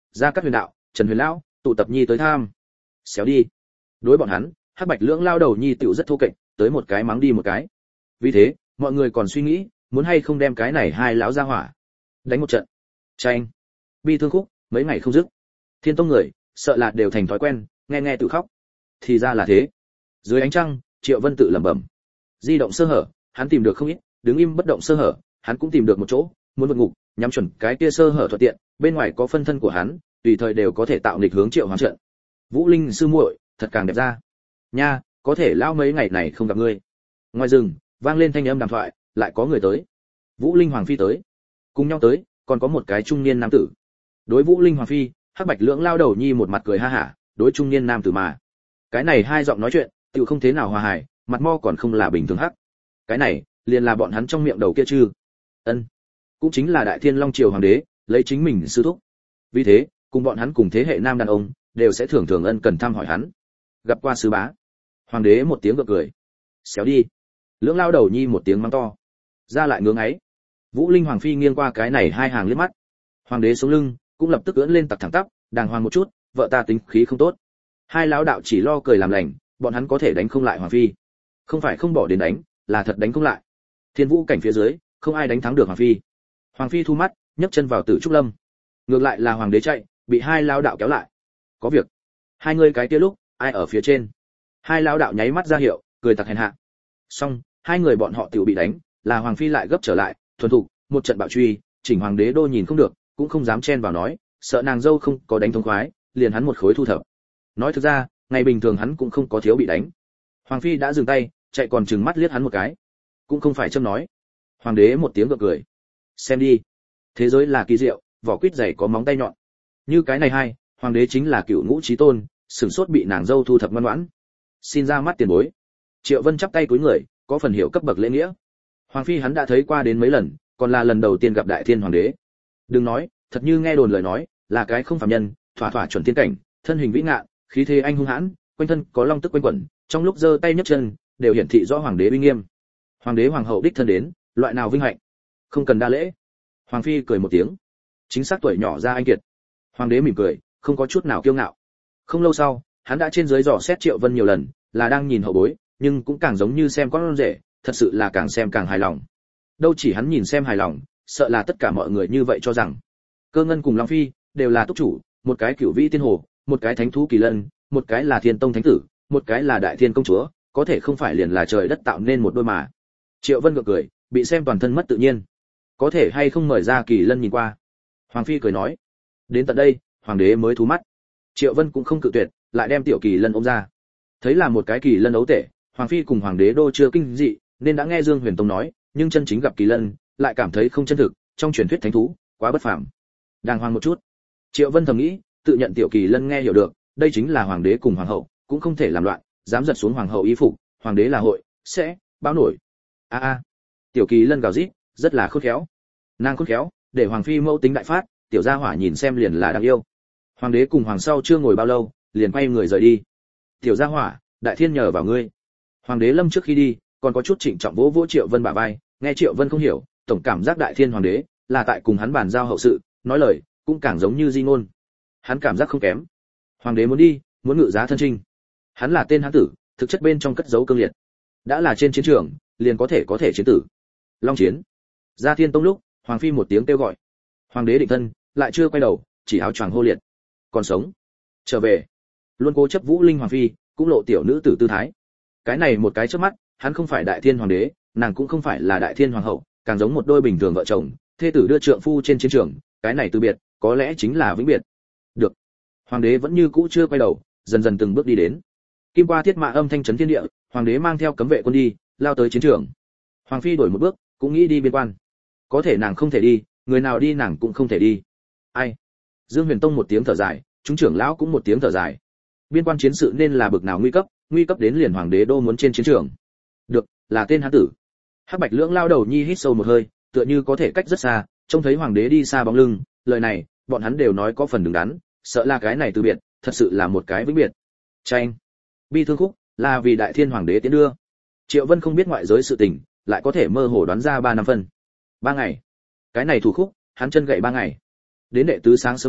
Gia Cát Huyền đạo, Trần Huyền lão, tụ tập nhi tới tham. Xéo đi. Đối bọn hắn, Hắc Bạch lưỡng lao đầu nhi tiểu rất thô kệch, tới một cái mắng đi một cái. Vì thế, mọi người còn suy nghĩ, muốn hay không đem cái này hai lão ra hỏa đánh một trận. Tranh. Bi thương khúc, mấy ngày không dứt. Thiên Tông người, sợ là đều thành thói quen, nghe nghe tự khóc. Thì ra là thế. Dưới ánh trăng, Triệu Vân tự lẩm bẩm. Di động sơ hở, hắn tìm được không ít, đứng im bất động sơ hở, hắn cũng tìm được một chỗ, muốn vượt ngục, nhắm chuẩn cái kia sơ hở thuận tiện, bên ngoài có phân thân của hắn, tùy thời đều có thể tạo nghịch hướng Triệu Hoán trận. Vũ Linh sư muội, thật càng đẹp ra. Nha, có thể lao mấy ngày này không gặp ngươi. Ngoài rừng, vang lên thanh âm đàm thoại, lại có người tới. Vũ Linh Hoàng phi tới. Cùng nhau tới, còn có một cái trung niên nam tử. Đối Vũ Linh Hoàng phi, Hắc Bạch lưỡng lao đầu nhi một mặt cười ha hả, đối trung niên nam tử mà. Cái này hai giọng nói chuyện, tựu không thế nào hòa hài, mặt mo còn không là bình thường hắc. Cái này, liền là bọn hắn trong miệng đầu kia chứ. Ân, cũng chính là Đại Thiên Long Triều hoàng đế, lấy chính mình sư thúc. Vì thế, cùng bọn hắn cùng thế hệ nam đàn ông, đều sẽ thường thường ân cần thăm hỏi hắn. Gặp qua sư bá. Hoàng đế một tiếng gượng cười. Xéo đi. Lưỡng lao đầu nhi một tiếng mắng to. Ra lại ngưỡng ấy. Vũ Linh Hoàng phi nghiêng qua cái này hai hàng liếc mắt. Hoàng đế sống lưng, cũng lập tức ưỡn lên tặc thẳng tắp, đàng hoàng một chút, vợ ta tính khí không tốt. Hai lão đạo chỉ lo cười làm lành, bọn hắn có thể đánh không lại Hoàng phi. Không phải không bỏ đến đánh, là thật đánh không lại. Thiên Vũ cảnh phía dưới, không ai đánh thắng được Hoàng phi. Hoàng phi thu mắt, nhấc chân vào Tử Trúc Lâm. Ngược lại là hoàng đế chạy, bị hai lão đạo kéo lại. Có việc. Hai người cái kia lúc, ai ở phía trên? Hai lão đạo nháy mắt ra hiệu, cười tặc hèn hạ. Xong, hai người bọn họ tiểu bị đánh, là Hoàng phi lại gấp trở lại, thuần thục, một trận bạo truy, chỉnh hoàng đế đô nhìn không được, cũng không dám chen vào nói, sợ nàng dâu không có đánh thống khoái, liền hắn một khối thu thập. Nói thực ra, ngày bình thường hắn cũng không có thiếu bị đánh. Hoàng phi đã dừng tay, chạy còn trừng mắt liếc hắn một cái, cũng không phải châm nói. Hoàng đế một tiếng gượng cười. Xem đi, thế giới là kỳ diệu, vỏ quýt dày có móng tay nhọn. Như cái này hai, hoàng đế chính là cựu ngũ chí tôn, sửng sốt bị nàng dâu thu thập ngoan ngoãn. Xin ra mắt tiền bối. Triệu Vân chắp tay cúi người, có phần hiểu cấp bậc lễ nghĩa. Hoàng phi hắn đã thấy qua đến mấy lần, còn là lần đầu tiên gặp Đại Thiên hoàng đế. Đừng nói, thật như nghe đồn lời nói, là cái không phàm nhân, thỏa thỏa chuẩn thiên cảnh, thân hình vĩ ngạn, khí thế anh hung hãn, quanh thân có long tức quanh quẩn, trong lúc giơ tay nhấc chân, đều hiển thị rõ hoàng đế uy nghiêm. Hoàng đế hoàng hậu đích thân đến, loại nào vinh hạnh, không cần đa lễ. Hoàng phi cười một tiếng, chính xác tuổi nhỏ ra anh kiệt. Hoàng đế mỉm cười, không có chút nào kiêu ngạo. Không lâu sau, hắn đã trên dưới dò xét Triệu Vân nhiều lần, là đang nhìn hậu bối, nhưng cũng càng giống như xem con rể, thật sự là càng xem càng hài lòng. Đâu chỉ hắn nhìn xem hài lòng, sợ là tất cả mọi người như vậy cho rằng Cơ Ngân cùng Long phi đều là túc chủ, một cái cửu vĩ tiên hồ, một cái thánh thú kỳ lân, một cái là thiên tông thánh tử, một cái là đại thiên công chúa, có thể không phải liền là trời đất tạo nên một đôi mà. Triệu Vân gượng cười, bị xem toàn thân mất tự nhiên. Có thể hay không mời ra kỳ lân nhìn qua? Hoàng phi cười nói. Đến tận đây, hoàng đế mới thú mắt. Triệu Vân cũng không cự tuyệt, lại đem tiểu kỳ lân ôm ra. Thấy là một cái kỳ lân ấu tể, hoàng phi cùng hoàng đế đô chưa kinh dị, nên đã nghe Dương Huyền Tông nói, nhưng chân chính gặp kỳ lân, lại cảm thấy không chân thực, trong truyền thuyết thánh thú, quá bất phàm. Đàng hoàng một chút. Triệu Vân thầm nghĩ, tự nhận tiểu kỳ lân nghe hiểu được, đây chính là hoàng đế cùng hoàng hậu, cũng không thể làm loạn, dám giật xuống hoàng hậu y phục, hoàng đế là hội sẽ báo nổi. A a. Tiểu kỳ lân gào rít, rất là khôn khéo. Nàng khôn khéo, để hoàng phi mẫu tính đại phát, tiểu gia hỏa nhìn xem liền là đáng yêu. Hoàng đế cùng hoàng sau chưa ngồi bao lâu, liền quay người rời đi. Tiểu gia hỏa, đại thiên nhờ vào ngươi. Hoàng đế lâm trước khi đi, còn có chút trịnh trọng vỗ vỗ Triệu Vân bả vai, nghe Triệu Vân không hiểu, tổng cảm giác đại thiên hoàng đế là tại cùng hắn bàn giao hậu sự, nói lời cũng càng giống như di ngôn. Hắn cảm giác không kém. Hoàng đế muốn đi, muốn ngự giá thân trinh. Hắn là tên hán tử, thực chất bên trong cất giấu cương liệt. Đã là trên chiến trường, liền có thể có thể chiến tử. Long chiến. Ra Thiên Tông lúc, hoàng phi một tiếng kêu gọi. Hoàng đế định thân, lại chưa quay đầu, chỉ áo choàng hô liệt. Còn sống. Trở về. Luôn cố chấp Vũ Linh hoàng phi, cũng lộ tiểu nữ tử tư thái. Cái này một cái chớp mắt, hắn không phải đại thiên hoàng đế, nàng cũng không phải là đại thiên hoàng hậu, càng giống một đôi bình thường vợ chồng, thê tử đưa trượng phu trên chiến trường, cái này từ biệt, có lẽ chính là vĩnh biệt. Được. Hoàng đế vẫn như cũ chưa quay đầu, dần dần từng bước đi đến. Kim qua thiết mã âm thanh chấn thiên địa, hoàng đế mang theo cấm vệ quân đi, lao tới chiến trường. Hoàng phi đổi một bước, cũng nghĩ đi biên quan. Có thể nàng không thể đi, người nào đi nàng cũng không thể đi. Ai? Dương Huyền Tông một tiếng thở dài, chúng trưởng lão cũng một tiếng thở dài. Biên quan chiến sự nên là bực nào nguy cấp, nguy cấp đến liền hoàng đế đô muốn trên chiến trường. Được, là tên hán tử. Hắc Bạch lưỡng lao đầu nhi hít sâu một hơi, tựa như có thể cách rất xa, trông thấy hoàng đế đi xa bóng lưng, lời này, bọn hắn đều nói có phần đứng đắn, sợ là cái này từ biệt, thật sự là một cái vĩnh biệt. Tranh. Bi thương khúc, là vì đại thiên hoàng đế tiến đưa. Triệu Vân không biết ngoại giới sự tình, lại có thể mơ hồ đoán ra ba năm phân. Ba ngày. Cái này thủ khúc, hắn chân gậy ba ngày. Đến đệ tứ sáng sớm ngày,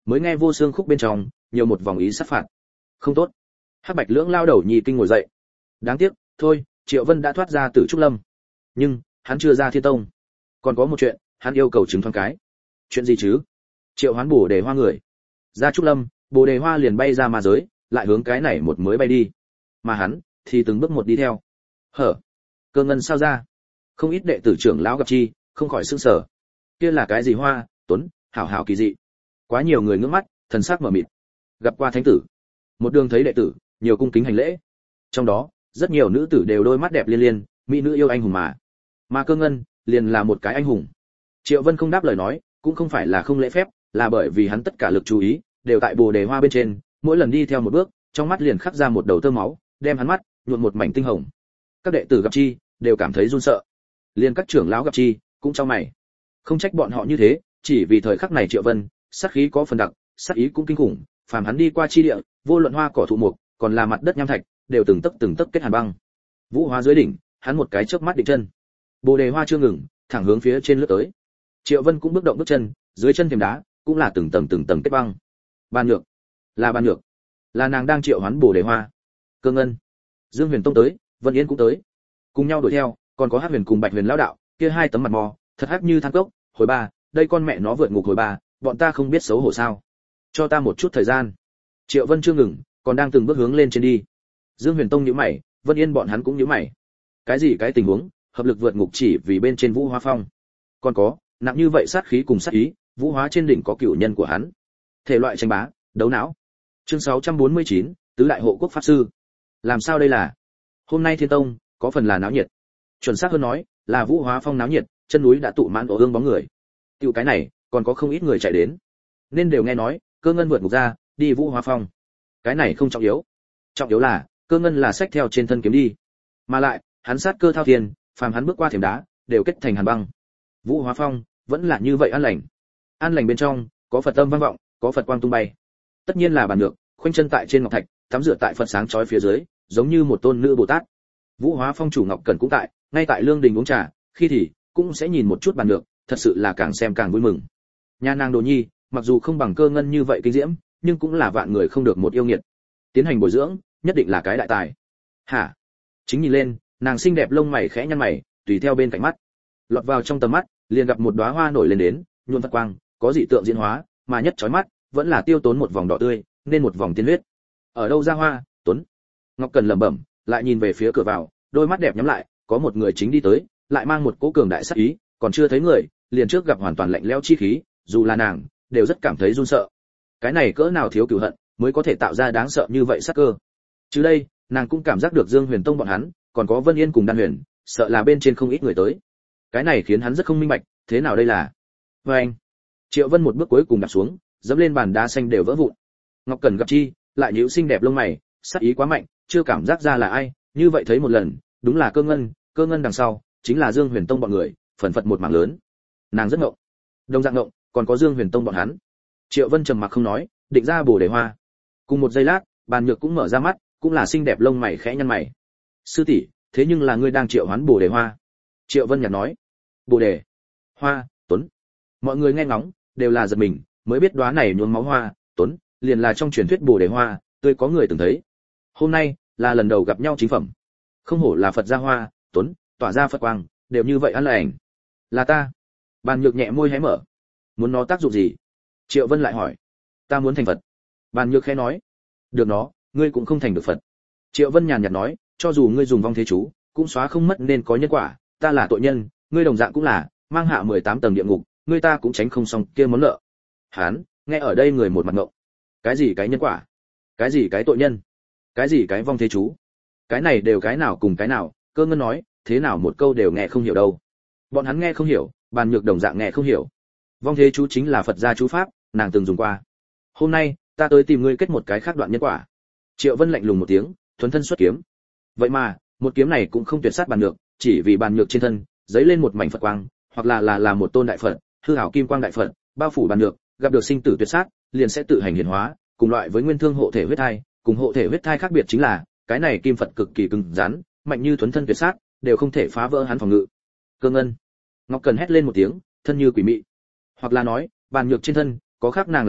mới nghe vô xương khúc bên trong nhiều một vòng ý sát phạt. Không tốt. Hắc Bạch lưỡng lao đầu nhị kinh ngồi dậy. Đáng tiếc, thôi, Triệu Vân đã thoát ra Tử Trúc Lâm, nhưng hắn chưa ra Thiên Tông. Còn có một chuyện, hắn yêu cầu chứng thoáng cái. Chuyện gì chứ? Triệu Hoán Bồ Đề Hoa người. Ra Trúc Lâm, Bồ Đề Hoa liền bay ra ma giới, lại hướng cái này một mới bay đi. Mà hắn thì từng bước một đi theo. Hở? Cơ ngân sao ra? Không ít đệ tử trưởng lão gặp chi, không khỏi sửng sở. Kia là cái gì hoa, tuấn, hảo hảo kỳ dị. Quá nhiều người ngước mắt, thần sắc mở mịt. Gặp qua thánh tử. Một đường thấy đệ tử, nhiều cung kính hành lễ. Trong đó, rất nhiều nữ tử đều đôi mắt đẹp liên liên, mỹ nữ yêu anh hùng mà. Mà Cơ Ngân liền là một cái anh hùng. Triệu Vân không đáp lời nói, cũng không phải là không lễ phép, là bởi vì hắn tất cả lực chú ý đều tại Bồ Đề Hoa bên trên, mỗi lần đi theo một bước, trong mắt liền khắc ra một đầu tơ máu, đem hắn mắt nhuộm một mảnh tinh hồng. Các đệ tử gặp chi, đều cảm thấy run sợ. Liên các trưởng lão gặp chi, cũng chau mày. Không trách bọn họ như thế, chỉ vì thời khắc này Triệu Vân, sát khí có phần đặc, sát ý cũng kinh khủng, phàm hắn đi qua chi địa, vô luận hoa cỏ thụ mục, còn là mặt đất nham thạch, đều từng tấc từng tấc kết hàn băng. Vũ Hoa dưới đỉnh, hắn một cái chớp mắt định chân. Bồ Đề Hoa chưa ngừng, thẳng hướng phía trên lướt tới. Triệu Vân cũng bước động bước chân, dưới chân thềm đá cũng là từng tầng từng tầng kết băng. Ban Nhược, là Ban Nhược, là nàng đang triệu hoán Bồ Đề Hoa. Cơ Ngân, Dương Huyền Tông tới, Vân Yên cũng tới, cùng nhau đuổi theo, còn có Hắc Huyền cùng Bạch Huyền lão đạo, kia hai tấm mặt mò, thật hắc như than cốc. Hồi ba, đây con mẹ nó vượt ngục hồi ba, bọn ta không biết xấu hổ sao? Cho ta một chút thời gian. Triệu Vân chưa ngừng, còn đang từng bước hướng lên trên đi. Dương Huyền Tông nhíu mày, Vân Yên bọn hắn cũng nhíu mày. Cái gì cái tình huống, hợp lực vượt ngục chỉ vì bên trên Vũ Hóa Phong? Còn có, nặng như vậy sát khí cùng sát ý, Vũ Hóa trên đỉnh có cửu nhân của hắn. Thể loại tranh bá, đấu não. Chương sáu trăm bốn mươi chín, tứ đại hộ quốc pháp sư. Làm sao đây là? Hôm nay Thiên Tông có phần là náo nhiệt. Chuẩn xác hơn nói, là Vũ Hóa Phong náo nhiệt, chân núi đã tụ mãn ổ ương bóng người. Tiểu cái này, còn có không ít người chạy đến. Nên đều nghe nói, Cơ Ngân vượt ngục ra, đi Vũ Hóa Phong. Cái này không trọng yếu. Trọng yếu là, Cơ Ngân là xách theo trên thân kiếm đi. Mà lại, hắn sát cơ thao thiên, phàm hắn bước qua thềm đá, đều kết thành hàn băng. Vũ Hóa Phong vẫn là như vậy an lành. An lành bên trong, có Phật âm vang vọng, có Phật quang tung bay. Tất nhiên là Bàn Nhược, khoanh chân tại trên ngọc thạch, tắm rửa tại Phật sáng chói phía dưới, giống như một tôn nữ Bồ Tát. Vũ Hóa Phong chủ Ngọc Cẩn cũng tại, ngay tại lương đình uống trà, khi thì cũng sẽ nhìn một chút Bàn Nhược, thật sự là càng xem càng vui mừng. Nhà nàng Đồ Nhi, mặc dù không bằng Cơ Ngân như vậy kinh diễm, nhưng cũng là vạn người không được một yêu nghiệt. Tiến hành bồi dưỡng, nhất định là cái đại tài. Hả? Chính nhìn lên, nàng xinh đẹp lông mày khẽ nhăn mày, tùy theo bên cạnh mắt. Lọt vào trong tầm mắt, liền gặp một đóa hoa nổi lên đến, nhuộm Phật quang, có dị tượng diễn hóa, mà nhất chói mắt, vẫn là tiêu tốn một vòng đỏ tươi, nên một vòng tiên huyết. Ở đâu ra hoa, Tuấn? Ngọc Cần lẩm bẩm, lại nhìn về phía cửa vào, đôi mắt đẹp nhắm lại, có một người chính đi tới, lại mang một cỗ cường đại sát ý, còn chưa thấy người, liền trước gặp hoàn toàn lạnh lẽo chi khí, dù là nàng, đều rất cảm thấy run sợ. Cái này cỡ nào thiếu cửu hận, mới có thể tạo ra đáng sợ như vậy sát cơ. Chứ đây, nàng cũng cảm giác được Dương Huyền Tông bọn hắn, còn có Vân Yên cùng Đan Huyền, sợ là bên trên không ít người tới. Cái này khiến hắn rất không minh bạch, thế nào đây là? Và anh, Triệu Vân một bước cuối cùng đặt xuống, dẫm lên bàn đá xanh đều vỡ vụn. Ngọc Cẩn gặp chi, lại nhíu xinh đẹp lông mày, sát ý quá mạnh, chưa cảm giác ra là ai, như vậy thấy một lần, đúng là Cơ Ngân, Cơ Ngân đằng sau, chính là Dương Huyền Tông bọn người, phần phật một mảng lớn. Nàng rất ngộng. Đồng dạng ngộng, còn có Dương Huyền Tông bọn hắn. Triệu Vân trầm mặc không nói, định ra Bồ Đề Hoa. Cùng một giây lát, Bàn Nhược cũng mở ra mắt, cũng là xinh đẹp lông mày khẽ nhăn mày. Sư tỷ, thế nhưng là ngươi đang triệu hoán Bồ Đề Hoa. Triệu Vân nhạt nói. Bồ Đề Hoa, Tuấn. Mọi người nghe ngóng, đều là giật mình, mới biết đóa này nhuốm máu hoa, Tuấn, liền là trong truyền thuyết Bồ Đề Hoa, tươi có người từng thấy. Hôm nay là lần đầu gặp nhau chính phẩm. Không hổ là Phật gia hoa, Tuấn, tỏa ra Phật quang, đều như vậy an lành. Là ta. Bàn Nhược nhẹ môi hé mở. Muốn nó tác dụng gì? Triệu Vân lại hỏi. Ta muốn thành Phật. Bàn Nhược khẽ nói. Được nó, ngươi cũng không thành được Phật. Triệu Vân nhàn nhạt nói, cho dù ngươi dùng vong thế chú, cũng xóa không mất nên có nhân quả, ta là tội nhân, ngươi đồng dạng cũng là, mang hạ mười tám tầng địa ngục, ngươi ta cũng tránh không xong kia món nợ. Hán, nghe ở đây người một mặt ngộng. Cái gì cái nhân quả? Cái gì cái tội nhân? Cái gì cái vong thế chú? Cái này đều cái nào cùng cái nào, Cơ Ngân nói, thế nào một câu đều nghe không hiểu đâu. Bọn hắn nghe không hiểu, Bàn Nhược đồng dạng nghe không hiểu. Vong thế chú chính là Phật gia chú pháp, nàng từng dùng qua. Hôm nay, ta tới tìm ngươi kết một cái khác đoạn nhân quả. Triệu Vân lạnh lùng một tiếng, thuần thân xuất kiếm. Vậy mà, một kiếm này cũng không tuyệt sát Bàn Nhược, chỉ vì Bàn Nhược trên thân giấy lên một mảnh Phật quang, hoặc là là là một tôn đại Phật, hư ảo kim quang đại Phật, bao phủ Bàn Nhược, gặp được sinh tử tuyệt sát, liền sẽ tự hành hiển hóa, cùng loại với nguyên thương hộ thể huyết thai, cùng hộ thể huyết thai khác biệt chính là, cái này kim Phật cực kỳ cứng rắn, mạnh như thuần thân tuyệt sát, đều không thể phá vỡ hắn phòng ngự. Cơ Ngân, Ngọc Cần hét lên một tiếng, thân như quỷ mị. Hoặc là nói, Bàn Nhược trên thân có khắc nàng là cấn,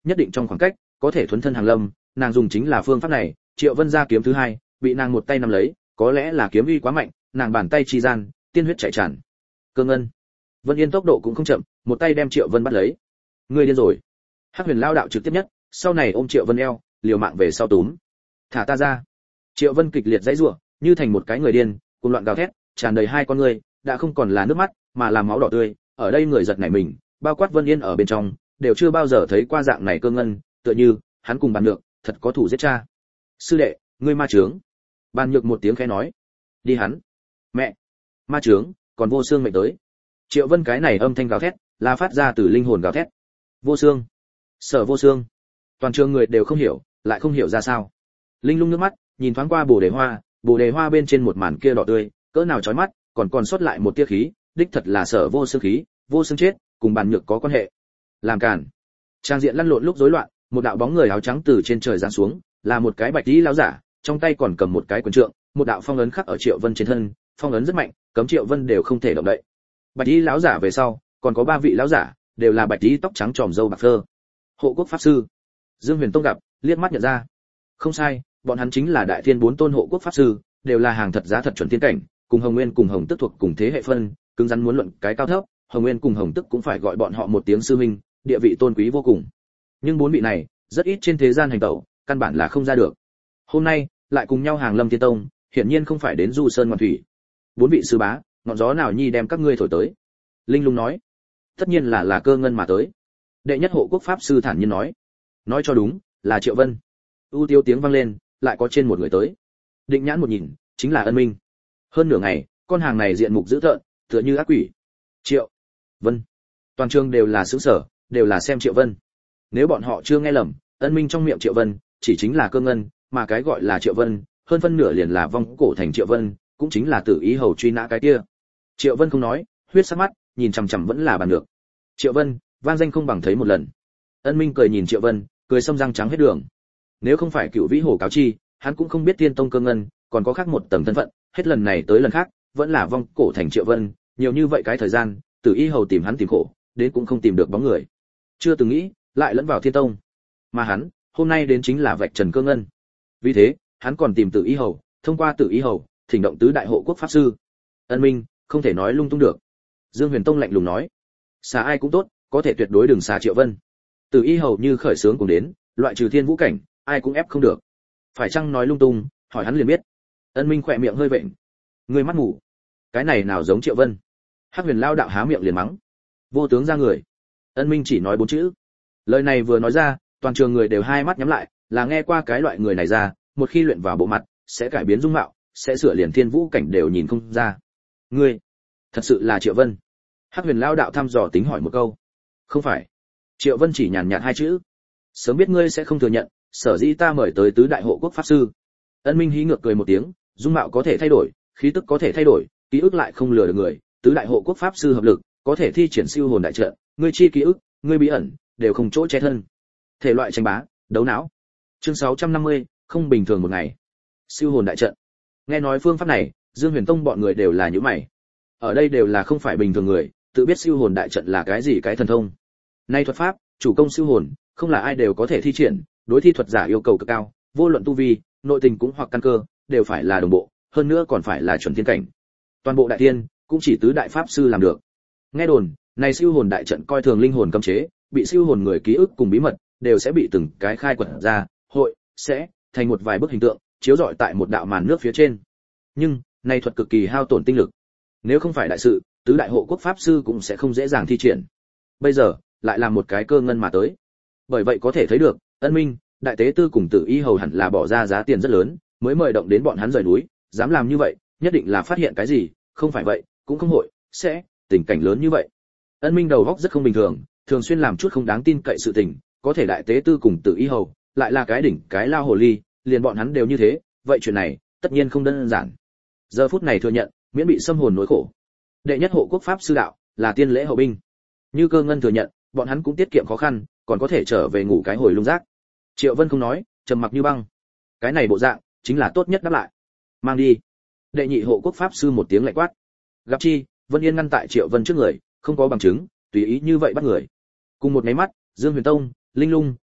nhất định trong khoảng cách có thể thuấn thân hàng lâm, nàng dùng chính là phương pháp này. Triệu Vân ra kiếm thứ hai, bị nàng một tay nắm lấy, có lẽ là kiếm uy quá mạnh, nàng bàn tay chi gian, tiên huyết chảy tràn. Cơ ngân. Vân Yên tốc độ cũng không chậm, một tay đem Triệu Vân bắt lấy. Ngươi điên rồi. Hắc Huyền lao đạo trực tiếp nhất, sau này ôm Triệu Vân eo, liều mạng về sau túm. Thả ta ra. Triệu Vân kịch liệt giãy giụa, như thành một cái người điên, cuồng loạn gào thét, tràn đầy hai con người, đã không còn là nước mắt, mà là máu đỏ tươi. Ở đây người giật nảy mình, bao quát Vân Yên ở bên trong, đều chưa bao giờ thấy qua dạng này Cơ ngân, tựa như hắn cùng bàn nhược, thật có thủ giết cha. Sư đệ, ngươi ma trướng. Bàn nhược một tiếng khẽ nói. Đi hắn. Mẹ. Ma trướng, còn vô xương mệnh tới. Triệu Vân cái này âm thanh gào thét, là phát ra từ linh hồn gào thét. Vô xương. Sở vô xương. Toàn trường người đều không hiểu, lại không hiểu ra sao. Linh lung nước mắt, nhìn thoáng qua bồ đề hoa, bồ đề hoa bên trên một màn kia đỏ tươi, cỡ nào chói mắt, còn còn sót lại một tia khí, đích thật là sở vô xương khí, vô xương chết, cùng bàn nhược có quan hệ. Làm cản. Trang diện lăn lộn lúc rối loạn, một đạo bóng người áo trắng từ trên trời giáng xuống, là một cái bạch y lão giả, trong tay còn cầm một cái quyền trượng, một đạo phong ấn khắc ở Triệu Vân trên thân, phong ấn rất mạnh, cấm Triệu Vân đều không thể động đậy. Bạch y lão giả về sau, còn có ba vị lão giả, đều là bạch y tóc trắng tròm râu bạc phơ. Hộ quốc pháp sư. Dương Huyền Tông gặp, liếc mắt nhận ra. Không sai, bọn hắn chính là đại thiên bốn tôn hộ quốc pháp sư, đều là hàng thật giá thật chuẩn tiên cảnh, cùng Hồng Nguyên cùng Hồng Tức thuộc cùng thế hệ phân, cứng rắn muốn luận cái cao thấp, Hồng Nguyên cùng Hồng Tức cũng phải gọi bọn họ một tiếng sư huynh, địa vị tôn quý vô cùng. Nhưng bốn vị này, rất ít trên thế gian hành tẩu, căn bản là không ra được. Hôm nay, lại cùng nhau hàng lâm tiên tông, hiển nhiên không phải đến du sơn ngoạn thủy. Bốn vị sư bá, ngọn gió nào nhi đem các ngươi thổi tới? Linh Lung nói. Tất nhiên là là Cơ ngân mà tới. Đệ nhất hộ quốc pháp sư thản nhiên nói. Nói cho đúng, là Triệu Vân. U tiêu tiếng vang lên, lại có trên một người tới. Định nhãn một nhìn, chính là Ân Minh. Hơn nửa ngày, con hàng này diện mục dữ tợn, tựa như ác quỷ. Triệu Vân. Toàn trường đều là sửng sở, đều là xem Triệu Vân. Nếu bọn họ chưa nghe lầm, Ân Minh trong miệng Triệu Vân chỉ chính là Cơ ngân, mà cái gọi là Triệu Vân, hơn phân nửa liền là vong cổ thành Triệu Vân, cũng chính là Tử Ý hầu truy nã cái kia. Triệu Vân không nói, huyết sắc mắt, nhìn chằm chằm vẫn là bàn được. Triệu Vân, vang danh không bằng thấy một lần. Ân Minh cười nhìn Triệu Vân, cười xông răng trắng hết đường. Nếu không phải Cựu Vĩ Hồ cáo chi, hắn cũng không biết Tiên Tông Cơ ngân còn có khác một tầng thân phận, hết lần này tới lần khác, vẫn là vong cổ thành Triệu Vân, nhiều như vậy cái thời gian, Tử Y hầu tìm hắn tìm khổ, đến cũng không tìm được bóng người. Chưa từng nghĩ, lại lẫn vào Thiên Tông. Mà hắn, hôm nay đến chính là vạch trần Cơ ngân. Vì thế, hắn còn tìm Tử Y hầu, thông qua Tử Y hầu, thỉnh động tứ đại hộ quốc pháp sư. Ân Minh, không thể nói lung tung được. Dương Huyền Tông lạnh lùng nói, xả ai cũng tốt, có thể tuyệt đối đừng xả Triệu Vân. Tử Y hầu như khởi sướng cùng đến, loại trừ thiên vũ cảnh, ai cũng ép không được. Phải chăng nói lung tung, hỏi hắn liền biết. Ân Minh khỏe miệng hơi vện. Người mắt ngủ, cái này nào giống Triệu Vân? Hắc Huyền lao đạo há miệng liền mắng. Vô tướng ra người. Ân Minh chỉ nói bốn chữ. Lời này vừa nói ra, toàn trường người đều hai mắt nhắm lại, là nghe qua cái loại người này ra, một khi luyện vào bộ mặt, sẽ cải biến dung mạo, sẽ sửa liền thiên vũ cảnh đều nhìn không ra. Ngươi, thật sự là Triệu Vân? Hắc Huyền lao đạo thăm dò tính hỏi một câu. Không phải. Triệu Vân chỉ nhàn nhạt hai chữ. Sớm biết ngươi sẽ không thừa nhận, sở dĩ ta mời tới tứ đại hộ quốc pháp sư. Ân Minh hí ngược cười một tiếng, dung mạo có thể thay đổi, khí tức có thể thay đổi, ký ức lại không lừa được người, tứ đại hộ quốc pháp sư hợp lực, có thể thi triển siêu hồn đại trận, ngươi chi ký ức, ngươi bí ẩn, đều không chỗ che thân. Thể loại tranh bá, đấu não. Chương sáu trăm năm mươi, không bình thường một ngày. Siêu hồn đại trận. Nghe nói phương pháp này, Dương Huyền Tông bọn người đều là nhíu mày. Ở đây đều là không phải bình thường người, tự biết siêu hồn đại trận là cái gì cái thần thông. Nay thuật pháp, chủ công siêu hồn, không là ai đều có thể thi triển, đối thi thuật giả yêu cầu cực cao, vô luận tu vi, nội tình cũng hoặc căn cơ, đều phải là đồng bộ, hơn nữa còn phải là chuẩn thiên cảnh. Toàn bộ đại thiên, cũng chỉ tứ đại pháp sư làm được. Nghe đồn, này siêu hồn đại trận coi thường linh hồn cấm chế, bị siêu hồn người ký ức cùng bí mật, đều sẽ bị từng cái khai quật ra, hội sẽ thành một vài bức hình tượng, chiếu rọi tại một đạo màn nước phía trên. Nhưng, này thuật cực kỳ hao tổn tinh lực. Nếu không phải đại sự, tứ đại hộ quốc pháp sư cũng sẽ không dễ dàng thi triển. Bây giờ, lại là một cái Cơ ngân mà tới. Bởi vậy có thể thấy được, Ân Minh, đại tế tư cùng Tử Y hầu hẳn là bỏ ra giá tiền rất lớn, mới mời động đến bọn hắn rời núi, dám làm như vậy, nhất định là phát hiện cái gì, không phải vậy, cũng không hội sẽ tình cảnh lớn như vậy. Ân Minh đầu óc rất không bình thường, thường xuyên làm chút không đáng tin cậy sự tình, có thể đại tế tư cùng Tử Y hầu, lại là cái đỉnh cái lao hồ ly, liền bọn hắn đều như thế, vậy chuyện này, tất nhiên không đơn giản. Giờ phút này thừa nhận, miễn bị xâm hồn nỗi khổ. Đệ nhất hộ quốc pháp sư đạo, là tiên lễ hậu binh. Như Cơ ngân thừa nhận, bọn hắn cũng tiết kiệm khó khăn, còn có thể trở về ngủ cái hồi lung rác. Triệu Vân không nói, trầm mặc như băng. Cái này bộ dạng, chính là tốt nhất đáp lại. Mang đi. Đệ nhị hộ quốc pháp sư một tiếng lạnh quát. Gặp chi, Vân Yên ngăn tại Triệu Vân trước người, không có bằng chứng, tùy ý như vậy bắt người. Cùng một máy mắt, Dương Huyền Tông, Linh Lung,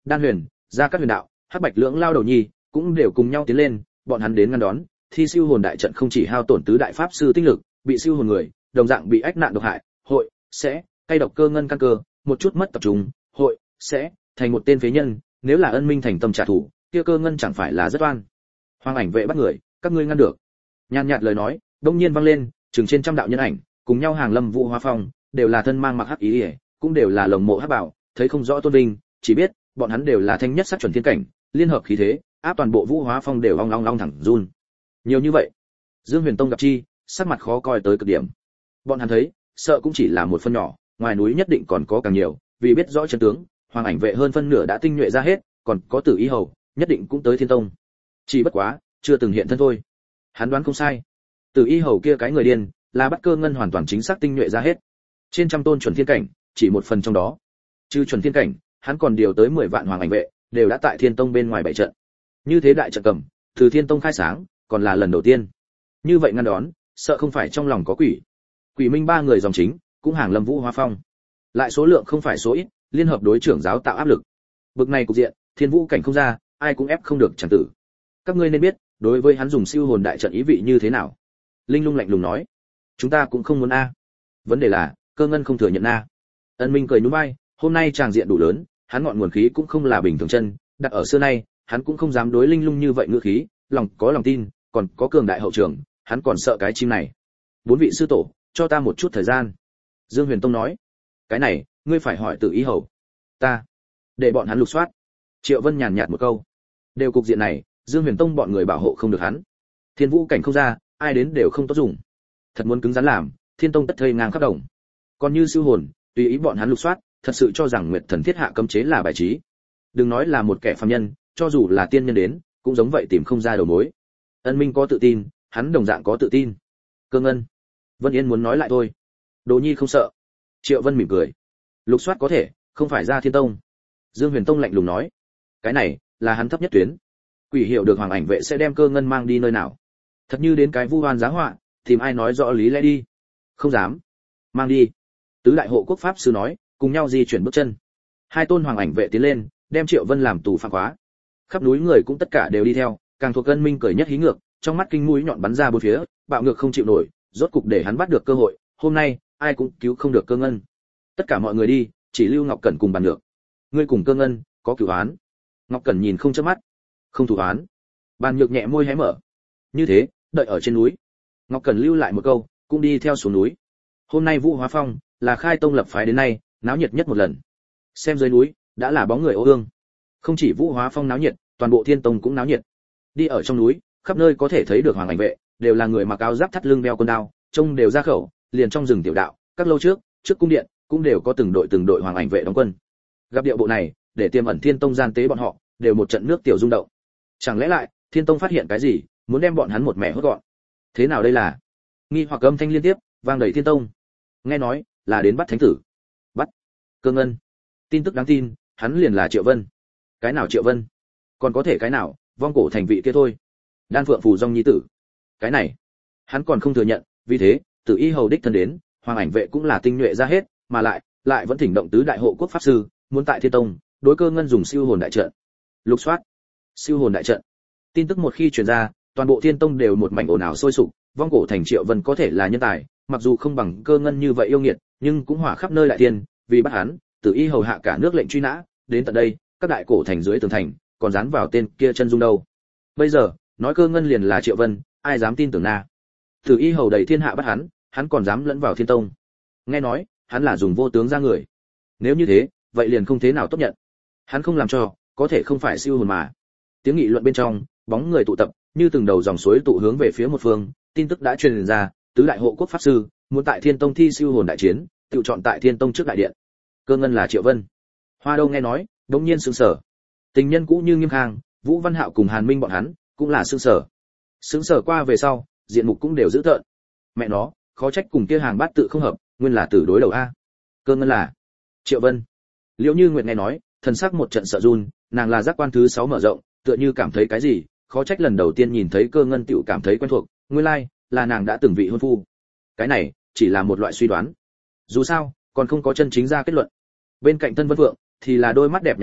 Đan Huyền, Gia Cát Huyền đạo, Hắc Bạch lưỡng lao đầu nhi cũng đều cùng nhau tiến lên, bọn hắn đến ngăn đón, thi siêu hồn đại trận không chỉ hao tổn tứ đại pháp sư tinh lực, bị siêu hồn người, đồng dạng bị ách nạn độc hại, hội sẽ cay độc cơ ngân căn cơ, một chút mất tập trung, hội sẽ thành một tên phế nhân, nếu là Ân Minh thành tâm trả thù, kia cơ ngân chẳng phải là rất oan. Hoàng ảnh vệ bắt người, các ngươi ngăn được. Nhàn nhạt lời nói, đông nhiên vang lên, chừng trên trăm đạo nhân ảnh, cùng nhau hàng lâm Vũ Hóa Phong, đều là thân mang mặc hắc ý, cũng đều là lồng mộ hắc bảo, thấy không rõ tôn vinh, chỉ biết bọn hắn đều là thanh nhất sát chuẩn thiên cảnh, liên hợp khí thế, áp toàn bộ Vũ Hóa Phong đều ong ong ong thẳng run. Nhiều như vậy, Dương Huyền Tông gặp chi, sắc mặt khó coi tới cực điểm. Bọn hắn thấy, sợ cũng chỉ là một phần nhỏ, ngoài núi nhất định còn có càng nhiều, vì biết rõ chân tướng, Hoàng ảnh vệ hơn phân nửa đã tinh nhuệ ra hết, còn có Tử Y hầu, nhất định cũng tới Thiên Tông. Chỉ bất quá, chưa từng hiện thân thôi. Hắn đoán không sai. Tử Y hầu kia cái người điên, là bắt cơ ngân hoàn toàn chính xác tinh nhuệ ra hết. Trên trăm tôn chuẩn thiên cảnh, chỉ một phần trong đó. Trừ chuẩn thiên cảnh, hắn còn điều tới mười vạn hoàng ảnh vệ, đều đã tại Thiên Tông bên ngoài bảy trận. Như thế đại trận cầm, từ Thiên Tông khai sáng, còn là lần đầu tiên. Như vậy ngăn đón, sợ không phải trong lòng có quỷ. Quỷ Minh ba người dòng chính, cũng hàng lâm Vũ Hóa Phong. Lại số lượng không phải số ít, liên hợp đối trưởng giáo tạo áp lực. Bực này cục diện, Thiên Vũ cảnh không ra, ai cũng ép không được chẳng tử. Các ngươi nên biết, đối với hắn dùng siêu hồn đại trận ý vị như thế nào. Linh Lung lạnh lùng nói, chúng ta cũng không muốn a. Vấn đề là, cơ ngân không thừa nhận a. Ân Minh cười nhún vai, hôm nay tràng diện đủ lớn, hắn ngọn nguồn khí cũng không là bình thường chân, đặt ở xưa nay, hắn cũng không dám đối Linh Lung như vậy ngữ khí, lòng có lòng tin, còn có cường đại hậu trường, hắn còn sợ cái chim này. Bốn vị sư tổ, cho ta một chút thời gian. Dương Huyền Tông nói, cái này, ngươi phải hỏi Tử Y hầu. Ta, để bọn hắn lục soát. Triệu Vân nhàn nhạt một câu. Đều cục diện này, Dương Huyền Tông bọn người bảo hộ không được hắn. Thiên Vũ cảnh không ra, ai đến đều không tốt dùng. Thật muốn cứng rắn làm, Thiên Tông tất thây ngang khắp đồng. Còn như siêu hồn, tùy ý bọn hắn lục soát, thật sự cho rằng Nguyệt Thần Thiết hạ cấm chế là bài trí. Đừng nói là một kẻ phàm nhân, cho dù là tiên nhân đến, cũng giống vậy tìm không ra đầu mối. Ân Minh có tự tin, hắn đồng dạng có tự tin. Cơ Ngân, Vân Yên muốn nói lại thôi. Đồ Nhi không sợ. Triệu Vân mỉm cười. Lục soát có thể, không phải ra Thiên Tông. Dương Huyền Tông lạnh lùng nói, cái này là hắn thấp nhất tuyến. Quỷ hiểu được Hoàng ảnh vệ sẽ đem Cơ Ngân mang đi nơi nào. Thật như đến cái vu oan giá họa, tìm ai nói rõ lý lẽ đi. Không dám. Mang đi. Tứ đại hộ quốc pháp sư nói, cùng nhau di chuyển bước chân. Hai tôn hoàng ảnh vệ tiến lên, đem Triệu Vân làm tù phạm khóa. Khắp núi người cũng tất cả đều đi theo, càng thuộc Ân Minh cười nhất hí ngược, trong mắt kinh mũi nhọn bắn ra bốn phía, bạo ngược không chịu nổi, rốt cục để hắn bắt được cơ hội, hôm nay ai cũng cứu không được Cơ Ngân. Tất cả mọi người đi, chỉ lưu Ngọc Cẩn cùng bàn được. Ngươi cùng Cơ Ngân có cửu án. Ngọc Cẩn nhìn không chớp mắt. Không thủ án. Bàn Nhược nhẹ môi hé mở. Như thế, đợi ở trên núi. Ngọc Cẩn lưu lại một câu, cũng đi theo xuống núi. Hôm nay Vũ Hóa Phong là khai tông lập phái đến nay, náo nhiệt nhất một lần. Xem dưới núi, đã là bóng người ô ương. Không chỉ Vũ Hóa Phong náo nhiệt, toàn bộ Thiên Tông cũng náo nhiệt. Đi ở trong núi, khắp nơi có thể thấy được hoàng ảnh vệ, đều là người mặc áo giáp thắt lưng đeo con đao, trông đều ra khẩu, liền trong rừng tiểu đạo, các lâu trước, trước cung điện, cũng đều có từng đội từng đội hoàng ảnh vệ đóng quân. Gặp điệu bộ này, để tiềm ẩn Thiên Tông gian tế bọn họ, đều một trận nước tiểu rung động. Chẳng lẽ lại, Thiên Tông phát hiện cái gì, muốn đem bọn hắn một mẻ hốt gọn? Thế nào đây là? Nghi hoặc âm thanh liên tiếp, vang đầy Thiên Tông. Nghe nói, là đến bắt thánh tử. Bắt Cơ Ngân. Tin tức đáng tin, hắn liền là Triệu Vân. Cái nào Triệu Vân? Còn có thể cái nào, vong cổ thành vị kia thôi. Đan Phượng Phù Dung nhi tử. Cái này, hắn còn không thừa nhận, vì thế, Tử Y hầu đích thân đến, hoàng ảnh vệ cũng là tinh nhuệ ra hết, mà lại, lại vẫn thỉnh động tứ đại hộ quốc pháp sư, muốn tại Thiên Tông, đối Cơ Ngân dùng siêu hồn đại trận. Lục soát. Siêu hồn đại trận. Tin tức một khi truyền ra, toàn bộ Thiên Tông đều một mảnh ồn ào sôi sục, vong cổ thành Triệu Vân có thể là nhân tài, mặc dù không bằng Cơ Ngân như vậy yêu nghiệt, nhưng cũng hỏa khắp nơi đại tiên, vì bắt hắn, Tử Y hầu hạ cả nước lệnh truy nã, đến tận đây, các đại cổ thành dưới tường thành, còn dán vào tên kia chân dung đâu. Bây giờ, nói Cơ Ngân liền là Triệu Vân, ai dám tin tưởng na. Tử Y hầu đầy thiên hạ bắt hắn, hắn còn dám lẫn vào Thiên Tông. Nghe nói, hắn là dùng vô tướng ra người. Nếu như thế, vậy liền không thế nào tốt nhận. Hắn không làm cho, có thể không phải siêu hồn mà. Tiếng nghị luận bên trong, bóng người tụ tập, như từng đầu dòng suối tụ hướng về phía một phương, tin tức đã truyền ra, tứ đại hộ quốc pháp sư muốn tại Thiên Tông thi siêu hồn đại chiến, tự chọn tại Thiên Tông trước đại điện. Cơ Ngân là Triệu Vân. Hoa Đâu nghe nói, đột nhiên sửng sở. Tình nhân cũ như Nghiêm Khang, Vũ Văn Hạo cùng Hàn Minh bọn hắn, cũng là sửng sở. Sửng sở qua về sau, diện mục cũng đều giữ tợn. Mẹ nó, khó trách cùng kia hàng bát tự không hợp, nguyên là tử đối đầu a. Cơ Ngân là Triệu Vân. Liễu Như Nguyệt nghe nói, thần sắc một trận sợ run, nàng là giác quan thứ sáu mở rộng, tựa như cảm thấy cái gì, khó trách lần đầu tiên nhìn thấy Cơ Ngân tiểu cảm thấy quen thuộc, nguyên lai like, là nàng đã từng vị hôn phu. Cái này chỉ là một loại suy đoán. Dù sao, còn không có chân chính ra kết luận. Bên cạnh Tân Vân Vượng thì là đôi mắt đẹp nhắm lại,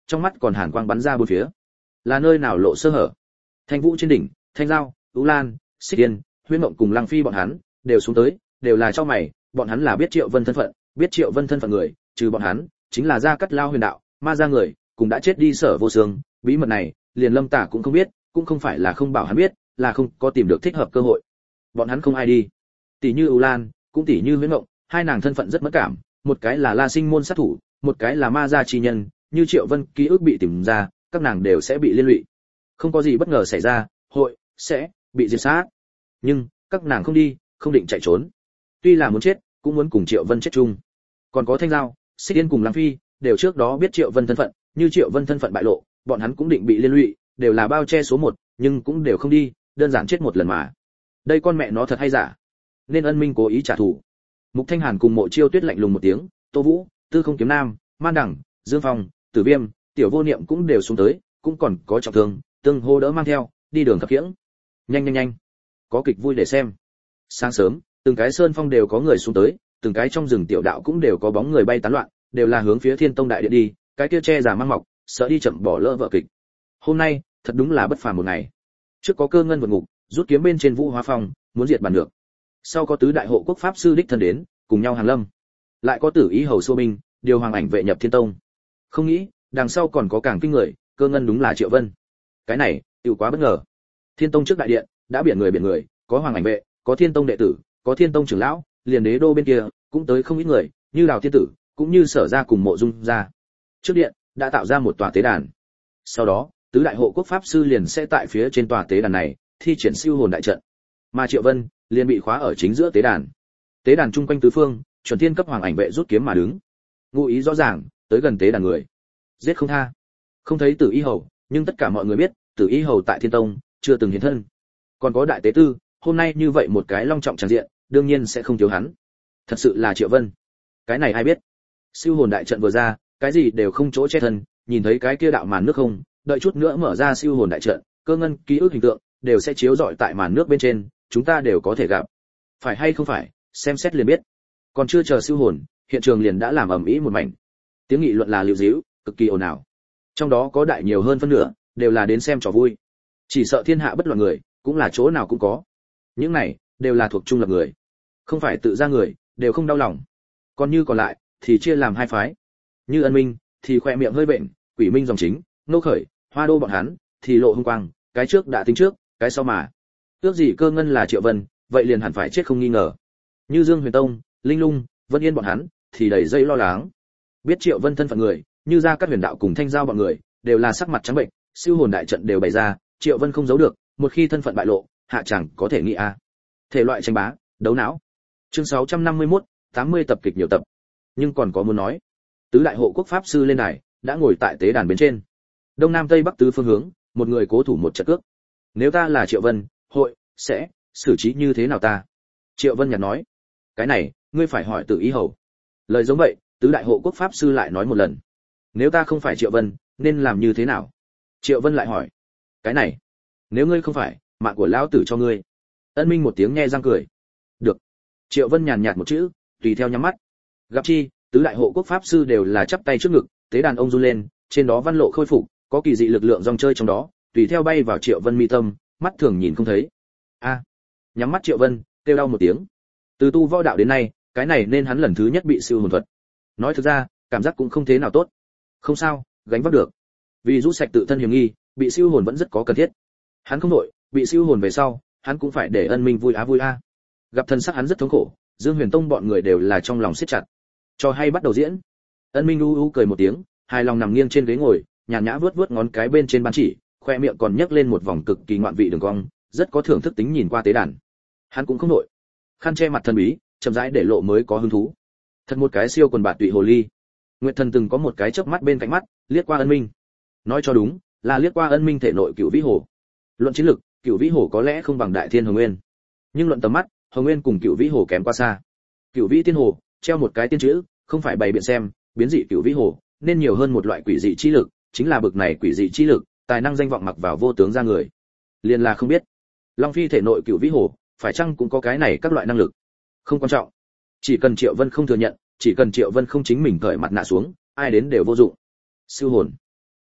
trong mắt còn hàn quang bắn ra bốn phía. Là nơi nào lộ sơ hở? Thanh Vũ trên đỉnh, Thanh Giao, Tú Lan, Xích Tiên, Huyễn Mộng cùng Lăng Phi bọn hắn đều xuống tới, đều là cho mày, bọn hắn là biết Triệu Vân thân phận, biết Triệu Vân thân phận người, trừ bọn hắn, chính là Gia Cát Lao Huyền Đạo, Ma gia người, cũng đã chết đi Sở Vô Xương, bí mật này, liền Lâm Tả cũng không biết, cũng không phải là không bảo hắn biết, là không có tìm được thích hợp cơ hội. Bọn hắn không ai đi. Tỷ như U Lan, cũng tỷ như Huyễn Mộng, hai nàng thân phận rất mẫn cảm, một cái là La Sinh môn sát thủ, một cái là Ma gia chi nhân, như Triệu Vân ký ức bị tìm ra, các nàng đều sẽ bị liên lụy. Không có gì bất ngờ xảy ra, hội sẽ bị diệt sát. Nhưng các nàng không đi, không định chạy trốn. Tuy là muốn chết, cũng muốn cùng Triệu Vân chết chung. Còn có Thanh Giao, Xích Yên cùng Lăng Phi, đều trước đó biết Triệu Vân thân phận, như Triệu Vân thân phận bại lộ, bọn hắn cũng định bị liên lụy, đều là bao che số một, nhưng cũng đều không đi, đơn giản chết một lần mà. Đây con mẹ nó thật hay giả? Nên Ân Minh cố ý trả thù. Mục Thanh Hàn cùng Mộ Chiêu Tuyết lạnh lùng một tiếng, Tô Vũ, Tư Không Kiếm Nam, Man Đẳng, Dương Phong, Tử Viêm, Tiểu Vô Niệm cũng đều xuống tới, cũng còn có trọng thương, tương hô đỡ mang theo, đi đường khập khiễng. Nhanh nhanh nhanh, có kịch vui để xem. Sáng sớm, từng cái sơn phong đều có người xuống tới, từng cái trong rừng tiểu đạo cũng đều có bóng người bay tán loạn, đều là hướng phía Thiên Tông đại điện đi, cái kia che giả mang mọc, sợ đi chậm bỏ lỡ vợ kịch. Hôm nay, thật đúng là bất phàm một ngày. Trước có Cơ Ngân vượt ngục, rút kiếm bên trên Vũ Hóa Phong, muốn diệt bản được. Sau có tứ đại hộ quốc pháp sư đích thân đến, cùng nhau hàng lâm. Lại có Tử Ý hầu xô binh, điều hoàng ảnh vệ nhập Thiên Tông. Không nghĩ, đằng sau còn có càng kinh người, Cơ Ngân đúng là Triệu Vân. Cái này, tiểu quá bất ngờ. Thiên Tông trước đại điện, đã biển người biển người, có hoàng ảnh vệ, có Thiên Tông đệ tử, có Thiên Tông trưởng lão, liền đế đô bên kia cũng tới không ít người, như Đào Thiên tử, cũng như Sở gia cùng Mộ Dung gia. Trước điện đã tạo ra một tòa tế đàn. Sau đó, tứ đại hộ quốc pháp sư liền sẽ tại phía trên tòa tế đàn này thi triển siêu hồn đại trận. Mà Triệu Vân liền bị khóa ở chính giữa tế đàn. Tế đàn chung quanh tứ phương, chuẩn thiên cấp hoàng ảnh vệ rút kiếm mà đứng. Ngụ ý rõ ràng, tới gần tế đàn người, giết không tha. Không thấy Tử Y hầu, nhưng tất cả mọi người biết, Tử Y hầu tại Thiên Tông chưa từng hiện thân. Còn có đại tế tư, hôm nay như vậy một cái long trọng tràng diện, đương nhiên sẽ không thiếu hắn. Thật sự là Triệu Vân. Cái này ai biết? Siêu hồn đại trận vừa ra, cái gì đều không chỗ che thân, nhìn thấy cái kia đạo màn nước không, đợi chút nữa mở ra siêu hồn đại trận, Cơ Ngân ký ức hình tượng đều sẽ chiếu rọi tại màn nước bên trên, chúng ta đều có thể gặp. Phải hay không phải, xem xét liền biết. Còn chưa chờ siêu hồn, hiện trường liền đã làm ầm ĩ một mảnh. Tiếng nghị luận là liều díu, cực kỳ ồn ào. Trong đó có đại nhiều hơn phân nửa, đều là đến xem trò vui. Chỉ sợ thiên hạ bất loạn người, cũng là chỗ nào cũng có. Những này đều là thuộc trung lập người, không phải tự ra người, đều không đau lòng. Còn như còn lại thì chia làm hai phái. Như Ân Minh thì khoe miệng hơi bệnh, Quỷ Minh dòng chính, Nô Khởi, Hoa Đô bọn hắn thì lộ hung quang, cái trước đã tính trước, cái sau mà. Ước gì Cơ Ngân là Triệu Vân, vậy liền hẳn phải chết không nghi ngờ. Như Dương Huyền Tông, Linh Lung, Vân Yên bọn hắn thì đầy dây lo lắng. Biết Triệu Vân thân phận người, như Gia Cát Huyền Đạo cùng Thanh Giao bọn người, đều là sắc mặt trắng bệnh, siêu hồn đại trận đều bày ra, Triệu Vân không giấu được, một khi thân phận bại lộ, hạ chẳng có thể nghĩ a. À. Thể loại tranh bá, đấu não. Chương sáu trăm năm mươi mốt, tám mươi tập kịch nhiều tập. Nhưng còn có muốn nói. Tứ đại hộ quốc pháp sư lên đài, đã ngồi tại tế đàn bên trên. Đông Nam Tây Bắc tứ phương hướng, một người cố thủ một trận cước. Nếu ta là Triệu Vân, hội sẽ xử trí như thế nào ta? Triệu Vân nhạt nói. Cái này, ngươi phải hỏi Tử Y hầu. Lời giống vậy, tứ đại hộ quốc pháp sư lại nói một lần. Nếu ta không phải Triệu Vân, nên làm như thế nào? Triệu Vân lại hỏi. Cái này, nếu ngươi không phải, mạng của lão tử cho ngươi. Ân Minh một tiếng nhe răng cười. Được. Triệu Vân nhàn nhạt một chữ, tùy theo nhắm mắt. Gặp chi, tứ đại hộ quốc pháp sư đều là chắp tay trước ngực, tế đàn ông run lên, trên đó văn lộ khôi phục, có kỳ dị lực lượng dòng chơi trong đó, tùy theo bay vào Triệu Vân mi tâm, mắt thường nhìn không thấy. A. Nhắm mắt Triệu Vân, kêu đau một tiếng. Từ tu võ đạo đến nay, cái này nên hắn lần thứ nhất bị siêu hồn thuật. Nói thực ra, cảm giác cũng không thế nào tốt. Không sao, gánh vác được. Vì rút sạch tự thân hiểm nghi, bị siêu hồn vẫn rất có cần thiết. Hắn không đổi, bị siêu hồn về sau, hắn cũng phải để Ân Minh vui á vui a. Gặp thân sắc hắn rất thống khổ, Dương Huyền Tông bọn người đều là trong lòng siết chặt. Cho hay bắt đầu diễn. Ân Minh u u cười một tiếng, hài lòng nằm nghiêng trên ghế ngồi, nhàn nhã vướt vướt ngón cái bên trên bàn chỉ, khoe miệng còn nhếch lên một vòng cực kỳ ngoạn vị đường cong, rất có thưởng thức tính nhìn qua tế đàn. Hắn cũng không đổi. Khăn che mặt thần bí, chậm rãi để lộ mới có hứng thú. Thật một cái siêu quần bạt tụy hồ ly. Nguyệt Thần từng có một cái chớp mắt bên cạnh mắt, liếc qua Ân Minh. Nói cho đúng, là liếc qua Ân Minh thể nội Cửu Vĩ Hồ. Luận chiến lực, Cửu Vĩ Hồ có lẽ không bằng Đại Thiên Hồng Nguyên, nhưng luận tầm mắt, Hồng Nguyên cùng Cửu Vĩ Hồ kém quá xa. Cửu Vĩ Tiên Hồ, treo một cái tiên chữ, không phải bày biện xem, biến dị Cửu Vĩ Hồ, nên nhiều hơn một loại quỷ dị chi lực, chính là bực này quỷ dị chi lực, tài năng danh vọng mặc vào vô tướng ra người. Liên là không biết, Long Phi thể nội Cửu Vĩ Hồ, phải chăng cũng có cái này các loại năng lực. Không quan trọng, chỉ cần Triệu Vân không thừa nhận, chỉ cần Triệu Vân không chính mình cởi mặt nạ xuống, ai đến đều vô dụng. Siêu hồn,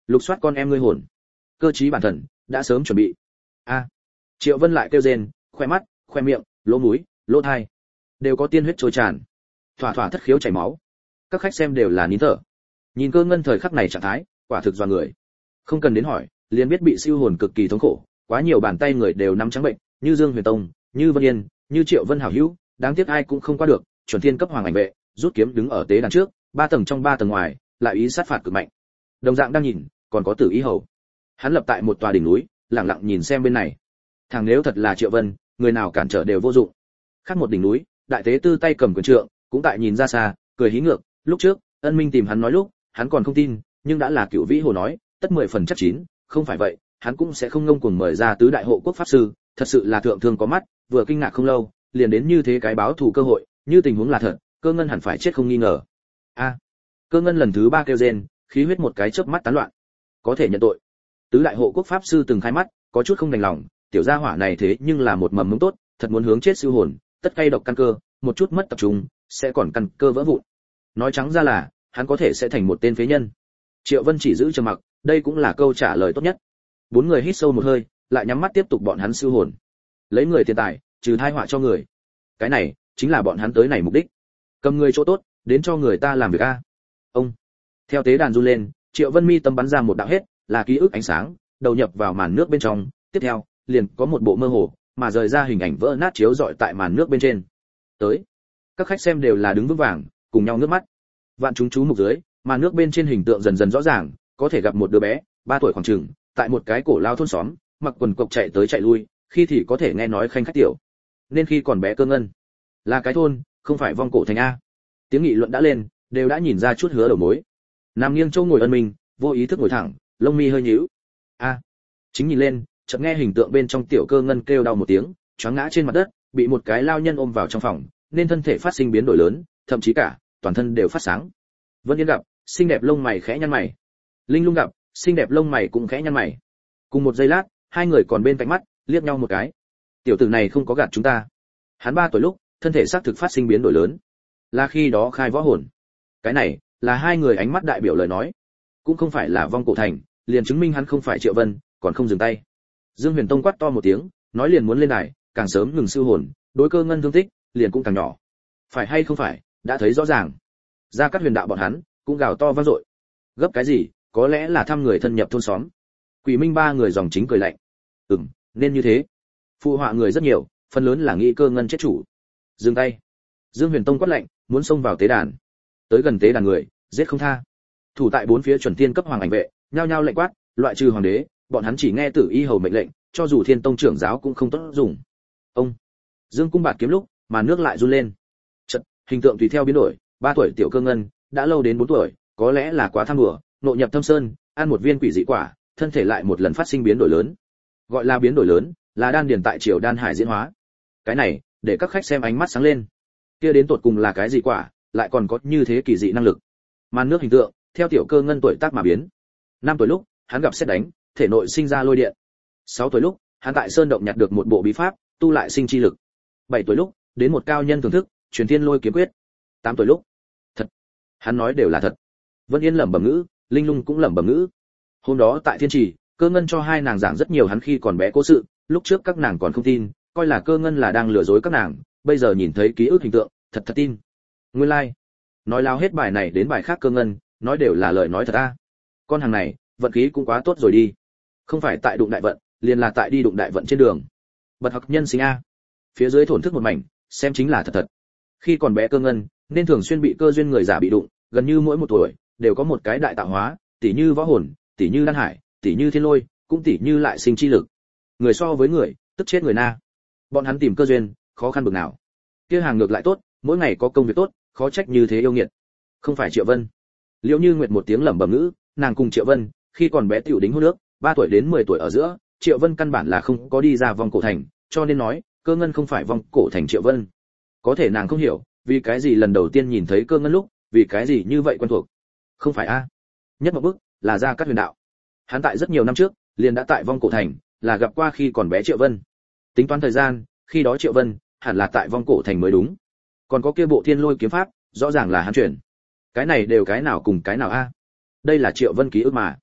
lục soát con em ngươi hồn. Cơ trí bản thần đã sớm chuẩn bị. A. Triệu Vân lại kêu rên, khoe mắt, khoe miệng, lỗ mũi, lỗ tai đều có tiên huyết trôi tràn, thỏa thỏa thất khiếu chảy máu. Các khách xem đều là nín thở. Nhìn Cơ Ngân thời khắc này trạng thái, quả thực doan người. Không cần đến hỏi, liền biết bị siêu hồn cực kỳ thống khổ, quá nhiều bàn tay người đều nắm trắng bệnh, như Dương Huyền Tông, như Vân Yên, như Triệu Vân hảo hữu, đáng tiếc ai cũng không qua được. Chuẩn thiên cấp hoàng ảnh vệ, rút kiếm đứng ở tế đàn trước, ba tầng trong ba tầng ngoài, lại ý sát phạt cực mạnh. Đồng dạng đang nhìn, còn có Tử Ý Hầu. Hắn lập tại một tòa đỉnh núi, lặng lặng nhìn xem bên này. Thằng nếu thật là Triệu Vân, người nào cản trở đều vô dụng. Khác một đỉnh núi, đại tế tư tay cầm quyền trượng, cũng tại nhìn ra xa, cười hí ngược. Lúc trước, Ân Minh tìm hắn nói lúc, hắn còn không tin, nhưng đã là Cửu Vĩ Hồ nói, tất mười phần chắc chín, không phải vậy, hắn cũng sẽ không ngông cuồng mời ra tứ đại hộ quốc pháp sư. Thật sự là thượng thương có mắt, vừa kinh ngạc không lâu, liền đến như thế cái báo thù cơ hội, như tình huống là thật, Cơ Ngân hẳn phải chết không nghi ngờ. A. Cơ Ngân lần thứ ba kêu rên, khí huyết một cái chớp mắt tán loạn. Có thể nhận tội. Tứ đại hộ quốc pháp sư từng khai mắt, có chút không đành lòng, tiểu gia hỏa này thế nhưng là một mầm mống tốt, thật muốn hướng chết siêu hồn, tất cay độc căn cơ, một chút mất tập trung, sẽ còn căn cơ vỡ vụn. Nói trắng ra là, hắn có thể sẽ thành một tên phế nhân. Triệu Vân chỉ giữ trầm mặc, đây cũng là câu trả lời tốt nhất. Bốn người hít sâu một hơi, lại nhắm mắt tiếp tục bọn hắn siêu hồn. Lấy người tiền tài, trừ tai họa cho người. Cái này chính là bọn hắn tới này mục đích. Cầm người chỗ tốt, đến cho người ta làm việc a. Ông. Theo tế đàn run lên, Triệu Vân mi tâm bắn ra một đạo hết, là ký ức ánh sáng, đầu nhập vào màn nước bên trong, tiếp theo, liền có một bộ mơ hồ, mà rời ra hình ảnh vỡ nát chiếu rọi tại màn nước bên trên. Tới. Các khách xem đều là đứng vững vàng, cùng nhau nước mắt. Vạn chúng chú mục dưới, màn nước bên trên hình tượng dần dần rõ ràng, có thể gặp một đứa bé, ba tuổi khoảng chừng, tại một cái cổ lao thôn xóm, mặc quần cộc chạy tới chạy lui, khi thì có thể nghe nói khanh khách tiểu. Nên khi còn bé Cơ Ngân, là cái thôn, không phải vong cổ thành a. Tiếng nghị luận đã lên, đều đã nhìn ra chút hứa đầu mối. Nam nghiêng châu ngồi ân mình, vô ý thức ngồi thẳng, lông mi hơi nhíu. A. Chính nhìn lên, chợt nghe hình tượng bên trong tiểu Cơ Ngân kêu đau một tiếng, choáng ngã trên mặt đất, bị một cái lao nhân ôm vào trong phòng, nên thân thể phát sinh biến đổi lớn, thậm chí cả toàn thân đều phát sáng. Vân Yên gặp, xinh đẹp lông mày khẽ nhăn mày. Linh Lung gặp, xinh đẹp lông mày cũng khẽ nhăn mày. Cùng một giây lát, hai người còn bên cạnh mắt, liếc nhau một cái. Tiểu tử này không có gạt chúng ta. Hắn ba tuổi lúc, thân thể xác thực phát sinh biến đổi lớn, là khi đó khai võ hồn. Cái này là hai người ánh mắt đại biểu lời nói, cũng không phải là vong cổ thành, liền chứng minh hắn không phải Triệu Vân, còn không dừng tay. Dương Huyền Tông quát to một tiếng, nói liền muốn lên đài, càng sớm ngừng siêu hồn, đối Cơ Ngân thương tích liền cũng càng nhỏ. Phải hay không phải, đã thấy rõ ràng. Ra các huyền đạo bọn hắn cũng gào to vang dội. Gấp cái gì, có lẽ là thăm người thân nhập thôn xóm. Quỷ Minh ba người dòng chính cười lạnh. Ừm, nên như thế. Phụ họa người rất nhiều, phần lớn là nghĩ Cơ Ngân chết chủ. Dừng tay. Dương Huyền Tông quát lạnh, muốn xông vào tế đàn. Tới gần tế đàn người, giết không tha. Thủ tại bốn phía chuẩn tiên cấp hoàng ảnh vệ, nhao nhao lệnh quát, loại trừ hoàng đế, bọn hắn chỉ nghe Tử Y hầu mệnh lệnh, cho dù Thiên Tông trưởng giáo cũng không tốt dùng. Ông. Dương cung bạt kiếm lúc, mà nước lại run lên. Chợt, hình tượng tùy theo biến đổi, ba tuổi tiểu Cơ Ngân, đã lâu đến bốn tuổi, có lẽ là quá tham đùa, nội nhập thâm sơn, ăn một viên quỷ dị quả, thân thể lại một lần phát sinh biến đổi lớn. Gọi là biến đổi lớn, là đan điền tại triều đan hải diễn hóa. Cái này, để các khách xem ánh mắt sáng lên. Kia đến tột cùng là cái gì quả, lại còn có như thế kỳ dị năng lực. Màn nước hình tượng, theo tiểu Cơ Ngân tuổi tác mà biến. Năm tuổi lúc, hắn gặp sét đánh, thể nội sinh ra lôi điện. Sáu tuổi lúc, hắn tại sơn động nhặt được một bộ bí pháp, tu lại sinh chi lực. Bảy tuổi lúc, đến một cao nhân thưởng thức, truyền thiên lôi kiếm quyết. Tám tuổi lúc, thật, hắn nói đều là thật. Vân Yên lẩm bẩm ngữ, Linh Lung cũng lẩm bẩm ngữ. Hôm đó tại Thiên Trì, Cơ Ngân cho hai nàng giảng rất nhiều hắn khi còn bé cố sự, lúc trước các nàng còn không tin, coi là Cơ Ngân là đang lừa dối các nàng, bây giờ nhìn thấy ký ức hình tượng, thật thật tin. Nguyên lai, like. Nói lao hết bài này đến bài khác Cơ Ngân, nói đều là lời nói thật a. Con hàng này, vận khí cũng quá tốt rồi đi. Không phải tại đụng đại vận, liền là tại đi đụng đại vận trên đường. Bật học nhân sinh a. Phía dưới thổn thức một mảnh, xem chính là thật thật. Khi còn bé Cơ Ngân, nên thường xuyên bị cơ duyên người giả bị đụng, gần như mỗi một tuổi đều có một cái đại tạo hóa, tỉ như võ hồn, tỉ như đan hải, tỉ như thiên lôi, cũng tỉ như lại sinh chi lực. Người so với người, tức chết người na. Bọn hắn tìm cơ duyên, khó khăn bực nào. Kia hàng ngược lại tốt, mỗi ngày có công việc tốt, khó trách như thế yêu nghiệt. Không phải Triệu Vân. Liễu Như Nguyệt một tiếng lẩm bẩm ngữ, nàng cùng Triệu Vân, khi còn bé tiểu đính hôn nước, ba tuổi đến mười tuổi ở giữa, Triệu Vân căn bản là không có đi ra vòng cổ thành, cho nên nói, Cơ Ngân không phải vòng cổ thành Triệu Vân. Có thể nàng không hiểu, vì cái gì lần đầu tiên nhìn thấy Cơ Ngân lúc, vì cái gì như vậy quen thuộc. Không phải a? Nhất một bước, là Gia Cát Huyền đạo. Hắn tại rất nhiều năm trước, liền đã tại vong cổ thành, là gặp qua khi còn bé Triệu Vân. Tính toán thời gian, khi đó Triệu Vân hẳn là tại vong cổ thành mới đúng. Còn có kia bộ thiên lôi kiếm pháp, rõ ràng là hắn chuyển. Cái này đều cái nào cùng cái nào a? Đây là Triệu Vân ký ức mà.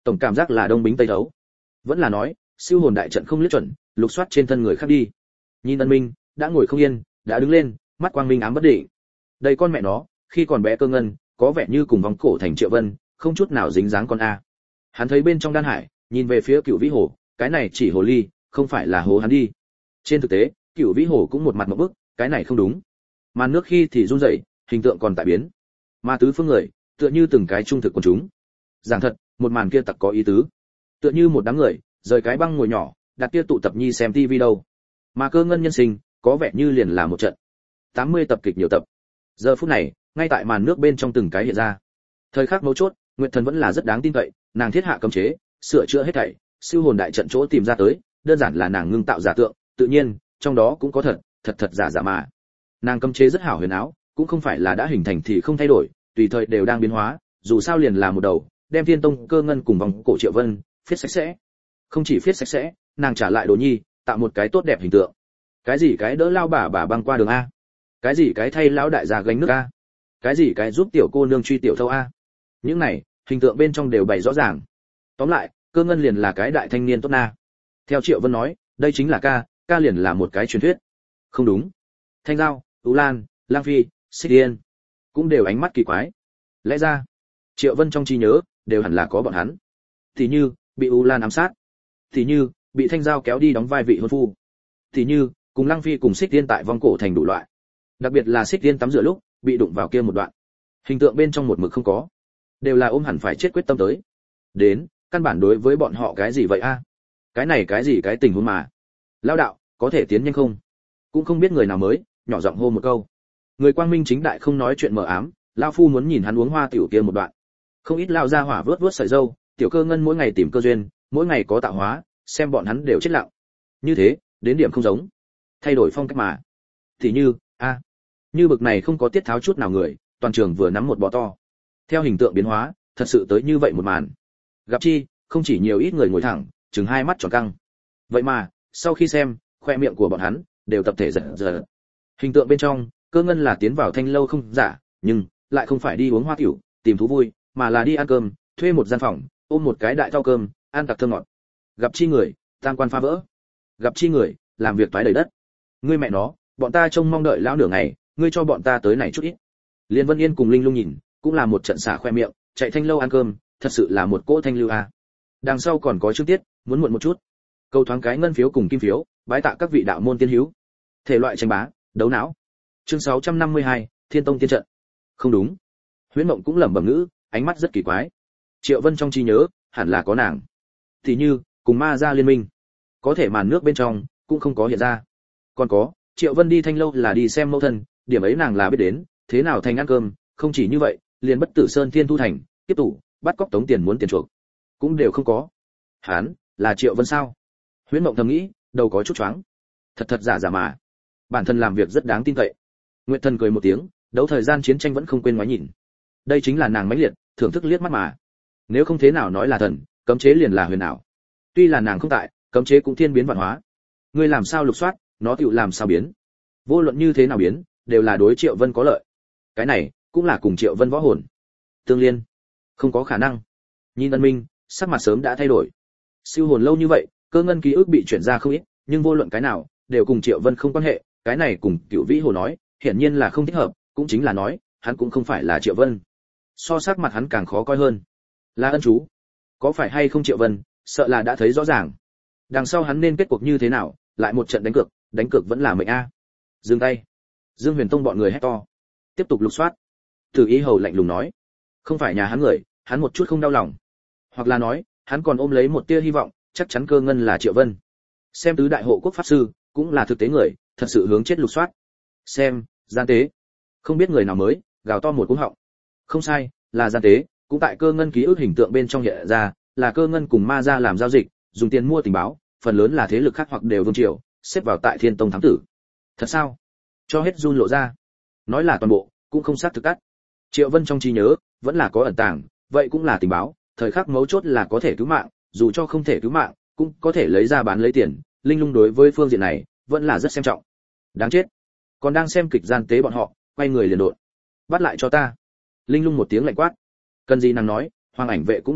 tổng cảm giác là đông bính tây đấu. Vẫn là nói siêu hồn đại trận không liếc chuẩn, lục soát trên thân người khác đi. Nhìn Ân Minh đã ngồi không yên, đã đứng lên, mắt quang minh ám bất định. Đây con mẹ nó, khi còn bé Cơ Ngân có vẻ như cùng vòng cổ thành Triệu Vân, không chút nào dính dáng con a. Hắn thấy bên trong đan hải, nhìn về phía Cửu Vĩ Hồ, cái này chỉ hồ ly, không phải là hố hắn đi. Trên thực tế, Cửu Vĩ Hồ cũng một mặt ngộp bức, cái này không đúng. Màn nước khi thì run rẩy, hình tượng còn tại biến. Mà tứ phương người, tựa như từng cái trung thực của chúng. Giảng thật, một màn kia tặc có ý tứ. Tựa như một đám người, rời cái băng ngồi nhỏ, đặt kia tụ tập nhi xem tivi đâu. Mà Cơ Ngân nhân sinh, có vẻ như liền là một trận. tám mươi tập kịch nhiều tập. Giờ phút này, ngay tại màn nước bên trong từng cái hiện ra. Thời khắc mấu chốt, Nguyệt Thần vẫn là rất đáng tin cậy, nàng thiết hạ cấm chế, sửa chữa hết thảy, siêu hồn đại trận chỗ tìm ra tới, đơn giản là nàng ngưng tạo giả tượng, tự nhiên, trong đó cũng có thật, thật thật giả giả mà. Nàng cấm chế rất hảo huyền áo, cũng không phải là đã hình thành thì không thay đổi, tùy thời đều đang biến hóa, dù sao liền là một đầu, đem Thiên Tông Cơ Ngân cùng vòng cổ Triệu Vân, phiết sạch sẽ. Không chỉ phiết sạch sẽ, nàng trả lại Đồ Nhi, tạo một cái tốt đẹp hình tượng. Cái gì cái đỡ lao bà bà băng qua đường a? Cái gì cái thay lão đại già gánh nước a? Cái gì cái giúp tiểu cô nương truy tiểu thâu a? Những này, hình tượng bên trong đều bày rõ ràng. Tóm lại, Cơ Ngân liền là cái đại thanh niên tốt na. Theo Triệu Vân nói, đây chính là ca, ca liền là một cái truyền thuyết. Không đúng. Thanh Giao, Tú Lan, Lang Phi, Xích Tiên cũng đều ánh mắt kỳ quái. Lẽ ra, Triệu Vân trong trí nhớ đều hẳn là có bọn hắn. Thì như bị U Lan ám sát, thì như bị Thanh Giao kéo đi đóng vai vị hôn phu, thì như cùng Lang Phi cùng Xích Tiên tại vong cổ thành đủ loại. Đặc biệt là Xích Tiên tắm rửa lúc bị đụng vào kia một đoạn, hình tượng bên trong một mực không có, đều là ôm hẳn phải chết quyết tâm tới. Đến, căn bản đối với bọn họ cái gì vậy a? Cái này cái gì cái tình huống mà? Lão đạo, có thể tiến nhanh không? Cũng không biết người nào mới, nhỏ giọng hô một câu. Người quang minh chính đại không nói chuyện mờ ám, lão phu muốn nhìn hắn uống hoa tiểu kia một đoạn. Không ít lao ra hỏa vớt vớt sợi râu, tiểu Cơ Ngân mỗi ngày tìm cơ duyên, mỗi ngày có tạo hóa, xem bọn hắn đều chết lặng. Như thế, đến điểm không giống. Thay đổi phong cách mà. Thì như, a, như bực này không có tiết tháo chút nào người, toàn trường vừa nắm một bò to. Theo hình tượng biến hóa, thật sự tới như vậy một màn. Gặp chi, không chỉ nhiều ít người ngồi thẳng, chừng hai mắt tròn căng. Vậy mà, sau khi xem, khoe miệng của bọn hắn đều tập thể giật giật. Hình tượng bên trong, Cơ Ngân là tiến vào thanh lâu không giả, nhưng lại không phải đi uống hoa tiểu, tìm thú vui, mà là đi ăn cơm, thuê một gian phòng, ôm một cái đại thau cơm, ăn tặc thơm ngọt. Gặp chi người, tam quan phá vỡ. Gặp chi người, làm việc toái đầy đất. Ngươi mẹ nó, bọn ta trông mong đợi lão nửa ngày, ngươi cho bọn ta tới này chút ít. Liên Vân Yên cùng Linh Lung nhìn, cũng là một trận xả khoe miệng, chạy thanh lâu ăn cơm, thật sự là một cỗ thanh lưu a. Đằng sau còn có chương tiết, muốn muộn một chút. Câu thoáng cái ngân phiếu cùng kim phiếu, bái tạ các vị đạo môn tiên hữu. Thể loại tranh bá, đấu não. Chương sáu trăm năm mươi hai, Thiên Tông tiên trận. Không đúng. Huyễn Mộng cũng lẩm bẩm ngữ, ánh mắt rất kỳ quái. Triệu Vân trong trí nhớ, hẳn là có nàng. Thì như, cùng ma gia liên minh. Có thể màn nước bên trong, cũng không có hiện ra. Còn có, Triệu Vân đi thanh lâu là đi xem mẫu thân, điểm ấy nàng là biết đến, thế nào thành ăn cơm, không chỉ như vậy, liền Bất Tử Sơn Thiên Thu Thành, tiếp tủ, bắt cóc tống tiền muốn tiền chuộc, cũng đều không có. Hán, là Triệu Vân sao? Huyễn Mộng thầm nghĩ, đầu có chút choáng. Thật thật giả giả mà. Bản thân làm việc rất đáng tin cậy. Nguyệt Thần cười một tiếng, đấu thời gian chiến tranh vẫn không quên ngoái nhìn. Đây chính là nàng mãnh liệt, thưởng thức liếc mắt mà. Nếu không thế nào nói là thần, cấm chế liền là huyền ảo. Tuy là nàng không tại, cấm chế cũng thiên biến vạn hóa. Ngươi làm sao lục soát, nó tựu làm sao biến. Vô luận như thế nào biến, đều là đối Triệu Vân có lợi. Cái này, cũng là cùng Triệu Vân võ hồn tương liên. Không có khả năng. Nhìn Ân Minh, sắc mặt sớm đã thay đổi. Siêu hồn lâu như vậy, Cơ Ngân ký ức bị chuyển ra không ít, nhưng vô luận cái nào, đều cùng Triệu Vân không quan hệ, cái này cùng Cửu Vĩ Hồ nói, hiển nhiên là không thích hợp, cũng chính là nói, hắn cũng không phải là Triệu Vân. So sắc mặt hắn càng khó coi hơn. Là ân chú, có phải hay không Triệu Vân, sợ là đã thấy rõ ràng. Đằng sau hắn nên kết cuộc như thế nào, lại một trận đánh cược, đánh cược vẫn là mệnh a. Dừng tay. Dương Huyền Tông bọn người hét to. Tiếp tục lục soát. Từ Ý Hầu lạnh lùng nói, không phải nhà hắn người, hắn một chút không đau lòng. Hoặc là nói, hắn còn ôm lấy một tia hy vọng, chắc chắn Cơ Ngân là Triệu Vân. Xem tứ đại hộ quốc pháp sư, cũng là thực tế người, thật sự hướng chết lục soát. Xem, gian tế. Không biết người nào mới, gào to một cú họng. Không sai, là gian tế, cũng tại Cơ Ngân ký ức hình tượng bên trong hiện ra, là Cơ Ngân cùng ma gia làm giao dịch, dùng tiền mua tình báo, phần lớn là thế lực khác hoặc đều vương triều, xếp vào tại Thiên Tông thám tử. Thật sao? Cho hết run lộ ra. Nói là toàn bộ, cũng không xác thực cắt. Triệu Vân trong trí nhớ, vẫn là có ẩn tàng, vậy cũng là tình báo, thời khắc mấu chốt là có thể cứu mạng, dù cho không thể cứu mạng, cũng có thể lấy ra bán lấy tiền. Linh Lung đối với phương diện này, vẫn là rất xem trọng. Đáng chết. Còn đang xem kịch gian tế bọn họ, quay người liền đột. Bắt lại cho ta. Linh Lung một tiếng lạnh quát. Cần gì nàng nói, Hoàng Ảnh vệ cũng động thủ,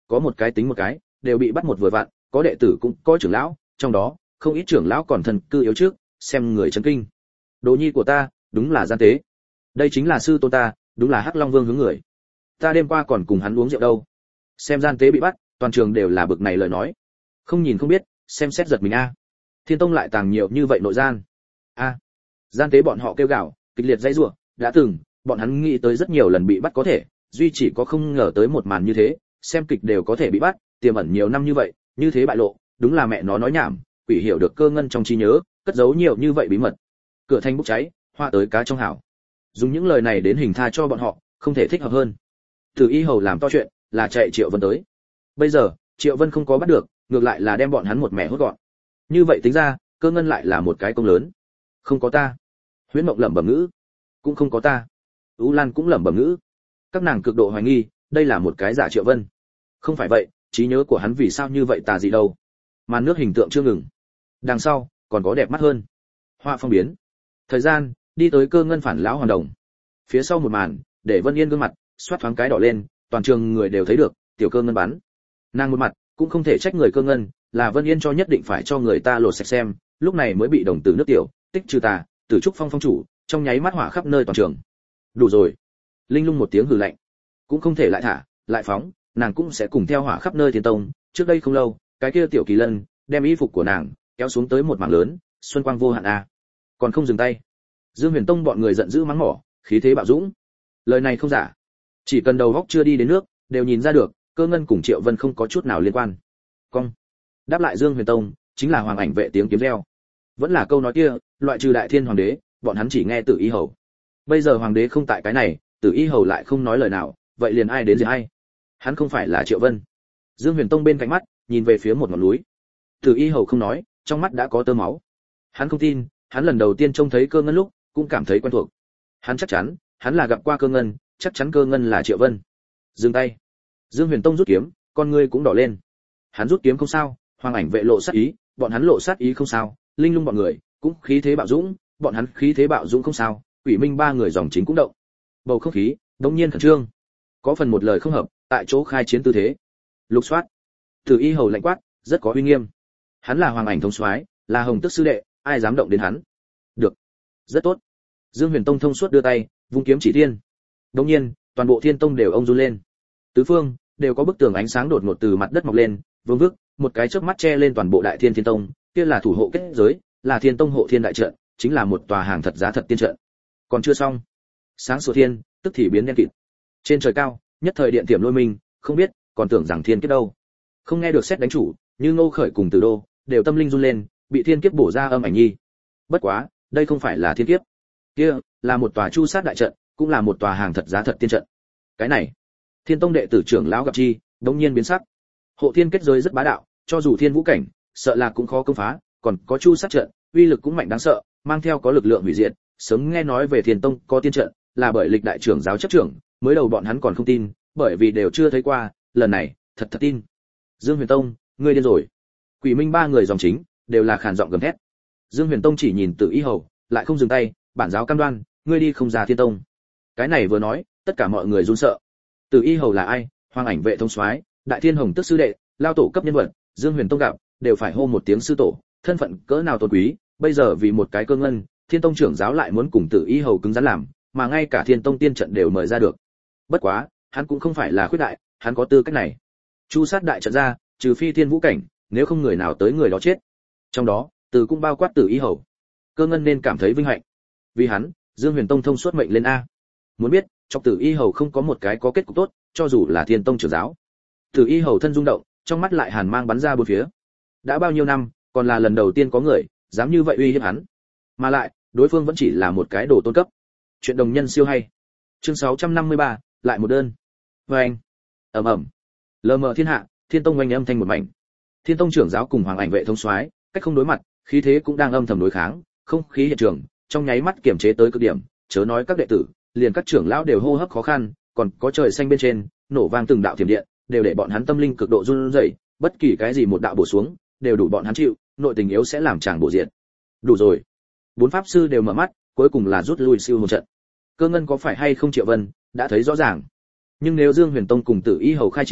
có một cái tính một cái, đều bị bắt một vừa vặn, có đệ tử cũng có trưởng lão, trong đó không ít trưởng lão còn thần cư yếu trước, xem người chấn kinh. Đồ nhi của ta, đúng là gian tế. Đây chính là sư tôn ta, đúng là Hắc Long Vương hướng người. Ta đêm qua còn cùng hắn uống rượu đâu. Xem gian tế bị bắt, toàn trường đều là bực này lời nói. Không nhìn không biết, xem xét giật mình a. Thiên Tông lại tàng nhiều như vậy nội gian. A. Gian tế bọn họ kêu gào, kịch liệt dãy rủa, đã từng, bọn hắn nghĩ tới rất nhiều lần bị bắt có thể, duy chỉ có không ngờ tới một màn như thế, xem kịch đều có thể bị bắt, tiềm ẩn nhiều năm như vậy, như thế bại lộ, đúng là mẹ nó nói nhảm, quỷ hiểu được cơ ngân trong trí nhớ, cất giấu nhiều như vậy bí mật. Cửa thành bốc cháy, hoa tới cá trong hảo. Dùng những lời này đến hình tha cho bọn họ, không thể thích hợp hơn. Từ Y Hầu làm to chuyện, là chạy Triệu Vân tới. Bây giờ, Triệu Vân không có bắt được, ngược lại là đem bọn hắn một mẻ hốt gọn. Như vậy tính ra, cơ ngân lại là một cái công lớn. Không có ta. Huyễn Mộng lẩm bẩm ngữ. Cũng không có ta. Ú Lan cũng lẩm bẩm ngữ. Các nàng cực độ hoài nghi, đây là một cái giả Triệu Vân. Không phải vậy, trí nhớ của hắn vì sao như vậy tà gì đâu. Màn nước hình tượng chưa ngừng. Đằng sau, còn có đẹp mắt hơn. Họa phong biến. Thời gian, đi tới cơ ngân phản lão hoàn đồng. Phía sau một màn, để Vân Yên gương mặt xoát thoáng cái đỏ lên, toàn trường người đều thấy được, tiểu cơ ngân bắn. Nàng một mặt, cũng không thể trách người cơ ngân, là Vân Yên cho nhất định phải cho người ta lột sạch xem, lúc này mới bị đồng tử nước tiểu, tích trừ tà, tử trúc phong phong chủ, trong nháy mắt hỏa khắp nơi toàn trường. Đủ rồi. Linh Lung một tiếng hừ lạnh, cũng không thể lại thả, lại phóng, nàng cũng sẽ cùng theo hỏa khắp nơi Thiên Tông. Trước đây không lâu, cái kia tiểu kỳ lân đem y phục của nàng kéo xuống tới một mảng lớn, xuân quang vô hạn a. Còn không dừng tay. Dương Huyền Tông bọn người giận dữ mắng mỏ, khí thế bạo dũng. Lời này không giả, chỉ cần đầu góc chưa đi đến nước, đều nhìn ra được, cơ ngân cùng Triệu Vân không có chút nào liên quan. Cong. Đáp lại Dương Huyền Tông, chính là Hoàng Ảnh Vệ tiếng kiếm reo. Vẫn là câu nói kia, loại trừ Đại Thiên Hoàng đế, bọn hắn chỉ nghe Tử Y Hầu. Bây giờ Hoàng đế không tại cái này, Tử Y Hầu lại không nói lời nào, vậy liền ai đến gì ai? Hắn không phải là Triệu Vân. Dương Huyền Tông bên cạnh mắt, nhìn về phía một ngọn núi. Tử Y Hầu không nói, trong mắt đã có tơ máu. Hắn không tin, hắn lần đầu tiên trông thấy cơ ngân lúc, cũng cảm thấy quen thuộc. Hắn chắc chắn, hắn là gặp qua cơ ngân, chắc chắn cơ ngân là Triệu Vân. Dừng tay. Dương Huyền Tông rút kiếm, con ngươi cũng đỏ lên. Hắn rút kiếm không sao, Hoàng Ảnh Vệ lộ sát ý, bọn hắn lộ sát ý không sao, Linh Lung bọn người cũng khí thế bạo dũng, bọn hắn khí thế bạo dũng không sao, Quỷ Minh ba người dòng chính cũng động. Bầu không khí đống nhiên khẩn trương. Có phần một lời không hợp, tại chỗ khai chiến tư thế. Lục soát. Tử Y Hầu lạnh quát, rất có uy nghiêm. Hắn là Hoàng Ảnh thống soái, là Hồng Tức sư đệ, ai dám động đến hắn? Được. Rất tốt. Dương Huyền Tông thông suốt đưa tay, vung kiếm chỉ thiên. Đột nhiên, toàn bộ Thiên Tông đều ông run lên. Tứ phương đều có bức tường ánh sáng đột ngột từ mặt đất mọc lên, vương vức, một cái chớp mắt che lên toàn bộ Đại Thiên Thiên Tông, kia là thủ hộ kết giới, là Thiên Tông hộ thiên đại trận, chính là một tòa hàng thật giá thật tiên trận. Còn chưa xong. Sáng sủa thiên, tức thì biến đen kịt. Trên trời cao, nhất thời điện tiềm lôi minh, không biết, còn tưởng rằng thiên kiếp đâu. Không nghe được xét đánh chủ, như Ngô Khởi cùng Từ Đô, đều tâm linh run lên, bị thiên kiếp bổ ra âm ảnh nhi. Bất quá, đây không phải là thiên kiếp, kia là một tòa chu sát đại trận, cũng là một tòa hàng thật giá thật tiên trận. Cái này, Thiên Tông đệ tử trưởng lão gặp chi, đống nhiên biến sắc. Hộ thiên kết giới rất bá đạo, cho dù thiên vũ cảnh, sợ là cũng khó công phá, còn có chu sát trận, uy lực cũng mạnh đáng sợ, mang theo có lực lượng hủy diệt. Sớm nghe nói về Thiên Tông có tiên trận, là bởi lịch đại trưởng giáo chấp trưởng, mới đầu bọn hắn còn không tin, bởi vì đều chưa thấy qua, lần này, thật thật tin. Dương Huyền Tông, ngươi điên rồi. Quỷ Minh ba người dòng chính, đều là khàn giọng gầm thét. Dương Huyền Tông chỉ nhìn Tử Y Hầu, lại không dừng tay, bản giáo cam đoan, ngươi đi không ra Thiên Tông. Cái này vừa nói, tất cả mọi người run sợ. Tử Y Hầu là ai? Hoàng Ảnh Vệ thống soái, Đại Thiên Hồng Tức sư đệ, lao tổ cấp nhân vật, Dương Huyền Tông gặp, đều phải hô một tiếng sư tổ, thân phận cỡ nào tôn quý, bây giờ vì một cái cơ ngân, Thiên Tông trưởng giáo lại muốn cùng Tử Y Hầu cứng rắn làm, mà ngay cả Thiên Tông tiên trận đều mời ra được. Bất quá, hắn cũng không phải là khuyết đại, hắn có tư cách này. Chu sát đại trận ra, trừ phi thiên vũ cảnh, nếu không người nào tới người đó chết. Trong đó, từ cũng bao quát Tử Y Hầu. Cơ ngân nên cảm thấy vinh hạnh. Vì hắn, Dương Huyền Tông thông suốt mệnh lên a. Muốn biết, chọc Tử Y Hầu không có một cái có kết cục tốt, cho dù là Thiên Tông trưởng giáo. Tử Y Hầu thân rung động, trong mắt lại hàn mang bắn ra bốn phía. Đã bao nhiêu năm, còn là lần đầu tiên có người dám như vậy uy hiếp hắn. Mà lại, đối phương vẫn chỉ là một cái đồ tôn cấp. Chuyện đồng nhân siêu hay. Chương sáu trăm năm mươi ba, lại một đơn. Và anh. Ầm ầm. Lờ mờ thiên hạ, Thiên Tông oanh âm thanh một mảnh. Thiên Tông trưởng giáo cùng Hoàng Ảnh Vệ thống soái, cách không đối mặt, khí thế cũng đang âm thầm đối kháng, không khí hiện trường trong nháy mắt kiềm chế tới cực điểm, chớ nói các đệ tử, liền các trưởng lão đều hô hấp khó khăn, còn có trời xanh bên trên, nổ vang từng đạo thiểm điện, đều để bọn hắn tâm linh cực độ run rẩy, bất kỳ cái gì một đạo bổ xuống, đều đủ bọn hắn chịu, nội tình yếu sẽ làm chàng bổ diện. Đủ rồi. Bốn pháp sư đều mở mắt, cuối cùng là rút lui siêu hồn trận. Cơ ngân có phải hay không Triệu Vân, đã thấy rõ ràng. Nhưng nếu Dương Huyền Tông cùng Tử Y Hầu khai chiến,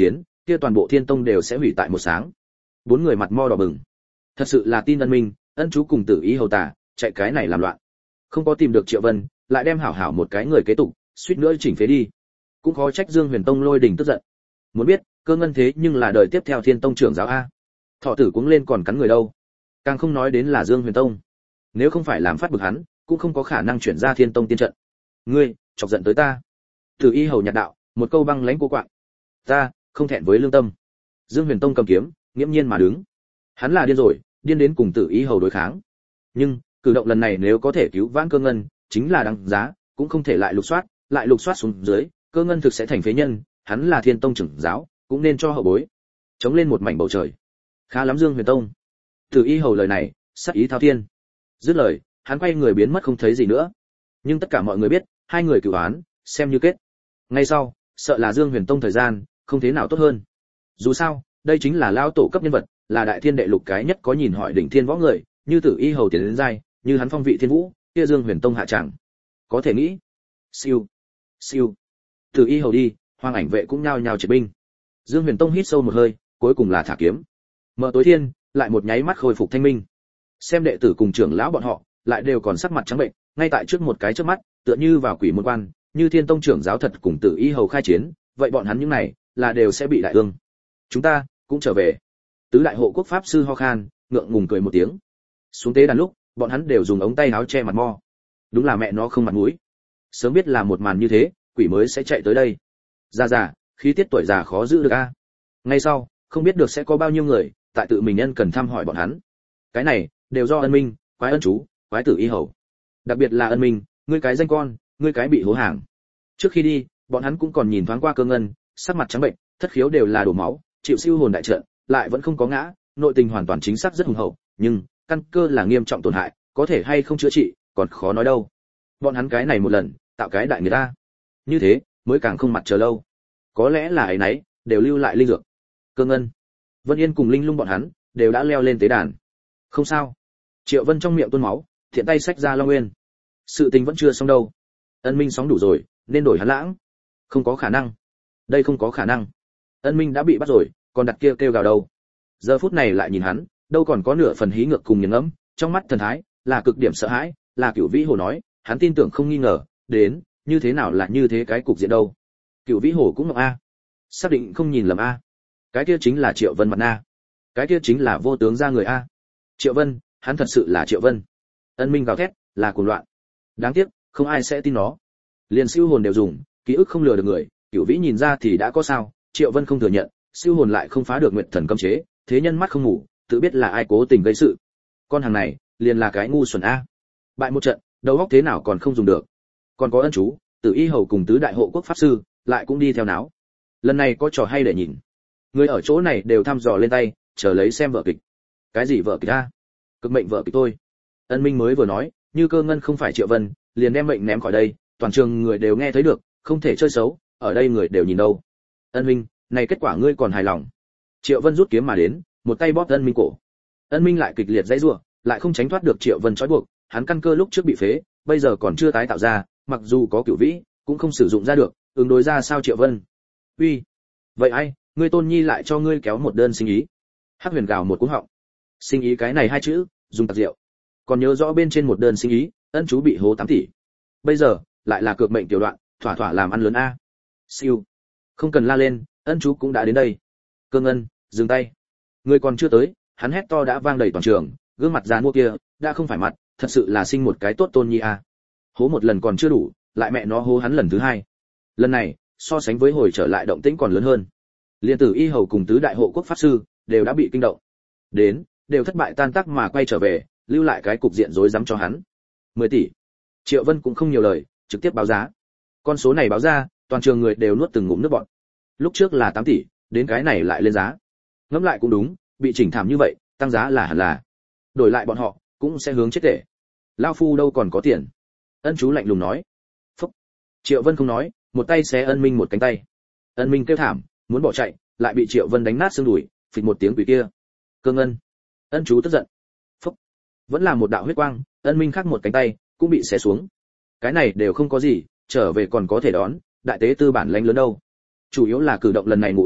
kia toàn bộ Thiên Tông đều sẽ hủy tại một sáng. Bốn người mặt mo đỏ bừng. Thật sự là tin Ân Minh, Ân chú cùng Tử Ý hầu tả, chạy cái này làm loạn. Không có tìm được Triệu Vân, lại đem hảo hảo một cái người kế tục, suýt nữa chỉnh phế đi. Cũng khó trách Dương Huyền Tông lôi đình tức giận. Muốn biết, Cơ Ngân thế nhưng là đời tiếp theo Thiên Tông trưởng giáo a. Thọ tử cũng lên còn cắn người đâu. Càng không nói đến là Dương Huyền Tông. Nếu không phải làm phát bực hắn, cũng không có khả năng chuyển ra Thiên Tông tiên trận. Ngươi, chọc giận tới ta. Tử Y hầu nhạt đạo, một câu băng lãnh cô quạng. Ta, không thẹn với lương tâm. Dương Huyền Tông cầm kiếm, nghiễm nhiên mà đứng. Hắn là điên rồi, điên đến cùng Tử Y hầu đối kháng. Nhưng, cử động lần này nếu có thể cứu vãn Cơ Ngân, chính là đáng giá, cũng không thể lại lục soát, lại lục soát xuống dưới, Cơ Ngân thực sẽ thành phế nhân, hắn là Thiên Tông trưởng giáo, cũng nên cho hậu bối. Chống lên một mảnh bầu trời. Khá lắm Dương Huyền Tông. Tử Y hầu lời này, sát ý thao thiên. Dứt lời, hắn quay người biến mất không thấy gì nữa. Nhưng tất cả mọi người biết, hai người cửu án, xem như kết. Ngay sau, sợ là Dương Huyền Tông thời gian, không thế nào tốt hơn. Dù sao, đây chính là lao tổ cấp nhân vật, là đại thiên đệ lục cái nhất có nhìn hỏi đỉnh thiên võ người, như Tử Y hầu tiến đến giai, như hắn phong vị thiên vũ, kia Dương Huyền Tông hạ chẳng. Có thể nghĩ. Siêu, siêu. Tử Y hầu đi, Hoàng Ảnh vệ cũng nhao nhao triệt binh. Dương Huyền Tông hít sâu một hơi, cuối cùng là thả kiếm. Mở tối thiên, lại một nháy mắt khôi phục thanh minh. Xem đệ tử cùng trưởng lão bọn họ, lại đều còn sắc mặt trắng bệnh, ngay tại trước một cái trước mắt, tựa như vào quỷ môn quan, như Thiên Tông trưởng giáo thật cùng Tử Y hầu khai chiến, vậy bọn hắn những này là đều sẽ bị đại ương. Chúng ta cũng trở về. Tứ đại hộ quốc pháp sư ho khan, ngượng ngùng cười một tiếng. Xuống tế đàn lúc, bọn hắn đều dùng ống tay áo che mặt mo. Đúng là mẹ nó không mặt mũi. Sớm biết là một màn như thế, quỷ mới sẽ chạy tới đây. Già già, khí tiết tuổi già khó giữ được a. Ngay sau, không biết được sẽ có bao nhiêu người tại tự mình nhân cần thăm hỏi bọn hắn. Cái này đều do Ân Minh, quái Ân chú, quái Tử Y hầu. Đặc biệt là Ân Minh, ngươi cái danh con, ngươi cái bị hố hàng. Trước khi đi, bọn hắn cũng còn nhìn thoáng qua Cơ Ngân, sắc mặt trắng bệnh, thất khiếu đều là đổ máu, chịu siêu hồn đại trận, lại vẫn không có ngã, nội tình hoàn toàn chính xác rất hùng hậu, nhưng căn cơ là nghiêm trọng tổn hại, có thể hay không chữa trị, còn khó nói đâu. Bọn hắn cái này một lần, tạo cái đại người ta. Như thế, mới càng không mặt chờ lâu. Có lẽ là ấy nấy, đều lưu lại linh dược. Cơ Ngân, Vân Yên cùng Linh Lung bọn hắn đều đã leo lên tế đàn. Không sao. Triệu Vân trong miệng tuôn máu, thiện tay xách ra Long Nguyên. Sự tình vẫn chưa xong đâu. Ân Minh sóng đủ rồi, nên đổi hắn lãng. Không có khả năng. Đây không có khả năng. Ân Minh đã bị bắt rồi, còn đặt kia kêu, kêu gào đâu. Giờ phút này lại nhìn hắn, đâu còn có nửa phần hí ngược cùng nghiền ngẫm, trong mắt thần thái là cực điểm sợ hãi, là Cửu Vĩ Hồ nói, hắn tin tưởng không nghi ngờ, đến, như thế nào là như thế cái cục diện đâu. Cửu Vĩ Hồ cũng ngọc a. Xác định không nhìn lầm a. Cái kia chính là Triệu Vân mặt na. Cái kia chính là vô tướng ra người a. Triệu Vân, hắn thật sự là Triệu Vân. Ân Minh gào thét, là cuồng loạn. Đáng tiếc, không ai sẽ tin nó. Liền siêu hồn đều dùng, ký ức không lừa được người, Cửu Vĩ nhìn ra thì đã có sao, Triệu Vân không thừa nhận, siêu hồn lại không phá được Nguyệt Thần cấm chế, thế nhân mắt không ngủ, tự biết là ai cố tình gây sự. Con hàng này, liền là cái ngu xuẩn a. Bại một trận, đầu óc thế nào còn không dùng được. Còn có Ân chú, Tử Y hầu cùng tứ đại hộ quốc pháp sư, lại cũng đi theo náo. Lần này có trò hay để nhìn. Người ở chỗ này đều thăm dò lên tay, chờ lấy xem vở kịch. Cái gì vở kịch a? Cực mệnh vở kịch thôi. Ân Minh mới vừa nói, như Cơ Ngân không phải Triệu Vân, liền đem mệnh ném khỏi đây, toàn trường người đều nghe thấy được, không thể chơi xấu, ở đây người đều nhìn đâu. Ân Minh, này kết quả ngươi còn hài lòng? Triệu Vân rút kiếm mà đến, một tay bóp Ân Minh cổ. Ân Minh lại kịch liệt dãy rủa, lại không tránh thoát được Triệu Vân trói buộc, hắn căn cơ lúc trước bị phế, bây giờ còn chưa tái tạo ra, mặc dù có Cửu Vĩ, cũng không sử dụng ra được, ứng đối ra sao Triệu Vân. Uy, vậy ai, ngươi Tôn Nhi lại cho ngươi kéo một đơn sinh ý. Hắc Huyền gào một cú họng. Sinh ý cái này hai chữ, dùng tạc rượu. Còn nhớ rõ bên trên một đơn sinh ý, Ân chú bị hố tám tỷ. Bây giờ, lại là cược mệnh tiểu đoạn, thỏa thỏa làm ăn lớn a. Siêu. Không cần la lên, Ân chú cũng đã đến đây. Cơ Ngân, dừng tay. Người còn chưa tới, hắn hét to đã vang đầy toàn trường, gương mặt giàn mua kia, đã không phải mặt, thật sự là sinh một cái tốt Tôn Nhi a. Hố một lần còn chưa đủ, lại mẹ nó hố hắn lần thứ hai. Lần này, so sánh với hồi trở lại động tĩnh còn lớn hơn. Liên Tử Y hầu cùng tứ đại hộ quốc pháp sư đều đã bị kinh động. Đến, đều thất bại tan tác mà quay trở về, lưu lại cái cục diện rối rắm cho hắn. mười tỷ. Triệu Vân cũng không nhiều lời, trực tiếp báo giá. Con số này báo ra, toàn trường người đều nuốt từng ngụm nước bọt. Lúc trước là tám tỷ, đến cái này lại lên giá. Ngẫm lại cũng đúng, bị chỉnh thảm như vậy, tăng giá là hẳn là. Đổi lại bọn họ, cũng sẽ hướng chết tệ. Lão phu đâu còn có tiền. Ân chú lạnh lùng nói. Phúc. Triệu Vân không nói, một tay xé Ân Minh một cánh tay. Ân Minh kêu thảm, muốn bỏ chạy, lại bị Triệu Vân đánh nát xương đùi, phịch một tiếng quỷ kia. Cơ Ngân. Ân chú tức giận. Phúc. Vẫn là một đạo huyết quang, Ân Minh khác một cánh tay, cũng bị xé xuống. Cái này đều không có gì, trở về còn có thể đón, đại tế tư bản lãnh lớn đâu. Chủ yếu là cử động lần này ngụ ý,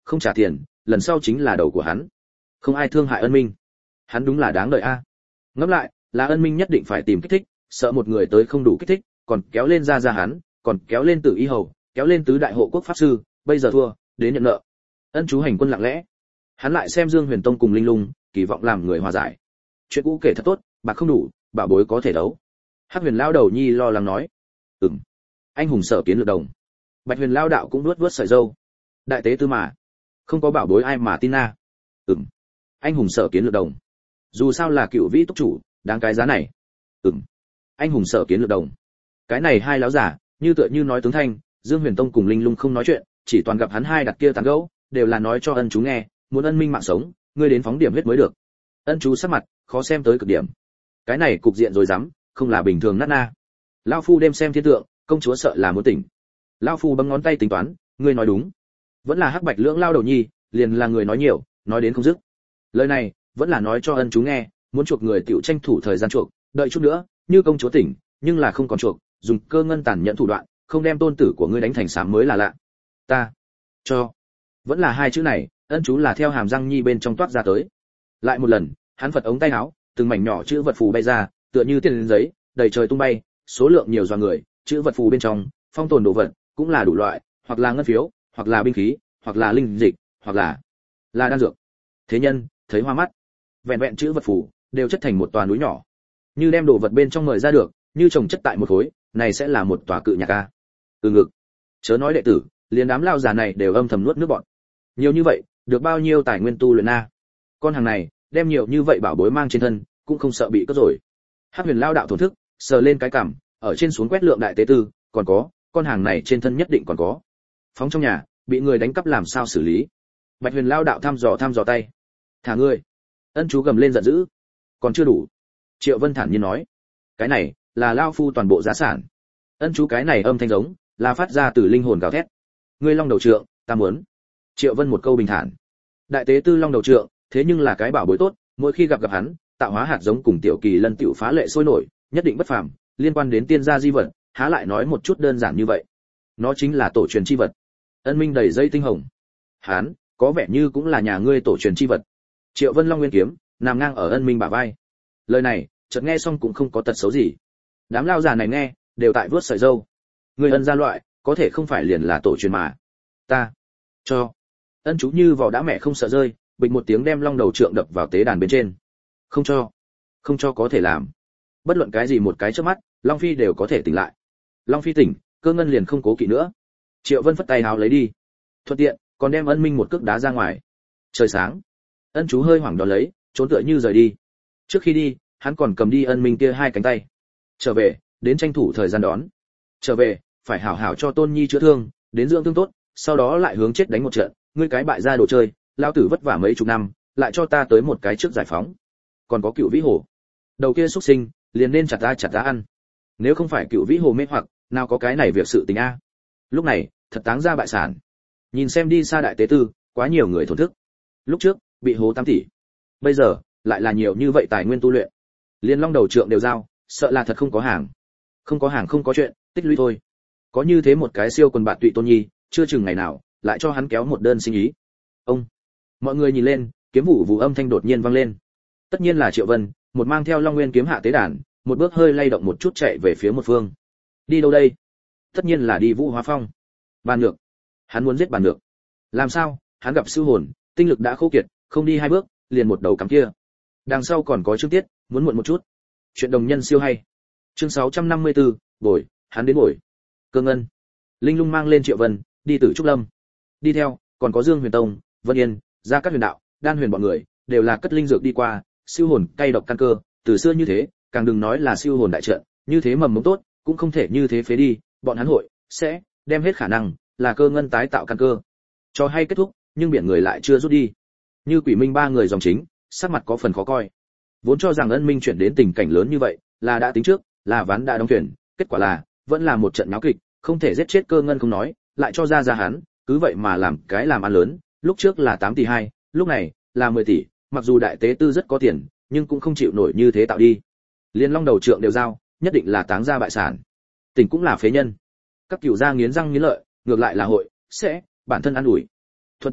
không trả tiền, lần sau chính là đầu của hắn. Không ai thương hại Ân Minh. Hắn đúng là đáng đợi a. Ngẫm lại, là Ân Minh nhất định phải tìm kích thích, sợ một người tới không đủ kích thích, còn kéo lên ra ra hắn, còn kéo lên Tử Y hầu, kéo lên tứ đại hộ quốc pháp sư, bây giờ thua, đến nhận nợ. Ân Chú hành quân lặng lẽ. Hắn lại xem Dương Huyền Tông cùng Linh Lung, kỳ vọng làm người hòa giải. Chuyện cũ kể thật tốt, bạc không đủ, bảo bối có thể đấu. Hắc Huyền lão đầu nhi lo lắng nói. Ừm. Anh hùng sở kiến lược đồng. Bạch Huyền lão đạo cũng nuốt nuốt sợi râu. Đại tế tư mà, không có bảo bối ai mà tin na. Ừm. Anh hùng sở kiến lược đồng. Dù sao là cựu vĩ túc chủ, đáng cái giá này. Ừm. Anh hùng sở kiến lược đồng. Cái này hai lão giả, như tựa như nói tướng thanh, Dương Huyền Tông cùng Linh Lung không nói chuyện, chỉ toàn gặp hắn hai đặt kia tán gẫu, đều là nói cho Ân Chú nghe, muốn Ân Minh mạng sống, ngươi đến phóng điểm huyết mới được. Ân Chú sắc mặt khó xem tới cực điểm. Cái này cục diện rồi dám, không là bình thường nát na. Lão phu đêm xem thiên tượng, công chúa sợ là muốn tỉnh. Lão phu bấm ngón tay tính toán, ngươi nói đúng. Vẫn là Hắc Bạch lưỡng lao đầu nhi, liền là người nói nhiều, nói đến không dứt. Lời này, vẫn là nói cho Ân Chú nghe, muốn chuộc người tiểu tranh thủ thời gian chuộc, đợi chút nữa, như công chúa tỉnh, nhưng là không còn chuộc, dùng cơ ngân tàn nhẫn thủ đoạn, không đem tôn tử của ngươi đánh thành sám mới là lạ. Ta cho. Vẫn là hai chữ này, Ân Chú là theo hàm răng nhi bên trong toát ra tới. Lại một lần, hắn phật ống tay áo, từng mảnh nhỏ chữ vật phù bay ra, tựa như tiền giấy, đầy trời tung bay, số lượng nhiều doa người, chữ vật phù bên trong, phong tồn đồ vật, cũng là đủ loại, hoặc là ngân phiếu, hoặc là binh khí, hoặc là linh dịch, hoặc là là đan dược. Thế nhân thấy hoa mắt, vẹn vẹn chữ vật phù đều chất thành một tòa núi nhỏ. Như đem đồ vật bên trong mời ra được, như trồng chất tại một khối, này sẽ là một tòa cự nhạc a. Từ ngực, chớ nói đệ tử, liền đám lao già này đều âm thầm nuốt nước bọt. Nhiều như vậy, được bao nhiêu tài nguyên tu luyện a? Con hàng này, đem nhiều như vậy bảo bối mang trên thân, cũng không sợ bị cướp rồi. Hắc Huyền lao đạo thổn thức, sờ lên cái cằm, ở trên xuống quét lượng đại tế tư, còn có, con hàng này trên thân nhất định còn có. Phóng trong nhà, bị người đánh cắp làm sao xử lý? Bạch Huyền lao đạo thăm dò thăm dò tay. Thả ngươi. Ân Chú gầm lên giận dữ. Còn chưa đủ. Triệu Vân thản nhiên nói. Cái này, là lao phu toàn bộ giá sản. Ân Chú cái này âm thanh giống, là phát ra từ linh hồn gào thét. Ngươi long đầu trượng, ta muốn. Triệu Vân một câu bình thản. Đại tế tư long đầu trượng, thế nhưng là cái bảo bối tốt, mỗi khi gặp gặp hắn, tạo hóa hạt giống cùng tiểu kỳ lân tiểu phá lệ sôi nổi, nhất định bất phàm, liên quan đến tiên gia di vật, há lại nói một chút đơn giản như vậy. Nó chính là tổ truyền chi vật. Ân Minh đầy dây tinh hồng. Hắn, có vẻ như cũng là nhà ngươi tổ truyền chi vật. Triệu Vân Long Nguyên kiếm, nằm ngang ở Ân Minh bả vai. Lời này, chợt nghe xong cũng không có tật xấu gì. Đám lao già này nghe, đều tại vuốt sợi râu. Người Ân gia loại, có thể không phải liền là tổ truyền mà. Ta cho. Ân Chú như vỏ đã mẹ không sợ rơi, bịch một tiếng đem long đầu trượng đập vào tế đàn bên trên. Không cho, không cho có thể làm. Bất luận cái gì một cái chớp mắt, Long Phi đều có thể tỉnh lại. Long Phi tỉnh, Cơ Ngân liền không cố kỵ nữa. Triệu Vân phất tay háo lấy đi. Thuận tiện, còn đem Ân Minh một cước đá ra ngoài. Trời sáng, Ân Chú hơi hoảng đón lấy, trốn tựa như rời đi. Trước khi đi, hắn còn cầm đi Ân Minh kia hai cánh tay. Trở về, đến tranh thủ thời gian đón. Trở về, phải hảo hảo cho Tôn Nhi chữa thương, đến dưỡng thương tốt, sau đó lại hướng chết đánh một trận, ngươi cái bại gia đồ chơi, lão tử vất vả mấy chục năm, lại cho ta tới một cái trước giải phóng. Còn có Cựu Vĩ Hồ, đầu kia xuất sinh, liền nên chặt ta chặt ta ăn. Nếu không phải Cựu Vĩ Hồ mê hoặc, nào có cái này việc sự tình a. Lúc này, thật táng ra bại sản. Nhìn xem đi xa đại tế tư, quá nhiều người thổn thức. Lúc trước, bị hố tám tỷ. Bây giờ, lại là nhiều như vậy tài nguyên tu luyện. Liên long đầu trượng đều giao, sợ là thật không có hàng. Không có hàng không có chuyện, tích lũy thôi. Có như thế một cái siêu quần bạn tụy Tôn Nhi, chưa chừng ngày nào, lại cho hắn kéo một đơn sinh ý. Ông. Mọi người nhìn lên, kiếm vụ vụ âm thanh đột nhiên vang lên. Tất nhiên là Triệu Vân, một mang theo Long Nguyên kiếm hạ tế đàn, một bước hơi lay động một chút chạy về phía một phương. Đi đâu đây? Tất nhiên là đi Vũ Hóa Phong. Bàn Nhược. Hắn muốn giết Bàn Nhược. Làm sao? Hắn gặp sư hồn, tinh lực đã khô kiệt, không đi hai bước, liền một đầu cắm kia. Đằng sau còn có chương tiết, muốn muộn một chút. Chuyện đồng nhân siêu hay. Chương sáu trăm năm mươi tư, bồi, hắn đến bồi. Cơ Ngân. Linh Lung mang lên Triệu Vân, đi Tử Trúc Lâm. Đi theo, còn có Dương Huyền Tông, Vân Yên, Gia Cát Huyền Đạo, Đan Huyền bọn người, đều là cất linh dược đi qua, siêu hồn cay độc căn cơ, từ xưa như thế, càng đừng nói là siêu hồn đại trận, như thế mầm mống tốt, cũng không thể như thế phế đi, bọn hắn hội sẽ đem hết khả năng là Cơ Ngân tái tạo căn cơ. Cho hay kết thúc, nhưng biển người lại chưa rút đi. Như Quỷ Minh ba người dòng chính, sắc mặt có phần khó coi. Vốn cho rằng Ân Minh chuyển đến tình cảnh lớn như vậy, là đã tính trước, là ván đã đóng thuyền, kết quả là vẫn là một trận náo kịch, không thể giết chết Cơ Ngân không nói, lại cho ra ra hắn, cứ vậy mà làm cái làm ăn lớn, lúc trước là tám tỷ hai, lúc này là mười tỷ, mặc dù đại tế tư rất có tiền, nhưng cũng không chịu nổi như thế tạo đi. Liên long đầu trượng đều giao, nhất định là táng ra bại sản. Tỉnh cũng là phế nhân. Các cửu gia nghiến răng nghiến lợi, ngược lại là hội sẽ bản thân ăn ủi. Thuận tiện,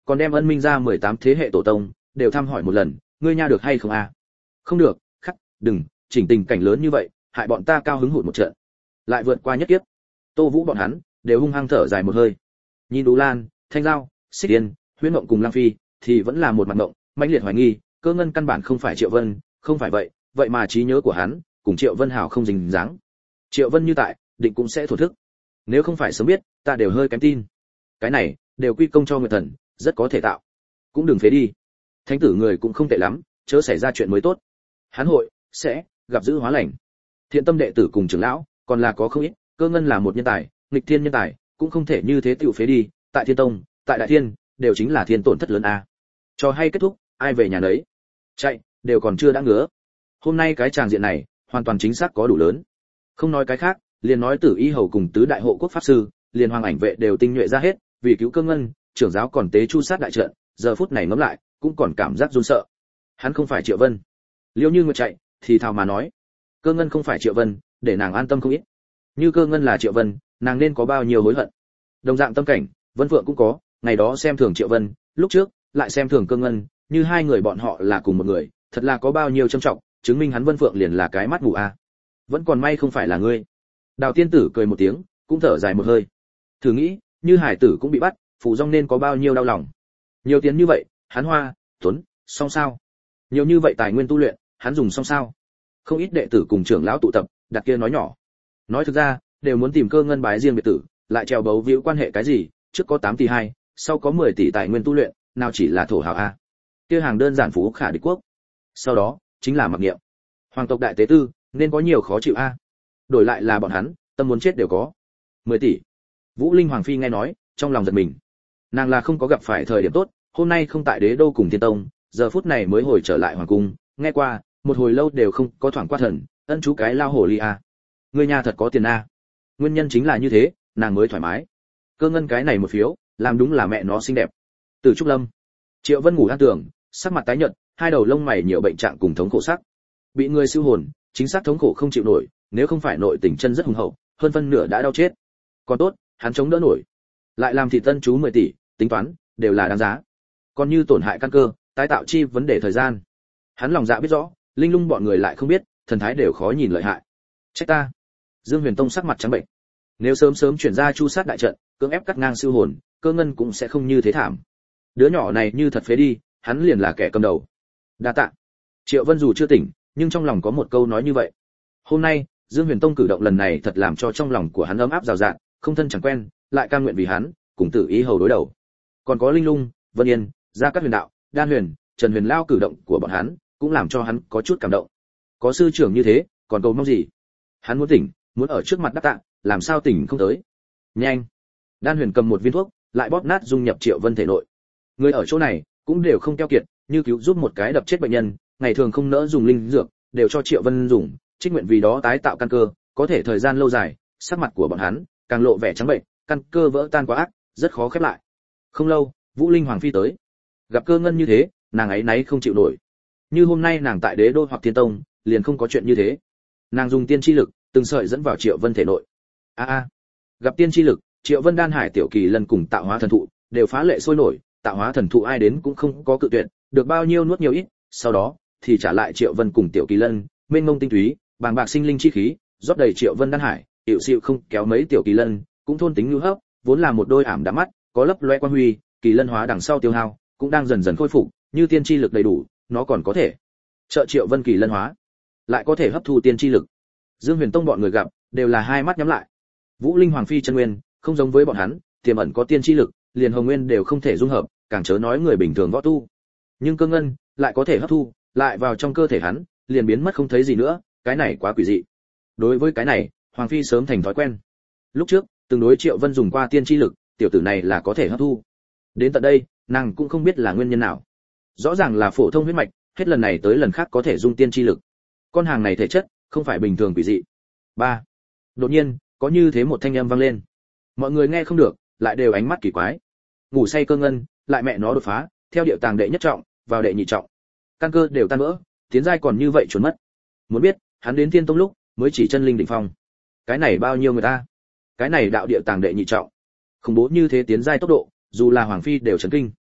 còn đem ân minh ra mười tám thế hệ tổ tông đều thăm hỏi một lần, ngươi nha được hay không a? Không được, khắc, đừng, chỉnh tình cảnh lớn như vậy, hại bọn ta cao hứng hụt một trận. Lại vượt qua nhất kiếp. Tô Vũ bọn hắn đều hung hăng thở dài một hơi. Nhìn Đú Lan, Thanh Giao, Xích Yên, Huyễn Mộng cùng Lăng Phi thì vẫn là một mặt ngộng, mãnh liệt hoài nghi, Cơ Ngân căn bản không phải Triệu Vân, không phải vậy, vậy mà trí nhớ của hắn cùng Triệu Vân hảo không dính dáng. Triệu Vân như tại, định cũng sẽ thổ thức. Nếu không phải sớm biết, ta đều hơi kém tin. Cái này đều quy công cho Nguyệt Thần, rất có thể tạo. Cũng đừng phế đi. Thánh tử người cũng không tệ lắm, chớ xảy ra chuyện mới tốt. Hắn hội sẽ gặp dữ hóa lành. Thiện tâm đệ tử cùng trưởng lão, còn là có không ít, Cơ Ngân là một nhân tài, nghịch thiên nhân tài, cũng không thể như thế tiểu phế đi, tại Thiên Tông, tại Đại Thiên, đều chính là thiên tổn thất lớn a. Cho hay kết thúc, ai về nhà nấy. Chạy, đều còn chưa đã ngứa. Hôm nay cái tràng diện này, hoàn toàn chính xác có đủ lớn. Không nói cái khác, liền nói Tử Y hầu cùng tứ đại hộ quốc pháp sư, liền hoàng ảnh vệ đều tinh nhuệ ra hết, vì cứu Cơ Ngân, trưởng giáo còn tế chu sát đại trận, giờ phút này ngẫm lại, cũng còn cảm giác run sợ. Hắn không phải Triệu Vân. Liêu Như Nguyệt chạy, thì thào mà nói, Cơ Ngân không phải Triệu Vân, để nàng an tâm không ít. Như Cơ Ngân là Triệu Vân, nàng nên có bao nhiêu hối hận. Đồng dạng tâm cảnh, Vân Phượng cũng có, ngày đó xem thường Triệu Vân, lúc trước lại xem thường Cơ Ngân, như hai người bọn họ là cùng một người, thật là có bao nhiêu trâm trọng, chứng minh hắn Vân Phượng liền là cái mắt mù a. Vẫn còn may không phải là ngươi. Đào Tiên tử cười một tiếng, cũng thở dài một hơi. Thử nghĩ, như Hải tử cũng bị bắt, Phù Dung nên có bao nhiêu đau lòng. Nhiều tiền như vậy, hắn hoa, tuấn, xong sao? Nhiều như vậy tài nguyên tu luyện, hắn dùng xong sao? Không ít đệ tử cùng trưởng lão tụ tập, đặt kia nói nhỏ. Nói thực ra, đều muốn tìm Cơ Ngân bái riêng biệt tử, lại treo bấu víu quan hệ cái gì, trước có tám tỷ hai, sau có mười tỷ tài nguyên tu luyện, nào chỉ là thổ hào a. Kia hàng đơn giản phú khả địch quốc. Sau đó, chính là mặc niệm. Hoàng tộc đại tế tư, nên có nhiều khó chịu a. Đổi lại là bọn hắn, tâm muốn chết đều có. mười tỷ. Vũ Linh Hoàng phi nghe nói, trong lòng giật mình. Nàng là không có gặp phải thời điểm tốt, hôm nay không tại Đế đô cùng Thiên Tông, giờ phút này mới hồi trở lại hoàng cung, nghe qua, một hồi lâu đều không có thoảng qua thần, ân chú cái lao hổ ly a. Người nhà thật có tiền a. Nguyên nhân chính là như thế, nàng mới thoải mái. Cơ Ngân cái này một phiếu, làm đúng là mẹ nó xinh đẹp. Từ Trúc Lâm, Triệu Vân ngủ an tưởng, sắc mặt tái nhợt, hai đầu lông mày nhiều bệnh trạng cùng thống khổ sắc. Bị người siêu hồn, chính xác thống khổ không chịu nổi, nếu không phải nội tình chân rất hùng hậu, hơn phân nửa đã đau chết. Còn tốt, hắn chống đỡ nổi. Lại làm thị tân chú mười tỷ, tính toán đều là đáng giá. Còn như tổn hại căn cơ, tái tạo chi vấn đề thời gian. Hắn lòng dạ biết rõ, Linh Lung bọn người lại không biết, thần thái đều khó nhìn lợi hại. Trách ta. Dương Huyền Tông sắc mặt trắng bệnh. Nếu sớm sớm chuyển ra chu sát đại trận, cưỡng ép cắt ngang siêu hồn, Cơ Ngân cũng sẽ không như thế thảm. Đứa nhỏ này như thật phế đi, hắn liền là kẻ cầm đầu. Đa tạ. Triệu Vân dù chưa tỉnh, nhưng trong lòng có một câu nói như vậy. Hôm nay, Dương Huyền Tông cử động lần này thật làm cho trong lòng của hắn ấm áp rào rạt, không thân chẳng quen, lại cam nguyện vì hắn, cùng Tử Y hầu đối đầu. Còn có Linh Lung, Vân Yên, Gia Cát Huyền Đạo, Đan Huyền, Trần Huyền Lao cử động của bọn hắn, cũng làm cho hắn có chút cảm động. Có sư trưởng như thế, còn cầu mong gì? Hắn muốn tỉnh, muốn ở trước mặt đắc tạ, làm sao tỉnh không tới? Nhanh! Đan Huyền cầm một viên thuốc, lại bóp nát dung nhập Triệu Vân thể nội. Người ở chỗ này cũng đều không keo kiệt, như cứu giúp một cái đập chết bệnh nhân, ngày thường không nỡ dùng linh dược, đều cho Triệu Vân dùng, trích nguyện vì đó tái tạo căn cơ, có thể thời gian lâu dài, sắc mặt của bọn hắn càng lộ vẻ trắng bệnh, căn cơ vỡ tan quá ác, rất khó khép lại. Không lâu, Vũ Linh Hoàng phi tới, gặp Cơ Ngân như thế, nàng ấy náy không chịu nổi. Như hôm nay nàng tại Đế đô hoặc Thiên Tông, liền không có chuyện như thế. Nàng dùng tiên chi lực, từng sợi dẫn vào Triệu Vân thể nội. A a, gặp tiên chi lực, Triệu Vân Đan Hải Tiểu Kỳ lần cùng Tạo Hóa Thần Thụ đều phá lệ sôi nổi, Tạo Hóa Thần Thụ ai đến cũng không có cự tuyệt, được bao nhiêu nuốt nhiều ít, sau đó thì trả lại Triệu Vân cùng Tiểu Kỳ Lân, mênh mông tinh túy, bàng bạc sinh linh chi khí, rót đầy Triệu Vân Đan Hải, tiểu xịu không kéo mấy Tiểu Kỳ Lân, cũng thôn tính lưu hấp, vốn là một đôi ảm đạm mắt, có lấp loe quan huy, Kỳ Lân hóa đằng sau tiêu hao, cũng đang dần dần khôi phục, như tiên chi lực đầy đủ, nó còn có thể trợ Triệu Vân Kỳ Lân hóa, lại có thể hấp thu tiên chi lực. Dương Huyền Tông bọn người gặp, đều là hai mắt nhắm lại. Vũ Linh Hoàng phi chân nguyên, không giống với bọn hắn, tiềm ẩn có tiên chi lực, liền hồng nguyên đều không thể dung hợp, càng chớ nói người bình thường võ tu. Nhưng Cơ Ngân lại có thể hấp thu, lại vào trong cơ thể hắn, liền biến mất không thấy gì nữa, cái này quá quỷ dị. Đối với cái này, Hoàng phi sớm thành thói quen. Lúc trước, từng đối Triệu Vân dùng qua tiên chi lực, tiểu tử này là có thể hấp thu. Đến tận đây, nàng cũng không biết là nguyên nhân nào. Rõ ràng là phổ thông huyết mạch, hết lần này tới lần khác có thể dung tiên chi lực. Con hàng này thể chất không phải bình thường quỷ dị. Ba. Đột nhiên, có như thế một thanh âm vang lên. Mọi người nghe không được, lại đều ánh mắt kỳ quái. Ngủ say Cơ Ngân, lại mẹ nó đột phá, theo điệu tàng đệ nhất trọng, vào đệ nhị trọng. Căn cơ đều tan vỡ, tiến giai còn như vậy trốn mất. Muốn biết, hắn đến Thiên Tông lúc, mới chỉ chân linh đỉnh phong. Cái này bao nhiêu người ta? Cái này đạo địa tàng đệ nhị trọng. Khủng bố như thế tiến giai tốc độ, dù là Hoàng phi đều chấn kinh.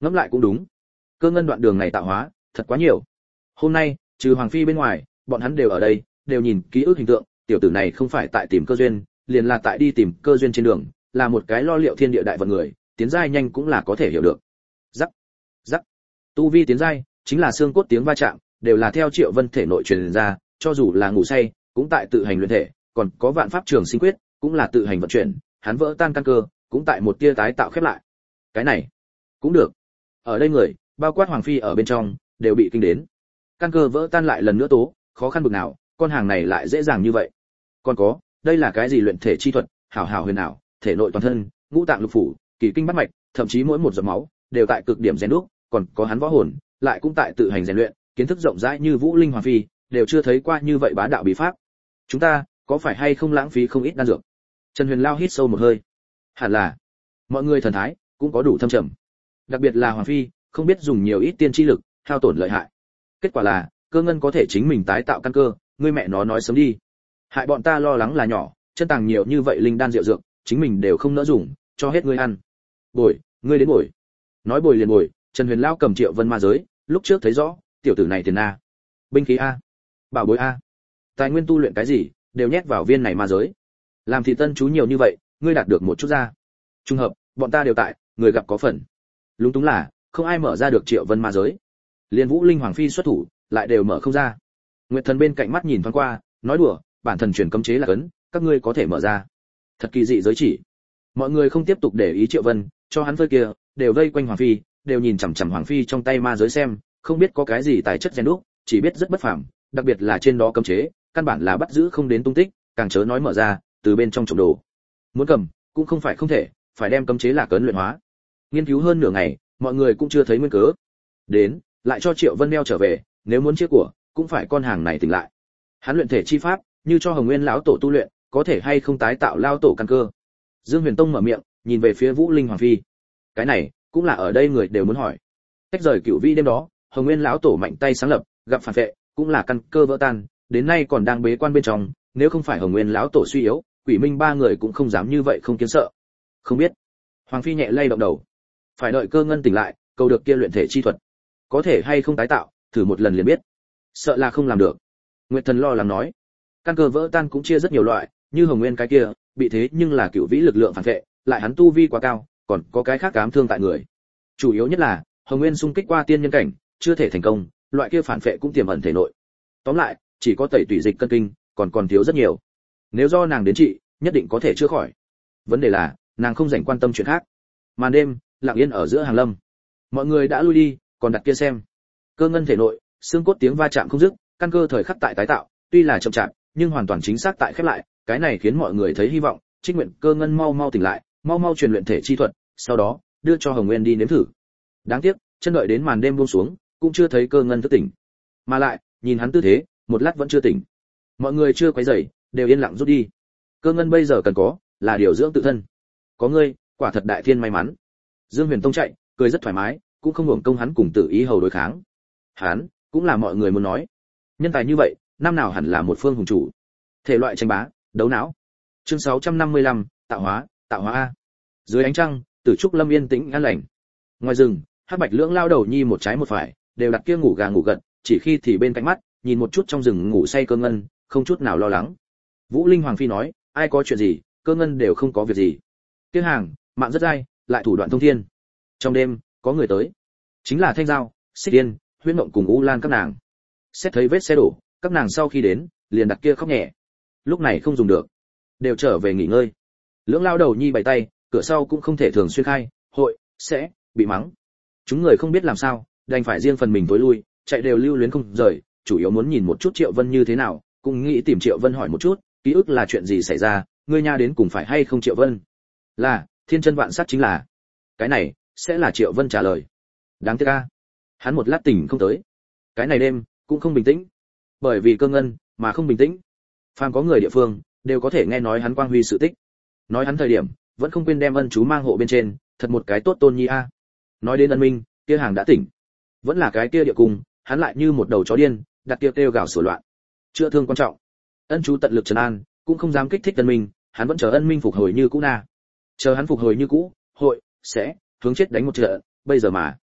Ngẫm lại cũng đúng. Cơ ngân đoạn đường này tạo hóa, thật quá nhiều. Hôm nay, trừ Hoàng phi bên ngoài, bọn hắn đều ở đây, đều nhìn ký ức hình tượng, tiểu tử này không phải tại tìm cơ duyên, liền là tại đi tìm cơ duyên trên đường, là một cái lo liệu thiên địa đại vận người, tiến giai nhanh cũng là có thể hiểu được. Rắc, rắc. Tu vi tiến giai, chính là xương cốt tiếng va chạm, đều là theo Triệu Vân thể nội truyền ra, cho dù là ngủ say, cũng tại tự hành luyện thể, còn có vạn pháp trường sinh quyết, cũng là tự hành vận chuyển, hắn vỡ tan căn cơ, cũng tại một tia tái tạo khép lại. Cái này, cũng được. Ở đây người, bao quát Hoàng phi ở bên trong, đều bị kinh đến. Căn cơ vỡ tan lại lần nữa tố, khó khăn bực nào, con hàng này lại dễ dàng như vậy. Còn có, đây là cái gì luyện thể chi thuật, hảo hảo huyền ảo, thể nội toàn thân, ngũ tạng lục phủ, kỳ kinh bát mạch, thậm chí mỗi một giọt máu đều tại cực điểm rèn đúc, còn có hắn võ hồn, lại cũng tại tự hành rèn luyện, kiến thức rộng rãi như Vũ Linh Hoàng phi, đều chưa thấy qua như vậy bá đạo bí pháp. Chúng ta, có phải hay không lãng phí không ít đan dược? Trần Huyền Lao hít sâu một hơi. Hẳn là, mọi người thần thái cũng có đủ thâm trầm. Đặc biệt là Hoàng phi, không biết dùng nhiều ít tiên chi lực, hao tổn lợi hại. Kết quả là, cơ ngân có thể chính mình tái tạo căn cơ, ngươi mẹ nó nói sớm đi. Hại bọn ta lo lắng là nhỏ, chân tàng nhiều như vậy linh đan rượu dược, chính mình đều không nỡ dùng, cho hết ngươi ăn. Bồi, ngươi đến bồi. Nói bồi liền bồi, Trần Huyền Lao cầm Triệu Vân ma giới, lúc trước thấy rõ, tiểu tử này tiền a, binh khí a, bảo bối a, tài nguyên tu luyện cái gì, đều nhét vào viên này ma giới. Làm thị tân chú nhiều như vậy, ngươi đạt được một chút ra. Trùng hợp, bọn ta đều tại, người gặp có phần. Lúng túng là, không ai mở ra được Triệu Vân ma giới. Liên Vũ Linh Hoàng phi xuất thủ, lại đều mở không ra. Nguyệt Thần bên cạnh mắt nhìn thoáng qua, nói đùa, bản thần truyền cấm chế là cấn, các ngươi có thể mở ra. Thật kỳ dị giới chỉ. Mọi người không tiếp tục để ý Triệu Vân, cho hắn phơi kia, đều vây quanh Hoàng phi, đều nhìn chằm chằm Hoàng phi trong tay ma giới xem, không biết có cái gì tài chất rèn đúc, chỉ biết rất bất phàm, đặc biệt là trên đó cấm chế, căn bản là bắt giữ không đến tung tích, càng chớ nói mở ra, từ bên trong trộm đồ. Muốn cầm, cũng không phải không thể, phải đem cấm chế là cấn luyện hóa. Nghiên cứu hơn nửa ngày, mọi người cũng chưa thấy nguyên cớ. Đến, lại cho Triệu Vân đeo trở về, nếu muốn chia của, cũng phải con hàng này tỉnh lại. Hắn luyện thể chi pháp, như cho Hồng Nguyên lão tổ tu luyện, có thể hay không tái tạo lao tổ căn cơ. Dương Huyền Tông mở miệng, nhìn về phía Vũ Linh Hoàng phi. Cái này, cũng là ở đây người đều muốn hỏi. Tách rời cửu vi đêm đó, Hồng Nguyên lão tổ mạnh tay sáng lập, gặp phản vệ, cũng là căn cơ vỡ tan, đến nay còn đang bế quan bên trong, nếu không phải Hồng Nguyên lão tổ suy yếu, Quỷ Minh ba người cũng không dám như vậy không kiến sợ. Không biết. Hoàng phi nhẹ lay động đầu. Phải đợi cơ ngân tỉnh lại, cầu được kia luyện thể chi thuật. Có thể hay không tái tạo, thử một lần liền biết. Sợ là không làm được. Nguyệt Thần lo lắng nói. Căn cơ vỡ tan cũng chia rất nhiều loại, như Hồng Nguyên cái kia, bị thế nhưng là cửu vĩ lực lượng phản vệ, lại hắn tu vi quá cao, còn có cái khác ám thương tại người. Chủ yếu nhất là, Hồng Nguyên xung kích qua tiên nhân cảnh, chưa thể thành công, loại kia phản vệ cũng tiềm ẩn thể nội. Tóm lại, chỉ có tẩy tủy dịch cân kinh, còn còn thiếu rất nhiều. Nếu do nàng đến trị, nhất định có thể chữa khỏi. Vấn đề là, nàng không rảnh quan tâm chuyện khác. Màn đêm, lặng yên ở giữa hàng lâm. Mọi người đã lui đi, còn đặt kia xem. Cơ ngân thể nội, xương cốt tiếng va chạm không dứt, căn cơ thời khắc tại tái tạo, tuy là chậm chạp, nhưng hoàn toàn chính xác tại khép lại, cái này khiến mọi người thấy hy vọng, trích nguyện cơ ngân mau mau tỉnh lại, mau mau truyền luyện thể chi thuật, sau đó đưa cho Hồng Nguyên đi nếm thử. Đáng tiếc, chân đợi đến màn đêm buông xuống, cũng chưa thấy cơ ngân thức tỉnh. Mà lại, nhìn hắn tư thế, một lát vẫn chưa tỉnh. Mọi người chưa quấy rầy, đều yên lặng rút đi. Cơ ngân bây giờ cần có là điều dưỡng tự thân. Có ngươi, quả thật đại thiên may mắn. Dương Huyền Tông chạy, cười rất thoải mái, cũng không hưởng công hắn cùng Tử Ý hầu đối kháng. Hắn, cũng là mọi người muốn nói. Nhân tài như vậy, năm nào hẳn là một phương hùng chủ. Thể loại tranh bá, đấu não. Chương sáu trăm năm mươi lăm, tạo hóa, tạo hóa a. Dưới ánh trăng, Tử Trúc Lâm yên tĩnh an lành. Ngoài rừng, Hắc Bạch lưỡng lao đầu nhi một trái một phải, đều đặt kia ngủ gà ngủ gật, chỉ khi thì bên cạnh mắt, nhìn một chút trong rừng ngủ say Cơ ngân, không chút nào lo lắng. Vũ Linh Hoàng phi nói, ai có chuyện gì, Cơ ngân đều không có việc gì. Kia hàng, mạng rất dai, lại thủ đoạn thông thiên. Trong đêm, có người tới, chính là Thanh Giao, Xích Tiên, Huyễn Mộng cùng U Lan các nàng. Xét thấy vết xe đổ, các nàng sau khi đến, liền đặt kia khóc nhẹ. Lúc này không dùng được, đều trở về nghỉ ngơi. Lưỡng lao đầu nhi bày tay, cửa sau cũng không thể thường xuyên khai, hội sẽ bị mắng. Chúng người không biết làm sao, đành phải riêng phần mình tối lui, chạy đều lưu luyến không rời, chủ yếu muốn nhìn một chút Triệu Vân như thế nào, cũng nghĩ tìm Triệu Vân hỏi một chút, ký ức là chuyện gì xảy ra, ngươi nha đến cùng phải hay không Triệu Vân? Là, thiên chân vạn sát chính là. Cái này sẽ là Triệu Vân trả lời. Đáng tiếc a, hắn một lát tỉnh không tới. Cái này đêm cũng không bình tĩnh, bởi vì Cơ ngân mà không bình tĩnh. Phàm có người địa phương đều có thể nghe nói hắn quang huy sự tích. Nói hắn thời điểm, vẫn không quên đem ân chú mang hộ bên trên, thật một cái tốt tôn nhi a. Nói đến ân minh, kia hàng đã tỉnh. Vẫn là cái kia địa cung, hắn lại như một đầu chó điên, đặt kia kêu gào sủa loạn. Chữa thương quan trọng. Ân chú tận lực trấn an, cũng không dám kích thích ân minh, hắn vẫn chờ ân minh phục hồi như cũ na. Chờ hắn phục hồi như cũ, hội sẽ hướng chết đánh một trận, bây giờ mà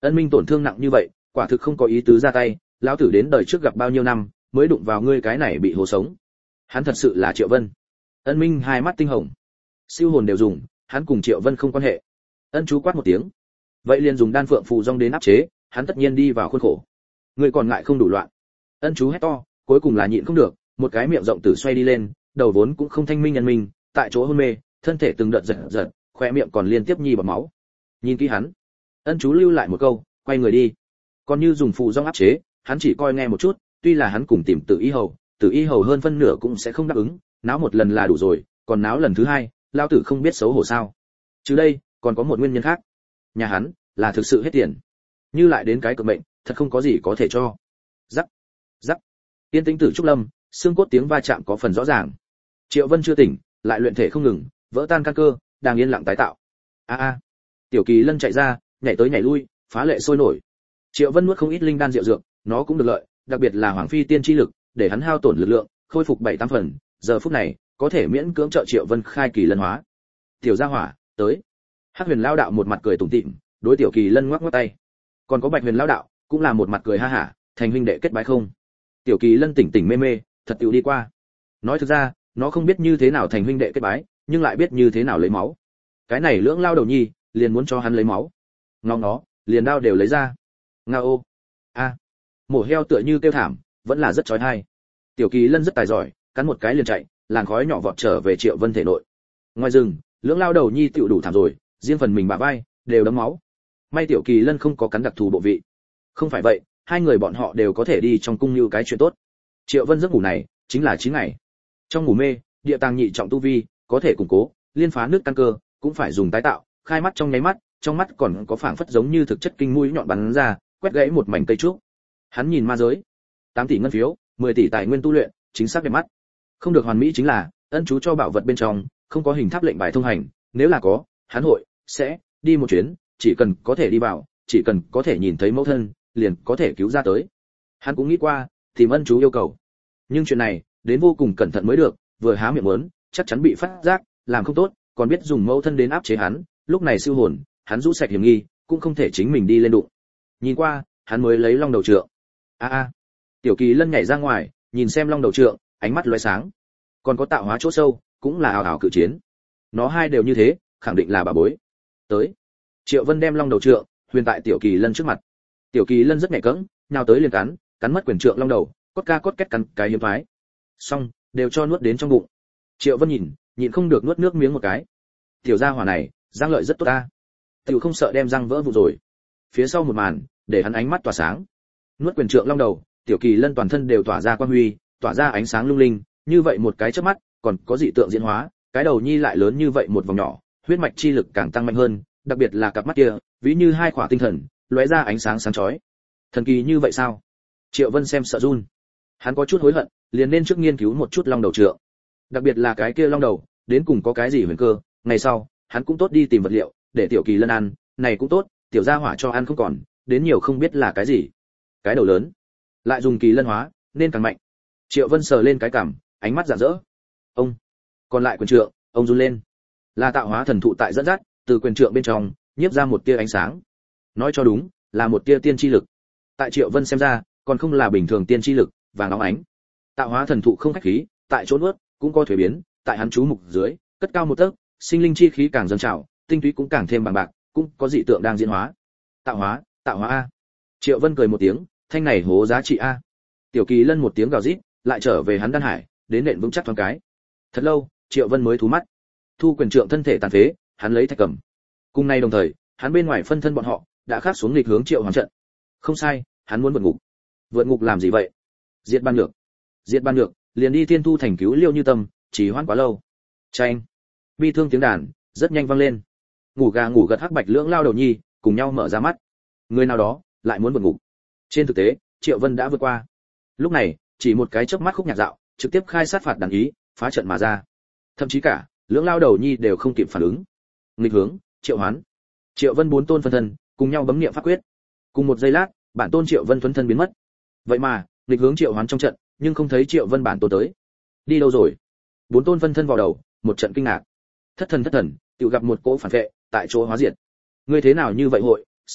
Ân Minh tổn thương nặng như vậy, quả thực không có ý tứ ra tay, lão tử đến đời trước gặp bao nhiêu năm, mới đụng vào ngươi cái này bị hố sống. Hắn thật sự là Triệu Vân. Ân Minh hai mắt tinh hồng. Siêu hồn đều dùng, hắn cùng Triệu Vân không quan hệ. Ân chú quát một tiếng. Vậy liền dùng đan phượng phù rong đến áp chế, hắn tất nhiên đi vào khuôn khổ. Ngươi còn ngại không đủ loạn. Ân chú hét to, cuối cùng là nhịn không được, một cái miệng rộng tử xoay đi lên, đầu vốn cũng không thanh minh nhân mình, tại chỗ hôn mê, thân thể từng đợt giật giật, khóe miệng còn liên tiếp nhi bọt máu. Nhìn kỹ hắn. Ân chú lưu lại một câu, quay người đi. Còn như dùng phù rong áp chế, hắn chỉ coi nghe một chút, tuy là hắn cùng tìm Tử Y hầu, Tử Y hầu hơn phân nửa cũng sẽ không đáp ứng, náo một lần là đủ rồi, còn náo lần thứ hai, lao tử không biết xấu hổ sao? Chứ đây, còn có một nguyên nhân khác. Nhà hắn là thực sự hết tiền. Như lại đến cái cực bệnh, thật không có gì có thể cho. Rắc, rắc. Tiên tĩnh tử trúc lâm, xương cốt tiếng va chạm có phần rõ ràng. Triệu Vân chưa tỉnh, lại luyện thể không ngừng, vỡ tan căn cơ, đang yên lặng tái tạo. A a. Tiểu Kỳ Lân chạy ra, nhảy tới nhảy lui, phá lệ sôi nổi. Triệu Vân nuốt không ít linh đan diệu dược, nó cũng được lợi, đặc biệt là Hoàng Phi tiên chi lực, để hắn hao tổn lực lượng, khôi phục bảy tám phần, giờ phút này, có thể miễn cưỡng trợ Triệu Vân khai kỳ lân hóa. Tiểu Gia Hỏa, tới. Hắc Huyền Lão đạo một mặt cười tủm tỉm, đối Tiểu Kỳ Lân ngoắc ngoắc tay. Còn có Bạch Huyền Lão đạo, cũng là một mặt cười ha hả, thành huynh đệ kết bái không. Tiểu Kỳ Lân tỉnh tỉnh mê mê, thật tiểu đi qua. Nói thực ra, nó không biết như thế nào thành huynh đệ kết bái, nhưng lại biết như thế nào lấy máu. Cái này lưỡng lao đầu nhi, liền muốn cho hắn lấy máu. Ngóng nó, liền đao đều lấy ra. Nga ô. A. Mổ heo tựa như kêu thảm, vẫn là rất chói tai. Tiểu Kỳ Lân rất tài giỏi, cắn một cái liền chạy, làn khói nhỏ vọt trở về Triệu Vân thể nội. Ngoài rừng, lưỡng lao đầu nhi tiểu đủ thảm rồi, riêng phần mình bả vai đều đấm máu. May Tiểu Kỳ Lân không có cắn đặc thù bộ vị. Không phải vậy, hai người bọn họ đều có thể đi trong cung như cái chuyện tốt. Triệu Vân giấc ngủ này chính là chín ngày. Trong ngủ mê, địa tàng nhị trọng tu vi có thể củng cố, liên phá nước căn cơ, cũng phải dùng tái tạo, khai mắt trong nháy mắt, trong mắt còn có phảng phất giống như thực chất kinh mũi nhọn bắn ra, quét gãy một mảnh cây trúc. Hắn nhìn ma giới, tám tỷ ngân phiếu, mười tỷ tài nguyên tu luyện, chính xác đẹp mắt. Không được hoàn mỹ chính là, ân chú cho bảo vật bên trong, không có hình tháp lệnh bài thông hành, nếu là có, hắn hội sẽ đi một chuyến, chỉ cần có thể đi vào, chỉ cần có thể nhìn thấy mẫu thân, liền có thể cứu ra tới. Hắn cũng nghĩ qua, tìm ân chú yêu cầu. Nhưng chuyện này, đến vô cùng cẩn thận mới được, vừa há miệng muốn, chắc chắn bị phát giác, làm không tốt, còn biết dùng mẫu thân đến áp chế hắn, lúc này siêu hồn, hắn rũ sạch hiểm nghi, cũng không thể chính mình đi lên đụng. Nhìn qua, hắn mới lấy long đầu trượng. A a. Tiểu Kỳ Lân nhảy ra ngoài, nhìn xem long đầu trượng, ánh mắt lóe sáng. Còn có tạo hóa chỗ sâu, cũng là ảo ảo cự chiến. Nó hai đều như thế, khẳng định là bà bối. Tới. Triệu Vân đem long đầu trượng huyền tại Tiểu Kỳ Lân trước mặt. Tiểu Kỳ Lân rất nhạy cẫng, nhào tới liền cắn, cắn mất quyền trượng long đầu, cốt ca cốt két cắn cái hiếm thoái. Xong, đều cho nuốt đến trong bụng. Triệu Vân nhìn, nhịn không được nuốt nước miếng một cái. Tiểu gia hỏa này, răng lợi rất tốt ta. Tiểu không sợ đem răng vỡ vụn rồi. Phía sau một màn, để hắn ánh mắt tỏa sáng. Nuốt quyền trượng long đầu, Tiểu Kỳ Lân toàn thân đều tỏa ra quang huy, tỏa ra ánh sáng lung linh, như vậy một cái chớp mắt, còn có dị tượng diễn hóa, cái đầu nhi lại lớn như vậy một vòng nhỏ, huyết mạch chi lực càng tăng mạnh hơn, đặc biệt là cặp mắt kia, ví như hai khỏa tinh thần, lóe ra ánh sáng sáng chói. Thần kỳ như vậy sao? Triệu Vân xem sợ run. Hắn có chút hối hận, liền nên trước nghiên cứu một chút long đầu trượng. Đặc biệt là cái kia long đầu, đến cùng có cái gì huyền cơ, ngày sau, hắn cũng tốt đi tìm vật liệu, để Tiểu Kỳ Lân ăn, này cũng tốt, tiểu gia hỏa cho ăn không còn, đến nhiều không biết là cái gì. Cái đầu lớn, lại dùng Kỳ Lân hóa, nên càng mạnh. Triệu Vân sờ lên cái cằm, ánh mắt rạng rỡ. Ông, còn lại quyền trượng, ông run lên. Là tạo hóa thần thụ tại dẫn dắt, từ quyền trượng bên trong, nhiếp ra một tia ánh sáng. Nói cho đúng, là một tia tiên chi lực. Tại Triệu Vân xem ra, còn không là bình thường tiên chi lực, vàng óng ánh. Tạo hóa thần thụ không khách khí, tại chỗ nuốt, cũng có thuế biến, tại hắn chú mục dưới, cất cao một tấc, sinh linh chi khí càng dâng trào, tinh túy cũng càng thêm bằng bạc, cũng có dị tượng đang diễn hóa. Tạo hóa, tạo hóa a. Triệu Vân cười một tiếng, thanh này hố giá trị a. Tiểu Kỳ Lân một tiếng gào rít, lại trở về hắn đan hải, đến nện vững chắc thoáng cái. Thật lâu, Triệu Vân mới thú mắt. Thu quyền trượng thân thể tàn phế, hắn lấy thạch cầm. Cùng nay đồng thời, hắn bên ngoài phân thân bọn họ đã khắc xuống nghịch hướng Triệu Hoàng trận. Không sai, hắn muốn vượt ngục. Vượt ngục làm gì vậy? Diệt ban nhược. Diệt ban nhược, liền đi Thiên Thu thành cứu Liêu Như Tâm, chỉ hoãn quá lâu. Chanh. Bi thương tiếng đàn rất nhanh vang lên. Ngủ gà ngủ gật hắc bạch lưỡng lao đầu nhi, cùng nhau mở ra mắt. Người nào đó lại muốn vượt ngục. Trên thực tế, Triệu Vân đã vượt qua. Lúc này, chỉ một cái chớp mắt khúc nhạc dạo, trực tiếp khai sát phạt đàn ý, phá trận mà ra. Thậm chí cả, lưỡng lao đầu nhi đều không kịp phản ứng. Nghịch hướng, Triệu Hoán. Triệu Vân bốn tôn phân thân, cùng nhau bấm niệm pháp quyết. Cùng một giây lát, bản tôn Triệu Vân thuần thân biến mất. Vậy mà, nghịch hướng Triệu Hoán trong trận, nhưng không thấy Triệu Vân bản tôn tới. Đi đâu rồi? Bốn tôn phân thân vào đầu, một trận kinh ngạc. Thất thần thất thần, tự gặp một cỗ phản vệ, tại chỗ hóa diệt. Ngươi thế nào như vậy hội, sẽ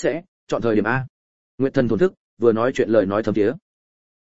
chọn thời điểm a. Nguyệt thần thổn thức, vừa nói chuyện lời nói thấm thiế.